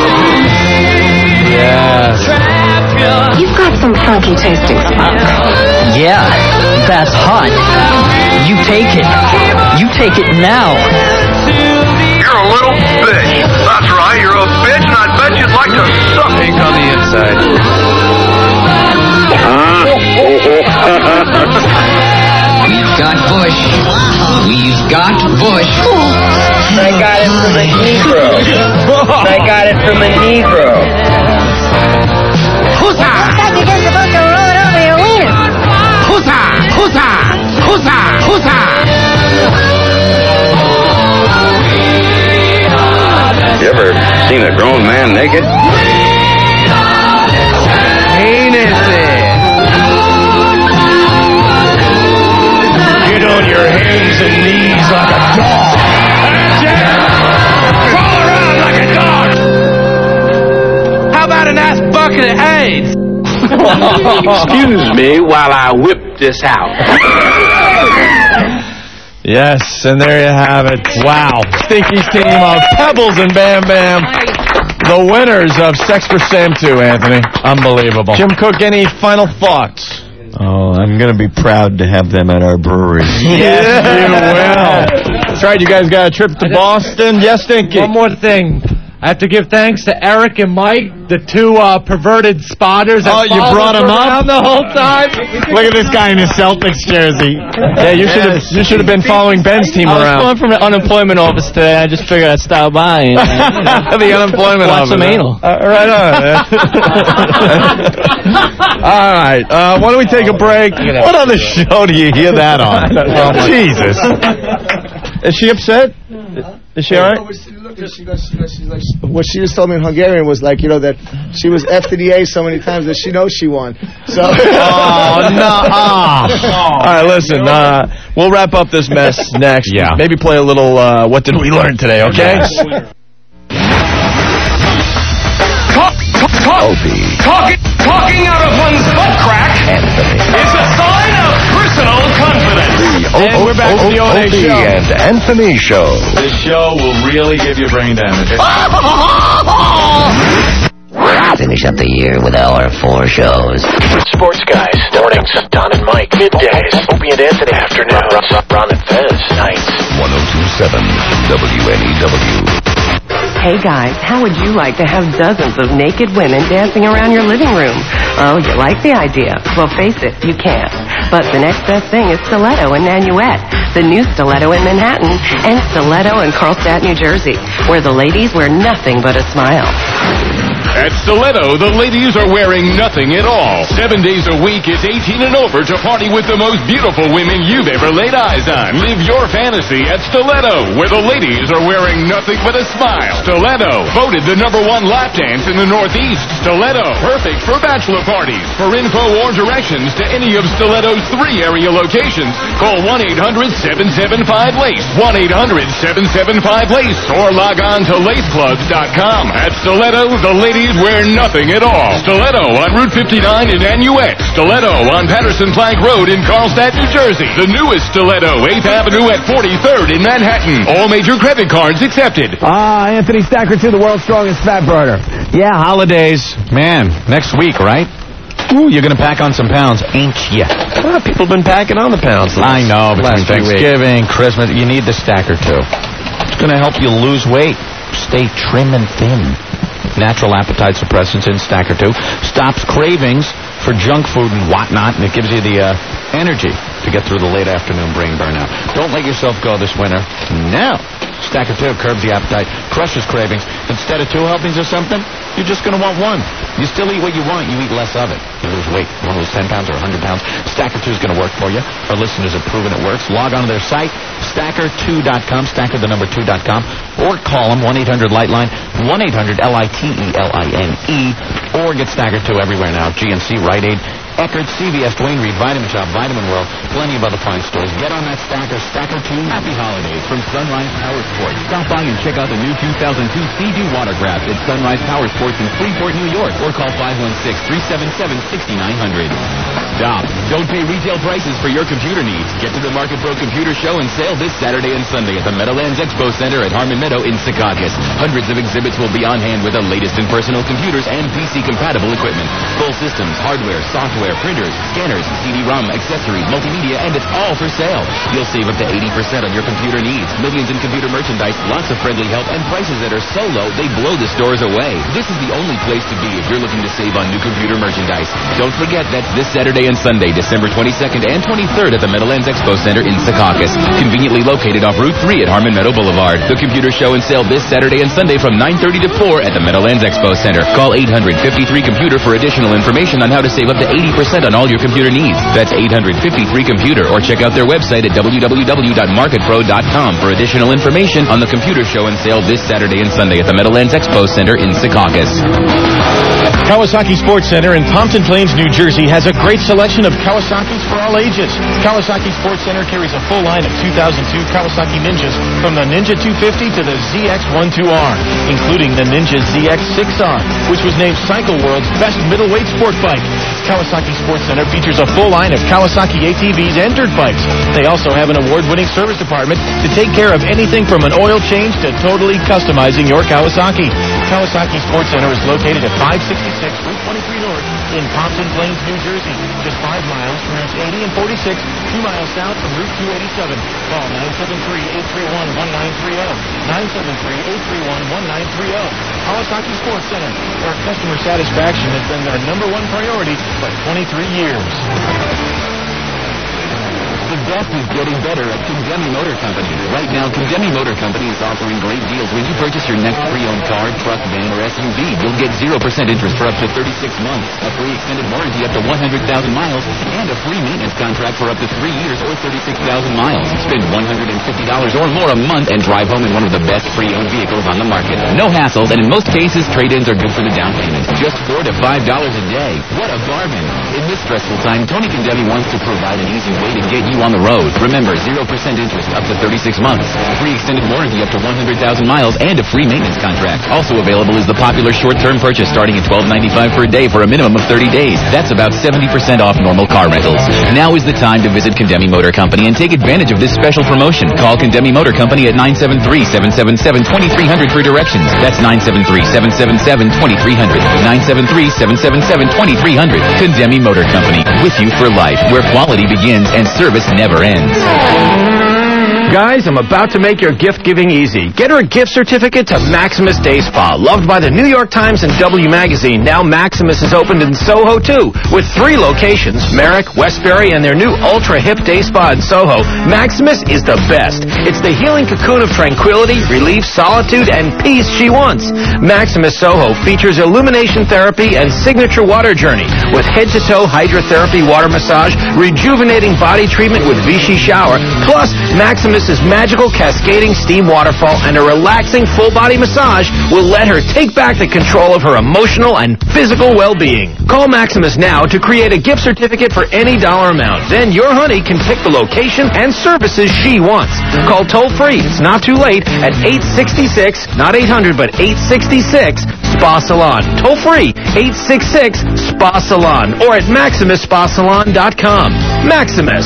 Yes. You've got some funky tasting smoke. Yeah, that's hot. You take it. You take it now. You're a little bitch. That's right, you're a bitch, and I bet you'd like to suck. Pink on the inside. We've got Bush. We've got Bush. I got it from a Negro. I got it from a Negro. Husa! I thought you were just supposed to roll it over your wiener. Husa! Husa! Husa! Husa! You ever seen a grown man naked? Ain't it there? Get on your hands and knees like a dog. That's it! Crawl around like a dog. How about an ass bucket of AIDS? Excuse me while I whip this out. Yes, and there you have it. Wow. Stinky's team of Pebbles and Bam Bam. The winners of Sex for Sam two, Anthony. Unbelievable. Jim Cook, any final thoughts? Oh, I'm going to be proud to have them at our brewery. Yes, you will. That's right, you guys got a trip to Boston. Yes, Stinky. One more thing. I have to give thanks to Eric and Mike, the two uh, perverted spotters. Oh, you brought them up the whole time. Look at this guy in his Celtics jersey. Yeah, you should have you should have been following Ben's team I was around. going from the unemployment office today. I just figured I'd stop by and uh, the unemployment watch office. some anal. Uh, right on. All right. Uh, why don't we take a break? What other show do you hear that on? Oh, Jesus. Is she upset? Is she all right? Look, she goes, she goes, she's like, what she just told me in Hungarian was like, you know, that she was F to the A so many times that she knows she won. So. Oh, no. All right, listen. Uh, we'll wrap up this mess next. Yeah. Maybe play a little uh, What Did We Learn Today, okay? Yes. Talk, talk, talk, talking, talking out of one's butt crack is a sign of personal confidence. And we're back to the O A Show. and Anthony Show. This show will really give you brain damage. Finish up the year with our four shows. Sports Guys, mornings, Don and Mike, middays, Opie and Anthony, afternoons, Ron, Ron and Fez, nights. one oh two point seven W N E W. Hey guys, how would you like to have dozens of naked women dancing around your living room? Oh, you like the idea? Well, face it, you can't. But the next best thing is Stiletto in Nanuet, the new Stiletto in Manhattan, and Stiletto in Carlstadt, New Jersey, where the ladies wear nothing but a smile. At Stiletto, the ladies are wearing nothing at all. Seven days a week, it's eighteen and over to party with the most beautiful women you've ever laid eyes on. Live your fantasy at Stiletto, where the ladies are wearing nothing but a smile. Stiletto, voted the number one lap dance in the Northeast. Stiletto, perfect for bachelor parties. For info or directions to any of Stiletto's three area locations, call one eight hundred seven seven five LACE, one eight hundred seven seven five LACE, or log on to lace clubs dot com. At Stiletto, the ladies wear nothing at all. Stiletto on Route fifty-nine in Nanuet. Stiletto on Patterson Plank Road in Carlstadt, New Jersey. The newest Stiletto, eighth Avenue at forty-third in Manhattan. All major credit cards accepted. Ah, Anthony Stacker to the world's strongest fat burner. Yeah, holidays. Man, next week, right? Ooh, you're going to pack on some pounds, ain't ya? Well, people have been packing on the pounds. I know, between last few Thanksgiving, Christmas, you need the Stacker, too. It's going to help you lose weight. Stay trim and thin. Natural appetite suppressants in Stacker two. Stops cravings for junk food and whatnot, and it gives you the uh, energy to get through the late afternoon brain burnout. Don't Don't let yourself go this winter. No. Stacker two curbs the appetite, crushes cravings. Instead of two helpings or something, you're just going to want one. You still eat what you want, you eat less of it. You lose weight. You want to lose ten pounds or one hundred pounds? Stacker two is going to work for you. Our listeners have proven it works. Log on to their site, stacker two dot com, stacker the number two dot com, or call them, one eight hundred light line, one eight hundred L I T E L I N E, or get Stacker two everywhere now. G N C, Rite Aid, Eckerd, C V S, Dwayne Reed, Vitamin Shop, Vitamin World, plenty of other fine stores. Get on that Stacker, Stacker two. Happy holidays from Sunrise Power Sports. Stop by and check out the new two thousand two Sea-Doo Watercraft at Sunrise Power Sports in Freeport, New York, or call five one six, three seven seven, six nine zero zero. Stop. Don't pay retail prices for your computer needs. Get to the Market Pro Computer Show and Sale this Saturday and Sunday at the Meadowlands Expo Center at Harmon Meadow in Secaucus. Hundreds of exhibits will be on hand with the latest in personal computers and P C-compatible equipment. Full systems, hardware, software, printers, scanners, C D ROM, accessories, multimedia, and it's all for sale. You'll save up to eighty percent on your computer needs. Millions in computer merchandise, lots of friendly help, and prices that are so low they blow the stores away. This is the only place to be if you're looking to save on new computer merchandise. Don't forget that's this Saturday and Sunday, December twenty-second and twenty-third at the Meadowlands Expo Center in Secaucus, conveniently located off Route three at Harmon Meadow Boulevard. The computer show and sale this Saturday and Sunday from nine thirty to four at the Meadowlands Expo Center. Call eight hundred, fifty-three, computer for additional information on how to save up to eighty percent on all your computer needs. That's eight hundred, fifty-three, computer, or check out their website at w w w dot market pro dot com for additional information on the computer show and sale this Saturday and Sunday at the Meadowlands Expo Center in Secaucus. Kawasaki Sports Center in Pompton Plains, New Jersey has a great selection of Kawasaki's for all ages. Kawasaki Sports Center carries a full line of two thousand two Kawasaki Ninjas from the Ninja two fifty to the Z X twelve R, including the Ninja Z X six R, which was named Cycle World's best middleweight sport bike. Kawasaki Sports Center features a full line of Kawasaki A T Vs and dirt bikes. They also have an award-winning service department to take care of anything from an oil change to totally customizing your Kawasaki. Kawasaki Sports Center is located at five sixty-six Route twenty-three North in Pompton Plains, New Jersey, just five miles from Routes eighty and forty-six, two miles south from Route two eighty-seven. Call nine seven three, eight three one, one nine three zero, nine seven three, eight three one, one nine three zero. Kawasaki Sports Center, where customer satisfaction has been their number one priority for twenty-three years. The best is getting better at Condemi Motor Company. Right now, Condemi Motor Company is offering great deals. When you purchase your next pre-owned car, truck, van, or S U V, you'll get zero percent interest for up to thirty-six months, a free extended warranty up to one hundred thousand miles, and a free maintenance contract for up to three years or thirty-six thousand miles. Spend one hundred fifty dollars or more a month and drive home in one of the best pre-owned vehicles on the market. No hassles, and in most cases, trade-ins are good for the down payment. Just four to five dollars a day. What a bargain. In this stressful time, Tony Condemi wants to provide an easy way to get you on the road. Remember, zero percent interest up to thirty-six months, free extended warranty up to one hundred thousand miles, and a free maintenance contract. Also available is the popular short-term purchase starting at twelve ninety-five per day for a minimum of thirty days. That's about seventy percent off normal car rentals. Now is the time to visit Condemi Motor Company and take advantage of this special promotion. Call Condemi Motor Company at nine seven three, seven seven seven, two three zero zero for directions. That's nine seven three, seven seven seven, two three zero zero. nine seven three, seven seven seven, two three zero zero. Condemi Motor Company, with you for life, where quality begins and service never ends. Guys, I'm about to make your gift-giving easy. Get her a gift certificate to Maximus Day Spa. Loved by the New York Times and W Magazine, now Maximus is opened in Soho, too. With three locations, Merrick, Westbury, and their new ultra-hip day spa in Soho, Maximus is the best. It's the healing cocoon of tranquility, relief, solitude, and peace she wants. Maximus Soho features illumination therapy and signature water journey with head-to-toe hydrotherapy water massage, rejuvenating body treatment with Vichy shower, plus Maximus Maximus's magical cascading steam waterfall and a relaxing full-body massage will let her take back the control of her emotional and physical well-being. Call Maximus now to create a gift certificate for any dollar amount. Then your honey can pick the location and services she wants. Call toll-free, it's not too late, at eight six six, not eight hundred, but eight six six, Spa Salon. Toll-free, eight six six, Spa Salon, or at maximus spa salon dot com. Maximus.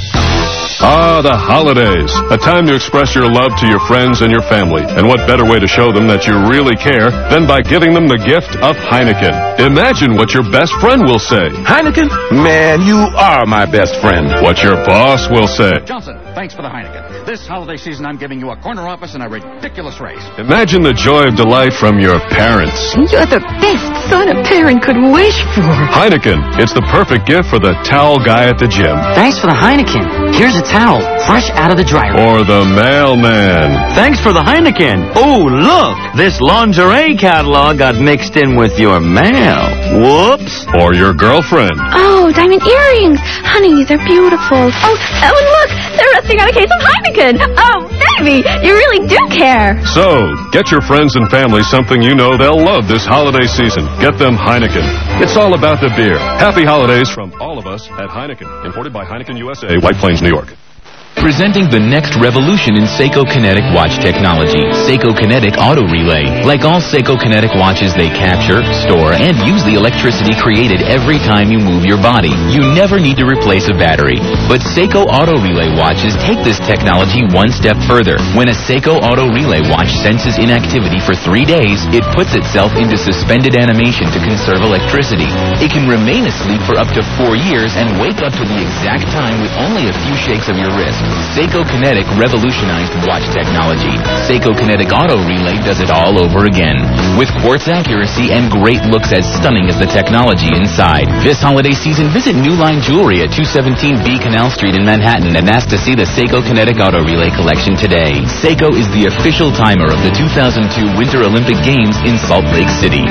Ah, the holidays. A time to express your love to your friends and your family. And what better way to show them that you really care than by giving them the gift of Heineken. Imagine what your best friend will say. Heineken? Man, you are my best friend. What your boss will say. Johnson, thanks for the Heineken. This holiday season, I'm giving you a corner office and a ridiculous raise. Imagine the joy of delight from your parents. You're the best son a parent could wish for. Heineken. It's the perfect gift for the towel guy at the gym. Thanks for the Heineken. Here's a towel, fresh out of the dryer. Or the mailman. Thanks for the Heineken. Oh, look, this lingerie catalog got mixed in with your mail. Whoops. Or your girlfriend. Oh, diamond earrings. Honey, they're beautiful. Oh, oh, and look, they're resting on a case of Heineken. Oh, baby, you really do care. So, get your friends and family something you know they'll love this holiday season. Get them Heineken. It's all about the beer. Happy holidays from all of us at Heineken. Imported by Heineken U S A, White Plains, New York. Presenting the next revolution in Seiko Kinetic watch technology, Seiko Kinetic Auto Relay. Like all Seiko Kinetic watches, they capture, store, and use the electricity created every time you move your body. You never need to replace a battery. But Seiko Auto Relay watches take this technology one step further. When a Seiko Auto Relay watch senses inactivity for three days, it puts itself into suspended animation to conserve electricity. It can remain asleep for up to four years and wake up to the exact time with only a few shakes of your wrist. Seiko Kinetic revolutionized watch technology. Seiko Kinetic Auto Relay does it all over again. With quartz accuracy and great looks as stunning as the technology inside. This holiday season, visit New Line Jewelry at two seventeen B Canal Street in Manhattan and ask to see the Seiko Kinetic Auto Relay collection today. Seiko is the official timer of the two thousand two Winter Olympic Games in Salt Lake City.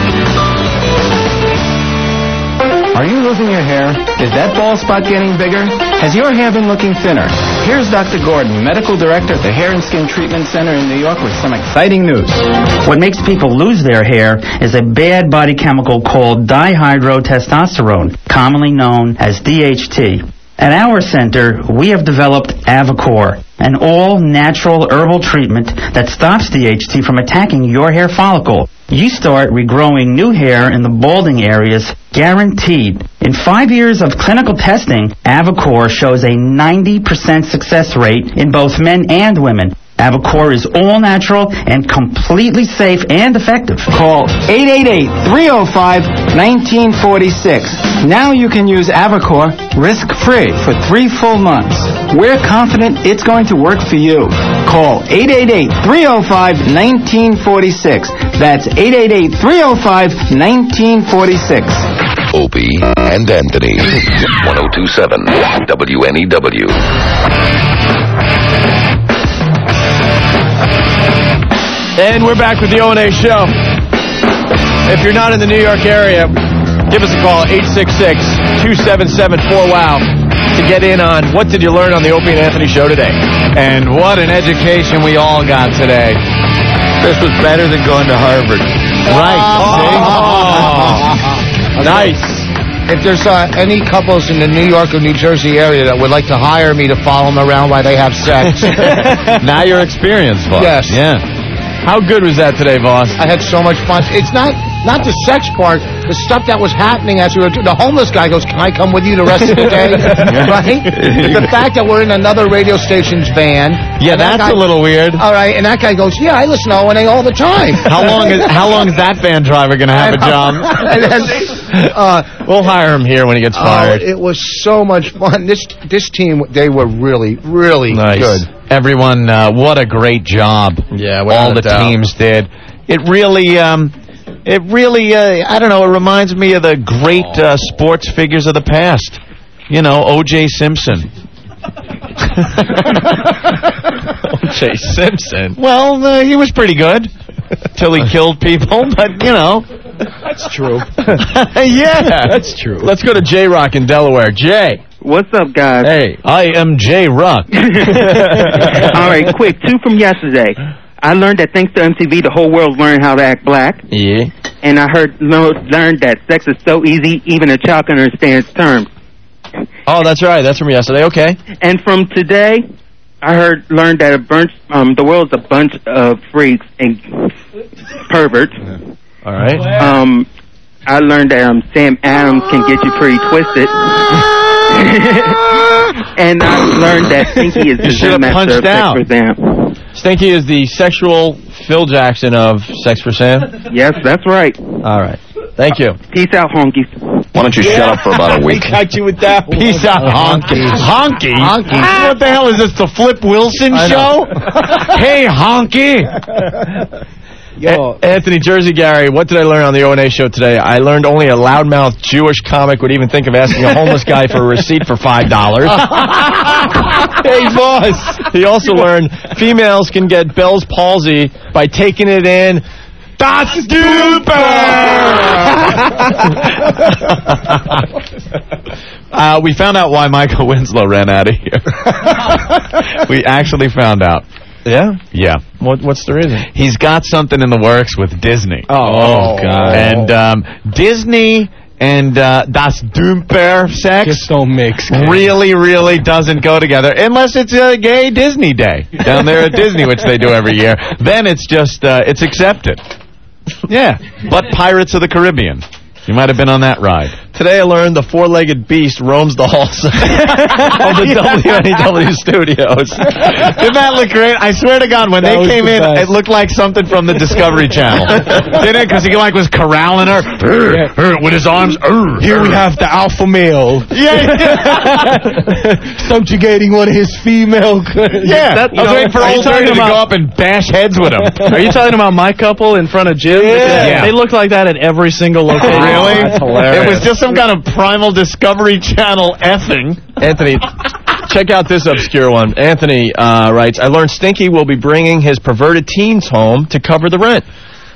Are you losing your hair? Is that bald spot getting bigger? Has your hair been looking thinner? Here's Doctor Gordon, Medical Director at the Hair and Skin Treatment Center in New York with some exciting news. What makes people lose their hair is a bad body chemical called dihydrotestosterone, commonly known as D H T. At our center, we have developed Avacor, an all-natural herbal treatment that stops D H T from attacking your hair follicle. You start regrowing new hair in the balding areas, guaranteed. In five years of clinical testing, Avacor shows a ninety percent success rate in both men and women. Avacor is all natural and completely safe and effective. Call eight eight eight, three oh five, one nine four six. Now you can use Avacor risk-free for three full months. We're confident it's going to work for you. Call eight eight eight, three oh five, one nine four six. That's eight eight eight, three oh five, one nine four six. Opie and Anthony, one oh two seven W N E W. And we're back with the O and A Show. If you're not in the New York area, give us a call, eight six six, two seven seven, four wow, to get in on what did you learn on the Opie and Anthony Show today. And what an education we all got today. This was better than going to Harvard. Right. Oh. Nice. If there's uh, any couples in the New York or New Jersey area that would like to hire me to follow them around while they have sex. Now you're experienced, Voss. Yes. Yeah. How good was that today, Voss? I had so much fun. It's not not the sex part, the stuff that was happening as we were. The homeless guy goes, "Can I come with you the rest of the day?" Right? The fact that we're in another radio station's van. Yeah, that's that guy, a little weird. All right, and that guy goes, "Yeah, I listen to O and A all the time." How long is How long is that van driver going to have a job? And then, uh, we'll hire him here when he gets fired. Oh, it was so much fun. This this team, they were really, really nice. good. Everyone, uh, what a great job! Yeah, all the doubt. teams did. It really, um, it really, uh, I don't know. It reminds me of the great uh, sports figures of the past. You know, O J Simpson. O J Simpson. Well, uh, he was pretty good till he killed people. But you know, that's true. Yeah, that's true. Let's go to J Rock in Delaware. Jay. What's up, guys? Hey, I am J Rock. All right, quick, two from yesterday. I learned that thanks to M T V, the whole world learned how to act black. Yeah. And I heard learned that sex is so easy, even a child can understand its terms. Oh, that's right. That's from yesterday. Okay. And from today, I heard learned that a bunch, um, the world's a bunch of freaks and perverts. All right. Um, I learned that um, Sam Adams can get you pretty twisted. And I learned that Stinky is the Zen master of Sex for Sam. Stinky is the sexual Phil Jackson of Sex for Sam? Yes, that's right. All right. Thank you. Peace out, honkies. Why don't you yeah. shut up for about a week? I got you with that. Peace out, honkies. Honky? Honky. Ah, what the hell is this, the Flip Wilson show? Hey, honky. A- Anthony Jersey Gary, what did I learn on the O and A show today? I learned only a loudmouth Jewish comic would even think of asking a homeless guy for a receipt for five dollars. Hey, boss. He also learned females can get Bell's palsy by taking it in. Das Duper! uh, we found out why Michael Winslow ran out of here. We actually found out. Yeah? Yeah. What, what's the reason? He's got something in the works with Disney. Oh, oh God. And um, Disney and uh, Das Dumper sex Just don't mix. really, really doesn't go together unless it's a gay Disney day down there at Disney, which they do every year. Then it's just, uh, it's accepted. Yeah. But Pirates of the Caribbean. You might have been on that ride. Today I learned the four-legged beast roams the halls of the W N E W studios. Didn't that look great? I swear to God, when That they was came the in, best. it looked like something from the Discovery Channel. Didn't it? Because he like was corralling her Yeah. with his arms. Here we have the alpha male. Yeah. Subjugating one of his female... Yeah. That, I was waiting for are you Old Dirty to talking go about- up and bash heads with him. Are you talking about my couple in front of Jim? Yeah. They look like that at every single location. Really? That's hilarious. It was just some kind of primal Discovery Channel effing. Anthony, check out this obscure one. Anthony uh, writes, I learned Stinky will be bringing his perverted teens home to cover the rent.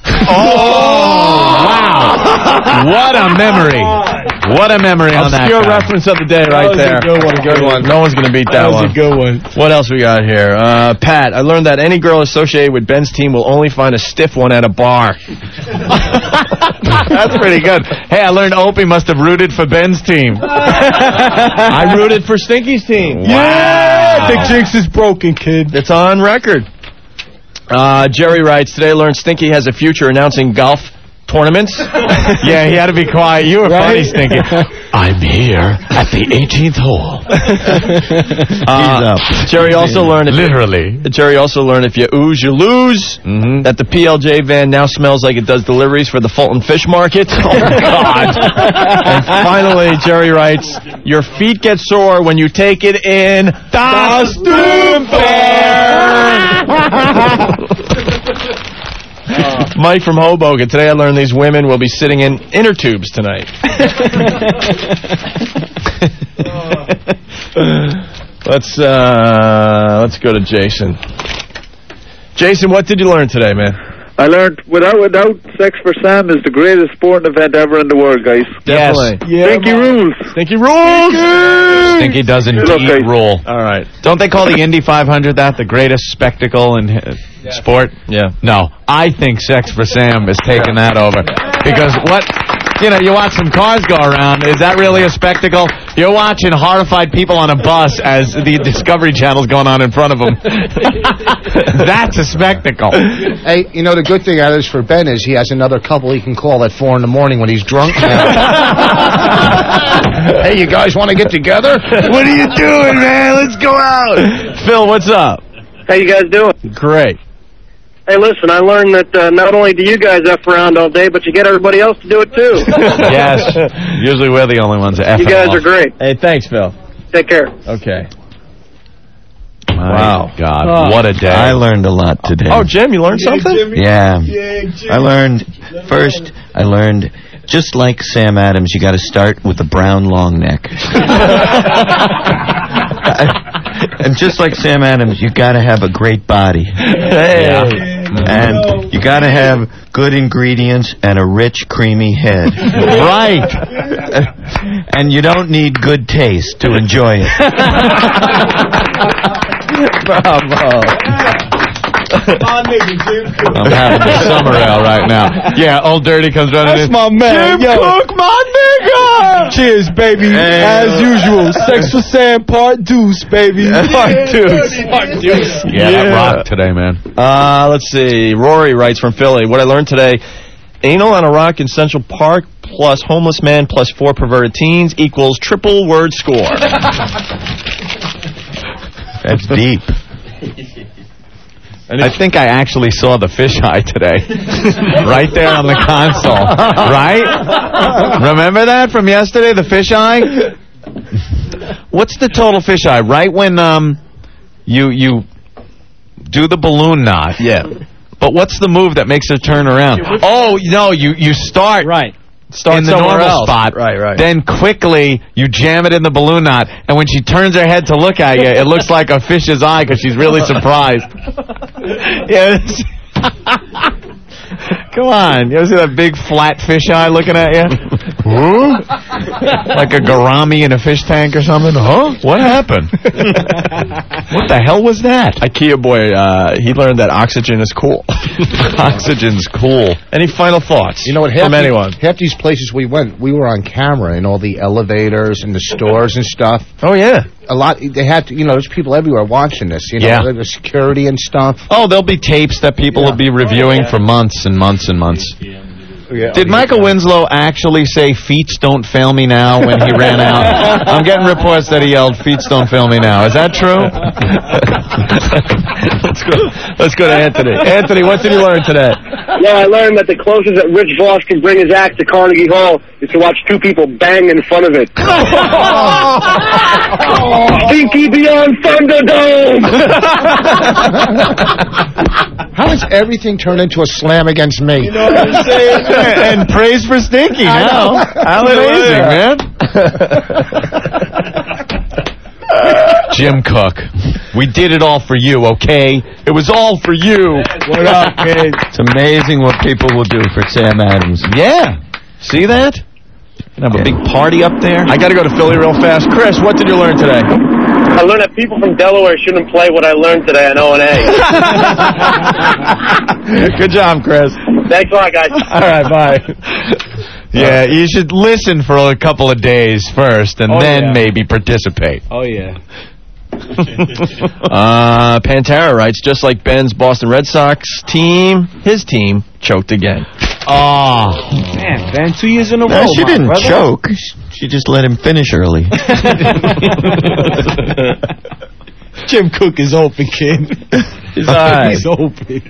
Oh, wow. What a memory. What a memory on that Obscure guy. reference of the day right was a there. good one, Good one. No one's going to beat that, That was one. a good one. What else we got here? Uh, Pat, I learned that any girl associated with Ben's team will only find a stiff one at a bar. That's pretty good. Hey, I learned Opie must have rooted for Ben's team. I rooted for Stinky's team. Wow. Yeah, Big Jinx is broken, kid. It's on record. Uh, Jerry writes, today I learned Stinky has a future announcing golf tournaments. Yeah, he had to be quiet. You were Right? funny, Stinky. I'm here at the eighteenth hole. Uh, Jerry also learned if Literally. You, Jerry also learned if you ooze, you lose. Mm-hmm. That the P L J van now smells like it does deliveries for the Fulton Fish Market. Oh God! And finally, Jerry writes, your feet get sore when you take it in. Das Mike from Hoboken. Today I learned these women will be sitting in inner tubes tonight. let's uh, let's go to Jason. Jason, what did you learn today, man? I learned without without Sex for Sam is the greatest sporting event ever in the world, guys. Definitely. Stinky rules. Stinky rules. Stinky does indeed Okay. rule. All right. Don't they call the Indy five hundred that the greatest spectacle in uh, sport? Yeah. No, I think Sex for Sam is taking that over. Because what, you know, you watch some cars go around. Is that really a spectacle? You're watching horrified people on a bus as the Discovery Channel's going on in front of them. That's a spectacle. Hey, you know, the good thing out is for Ben is he has another couple he can call at four in the morning when he's drunk. Hey, you guys want to get together? What are you doing, man? Let's go out. Phil, what's up? How you guys doing? Great. Hey, listen, I learned that uh, not only do you guys F around all day, but you get everybody else to do it too. Yes. Usually we're the only ones that F You guys off. are great. Hey, thanks, Phil. Take care. Okay. My Wow. God, Oh. what a day. I learned a lot today. Oh, Jim, you learned something? Yeah. I learned, first, I learned, just like Sam Adams, you got to start with a brown long neck. And just like Sam Adams, you got to have a great body. Hey. And you got to have good ingredients and a rich, creamy head. Right. And you don't need good taste to enjoy it. Bravo. I'm having the summer ale right now. Yeah, Old Dirty comes running That's in. my man. Jim Yo. Cook, my nigga! Cheers, baby. Hey. As usual, Sex for Sam part deuce, baby. Part deuce. Part deuce. Yeah, that rocked today, man. Uh, let's see. Rory writes from Philly. What I learned today, anal on a rock in Central Park plus homeless man plus four perverted teens equals triple word score. That's deep. I think I actually saw the fisheye today. Right there on the console. Right? Remember that from yesterday, the fisheye? What's the total fisheye? Right when um you you do the balloon knot. Yeah. But what's the move that makes her turn around? Oh, no, you, you start right. Start in the normal else. spot. Right, right. Then quickly, you jam it in the balloon knot, and when she turns her head to look at you, it looks like a fish's eye because she's really surprised. Yeah. Come on. You ever see that big flat fish eye looking at you? Huh? Like a gourami in a fish tank or something? Huh? What happened? What the hell was that? IKEA boy, uh, he learned that oxygen is cool. Oxygen's cool. Any final thoughts? You know what? Half From the- anyone? Half these places we went, we were on camera in all the elevators and the stores and stuff. Oh, yeah. A lot, they had to, you know, there's people everywhere watching this, you know, Yeah. the security and stuff. Oh, there'll be tapes that people will be reviewing for months and months and months. Yeah. Did Michael Winslow actually say, "Feets don't fail me now" when he ran out? I'm getting reports that he yelled, "Feets don't fail me now." Is that true? Let's go. Let's go to Anthony. Anthony, what did you learn today? Yeah, I learned that the closest that Rich Voss can bring his act to Carnegie Hall is to watch two people bang in front of it. Stinky beyond Thunderdome! How has everything turned into a slam against me? You know what I'm saying? And praise for Stinky I now. know. How amazing, man. Jim Cook, we did it all for you, okay? It was all for you. What up, kid? It's amazing what people will do for Sam Adams. Yeah. See that? Have a big party up there. I got to go to Philly real fast. Chris, what did you learn today? I learned that people from Delaware shouldn't play what I learned today on O and A. Good job, Chris. Thanks a lot, guys. All right, bye. Yeah, you should listen for a couple of days first, and Oh, then yeah. maybe participate. Oh, yeah. uh, Pantera writes, just like Ben's Boston Red Sox team, his team choked again. Oh. Man, Ben, two years in a row. No, she my didn't brother. choke. She just let him finish early. Jim Cook is open, kid. He's all right. He's open.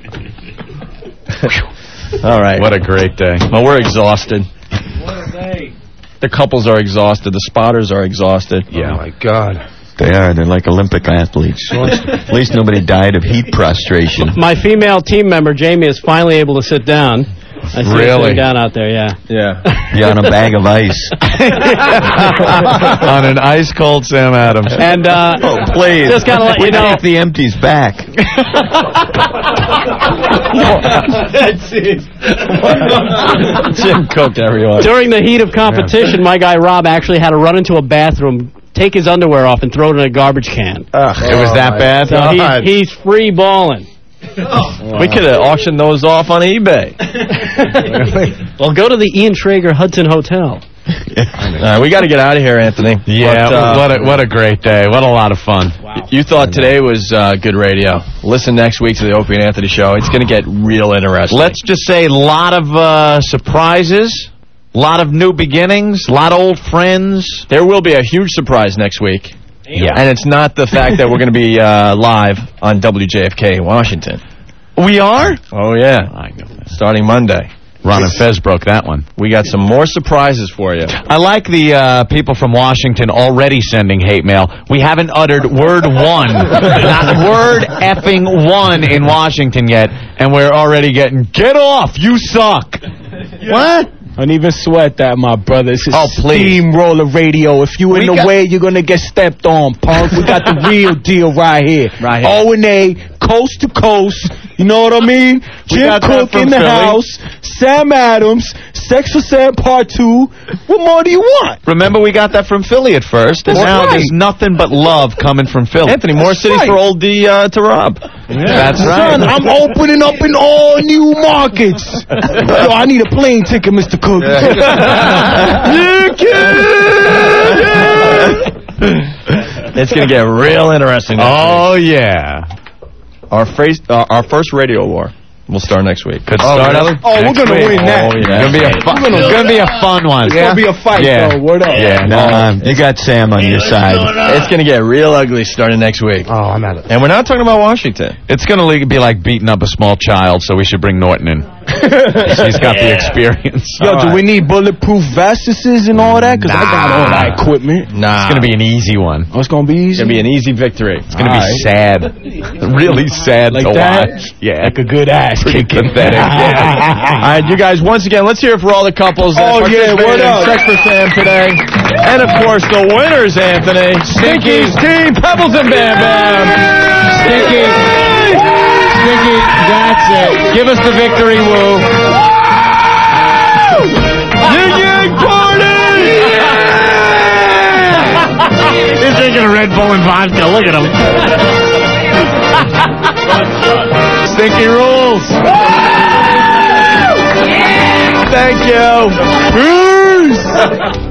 All right. What a great day. Well, we're exhausted. What a day. The couples are exhausted. The spotters are exhausted. Oh, my God. They are. They're like Olympic athletes. At least nobody died of heat prostration. My female team member, Jamie, is finally able to sit down. I see her Really? sitting down out there, yeah. Yeah. Yeah, on a bag of ice. On an ice-cold Sam Adams. And, uh... Oh, please. Just gotta let we you know... take the empties back. That's it. Jim Cook, everyone. During the heat of competition, my guy Rob actually had to run into a bathroom, take his underwear off, and throw it in a garbage can. Ugh. It was that bad? So he, he's free balling. We could have auctioned those off on eBay. Well, go to the Ian Traeger Hudson Hotel. All right, we got to get out of here, Anthony. Yeah, But, uh, what, a, what a great day. What a lot of fun. Wow. You thought today was uh, good radio. Listen next week to the Opie and Anthony show. It's going to get real interesting. Let's just say a lot of uh, surprises, a lot of new beginnings, a lot of old friends. There will be a huge surprise next week. Yeah. And it's not the fact that we're going to be uh, live on W J F K in Washington. We are? Oh, yeah. My goodness. Starting Monday. Ron and Fez broke that one. We got some more surprises for you. I like the uh, people from Washington already sending hate mail. We haven't uttered word one, not word effing one in Washington yet, and we're already getting, get off, you suck. What? Don't even sweat that, my brother. It's a Oh, please. steamroller radio. If you in We the got- way, you're going to get stepped on, punk. We got the real deal right here. Right here. O and A, coast to coast. You know what I mean? Jim got that Cook from in the Philly. house. Sam Adams. Sex for Sam Part two. What more do you want? Remember, we got that from Philly at first, and That's now right. there's nothing but love coming from Philly. Anthony, more That's city right. for old D uh, to Rob. That's Son, right. I'm opening up in all new markets. Yo, I need a plane ticket, Mister Cook. It's going to get real interesting next Oh, yeah. week. Our, first, uh, our first radio war will start next week. Could Oh, start really? up Oh, we're Next gonna week. win that. Oh, yeah. Gonna be a fun, We're gonna- gonna be a fun one. It's gonna be a fight, Yeah. though. Word up. Yeah. No, um, you got Sam on your side. It's going to get real ugly starting next week. Oh, I'm out of And we're not talking about Washington. It's going to be like beating up a small child, so we should bring Norton in. He's got the experience. Yo, do we need bulletproof vests and all that? Because I got all that equipment. Nah. It's going to be an easy one. Oh, it's going to be It's easy? going to be an easy victory. It's going to be sad. Really sad Like to that? watch. Yeah. Like a good ass. Pretty pathetic. Yeah. All right, you guys, once again, let's hear it for all the couples that Oh, yeah, participated word in up. Sex for Sam today. And, of course, the winners, Anthony. Stinky's Team Pebbles and Bam Bam. Stinky. Stinky, that's it. Give us the victory woo. Ying Yang Party! He's drinking a Red Bull and vodka. Look at him. Stinky rules. Thank you. Peace.